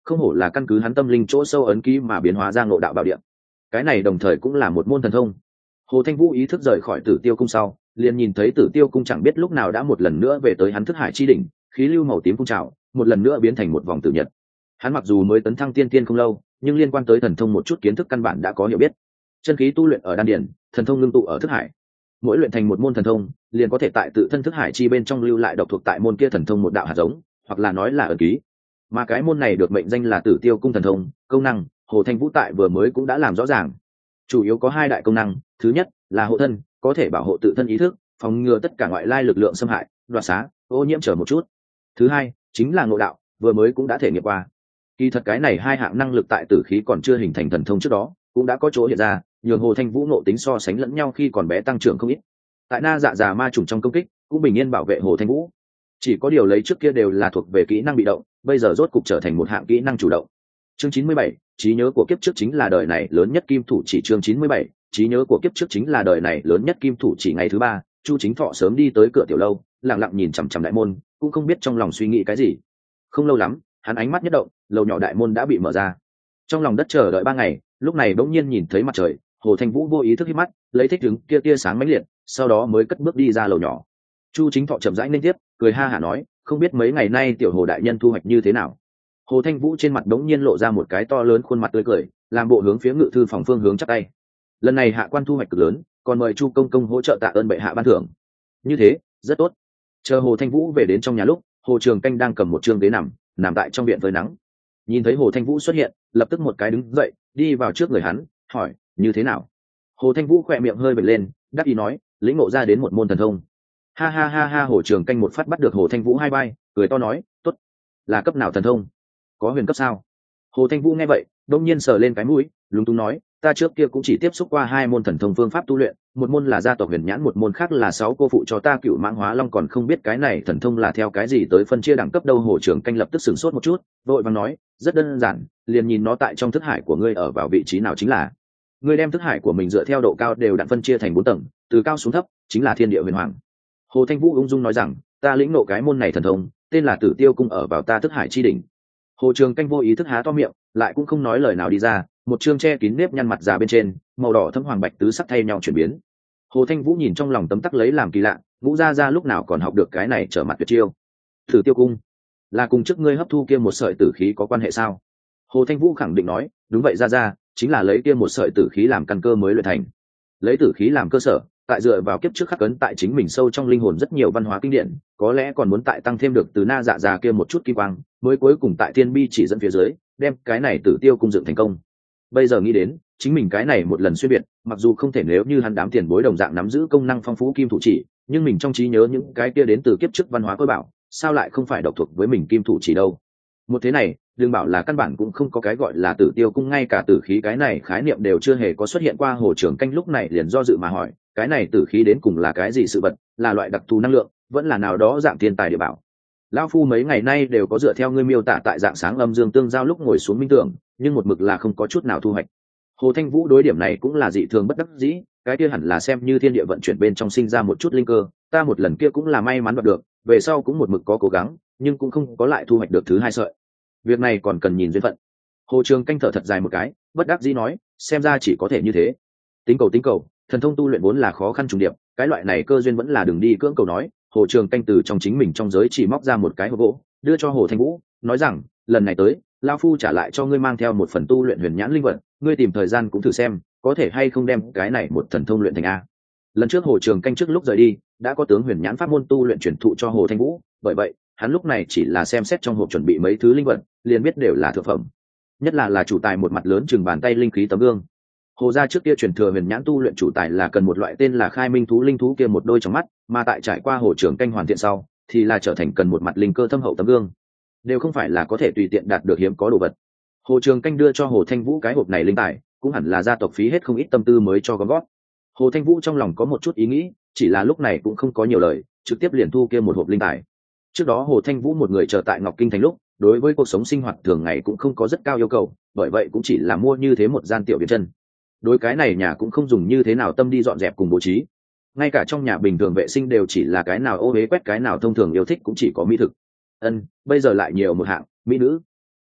không hổ là căn cứ hắn tâm linh chỗ sâu ấn ký mà biến hóa ra ngộ đạo bảo địa. Cái này đồng thời cũng là một môn thần thông. Hồ Thanh Vũ ý thức rời khỏi Tử Tiêu cung sau, liền nhìn thấy Tử Tiêu cung chẳng biết lúc nào đã một lần nữa về tới hắn thức hải chi đỉnh, khí lưu màu tím phun trào, một lần nữa biến thành một vòng tử nhật. Hắn mặc dù mới tấn thăng tiên tiên không lâu, nhưng liên quan tới thần thông một chút kiến thức căn bản đã có hiểu biết. Chân khí tu luyện ở đan điền, thần thông ngưng tụ ở thức hải. Mỗi luyện thành một môn thần thông, liền có thể tại tự thân thức hải chi bên trong lưu lại độc thuộc tại môn kia thần thông một đạo hạt giống, hoặc là nói là ẩn ký. Mà cái môn này được mệnh danh là Tử Tiêu cung thần thông, công năng, Hồ Thanh Vũ tại vừa mới cũng đã làm rõ ràng. Chủ yếu có hai đại công năng, thứ nhất là hộ thân, có thể bảo hộ tự thân ý thức, phòng ngừa tất cả ngoại lai lực lượng xâm hại, đoạt xá, ô nhiễm trở một chút. Thứ hai chính là ngộ đạo, vừa mới cũng đã thể nghiệm qua. Kỳ thật cái này hai hạng năng lực tại tử khí còn chưa hình thành thần thông trước đó, cũng đã có chỗ hiện ra, nhường Hồ Thanh Vũ ngộ tính so sánh lẫn nhau khi còn bé tăng trưởng không ít. Tại Na Dạ Già ma trùng trong công kích, cũng bình yên bảo vệ Hồ Thanh Vũ. Chỉ có điều lấy trước kia đều là thuộc về kỹ năng bị động, bây giờ rốt cục trở thành một hạng kỹ năng chủ động. Chương 97, trí nhớ của kiếp trước chính là đời này lớn nhất kim thủ chỉ. Chương 97, trí nhớ của kiếp trước chính là đời này lớn nhất kim thủ chỉ. Ngày thứ ba, Chu Chính Thọ sớm đi tới cửa tiểu lâu, lặng lặng nhìn chằm chằm đại môn, cũng không biết trong lòng suy nghĩ cái gì. Không lâu lắm, hắn ánh mắt nhất động, lầu nhỏ đại môn đã bị mở ra. Trong lòng đất chờ đợi 3 ngày, lúc này bỗng nhiên nhìn thấy mặt trời, Hồ Thanh Vũ vô ý thức hít mắt, lấy thích ứng kia tia sáng mãnh liệt, sau đó mới cất bước đi ra lầu nhỏ. Chu Chính Thọ chậm rãi lên tiếp, cười ha hả nói, không biết mấy ngày nay tiểu Hồ đại nhân thu hoạch như thế nào. Hồ Thanh Vũ trên mặt đống nhiên lộ ra một cái to lớn khuôn mặt tươi cười, làm bộ hướng phía ngự thư phòng phương hướng chắp tay. Lần này hạ quan thu hoạch cực lớn, còn mời Chu công công hỗ trợ tạ ơn bệ hạ ban thưởng. Như thế, rất tốt. Chờ Hồ Thanh Vũ về đến trong nhà lúc, Hồ Trường Canh đang cầm một trương ghế nằm tại trong viện phơi nắng. Nhìn thấy Hồ Thanh Vũ xuất hiện, lập tức một cái đứng dậy, đi vào trước người hắn, hỏi, như thế nào? Hồ Thanh Vũ khỏe miệng hơi bật lên, đáp ý nói, lĩnh ngộ ra đến một môn thần thông. Ha ha ha ha, Hồ Trường Canh một phát bắt được Hồ Thanh Vũ hai vai, cười to nói, tốt. Là cấp nào thần thông? Có huyền cấp sao? Hồ Thanh Vũ nghe vậy, đông nhiên sờ lên cái mũi, lúng túng nói, ta trước kia cũng chỉ tiếp xúc qua 2 môn thần thông phương pháp tu luyện, một môn là gia tộc huyền nhãn, một môn khác là 6 cô phụ cho ta Cựu Mãng Hóa Long, còn không biết cái này thần thông là theo cái gì tới phân chia đẳng cấp đâu. Hồ Trường Canh lập tức sửng sốt một chút, vội vàng nói, rất đơn giản, liền nhìn nó tại trong thức hải của ngươi ở vào vị trí nào chính là. Ngươi đem thức hải của mình dựa theo độ cao đều đặn phân chia thành 4 tầng, từ cao xuống thấp chính là thiên địa huyền hoàng. Hồ Thanh Vũ ung dung nói rằng, ta lĩnh ngộ cái môn này thần thông, tên là Tử Tiêu cung ở vào ta thức hải chi đỉnh. Hồ Trường Canh vô ý thức há to miệng, lại cũng không nói lời nào đi ra, một chương che kín nếp nhăn mặt già bên trên, màu đỏ thâm hoàng bạch tứ sắc thay nhau chuyển biến. Hồ Thanh Vũ nhìn trong lòng tấm tắc lấy làm kỳ lạ, Vũ gia lúc nào còn học được cái này trở mặt tuyệt chiêu. Tử Tiêu cung là cùng trước ngươi hấp thu kia một sợi tử khí có quan hệ sao? Hồ Thanh Vũ khẳng định nói, đúng vậy gia, chính là lấy kia một sợi tử khí làm căn cơ mới luyện thành. Lấy tử khí làm cơ sở, tại dựa vào kiếp trước khắc ấn tại chính mình sâu trong linh hồn rất nhiều văn hóa kinh điển, có lẽ còn muốn tại tăng thêm được từ Na Dạ Già kia một chút kim quang, mới cuối cùng tại thiên bi chỉ dẫn phía dưới, đem cái này Tử Tiêu cung dựng thành công. Bây giờ nghĩ đến, chính mình cái này một lần xuyên biệt, mặc dù không thể nếu như hắn đám tiền bối đồng dạng nắm giữ công năng phong phú kim thủ chỉ, nhưng mình trong trí nhớ những cái kia đến từ kiếp trước văn hóa cơ bảo, sao lại không phải độc thuộc với mình kim thủ chỉ đâu. Một thế này, đừng bảo là căn bản cũng không có cái gọi là Tử Tiêu cung, ngay cả tử khí cái này khái niệm đều chưa hề có xuất hiện qua. Hồ Trường Canh lúc này liền do dự mà hỏi, cái này tử khí đến cùng là cái gì sự vật, là loại đặc thù năng lượng, vẫn là nào đó dạng thiên tài địa bảo? Lão phu mấy ngày nay đều có dựa theo ngươi miêu tả tại dạng sáng âm dương tương giao lúc ngồi xuống minh tưởng, nhưng một mực là không có chút nào thu hoạch. Hồ Thanh Vũ đối điểm này cũng là dị thường bất đắc dĩ, cái kia hẳn là xem như thiên địa vận chuyển bên trong sinh ra một chút linh cơ, ta một lần kia cũng là may mắn đoạt được, về sau cũng một mực có cố gắng, nhưng cũng không có lại thu hoạch được thứ hai sợi. Việc này còn cần nhìn duyên phận. Hồ Trường Canh thở thật dài một cái, bất đắc dĩ nói, xem ra chỉ có thể như thế. Tính cầu, thần thông tu luyện vốn là khó khăn trùng điệp, cái loại này cơ duyên vẫn là đừng đi cưỡng cầu nói. Hồ Trường Canh từ trong chính mình trong giới chỉ móc ra một cái hộp gỗ, đưa cho Hồ Thanh Vũ, nói rằng, lần này tới, lão phu trả lại cho ngươi mang theo một phần tu luyện huyền nhãn linh vật, ngươi tìm thời gian cũng thử xem, có thể hay không đem cái này một thần thông luyện thành a. Lần trước Hồ Trường Canh trước lúc rời đi, đã có tướng huyền nhãn pháp môn tu luyện truyền thụ cho Hồ Thanh Vũ, bởi vậy, hắn lúc này chỉ là xem xét trong hộp chuẩn bị mấy thứ linh vật, liền biết đều là thượng phẩm. Nhất là chủ tài một mặt lớn chừng bàn tay linh khí tấm gương. Hồ gia trước kia truyền thừa huyền nhãn tu luyện chủ tài là cần một loại tên là khai minh thú linh thú kia một đôi trong mắt, mà tại trải qua Hồ Trường Canh hoàn thiện sau, thì là trở thành cần một mặt linh cơ thâm hậu tấm gương. Đều không phải là có thể tùy tiện đạt được hiếm có đồ vật. Hồ Trường Canh đưa cho Hồ Thanh Vũ cái hộp này linh tài, cũng hẳn là gia tộc phí hết không ít tâm tư mới cho gom gót. Hồ Thanh Vũ trong lòng có một chút ý nghĩ, chỉ là lúc này cũng không có nhiều lời, trực tiếp liền thu kia một hộp linh tài. Trước đó Hồ Thanh Vũ một người chờ tại Ngọc Kinh thành lúc, đối với cuộc sống sinh hoạt thường ngày cũng không có rất cao yêu cầu, bởi vậy cũng chỉ là mua như thế một gian tiểu viện chân. Đối cái này nhà cũng không dùng như thế nào tâm đi dọn dẹp cùng bố trí. Ngay cả trong nhà bình thường vệ sinh đều chỉ là cái nào ô uế quét cái nào thông thường yêu thích cũng chỉ có mỹ thực. Bây giờ lại nhiều một hạng, mỹ nữ.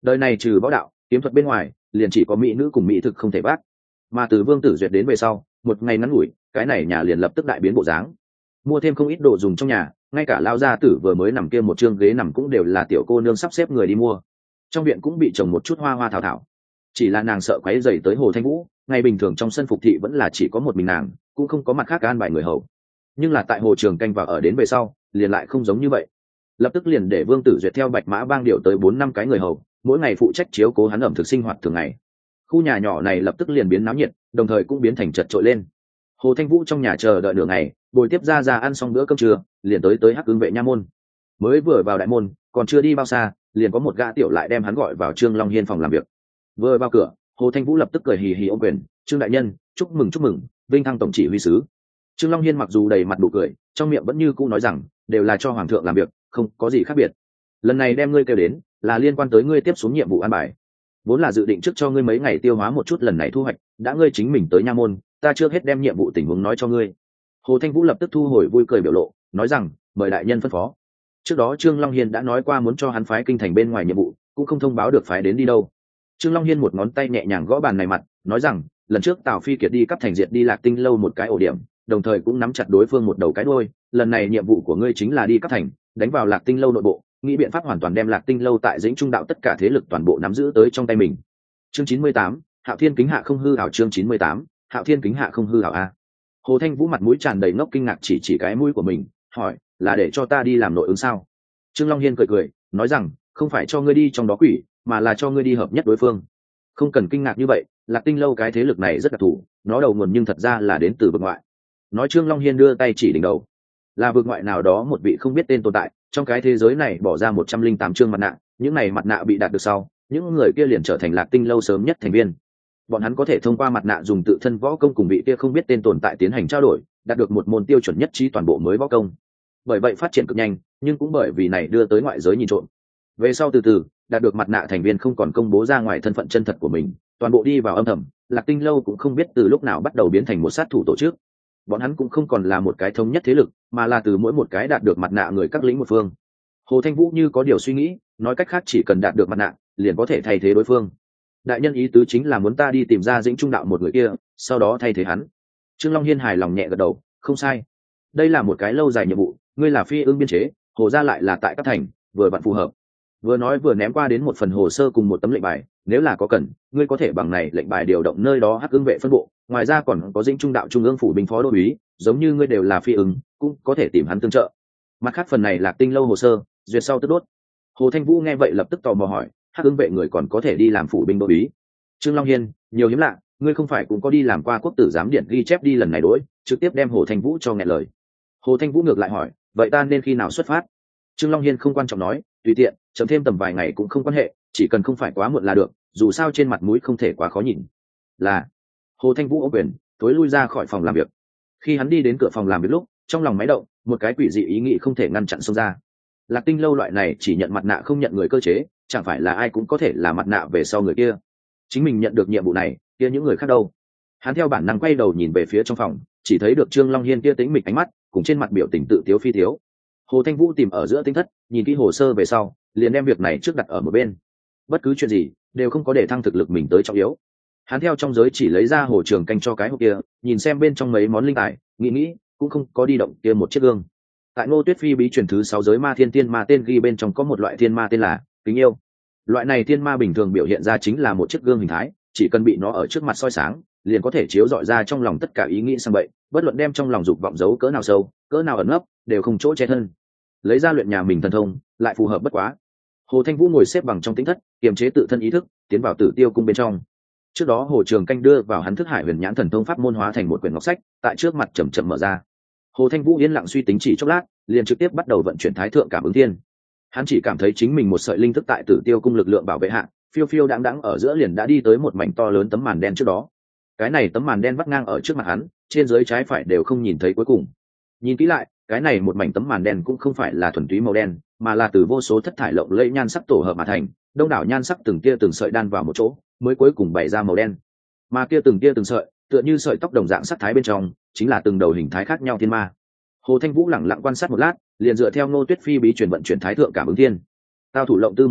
đời này trừ võ đạo kiếm thuật bên ngoài liền chỉ có mỹ nữ cùng mỹ thực không thể bác. Mà từ Vương Tử Duyệt đến về sau, một ngày ngắn ngủi, cái này nhà liền lập tức đại biến bộ dáng. Mua thêm không ít đồ dùng trong nhà, ngay cả lao gia tử vừa mới nằm kia một chương ghế nằm cũng đều là tiểu cô nương sắp xếp người đi mua. Trong viện cũng bị trồng một chút hoa hoa thảo thảo. Chỉ là nàng sợ quấy rầy tới Hồ Thanh Vũ, ngày bình thường trong sân phục thị vẫn là chỉ có một mình nàng, cũng không có mặt khác an bài người hầu. Nhưng là tại Hồ Trường Canh vào ở đến về sau, liền lại không giống như vậy. Lập tức liền để Vương Tử Duyệt theo Bạch Mã Bang điều tới 4-5 cái người hầu, mỗi ngày phụ trách chiếu cố hắn ẩm thực sinh hoạt thường ngày. Khu nhà nhỏ này lập tức liền biến náo nhiệt, đồng thời cũng biến thành chật trội lên. Hồ Thanh Vũ trong nhà chờ đợi nửa ngày, bồi tiếp ra ăn xong bữa cơm trưa, liền tới Hắc Ưng vệ nha môn. Mới vừa vào đại môn, còn chưa đi bao xa, liền có một gã tiểu lại đem hắn gọi vào Trương Long Hiên phòng làm việc. Vừa vào cửa, Hồ Thanh Vũ lập tức cười hì hì ôm quyền, "Trương đại nhân, chúc mừng, vinh thăng tổng chỉ huy sứ." Trương Long Hiên mặc dù đầy mặt nụ cười, trong miệng vẫn như cũ nói rằng, đều là cho hoàng thượng làm việc, không có gì khác biệt. Lần này đem ngươi kêu đến, là liên quan tới ngươi tiếp xuống nhiệm vụ an bài. Vốn là dự định trước cho ngươi mấy ngày tiêu hóa một chút lần này thu hoạch, đã ngươi chính mình tới nha môn, ta chưa hết đem nhiệm vụ tình huống nói cho ngươi. Hồ Thanh Vũ lập tức thu hồi vui cười biểu lộ, nói rằng, mời đại nhân phân phó. Trước đó Trương Long Hiên đã nói qua muốn cho hắn phái kinh thành bên ngoài nhiệm vụ, cũng không thông báo được phái đến đi đâu. Trương Long Hiên một ngón tay nhẹ nhàng gõ bàn này mặt, nói rằng, lần trước Tào Phi Kiệt đi cắp thành diệt đi Lạc Tinh lâu một cái ổ điểm, đồng thời cũng nắm chặt đối phương một đầu cái đuôi, lần này nhiệm vụ của ngươi chính là đi cắp thành, đánh vào Lạc Tinh lâu nội bộ, nghĩ biện pháp hoàn toàn đem Lạc Tinh lâu tại Dĩnh Trung đạo tất cả thế lực toàn bộ nắm giữ tới trong tay mình. Chương 98, Hạo Thiên kính hạ không hư ảo. Chương 98, Hạo Thiên kính hạ không hư ảo a. Hồ Thanh Vũ mặt mũi tràn đầy ngốc kinh ngạc, chỉ cái mũi của mình, hỏi, là để cho ta đi làm nội ứng sao? Trương Long Hiên cười, nói rằng, không phải cho ngươi đi trong đó quỷ, mà là cho ngươi đi hợp nhất đối phương. Không cần kinh ngạc như vậy, Lạc Tinh lâu cái thế lực này rất đặc thù, nó đầu nguồn nhưng thật ra là đến từ vực ngoại. Nói Trương Long Hiên đưa tay chỉ đỉnh đầu, là vực ngoại nào đó một vị không biết tên tồn tại, trong cái thế giới này bỏ ra 108 chương mặt nạ, những này mặt nạ bị đạt được sau, những người kia liền trở thành Lạc Tinh lâu sớm nhất thành viên. Bọn hắn có thể thông qua mặt nạ dùng tự thân võ công cùng vị kia không biết tên tồn tại tiến hành trao đổi, đạt được một môn tiêu chuẩn nhất trí toàn bộ mới võ công. Bởi vậy phát triển cực nhanh, nhưng cũng bởi vì này đưa tới ngoại giới nhìn trộm. Về sau từ từ, đạt được mặt nạ thành viên không còn công bố ra ngoài thân phận chân thật của mình, toàn bộ đi vào âm thầm, Lạc Tinh lâu cũng không biết từ lúc nào bắt đầu biến thành một sát thủ tổ chức. Bọn hắn cũng không còn là một cái thống nhất thế lực, mà là từ mỗi một cái đạt được mặt nạ người các lĩnh một phương. Hồ Thanh Vũ như có điều suy nghĩ, nói cách khác chỉ cần đạt được mặt nạ, liền có thể thay thế đối phương. Đại nhân ý tứ chính là muốn ta đi tìm ra Dĩnh Trung đạo một người kia, sau đó thay thế hắn. Trương Long Hiên hài lòng nhẹ gật đầu, không sai. Đây là một cái lâu dài nhiệm vụ, ngươi là phi ương biên chế, Hồ gia lại là tại các thành, vừa vặn phù hợp. Vừa nói vừa ném qua đến một phần hồ sơ cùng một tấm lệnh bài, nếu là có cần, ngươi có thể bằng này lệnh bài điều động nơi đó Hắc Ưng vệ phân bộ, ngoài ra còn có Dĩnh Trung đạo trung ương phủ binh phó đô úy, giống như ngươi đều là phi ưng, cũng có thể tìm hắn tương trợ. Mặt khác phần này Lạc Tinh lâu hồ sơ, duyệt sau tức đốt. Hồ Thanh Vũ nghe vậy lập tức tò mò hỏi, Hắc Ưng vệ người còn có thể đi làm phủ binh đô úy? Trương Long Hiên, nhiều hiếm lạ, ngươi không phải cũng có đi làm qua quốc tử giám điện ghi chép đi lần này đối, trực tiếp đem Hồ Thanh Vũ cho nghẹn lời. Hồ Thanh Vũ ngược lại hỏi, vậy ta nên khi nào xuất phát? Trương Long Hiên không quan trọng nói, tùy tiện, chậm thêm tầm vài ngày cũng không quan hệ, chỉ cần không phải quá muộn là được, dù sao trên mặt mũi không thể quá khó nhìn. Là. Hồ Thanh Vũ ôm quyền, tối lui ra khỏi phòng làm việc. Khi hắn đi đến cửa phòng làm việc lúc, trong lòng máy động, một cái quỷ dị ý nghĩ không thể ngăn chặn xông ra. Lạc Tinh lâu loại này chỉ nhận mặt nạ không nhận người cơ chế, chẳng phải là ai cũng có thể là mặt nạ về sau người kia. Chính mình nhận được nhiệm vụ này, kia những người khác đâu? Hắn theo bản năng quay đầu nhìn về phía trong phòng, chỉ thấy được Trương Long Hiên kia tĩnh mịch ánh mắt, cùng trên mặt biểu tình tự tiếu phi thiếu. Hồ Thanh Vũ tìm ở giữa tinh thất, nhìn kỹ hồ sơ về sau, liền đem việc này trước đặt ở một bên. Bất cứ chuyện gì đều không có để thăng thực lực mình tới trọng yếu. Hắn theo trong giới chỉ lấy ra Hồ Trường Canh cho cái hộp kia, nhìn xem bên trong mấy món linh tài, nghĩ cũng không có đi động kia một chiếc gương. Tại Ngô Tuyết Phi bí truyền thứ 6 giới ma thiên tiên ma tên ghi bên trong có một loại thiên ma tên là kính yêu. Loại này thiên ma bình thường biểu hiện ra chính là một chiếc gương hình thái, chỉ cần bị nó ở trước mặt soi sáng, liền có thể chiếu rọi ra trong lòng tất cả ý nghĩ sang bậy, bất luận đem trong lòng dục vọng giấu cỡ nào sâu, cỡ nào ẩn nấp, đều không chỗ che thân. Lấy ra luyện nhà mình thần thông, lại phù hợp bất quá. Hồ Thanh Vũ ngồi xếp bằng trong tĩnh thất, kiềm chế tự thân ý thức, tiến vào Tử Tiêu cung bên trong. Trước đó Hồ Trường Canh đưa vào hắn thức hải huyền nhãn thần thông pháp môn hóa thành một quyển ngọc sách, tại trước mặt chậm chậm mở ra. Hồ Thanh Vũ yên lặng suy tính chỉ chốc lát, liền trực tiếp bắt đầu vận chuyển Thái Thượng Cảm ứng Thiên. Hắn chỉ cảm thấy chính mình một sợi linh thức tại Tử Tiêu cung lực lượng bảo vệ hạ, phiêu phiêu đãng đãng ở giữa liền đã đi tới một mảnh to lớn tấm màn đen trước đó. Cái này tấm màn đen vắt ngang ở trước mặt hắn, trên dưới trái phải đều không nhìn thấy cuối cùng. Nhìn kỹ lại, cái này một mảnh tấm màn đen cũng không phải là thuần túy màu đen, mà là từ vô số thất thải lộng lẫy nhan sắc tổ hợp mà thành, đông đảo nhan sắc từng tia từng sợi đan vào một chỗ, mới cuối cùng bày ra màu đen. Mà kia từng tia từng sợi, tựa như sợi tóc đồng dạng sắc thái bên trong, chính là từng đầu hình thái khác nhau thiên ma. Hồ Thanh Vũ lẳng lặng quan sát một lát, liền dựa theo Ngô Tuyết Phi bí truyền vận chuyển Thái Thượng Cảm ứng Thiên. Tao thủ lộng tư một lát,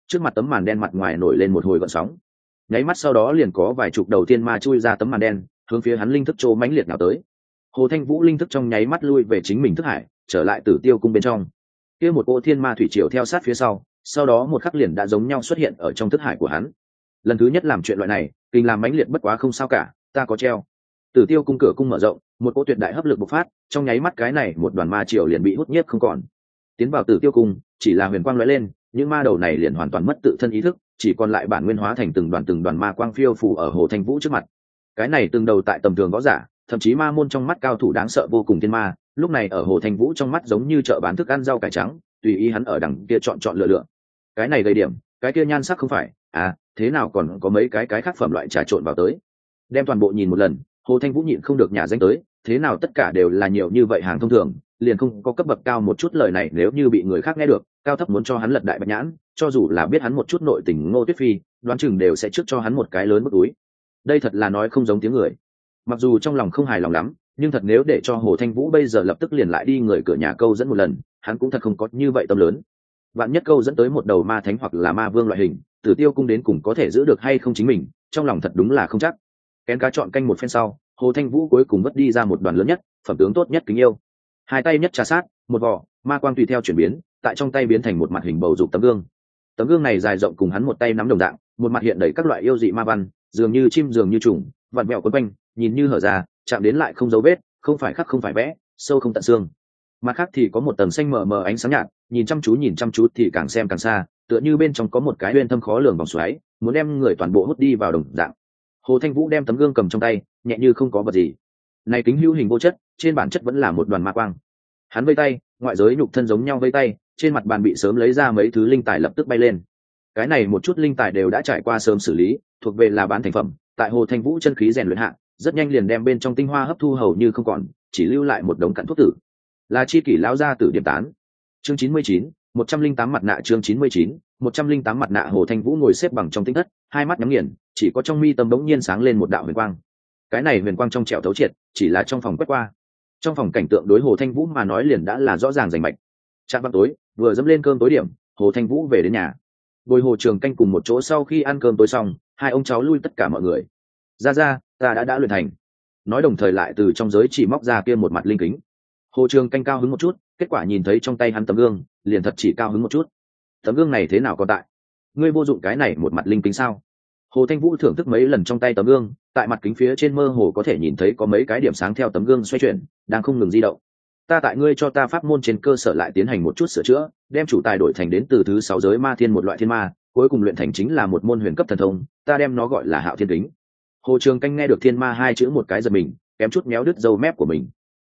trước mặt tấm màn đen mặt ngoài nổi lên một hồi gợn sóng, nháy mắt sau đó liền có vài chục đầu thiên ma chui ra tấm màn đen, hướng phía hắn linh thức chỗ mãnh liệt nào tới. Hồ Thanh Vũ linh thức trong nháy mắt lui về chính mình thức hải, trở lại Tử Tiêu cung bên trong. Kia một cỗ thiên ma thủy triều theo sát phía sau đó một khắc liền đã giống nhau xuất hiện ở trong thức hải của hắn. Lần thứ nhất làm chuyện loại này, kinh làm mãnh liệt bất quá không sao cả, ta có treo. Tử Tiêu cung cửa cung mở rộng, một cỗ tuyệt đại hấp lực bộc phát, trong nháy mắt cái này một đoàn ma triều liền bị hút nhiếp không còn. Tiến vào Tử Tiêu cung, chỉ là huyền quang lóe lên, những ma đầu này liền hoàn toàn mất tự thân ý thức, chỉ còn lại bản nguyên hóa thành từng đoàn ma quang phiêu phù ở Hồ Thanh Vũ trước mặt. Cái này từng đầu tại tầm thường võ giả, thậm chí ma môn trong mắt cao thủ đáng sợ vô cùng thiên ma, lúc này ở Hồ Thanh Vũ trong mắt giống như chợ bán thức ăn rau cải trắng, tùy ý hắn ở đằng kia chọn lựa. Cái này gây điểm, cái kia nhan sắc không phải, thế nào còn có mấy cái khác phẩm loại trà trộn vào tới. Đem toàn bộ nhìn một lần, Hồ Thanh Vũ nhịn không được nhả danh tới, thế nào tất cả đều là nhiều như vậy hàng thông thường, liền không có cấp bậc cao một chút. Lời này nếu như bị người khác nghe được, cao thấp muốn cho hắn lật đại bạch nhãn, cho dù là biết hắn một chút nội tình Ngô Tuyết Phi, đoán chừng đều sẽ trước cho hắn một cái lớn bức túi. Đây thật là nói không giống tiếng người. Mặc dù trong lòng không hài lòng lắm, nhưng thật nếu để cho Hồ Thanh Vũ bây giờ lập tức liền lại đi người cửa nhà câu dẫn một lần, hắn cũng thật không có như vậy tâm lớn. Vạn nhất câu dẫn tới một đầu ma thánh hoặc là ma vương loại hình, Tử Tiêu cung đến cùng có thể giữ được hay không chính mình, trong lòng thật đúng là không chắc. Kén cá chọn canh một phen sau, Hồ Thanh Vũ cuối cùng vất đi ra một đoàn lớn nhất, phẩm tướng tốt nhất kính yêu. Hai tay nhất trà sát, một vỏ, ma quang tùy theo chuyển biến, tại trong tay biến thành một mặt hình bầu dục tấm gương. Tấm gương này dài rộng cùng hắn một tay nắm đồng dạng, một mặt hiện đầy các loại yêu dị ma văn, dường như chim dường như trùng, vặn vẹo quấn quanh, nhìn như hở ra, chạm đến lại không dấu vết, không phải khắc không phải vẽ, sâu không tận xương. Mặt khác thì có một tầng xanh mờ mờ ánh sáng nhạt, nhìn chăm chú thì càng xem càng xa, tựa như bên trong có một cái uyên thâm khó lường vòng xoáy, muốn đem người toàn bộ hút đi vào đồng dạng. Hồ Thanh Vũ đem tấm gương cầm trong tay, nhẹ như không có vật gì. Này kính hữu hình vô chất, trên bản chất vẫn là một đoàn ma quang. Hắn vây tay, ngoại giới nhục thân giống nhau vây tay, trên mặt bàn bị sớm lấy ra mấy thứ linh tài lập tức bay lên. Cái này một chút linh tài đều đã trải qua sớm xử lý, thuộc về là bán thành phẩm, tại Hồ Thanh Vũ chân khí rèn luyện hạ, rất nhanh liền đem bên trong tinh hoa hấp thu hầu như không còn, chỉ lưu lại một đống cặn thuốc tử. Là chi kỷ lão gia tử điểm tán. Chương 99, 108 mặt nạ. Chương 99, 108 mặt nạ. Hồ Thanh Vũ ngồi xếp bằng trong tinh thất, hai mắt nhắm nghiền, chỉ có trong mi tâm bỗng nhiên sáng lên một đạo huyền quang. Cái này huyền quang trong trẻo thấu triệt, chỉ là trong phòng quét qua. Trong phòng cảnh tượng đối Hồ Thanh Vũ mà nói liền đã là rõ ràng rành mạch. Trạm vào tối, vừa dẫm lên cơm tối điểm, Hồ Thanh Vũ về đến nhà. Bồi Hồ Trường Canh cùng một chỗ sau khi ăn cơm tối xong, hai ông cháu lui tất cả mọi người. Ra, ta đã luyện thành. Nói đồng thời lại từ trong giới chỉ móc ra kia một mặt linh kính. Hồ Trường Canh cao hứng một chút, kết quả nhìn thấy trong tay hắn tấm gương, liền thật chỉ cao hứng một chút. Tấm gương này thế nào còn tại? Ngươi vô dụng cái này một mặt linh kính sao? Hồ Thanh Vũ thưởng thức mấy lần trong tay tấm gương, tại mặt kính phía trên mơ hồ có thể nhìn thấy có mấy cái điểm sáng theo tấm gương xoay chuyển, đang không ngừng di động. Ta tại ngươi cho ta pháp môn trên cơ sở lại tiến hành một chút sửa chữa, đem chủ tài đổi thành đến từ thứ 6 giới ma thiên một loại thiên ma, cuối cùng luyện thành chính là một môn huyền cấp thần thông, ta đem nó gọi là Hạo Thiên Kính. Hồ Trường Canh nghe được thiên ma hai chữ một cái giật mình, kém chút méo đứt râu mép của mình.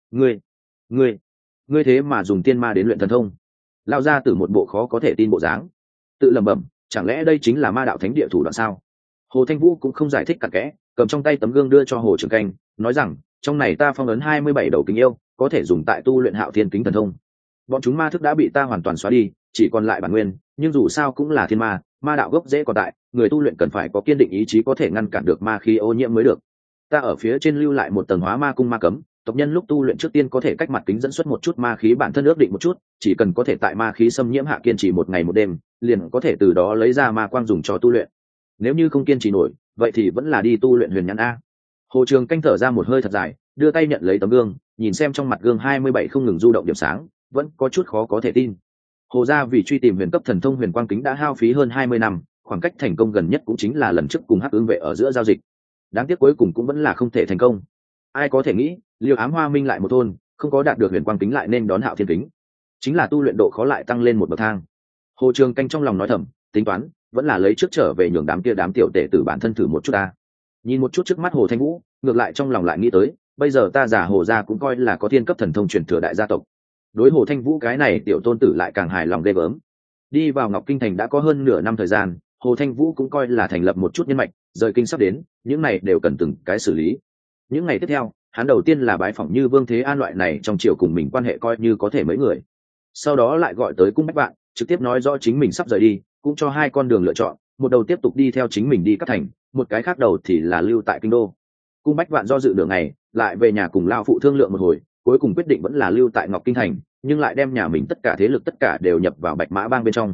Ngươi thế mà dùng thiên ma đến luyện thần thông? Lao ra từ một bộ khó có thể tin bộ dáng, tự lẩm bẩm, chẳng lẽ đây chính là ma đạo thánh địa thủ đoạn sao? Hồ Thanh Vũ cũng không giải thích cặn kẽ, cầm trong tay tấm gương đưa cho Hồ Trường Canh, nói rằng, trong này ta phong ấn 27 đầu kính yêu, có thể dùng tại tu luyện Hạo Thiên Kính thần thông. Bọn chúng ma thức đã bị ta hoàn toàn xóa đi, chỉ còn lại bản nguyên, nhưng dù sao cũng là thiên ma, ma đạo gốc rễ còn tại, người tu luyện cần phải có kiên định ý chí có thể ngăn cản được ma khí ô nhiễm mới được. Ta ở phía trên lưu lại một tầng hóa ma cung ma cấm, tộc nhân lúc tu luyện trước tiên có thể cách mặt kính dẫn xuất một chút ma khí bản thân ước định một chút, chỉ cần có thể tại ma khí xâm nhiễm hạ kiên trì một ngày một đêm, liền có thể từ đó lấy ra ma quang dùng cho tu luyện. Nếu như không kiên trì nổi, vậy thì vẫn là đi tu luyện huyền nhãn a. Hồ Trường Canh thở ra một hơi thật dài, đưa tay nhận lấy tấm gương, nhìn xem trong mặt gương 27 không ngừng du động điểm sáng, vẫn có chút khó có thể tin. Hồ gia vì truy tìm huyền cấp thần thông huyền quang kính đã hao phí hơn 20 năm, khoảng cách thành công gần nhất cũng chính là lần trước cùng Hắc Ưng vệ ở giữa giao dịch. Đáng tiếc cuối cùng cũng vẫn là không thể thành công. Ai có thể nghĩ, Liêu Ám Hoa Minh lại một thôn, không có đạt được huyền quang kính lại nên đón Hạo Thiên Kính. Chính là tu luyện độ khó lại tăng lên một bậc thang. Hồ Trường Canh trong lòng nói thầm, tính toán, vẫn là lấy trước trở về nhường đám tiểu tể tử bản thân thử một chút ta. Nhìn một chút trước mắt Hồ Thanh Vũ, ngược lại trong lòng lại nghĩ tới, bây giờ ta giả Hồ gia cũng coi là có thiên cấp thần thông truyền thừa đại gia tộc. Đối Hồ Thanh Vũ cái này tiểu tôn tử lại càng hài lòng ghê gớm. Đi vào Ngọc Kinh thành đã có hơn nửa năm thời gian, Hồ Thanh Vũ cũng coi là thành lập một chút nhân mạch, rời kinh sắp đến, những này đều cần từng cái xử lý. Những ngày tiếp theo, hắn đầu tiên là bái phỏng Như Vương Thế An loại này trong triều cùng mình quan hệ coi như có thể mấy người. Sau đó lại gọi tới Cung Bách Vạn, trực tiếp nói rõ chính mình sắp rời đi, cũng cho hai con đường lựa chọn, một đầu tiếp tục đi theo chính mình đi các thành, một cái khác đầu thì là lưu tại kinh đô. Cung Bách Vạn do dự nửa ngày, lại về nhà cùng lao phụ thương lượng một hồi, cuối cùng quyết định vẫn là lưu tại Ngọc Kinh thành, nhưng lại đem nhà mình tất cả thế lực tất cả đều nhập vào Bạch Mã Bang bên trong.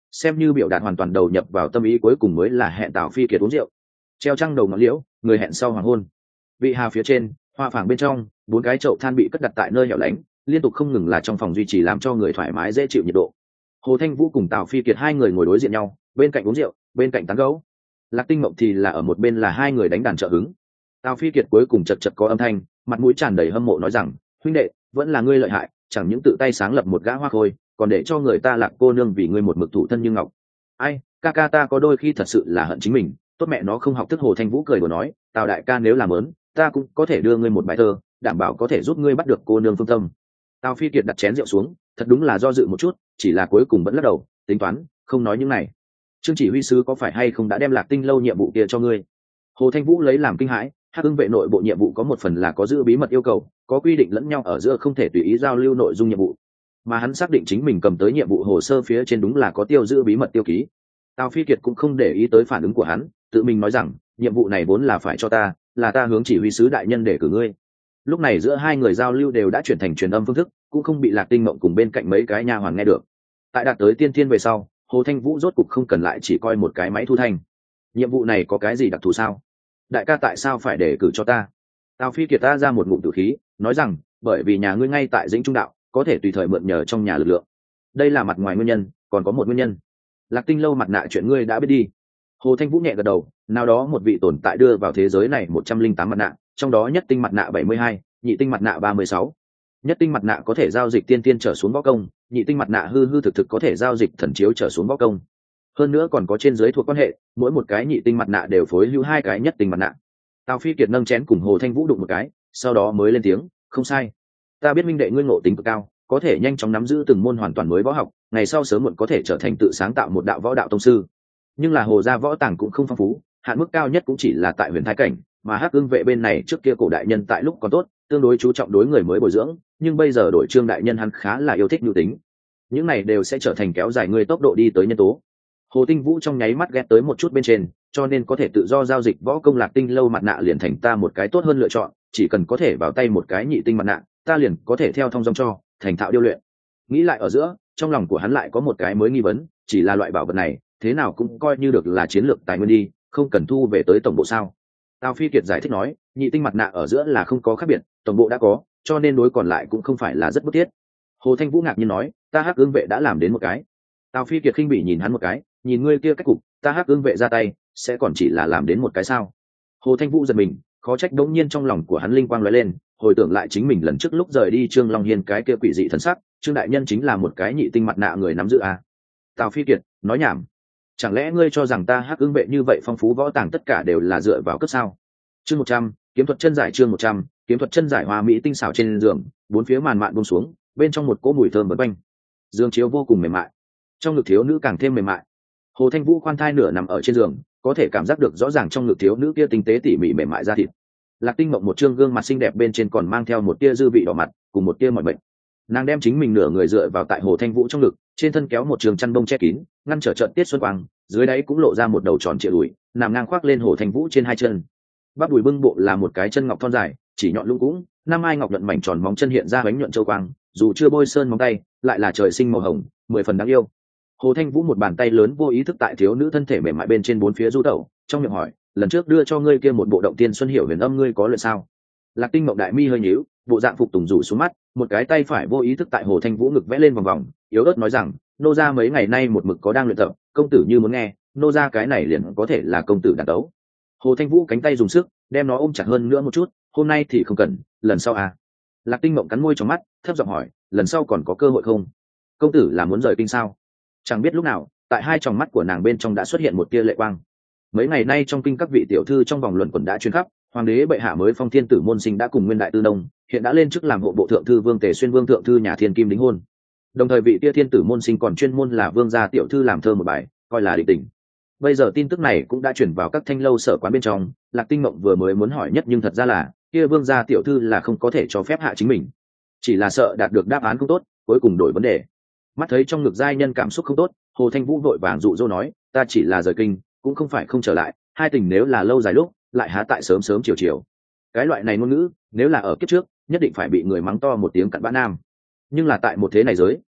xem như biểu đạt hoàn toàn đầu nhập vào tâm ý, cuối cùng mới là hẹn Tào Phi Kiệt uống rượu. Treo trăng đầu ngọn liễu, người hẹn sau hoàng hôn. Vị hà phía trên, hoa phảng bên trong, 4 cái chậu than bị cất đặt tại nơi hẻo lánh, liên tục không ngừng là trong phòng duy trì làm cho người thoải mái dễ chịu nhiệt độ. Hồ Thanh Vũ cùng Tào Phi Kiệt hai người ngồi đối diện nhau, bên cạnh uống rượu, bên cạnh tán gẫu. Lạc Tinh Mộng thì là ở một bên là hai người đánh đàn trợ hứng. Tào Phi Kiệt cuối cùng chật chật có âm thanh, mặt mũi tràn đầy hâm mộ nói rằng, huynh đệ, vẫn là ngươi lợi hại, chẳng những tự tay sáng lập một gã hoa khôi, còn để cho người ta Lạc cô nương vì ngươi một mực thủ thân như ngọc. Ai, ca ca ta có đôi khi thật sự là hận chính mình, tốt mẹ nó không học thức. Hồ Thanh Vũ cười đùa nói, Tào đại ca nếu làm ớn, ta cũng có thể đưa ngươi một bài thơ, đảm bảo có thể giúp ngươi bắt được cô nương phương tâm. Tào Phi Kiệt đặt chén rượu xuống, thật đúng là do dự một chút, chỉ là cuối cùng vẫn lắc đầu, tính toán, không nói những này. Trương chỉ huy sứ có phải hay không đã đem Lạc Tinh lâu nhiệm vụ kia cho ngươi? Hồ Thanh Vũ lấy làm kinh hãi, Hắc Ưng vệ nội bộ nhiệm vụ có một phần là có giữ bí mật yêu cầu, có quy định lẫn nhau ở giữa không thể tùy ý giao lưu nội dung nhiệm vụ, mà hắn xác định chính mình cầm tới nhiệm vụ hồ sơ phía trên đúng là có tiêu giữ bí mật tiêu ký. Tào Phi Kiệt cũng không để ý tới phản ứng của hắn, tự mình nói rằng, nhiệm vụ này vốn là phải cho ta, là ta hướng chỉ huy sứ đại nhân để cử ngươi. Lúc này giữa hai người giao lưu đều đã chuyển thành truyền âm phương thức, cũng không bị Lạc Tinh Mộng cùng bên cạnh mấy cái nha hoàn nghe được. Tại đạt tới tiên thiên về sau, Hồ Thanh Vũ rốt cục không cần lại chỉ coi một cái máy thu thanh. Nhiệm vụ này có cái gì đặc thù sao? Đại ca tại sao phải để cử cho ta? Tào Phi Kiệt ta ra một ngụm tử khí, nói rằng, bởi vì nhà ngươi ngay tại Dĩnh Trung đạo, có thể tùy thời mượn nhờ trong nhà lực lượng. Đây là mặt ngoài nguyên nhân, còn có một nguyên nhân. Lạc Tinh lâu mặt nạ chuyện ngươi đã biết đi. Hồ Thanh Vũ nhẹ gật đầu, nào đó một vị tồn tại đưa vào thế giới này 108 mặt nạ, trong đó nhất tinh mặt nạ 72, nhị tinh mặt nạ 36. Nhất tinh mặt nạ có thể giao dịch tiên tiên trở xuống võ công, nhị tinh mặt nạ hư hư thực thực có thể giao dịch thần chiếu trở xuống võ công. Hơn nữa còn có trên dưới thuộc quan hệ, mỗi một cái nhị tinh mặt nạ đều phối hữu 2 cái nhất tinh mặt nạ. Tào Phi Kiệt nâng chén cùng Hồ Thanh Vũ đụng một cái, sau đó mới lên tiếng, không sai. Ta biết minh đệ ngươi ngộ tính cực cao, có thể nhanh chóng nắm giữ từng môn hoàn toàn mới võ học, ngày sau sớm muộn có thể trở thành tự sáng tạo một đạo võ đạo tông sư. Nhưng là Hồ gia võ tàng cũng không phong phú, hạn mức cao nhất cũng chỉ là tại huyền thái cảnh, mà Hắc Ưng vệ bên này trước kia cổ đại nhân tại lúc còn tốt, tương đối chú trọng đối người mới bồi dưỡng, nhưng bây giờ đổi Trương đại nhân hắn khá là yêu thích nhu tính. Những này đều sẽ trở thành kéo dài người tốc độ đi tới nhân tố. Hồ Tinh Vũ trong nháy mắt ghét tới một chút bên trên, cho nên có thể tự do giao dịch võ công Lạc Tinh lâu mặt nạ liền thành ta một cái tốt hơn lựa chọn, chỉ cần có thể vào tay một cái nhị tinh mặt nạ, ta liền có thể theo thông dong cho, thành thạo điêu luyện. Nghĩ lại ở giữa, trong lòng của hắn lại có một cái mới nghi vấn, chỉ là loại bảo vật này, thế nào cũng coi như được là chiến lược tài nguyên đi, không cần thu về tới tổng bộ sao? Tào Phi Kiệt giải thích nói, nhị tinh mặt nạ ở giữa là không có khác biệt, tổng bộ đã có, cho nên đối còn lại cũng không phải là rất bức thiết. Hồ Thanh Vũ ngạc nhiên nói, ta Hắc Ưng vệ đã làm đến một cái. Tào Phi Kiệt khinh bỉ nhìn hắn một cái, nhìn ngươi kia cách cục, ta Hắc Ưng vệ ra tay, sẽ còn chỉ là làm đến một cái sao? Hồ Thanh Vũ giật mình, khó trách đống nhiên trong lòng của hắn linh quang lóe lên, hồi tưởng lại chính mình lần trước lúc rời đi Trương Long Hiên cái kia quỷ dị thần sắc, Trương đại nhân chính là một cái nhị tinh mặt nạ người nắm giữ à? Tào Phi Kiệt nói nhảm, chẳng lẽ ngươi cho rằng ta Hắc Ưng vệ như vậy phong phú võ tàng tất cả đều là dựa vào cấp sao? Chương 100, kiếm thuật chân giải. Chương 100, kiếm thuật chân giải. Hoa mỹ tinh xảo trên giường, bốn phía màn mạn buông xuống, bên trong một cỗ mùi thơm bấn quanh, giường chiếu vô cùng mềm mại, trong ngực thiếu nữ càng thêm mềm mại. Hồ Thanh Vũ khoan thai nửa nằm ở trên giường, có thể cảm giác được rõ ràng trong ngực thiếu nữ kia tinh tế tỉ mỉ mềm mại da thịt. Lạc Tinh Mộng một trương gương mặt xinh đẹp bên trên còn mang theo một tia dư vị đỏ mặt, cùng một tia mỏi bệnh. Nàng đem chính mình nửa người dựa vào tại Hồ Thanh Vũ trong ngực, trên thân kéo một trường chăn bông che kín, ngăn trở trận tiết xuân quang, dưới đáy cũng lộ ra một đầu tròn trịa đùi, nằm ngang khoác lên Hồ Thanh Vũ trên hai chân. Bắp đùi bưng bộ là một cái chân ngọc thon dài, chỉ nhọn lũng cũng, năm ai ngọc nhuận mảnh tròn móng chân hiện ra bánh nhuận châu quang, dù chưa bôi sơn móng tay, lại là trời sinh màu hồng, 10 phần đáng yêu. Hồ Thanh Vũ một bàn tay lớn vô ý thức tại thiếu nữ thân thể mềm mại bên trên bốn phía du tẩu, trong miệng hỏi, lần trước đưa cho ngươi kia một bộ động tiên xuân hiểu huyền âm ngươi có luyện sao? Lạc Tinh Mộng đại mi hơi nhíu, bộ dạng phục tùng rủ xuống mắt, một cái tay phải vô ý thức tại Hồ Thanh Vũ ngực vẽ lên vòng vòng, yếu ớt nói rằng, nô gia mấy ngày nay một mực có đang luyện tập, công tử như muốn nghe, nô gia cái này liền có thể là công tử đàn tấu. Hồ Thanh Vũ cánh tay dùng sức, đem nó ôm chặt hơn nữa một chút, hôm nay thì không cần, lần sau à? Lạc Tinh Mộng cắn môi trong mắt, thấp giọng hỏi, lần sau còn có cơ hội không? Công tử là muốn rời kinh sao? Chẳng biết lúc nào, tại hai tròng mắt của nàng bên trong đã xuất hiện một tia lệ quang. Mấy ngày nay trong kinh các vị tiểu thư trong vòng luận quẩn đã truyền khắp, hoàng đế bệ hạ mới phong thiên tử môn sinh đã cùng nguyên đại tư nông, hiện đã lên chức làm hộ bộ thượng thư Vương Tề Xuyên Vương thượng thư nhà Thiên Kim đính hôn. Đồng thời vị tia thiên tử môn sinh còn chuyên môn là vương gia tiểu thư làm thơ một bài, coi là định tình. Bây giờ tin tức này cũng đã chuyển vào các thanh lâu sở quán bên trong, Lạc Tinh Mộng vừa mới muốn hỏi nhất nhưng thật ra là kia vương gia tiểu thư là không có thể cho phép hạ chính mình, chỉ là sợ đạt được đáp án không tốt, cuối cùng đổi vấn đề. Mắt thấy trong ngực giai nhân cảm xúc không tốt, Hồ Thanh Vũ vội vàng dụ dỗ nói, ta chỉ là rời kinh, cũng không phải không trở lại, hai tình nếu là lâu dài lúc, lại há tại sớm sớm chiều chiều. Cái loại này ngôn ngữ, nếu là ở kiếp trước, nhất định phải bị người mắng to một tiếng cặn bã nam. Nhưng là tại một thế này giới,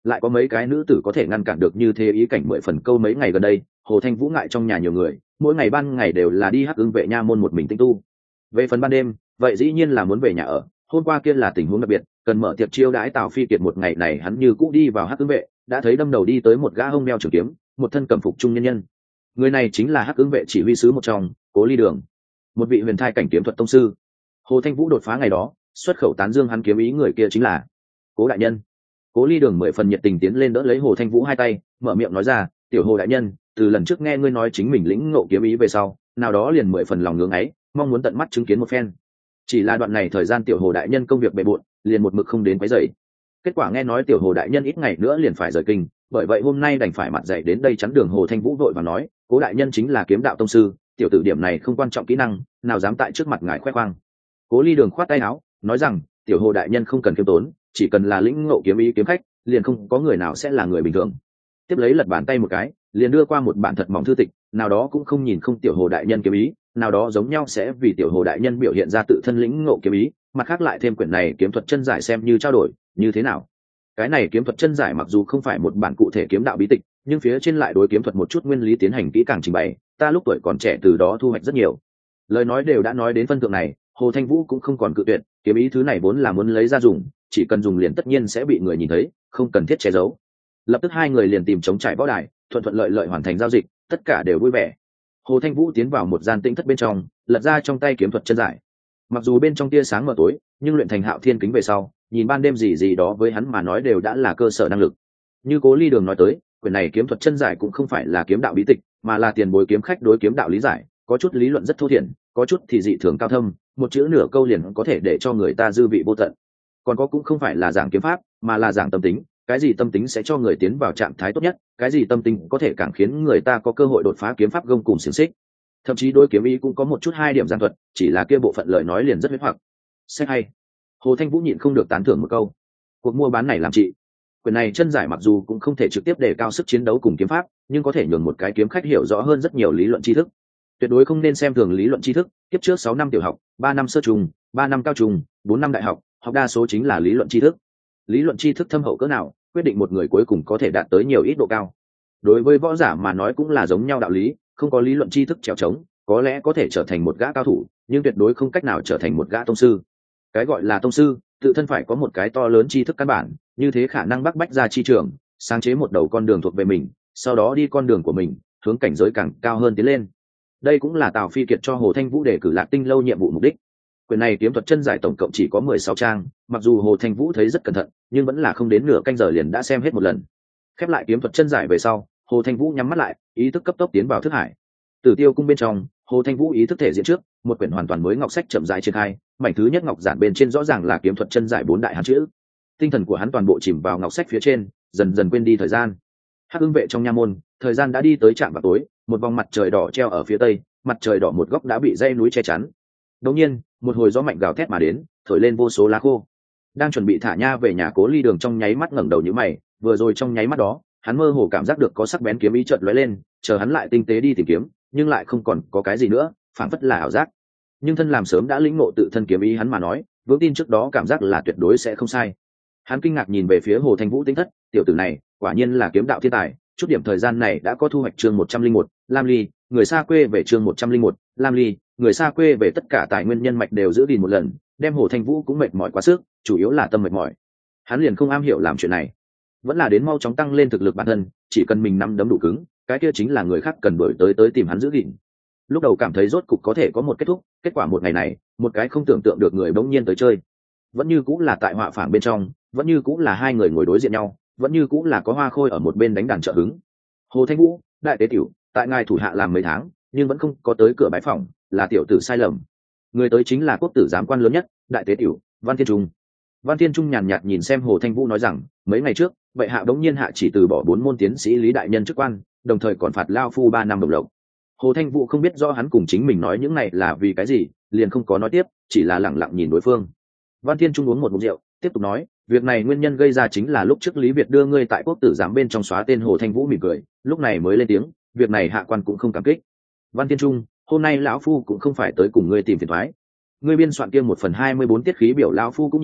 lại có mấy cái nữ tử có thể ngăn cản được như thế ý cảnh 10 phần câu. Mấy ngày gần đây Hồ Thanh Vũ ngại trong nhà nhiều người, mỗi ngày ban ngày đều là đi Hắc Ưng vệ nha môn một mình tinh tu. Về phần ban đêm vậy dĩ nhiên là muốn về nhà ở. Hôm qua kia là tình huống đặc biệt, cần mở tiệc chiêu đãi Tào Phi Kiệt, một ngày này hắn như cũ đi vào Hắc Ưng vệ, đã thấy đâm đầu đi tới một gã hông đeo trường kiếm, một thân cẩm phục trung nhân nhân. Người này chính là Hắc Ưng vệ chỉ huy sứ một trong, Cố Ly Đường, một vị huyền thai cảnh kiếm thuật tông sư. Hồ Thanh Vũ đột phá ngày đó xuất khẩu tán dương hắn kiếm ý người kia chính là Cố đại nhân. Cố Ly Đường 10 phần nhiệt tình tiến lên đỡ lấy Hồ Thanh Vũ hai tay, mở miệng nói ra, tiểu Hồ đại nhân, từ lần trước nghe ngươi nói chính mình lĩnh ngộ kiếm ý về sau, nào đó liền 10 phần lòng ngưỡng ấy, mong muốn tận mắt chứng kiến một phen. Chỉ là đoạn này thời gian tiểu Hồ đại nhân công việc bề bộn, liền một mực không đến quấy rầy. Kết quả nghe nói tiểu Hồ đại nhân ít ngày nữa liền phải rời kinh, bởi vậy hôm nay đành phải mặt dậy đến đây chắn đường. Hồ Thanh Vũ vội và nói, Cố đại nhân chính là kiếm đạo tông sư, tiểu tử điểm này không quan trọng kỹ năng, nào dám tại trước mặt ngài khoe khoang. Cố Ly Đường khoát tay áo, nói rằng, tiểu Hồ đại nhân không cần khiêm tốn, chỉ cần là lĩnh ngộ kiếm ý kiếm khách, liền không có người nào sẽ là người bình thường. Tiếp lấy lật bàn tay một cái, liền đưa qua một bản thật mỏng thư tịch, nào đó cũng không nhìn không tiểu Hồ đại nhân kiếm ý, nào đó giống nhau sẽ vì tiểu Hồ đại nhân biểu hiện ra tự thân lĩnh ngộ kiếm ý, mặt khác lại thêm quyển này kiếm thuật chân giải xem như trao đổi, như thế nào? Cái này kiếm thuật chân giải mặc dù không phải một bản cụ thể kiếm đạo bí tịch, nhưng phía trên lại đối kiếm thuật một chút nguyên lý tiến hành kỹ càng trình bày, ta lúc tuổi còn trẻ từ đó thu hoạch rất nhiều. Lời nói đều đã nói đến phân thượng này, Hồ Thanh Vũ cũng không còn cự tuyệt, kiếm ý thứ này vốn là muốn lấy ra dùng, chỉ cần dùng liền tất nhiên sẽ bị người nhìn thấy, không cần thiết che giấu. Lập tức hai người liền tìm chống trải võ đài, thuận thuận lợi lợi hoàn thành giao dịch, tất cả đều vui vẻ. Hồ Thanh Vũ tiến vào một gian tĩnh thất bên trong, lật ra trong tay kiếm thuật chân giải. Mặc dù bên trong tia sáng mờ tối, nhưng luyện thành Hạo Thiên kính về sau, nhìn ban đêm gì đó với hắn mà nói đều đã là cơ sở năng lực. Như Cố Ly Đường nói tới, quyển này kiếm thuật chân giải cũng không phải là kiếm đạo bí tịch, mà là tiền bối kiếm khách đối kiếm đạo lý giải, có chút lý luận rất thô thiển, có chút thì dị thường cao thâm, một chữ nửa câu liền có thể để cho người ta dư vị vô tận. Còn có cũng không phải là giảng kiếm pháp, mà là giảng tâm tính, cái gì tâm tính sẽ cho người tiến vào trạng thái tốt nhất, cái gì tâm tính có thể càng khiến người ta có cơ hội đột phá kiếm pháp gông cùng xiềng xích. Thậm chí đối kiếm ý cũng có một chút hai điểm giảng thuật, chỉ là kia bộ phận lời nói liền rất huyết hoặc. Sách hay. Hồ Thanh Vũ nhịn không được tán thưởng một câu. Cuộc mua bán này làm chị. Quyền này chân giải mặc dù cũng không thể trực tiếp đề cao sức chiến đấu cùng kiếm pháp, nhưng có thể nhường một cái kiếm khách hiểu rõ hơn rất nhiều lý luận tri thức. Tuyệt đối không nên xem thường lý luận tri thức, tiếp trước 6 năm tiểu học, 3 năm sơ trung, 3 năm cao trung, 4 năm đại học, học đa số chính là lý luận tri thức. Lý luận tri thức thâm hậu cỡ nào, quyết định một người cuối cùng có thể đạt tới nhiều ít độ cao. Đối với võ giả mà nói cũng là giống nhau đạo lý, không có lý luận tri thức trèo trống, có lẽ có thể trở thành một gã cao thủ, nhưng tuyệt đối không cách nào trở thành một gã tông sư. Cái gọi là tông sư, tự thân phải có một cái to lớn tri thức căn bản, như thế khả năng bắc bách ra chi trường, sáng chế một đầu con đường thuộc về mình, sau đó đi con đường của mình, hướng cảnh giới càng cao hơn tiến lên. Đây cũng là Tào Phi Kiệt cho Hồ Thanh Vũ đề cử Lạc Tinh lâu nhiệm vụ mục đích. Quyền này kiếm thuật chân giải tổng cộng chỉ có 16 trang, mặc dù Hồ Thanh Vũ thấy rất cẩn thận, nhưng vẫn là không đến nửa canh giờ liền đã xem hết một lần. Khép lại kiếm thuật chân giải về sau, Hồ Thanh Vũ nhắm mắt lại, ý thức cấp tốc tiến vào thức hải. Tử Tiêu cung bên trong, Hồ Thanh Vũ ý thức thể diện trước, một quyển hoàn toàn mới ngọc sách chậm rãi triển khai, mảnh thứ nhất ngọc giản bên trên rõ ràng là kiếm thuật chân giải 4 đại hán chữ. Tinh thần của hắn toàn bộ chìm vào ngọc sách phía trên, dần dần quên đi thời gian. Hắc Ưng vệ trong nha môn, thời gian đã đi tới trạm vào tối, một vòng mặt trời đỏ treo ở phía tây, mặt trời đỏ một góc đã bị dãy núi che chắn. Đột nhiên, một hồi gió mạnh gào thét mà đến, thổi lên vô số lá khô. Đang chuẩn bị thả nha về nhà Cố Ly Đường trong nháy mắt ngẩng đầu nhíu mày, vừa rồi trong nháy mắt đó, hắn mơ hồ cảm giác được có sắc bén kiếm ý chợt lóe lên, chờ hắn lại tinh tế đi tìm kiếm, nhưng lại không còn có cái gì nữa, phảng phất là ảo giác. Nhưng thân làm sớm đã lĩnh ngộ tự thân kiếm ý hắn mà nói, vững tin trước đó cảm giác là tuyệt đối sẽ không sai. Hắn kinh ngạc nhìn về phía Hồ Thanh Vũ tinh thất, tiểu tử này quả nhiên là kiếm đạo thiên tài, chút điểm thời gian này đã có thu hoạch chương 101, Lam Ly, người xa quê về chương 101, Lam Ly, người xa quê về tất cả tài nguyên nhân mạch đều giữ gìn một lần, đem Hồ Thanh Vũ cũng mệt mỏi quá sức, chủ yếu là tâm mệt mỏi. Hắn liền không am hiểu làm chuyện này, vẫn là đến mau chóng tăng lên thực lực bản thân, chỉ cần mình nắm đấm đủ cứng, cái kia chính là người khác cần đuổi tới tìm hắn giữ gìn. Lúc đầu cảm thấy rốt cục có thể có một kết thúc, kết quả một ngày này, một cái không tưởng tượng được người bỗng nhiên tới chơi. Vẫn như cũng là tại họa phảng bên trong, vẫn như cũng là hai người ngồi đối diện nhau, vẫn như cũng là có Hoa Khôi ở một bên đánh đàn trợ hứng. Hồ Thanh Vũ, đại tế tiểu, tại ngài thủ hạ làm mấy tháng, nhưng vẫn không có tới cửa bái phỏng, là tiểu tử sai lầm. Người tới chính là quốc tử giám quan lớn nhất, đại tế tiểu, Văn Thiên Trung. Văn Thiên Trung nhàn nhạt nhìn xem Hồ Thanh Vũ nói rằng, mấy ngày trước, bệ hạ đống nhiên hạ chỉ từ bỏ 4 môn tiến sĩ lý đại nhân chức quan, đồng thời còn phạt lao phu 3 năm đồng lộc. Hồ Thanh Vũ không biết rõ hắn cùng chính mình nói những này là vì cái gì, liền không có nói tiếp, chỉ là lẳng lặng nhìn đối phương. Văn Thiên Trung uống một ngụm rượu, tiếp tục nói, việc này nguyên nhân gây ra chính là lúc trước Lý Việt đưa ngươi tại quốc tử giám bên trong xóa tên. Hồ Thanh Vũ mỉm cười, lúc này mới lên tiếng, việc này hạ quan cũng không cảm kích. Văn Thiên Trung, hôm nay lão phu cũng không phải tới cùng ngươi tìm phiền toái. Ngươi biên soạn kia 1/24 tiết khí biểu lão phu cũng nhìn,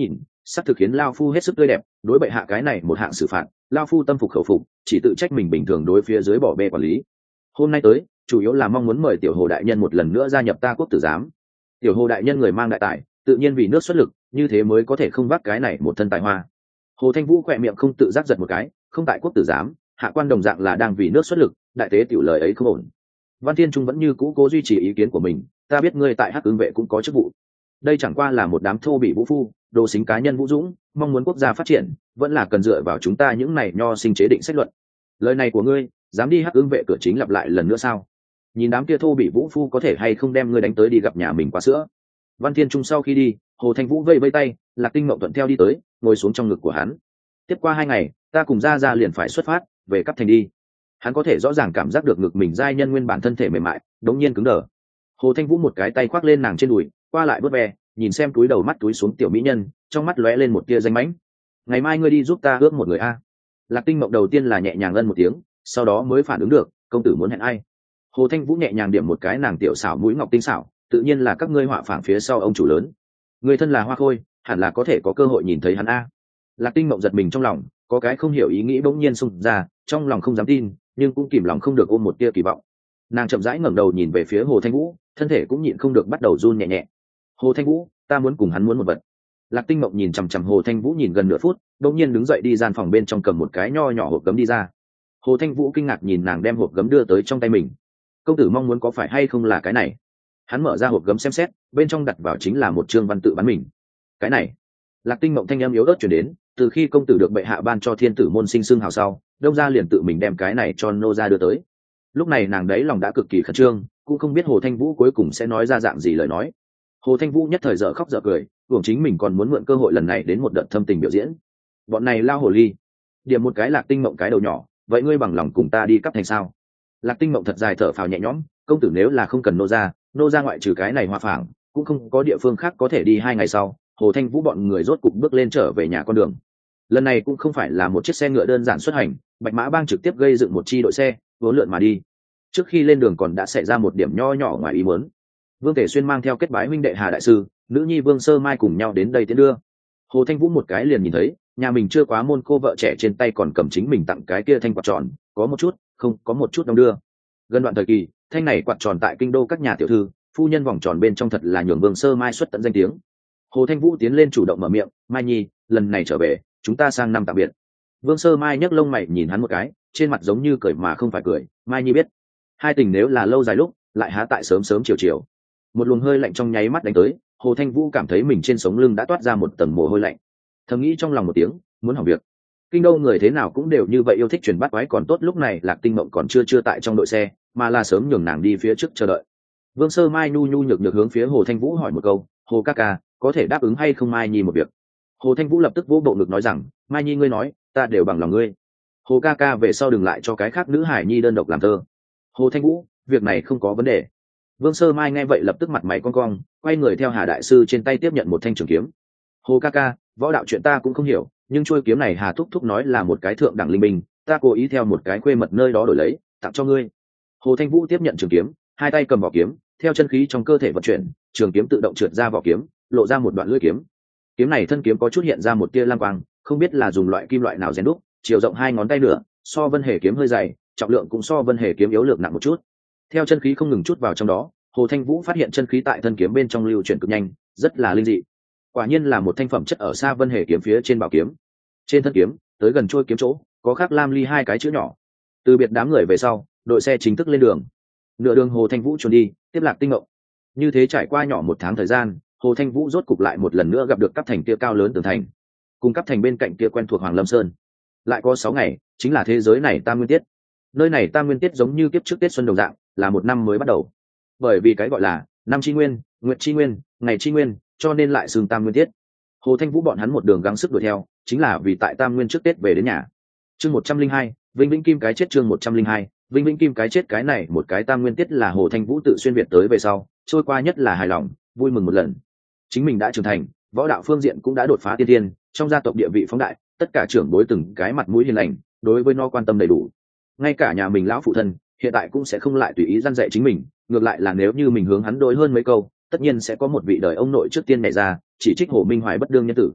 sắp thực khiến lao phu hết sức tươi đẹp, đối bệ hạ cái này một hạng xử phạt lao phu tâm phục khẩu phục, chỉ tự trách mình bình thường đối phía dưới bỏ bê quản lý. Hôm nay tới chủ yếu là mong muốn mời tiểu hồ đại nhân một lần nữa gia nhập ta quốc tử giám. Tiểu hồ đại nhân người mang đại tài, tự nhiên vì nước xuất lực, như thế mới có thể không vác cái này một thân tài hoa. Hồ Thanh Vũ khỏe miệng không tự giác giật một cái, không tại quốc tử giám, hạ quan đồng dạng là đang vì nước xuất lực, đại tế tiểu lời ấy không ổn. Văn Thiên Trung vẫn như cũ cố duy trì ý kiến của mình, ta biết ngươi tại Hắc Ứng vệ cũng có chức vụ, đây chẳng qua là một đám thô bị vũ phu, đồ xính cá nhân vũ dũng, mong muốn quốc gia phát triển vẫn là cần dựa vào chúng ta những này nho sinh chế định sách luận. Lời này của ngươi dám đi Hắc Ứng vệ cửa chính lặp lại lần nữa sao? Nhìn đám kia thô bị vũ phu có thể hay không đem ngươi đánh tới đi gặp nhà mình quá sữa. Văn Thiên Trung sau khi đi, Hồ Thanh Vũ vây vây tay, Lạc Tinh Mộng thuận theo đi tới, ngồi xuống trong ngực của hắn. Tiếp qua 2 ngày ta cùng ra liền phải xuất phát về Cáp Thành đi. Hắn có thể rõ ràng cảm giác được ngực mình giai nhân nguyên bản thân thể mềm mại đống nhiên cứng đờ. Hồ Thanh Vũ một cái tay khoác lên nàng trên đùi, qua lại vuốt ve, nhìn xem túi đầu mắt túi xuống tiểu mỹ nhân, trong mắt lóe lên một tia danh mãnh. Ngày mai ngươi đi giúp ta ước một người a. Lạc Tinh Mộng đầu tiên là nhẹ nhàng ân một tiếng, sau đó mới phản ứng được công tử muốn hẹn ai. Hồ Thanh Vũ nhẹ nhàng điểm một cái nàng tiểu xảo mũi ngọc tinh xảo, tự nhiên là các ngươi họa phảng phía sau ông chủ lớn. Người thân là Hoa Khôi, hẳn là có thể có cơ hội nhìn thấy hắn a. Lạc Tinh Mộng giật mình trong lòng, có cái không hiểu ý nghĩ bỗng nhiên xung ra, trong lòng không dám tin, nhưng cũng kìm lòng không được ôm một tia kỳ vọng. Nàng chậm rãi ngẩng đầu nhìn về phía Hồ Thanh Vũ, thân thể cũng nhịn không được bắt đầu run nhẹ nhẹ. Hồ Thanh Vũ, ta muốn cùng hắn muốn một vật. Lạc Tinh Mộng nhìn chằm chằm Hồ Thanh Vũ nhìn gần nửa phút, đột nhiên đứng dậy đi gian phòng bên trong cầm một cái nho nhỏ hộp gấm đi ra. Hồ Thanh Vũ kinh ngạc nhìn nàng đem hộp gấm đưa tới trong tay mình. Công tử mong muốn có phải hay không là cái này? Hắn mở ra hộp gấm xem xét, bên trong đặt vào chính là một chương văn tự bán mình. Cái này? Lạc Tinh Mộng thanh âm yếu ớt truyền đến, từ khi công tử được bệ hạ ban cho thiên tử môn sinh xưng hào sau, đông gia liền tự mình đem cái này cho nô gia đưa tới. Lúc này nàng đấy lòng đã cực kỳ khẩn trương, cũng không biết Hồ Thanh Vũ cuối cùng sẽ nói ra dạng gì lời nói. Hồ Thanh Vũ nhất thời dở khóc dở cười, tưởng chính mình còn muốn mượn cơ hội lần này đến một đợt thâm tình biểu diễn. Bọn này lao hồ ly, điểm một cái Lạc Tinh Mộng cái đầu nhỏ, vậy ngươi bằng lòng cùng ta đi Cáp Thành sao? Lạc Tinh Mộng thật dài thở phào nhẹ nhõm, công tử nếu là không cần nô gia ngoại trừ cái này hoa phảng, cũng không có địa phương khác có thể đi. 2 ngày sau, Hồ Thanh Vũ bọn người rốt cục bước lên trở về nhà con đường. Lần này cũng không phải là một chiếc xe ngựa đơn giản xuất hành, Bạch Mã Bang trực tiếp gây dựng một chi đội xe, vốn lượn mà đi. Trước khi lên đường còn đã xảy ra một điểm nho nhỏ ngoài ý muốn. Vương Tể Xuyên mang theo kết bái huynh đệ Hà đại sư, nữ nhi Vương Sơ Mai cùng nhau đến đây tiễn đưa. Hồ Thanh Vũ một cái liền nhìn thấy, nhà mình chưa quá môn cô vợ trẻ trên tay còn cầm chính mình tặng cái kia thanh quạt tròn, có một chút, không, có một chút đong đưa. Gần đoạn thời kỳ, thanh này quạt tròn tại kinh đô các nhà tiểu thư, phu nhân vòng tròn bên trong thật là nhường Vương Sơ Mai xuất tận danh tiếng. Hồ Thanh Vũ tiến lên chủ động mở miệng, Mai Nhi, lần này trở về, chúng ta sang năm tạm biệt. Vương Sơ Mai nhấc lông mày nhìn hắn một cái, trên mặt giống như cười mà không phải cười. Mai Nhi biết, hai tình nếu là lâu dài lúc, lại há tại sớm sớm chiều chiều. Một luồng hơi lạnh trong nháy mắt đánh tới, Hồ Thanh Vũ cảm thấy mình trên sống lưng đã toát ra một tầng mồ hôi lạnh. Thầm nghĩ trong lòng một tiếng, muốn hỏng việc. Kinh đô người thế nào cũng đều như vậy yêu thích truyền bát quái, còn tốt lúc này Lạc Tinh Mộng còn chưa tại trong đội xe, mà là sớm nhường nàng đi phía trước chờ đợi. Vương Sơ Mai nhu nhu nhược nhược hướng phía Hồ Thanh Vũ hỏi một câu, Hồ ca ca, có thể đáp ứng hay không Mai Nhi một việc? Hồ Thanh Vũ lập tức vỗ bộ ngực nói rằng, Mai Nhi ngươi nói, ta đều bằng lòng ngươi. Hồ ca ca về sau đừng lại cho cái khác nữ hải nhi đơn độc làm thơ. Hồ Thanh Vũ, việc này không có vấn đề. Vương Sơ Mai nghe vậy lập tức mặt mày cong cong, quay người theo Hà đại sư trên tay tiếp nhận một thanh trường kiếm. Hồ ca ca, võ đạo chuyện ta cũng không hiểu, nhưng chuôi kiếm này Hà thúc thúc nói là một cái thượng đẳng linh binh, ta cố ý theo một cái khuê mật nơi đó đổi lấy, tặng cho ngươi. Hồ Thanh Vũ tiếp nhận trường kiếm, hai tay cầm vỏ kiếm, theo chân khí trong cơ thể vận chuyển, trường kiếm tự động trượt ra vỏ kiếm, lộ ra một đoạn lưỡi kiếm. Kiếm này thân kiếm có chút hiện ra một tia lam quang, không biết là dùng loại kim loại nào rèn đúc, chiều rộng 2 ngón tay nửa, so Vân Hề kiếm hơi dày, trọng lượng cũng so Vân Hề kiếm yếu lược nặng một chút. Theo chân khí không ngừng chút vào trong đó, Hồ Thanh Vũ phát hiện chân khí tại thân kiếm bên trong lưu chuyển cực nhanh, rất là linh dị. Quả nhiên là một thanh phẩm chất ở xa Vân Hề kiếm phía trên bảo kiếm. Trên thân kiếm, tới gần trôi kiếm chỗ, có khắc lam ly 2 cái chữ nhỏ. Từ biệt đám người về sau, đội xe chính thức lên đường. Nửa đường Hồ Thanh Vũ chuẩn đi, tiếp Lạc Tinh Mộng. Như thế trải qua nhỏ 1 tháng thời gian, Hồ Thanh Vũ rốt cục lại một lần nữa gặp được Cáp Thành kia cao lớn tường thành, cùng Cáp Thành bên cạnh kia quen thuộc Hoàng Lâm Sơn. Lại có 6 ngày, chính là thế giới này Tam Nguyên Tiết. Nơi này Tam Nguyên Tiết giống như kiếp trước Tết xuân đồng dạng, là một năm mới bắt đầu. Bởi vì cái gọi là năm chi nguyên, nguyệt chi nguyên, ngày chi nguyên, cho nên lại xưng Tam Nguyên Tiết. Hồ Thanh Vũ bọn hắn một đường gắng sức đuổi theo, chính là vì tại Tam Nguyên trước Tết về đến nhà. Chương 102, Vinh Vĩnh Kim cái chết. Chương 102, Vinh Vĩnh Kim cái chết. Cái này một cái Tam Nguyên Tiết là Hồ Thanh Vũ tự xuyên việt tới về sau, trôi qua nhất là hài lòng, vui mừng một lần. Chính mình đã trưởng thành, võ đạo phương diện cũng đã đột phá tiên tiên, trong gia tộc địa vị phóng đại, tất cả trưởng bối từng cái mặt mũi hiền lành, đối với nó quan tâm đầy đủ. Ngay cả nhà mình lão phụ thân hiện tại cũng sẽ không lại tùy ý răn dạy chính mình, ngược lại là nếu như mình hướng hắn đối hơn mấy câu, tất nhiên sẽ có một vị đời ông nội trước tiên nhảy ra chỉ trích Hồ Minh Hoài bất đương nhân tử.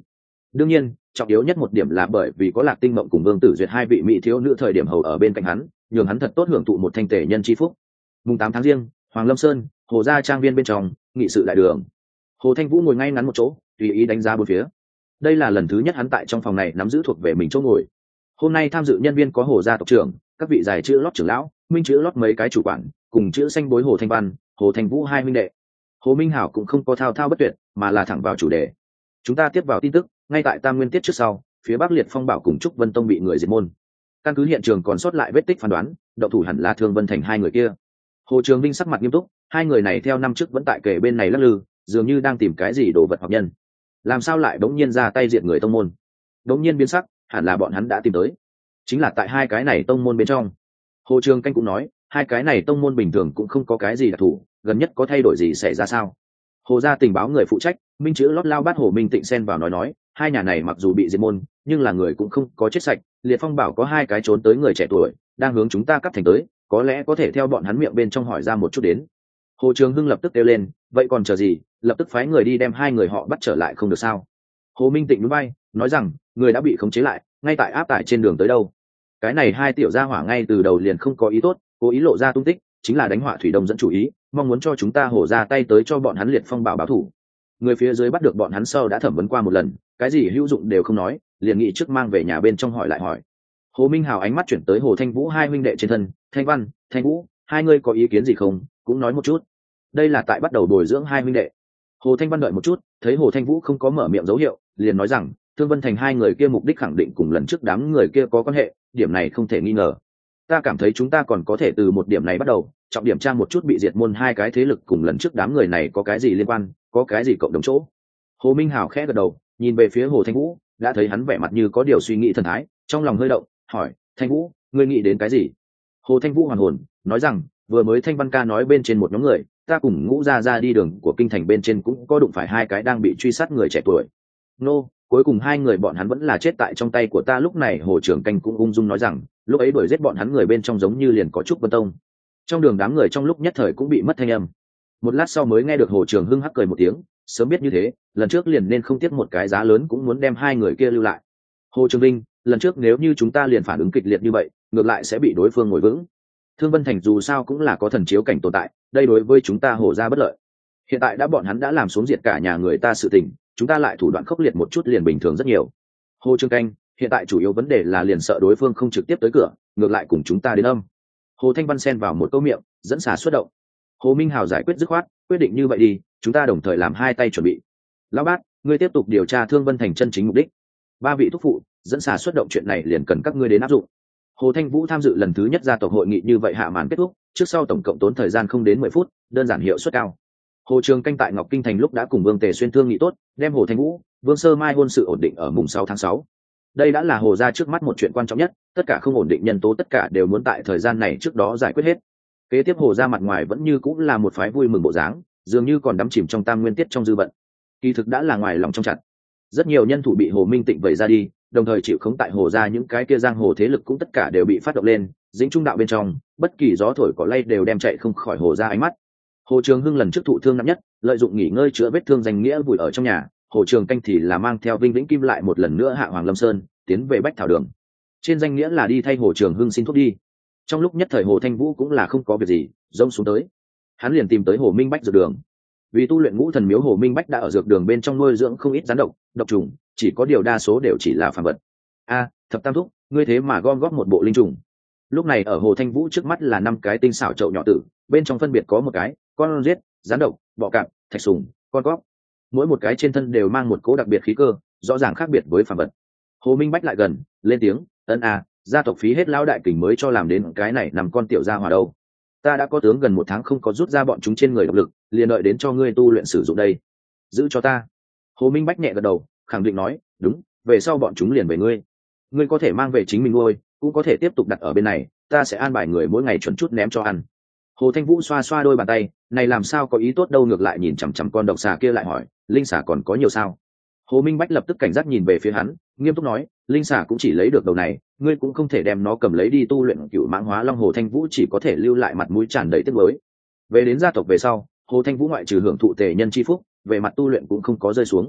đương nhiên trọng yếu nhất một điểm là bởi vì có Lạc Tinh Mộng cùng Vương Tử Duyệt hai vị mỹ thiếu nữ thời điểm hầu ở bên cạnh hắn, nhường hắn thật tốt hưởng thụ một thanh tể nhân chi phúc. Mùng 8 tháng Giêng, Hoàng Lâm Sơn, Hồ gia trang viên bên trong, nghị sự đại đường. Hồ Thanh Vũ ngồi ngay ngắn một chỗ, tùy ý đánh giá bốn phía. Đây là lần thứ nhất hắn tại trong phòng này nắm giữ thuộc về mình chỗ ngồi. Hôm nay tham dự nhân viên có Hồ gia tộc trưởng, các vị giải chữ lót trưởng lão, minh chữ lót mấy cái chủ quản, cùng chữ xanh bối Hồ Thanh Văn, Hồ Thanh Vũ hai minh đệ. Hồ Minh Hảo cũng không có thao thao bất tuyệt, mà là thẳng vào chủ đề. Chúng ta tiếp vào tin tức, ngay tại Tam Nguyên Tiết trước sau, phía Bắc Liệt Phong Bảo cùng Trúc Vân Tông bị người diệt môn. Căn cứ hiện trường còn sót lại vết tích phán đoán, động thủ hẳn là Thương Vân Thành hai người kia. Hồ Trường Vinh sắc mặt nghiêm túc, hai người này theo năm trước vẫn tại kề bên này lắc lư, dường như đang tìm cái gì đồ vật hoặc nhân. Làm sao lại bỗng nhiên ra tay diệt người tông môn? Bỗng nhiên biến sắc, hẳn là bọn hắn đã tìm tới. Chính là tại hai cái này tông môn bên trong. Hồ Trường Canh cũng nói, hai cái này tông môn bình thường cũng không có cái gì đặc thù, gần nhất có thay đổi gì xảy ra sao? Hồ gia tình báo người phụ trách, minh chữ lót lao bát Hồ Minh Tịnh xen vào nói, hai nhà này mặc dù bị diệt môn, nhưng là người cũng không có chết sạch. Liệt Phong Bảo có hai cái trốn tới người trẻ tuổi, đang hướng chúng ta cắt thành tới, có lẽ có thể theo bọn hắn miệng bên trong hỏi ra một chút đến. Hồ Trường Hưng lập tức kêu lên, vậy còn chờ gì, lập tức phái người đi đem hai người họ bắt trở lại không được sao? Hồ Minh Tịnh núi bay, nói rằng người đã bị khống chế lại, ngay tại áp tải trên đường tới đâu. Cái này hai tiểu gia hỏa ngay từ đầu liền không có ý tốt, cố ý lộ ra tung tích, chính là đánh họa thủy đông dẫn chủ ý, mong muốn cho chúng ta Hồ ra tay tới cho bọn hắn Liệt Phong Bảo báo thủ. Người phía dưới bắt được bọn hắn sau đã thẩm vấn qua một lần, cái gì hữu dụng đều không nói, liền nghĩ trước mang về nhà bên trong hỏi lại hỏi. Hồ Minh Hào ánh mắt chuyển tới Hồ Thanh Vũ hai huynh đệ trên thân, Thanh Văn, Thanh Vũ, hai ngươi có ý kiến gì không, cũng nói một chút. Đây là tại bắt đầu bồi dưỡng hai huynh đệ. Hồ Thanh Văn đợi một chút, thấy Hồ Thanh Vũ không có mở miệng dấu hiệu, liền nói rằng Thương Vân Thành hai người kia mục đích khẳng định cùng lần trước đám người kia có quan hệ, điểm này không thể nghi ngờ. Ta cảm thấy chúng ta còn có thể từ một điểm này bắt đầu, trọng điểm tra một chút bị diệt môn hai cái thế lực cùng lần trước đám người này có cái gì liên quan, có cái gì cộng đồng chỗ. Hồ Minh Hào khẽ gật đầu, nhìn về phía Hồ Thanh Vũ, đã thấy hắn vẻ mặt như có điều suy nghĩ thần thái, trong lòng hơi động, hỏi, Thanh Vũ, ngươi nghĩ đến cái gì? Hồ Thanh Vũ hoàn hồn, nói rằng, vừa mới Thanh Văn ca nói bên trên một nhóm người, ta cùng Ngũ ra đi đường của kinh thành bên trên cũng có đụng phải hai cái đang bị truy sát người trẻ tuổi. Cuối cùng hai người bọn hắn vẫn là chết tại trong tay của ta. Lúc này Hồ Trưởng Canh cũng ung dung nói rằng, lúc ấy đuổi giết bọn hắn người bên trong giống như liền có Trúc Vân Tông. Trong đường đám người trong lúc nhất thời cũng bị mất thanh âm. Một lát sau mới nghe được Hồ Trường Hưng hắc cười một tiếng, sớm biết như thế, lần trước liền nên không tiếc một cái giá lớn cũng muốn đem hai người kia lưu lại. Hồ Trường Vinh, lần trước nếu như chúng ta liền phản ứng kịch liệt như vậy, ngược lại sẽ bị đối phương ngồi vững. Thương Vân Thành dù sao cũng là có thần chiếu cảnh tồn tại, đây đối với chúng ta Hồ ra bất lợi. Hiện tại bọn hắn đã làm xuống diệt cả nhà người ta sự tình, chúng ta lại thủ đoạn khốc liệt một chút liền bình thường rất nhiều. Hồ Trường Canh, hiện tại chủ yếu vấn đề là liền sợ đối phương không trực tiếp tới cửa, ngược lại cùng chúng ta đến âm. Hồ Thanh Văn xen vào một câu miệng, dẫn xả xuất động. Hồ Minh Hào giải quyết dứt khoát, quyết định như vậy đi, chúng ta đồng thời làm hai tay chuẩn bị. Lão bát, ngươi tiếp tục điều tra Thương Vân Thành chân chính mục đích. Ba vị thúc phụ, dẫn xả xuất động chuyện này liền cần các ngươi đến áp dụng. Hồ Thanh Vũ tham dự lần thứ nhất gia tộc hội nghị như vậy hạ màn kết thúc, trước sau tổng cộng tốn thời gian không đến 10 phút, đơn giản hiệu suất cao. Hồ Trường Canh tại Ngọc Kinh Thành lúc đã cùng Vương Tề Xuyên thương nghị tốt, đem Hồ Thanh Vũ, Vương Sơ Mai hôn sự ổn định ở mùng 6 tháng 6. Đây đã là Hồ gia trước mắt một chuyện quan trọng nhất, tất cả không ổn định nhân tố tất cả đều muốn tại thời gian này trước đó giải quyết hết. Kế tiếp Hồ gia mặt ngoài vẫn như cũng là một phái vui mừng bộ dáng, dường như còn đắm chìm trong Tam Nguyên Tiết trong dư vận. Kỳ thực đã là ngoài lòng trong chặt. Rất nhiều nhân thủ bị Hồ Minh Tịnh vẩy ra đi, đồng thời chịu khống tại Hồ gia những cái kia giang hồ thế lực cũng tất cả đều bị phát động lên, dính trung đạo bên trong, bất kỳ gió thổi cỏ lay đều đem chạy không khỏi Hồ gia ánh mắt. Hồ Trường Hưng lần trước thụ thương nặng nhất, lợi dụng nghỉ ngơi chữa vết thương danh nghĩa vùi ở trong nhà. Hồ Trường Canh thì là mang theo Vinh Vĩnh Kim lại một lần nữa hạ Hoàng Lâm Sơn, tiến về Bách Thảo Đường. Trên danh nghĩa là đi thay Hồ Trường Hưng xin thuốc đi. Trong lúc nhất thời Hồ Thanh Vũ cũng là không có việc gì, rông xuống tới. Hắn liền tìm tới Hồ Minh Bách dược đường. Vì tu luyện Ngũ Thần Miếu, Hồ Minh Bách đã ở dược đường bên trong nuôi dưỡng không ít rắn độc, độc trùng, chỉ có điều đa số đều chỉ là phàm vật. Thập Tam thúc, ngươi thế mà gom góp một bộ linh trùng. Lúc này ở Hồ Thanh Vũ trước mắt là 5 cái tinh xảo chậu nhỏ tử, bên trong phân biệt có một cái con giết, rắn độc, bọ cạp, thạch sùng, con cóc. Mỗi một cái trên thân đều mang một cỗ đặc biệt khí cơ, rõ ràng khác biệt với phàm vật. Hồ Minh Bách lại gần, lên tiếng, gia tộc phí hết lão đại kình mới cho làm đến cái này nằm con tiểu gia hỏa đâu. Ta đã có tướng gần 1 tháng không có rút ra bọn chúng trên người độc lực, liền đợi đến cho ngươi tu luyện sử dụng đây. Giữ cho ta. Hồ Minh Bách nhẹ gật đầu, khẳng định nói, đúng, về sau bọn chúng liền về ngươi. Ngươi có thể mang về chính mình nuôi, cũng có thể tiếp tục đặt ở bên này, ta sẽ an bài người mỗi ngày chuẩn chút ném cho ăn. Hồ Thanh Vũ xoa xoa đôi bàn tay, này làm sao có ý tốt đâu, ngược lại nhìn chằm chằm con độc xà kia lại hỏi, linh xà còn có nhiều sao? Hồ Minh Bách lập tức cảnh giác nhìn về phía hắn, nghiêm túc nói, linh xà cũng chỉ lấy được đầu này, ngươi cũng không thể đem nó cầm lấy đi tu luyện Cửu Mãng Hóa Long. Hồ Thanh Vũ chỉ có thể lưu lại mặt mũi tràn đầy tiếc nuối. Về đến gia tộc về sau, Hồ Thanh Vũ ngoại trừ hưởng thụ tề nhân chi phúc, về mặt tu luyện cũng không có rơi xuống.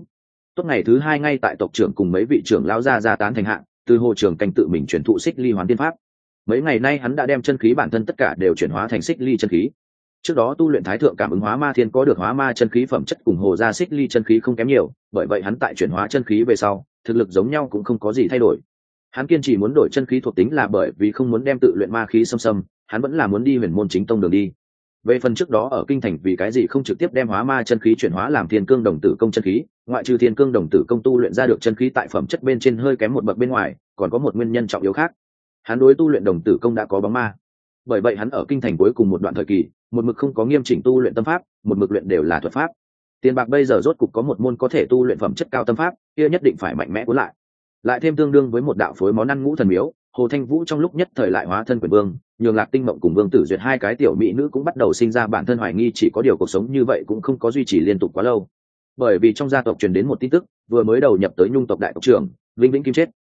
Tốt ngày thứ hai ngay tại tộc trưởng cùng mấy vị trưởng lão gia tán thành hạng, từ Hồ Trường Canh tự mình truyền thụ xích ly hoán tiên pháp. Mấy ngày nay hắn đã đem chân khí bản thân tất cả đều chuyển hóa thành xích ly chân khí. Trước đó tu luyện thái thượng cảm ứng hóa ma thiên có được hóa ma chân khí phẩm chất cùng hồ gia xích ly chân khí không kém nhiều, bởi vậy hắn tại chuyển hóa chân khí về sau, thực lực giống nhau cũng không có gì thay đổi. Hắn kiên trì muốn đổi chân khí thuộc tính là bởi vì không muốn đem tự luyện ma khí xâm, hắn vẫn là muốn đi huyền môn chính tông đường đi. Về phần trước đó ở kinh thành vì cái gì không trực tiếp đem hóa ma chân khí chuyển hóa làm thiên cương đồng tử công chân khí, ngoại trừ thiên cương đồng tử công tu luyện ra được chân khí tại phẩm chất bên trên hơi kém một bậc bên ngoài, còn có một nguyên nhân trọng yếu khác. Hắn đối tu luyện đồng tử công đã có bóng ma. Bởi vậy hắn ở kinh thành cuối cùng một đoạn thời kỳ, một mực không có nghiêm chỉnh tu luyện tâm pháp, một mực luyện đều là thuật pháp. Tiền bạc bây giờ rốt cục có một môn có thể tu luyện phẩm chất cao tâm pháp, kia nhất định phải mạnh mẽ cuốn lại thêm tương đương với một đạo phối món ăn ngũ thần miếu. Hồ Thanh Vũ trong lúc nhất thời lại hóa thân quyền vương, nhường Lạc Tinh Mộng cùng Vương Tử Duyệt hai cái tiểu mỹ nữ cũng bắt đầu sinh ra bản thân hoài nghi, chỉ có điều cuộc sống như vậy cũng không có duy trì liên tục quá lâu. Bởi vì trong gia tộc truyền đến một tin tức, vừa mới đầu nhập tới Nhung tộc đại tộc trưởng Vĩnh Vĩnh Kim chết.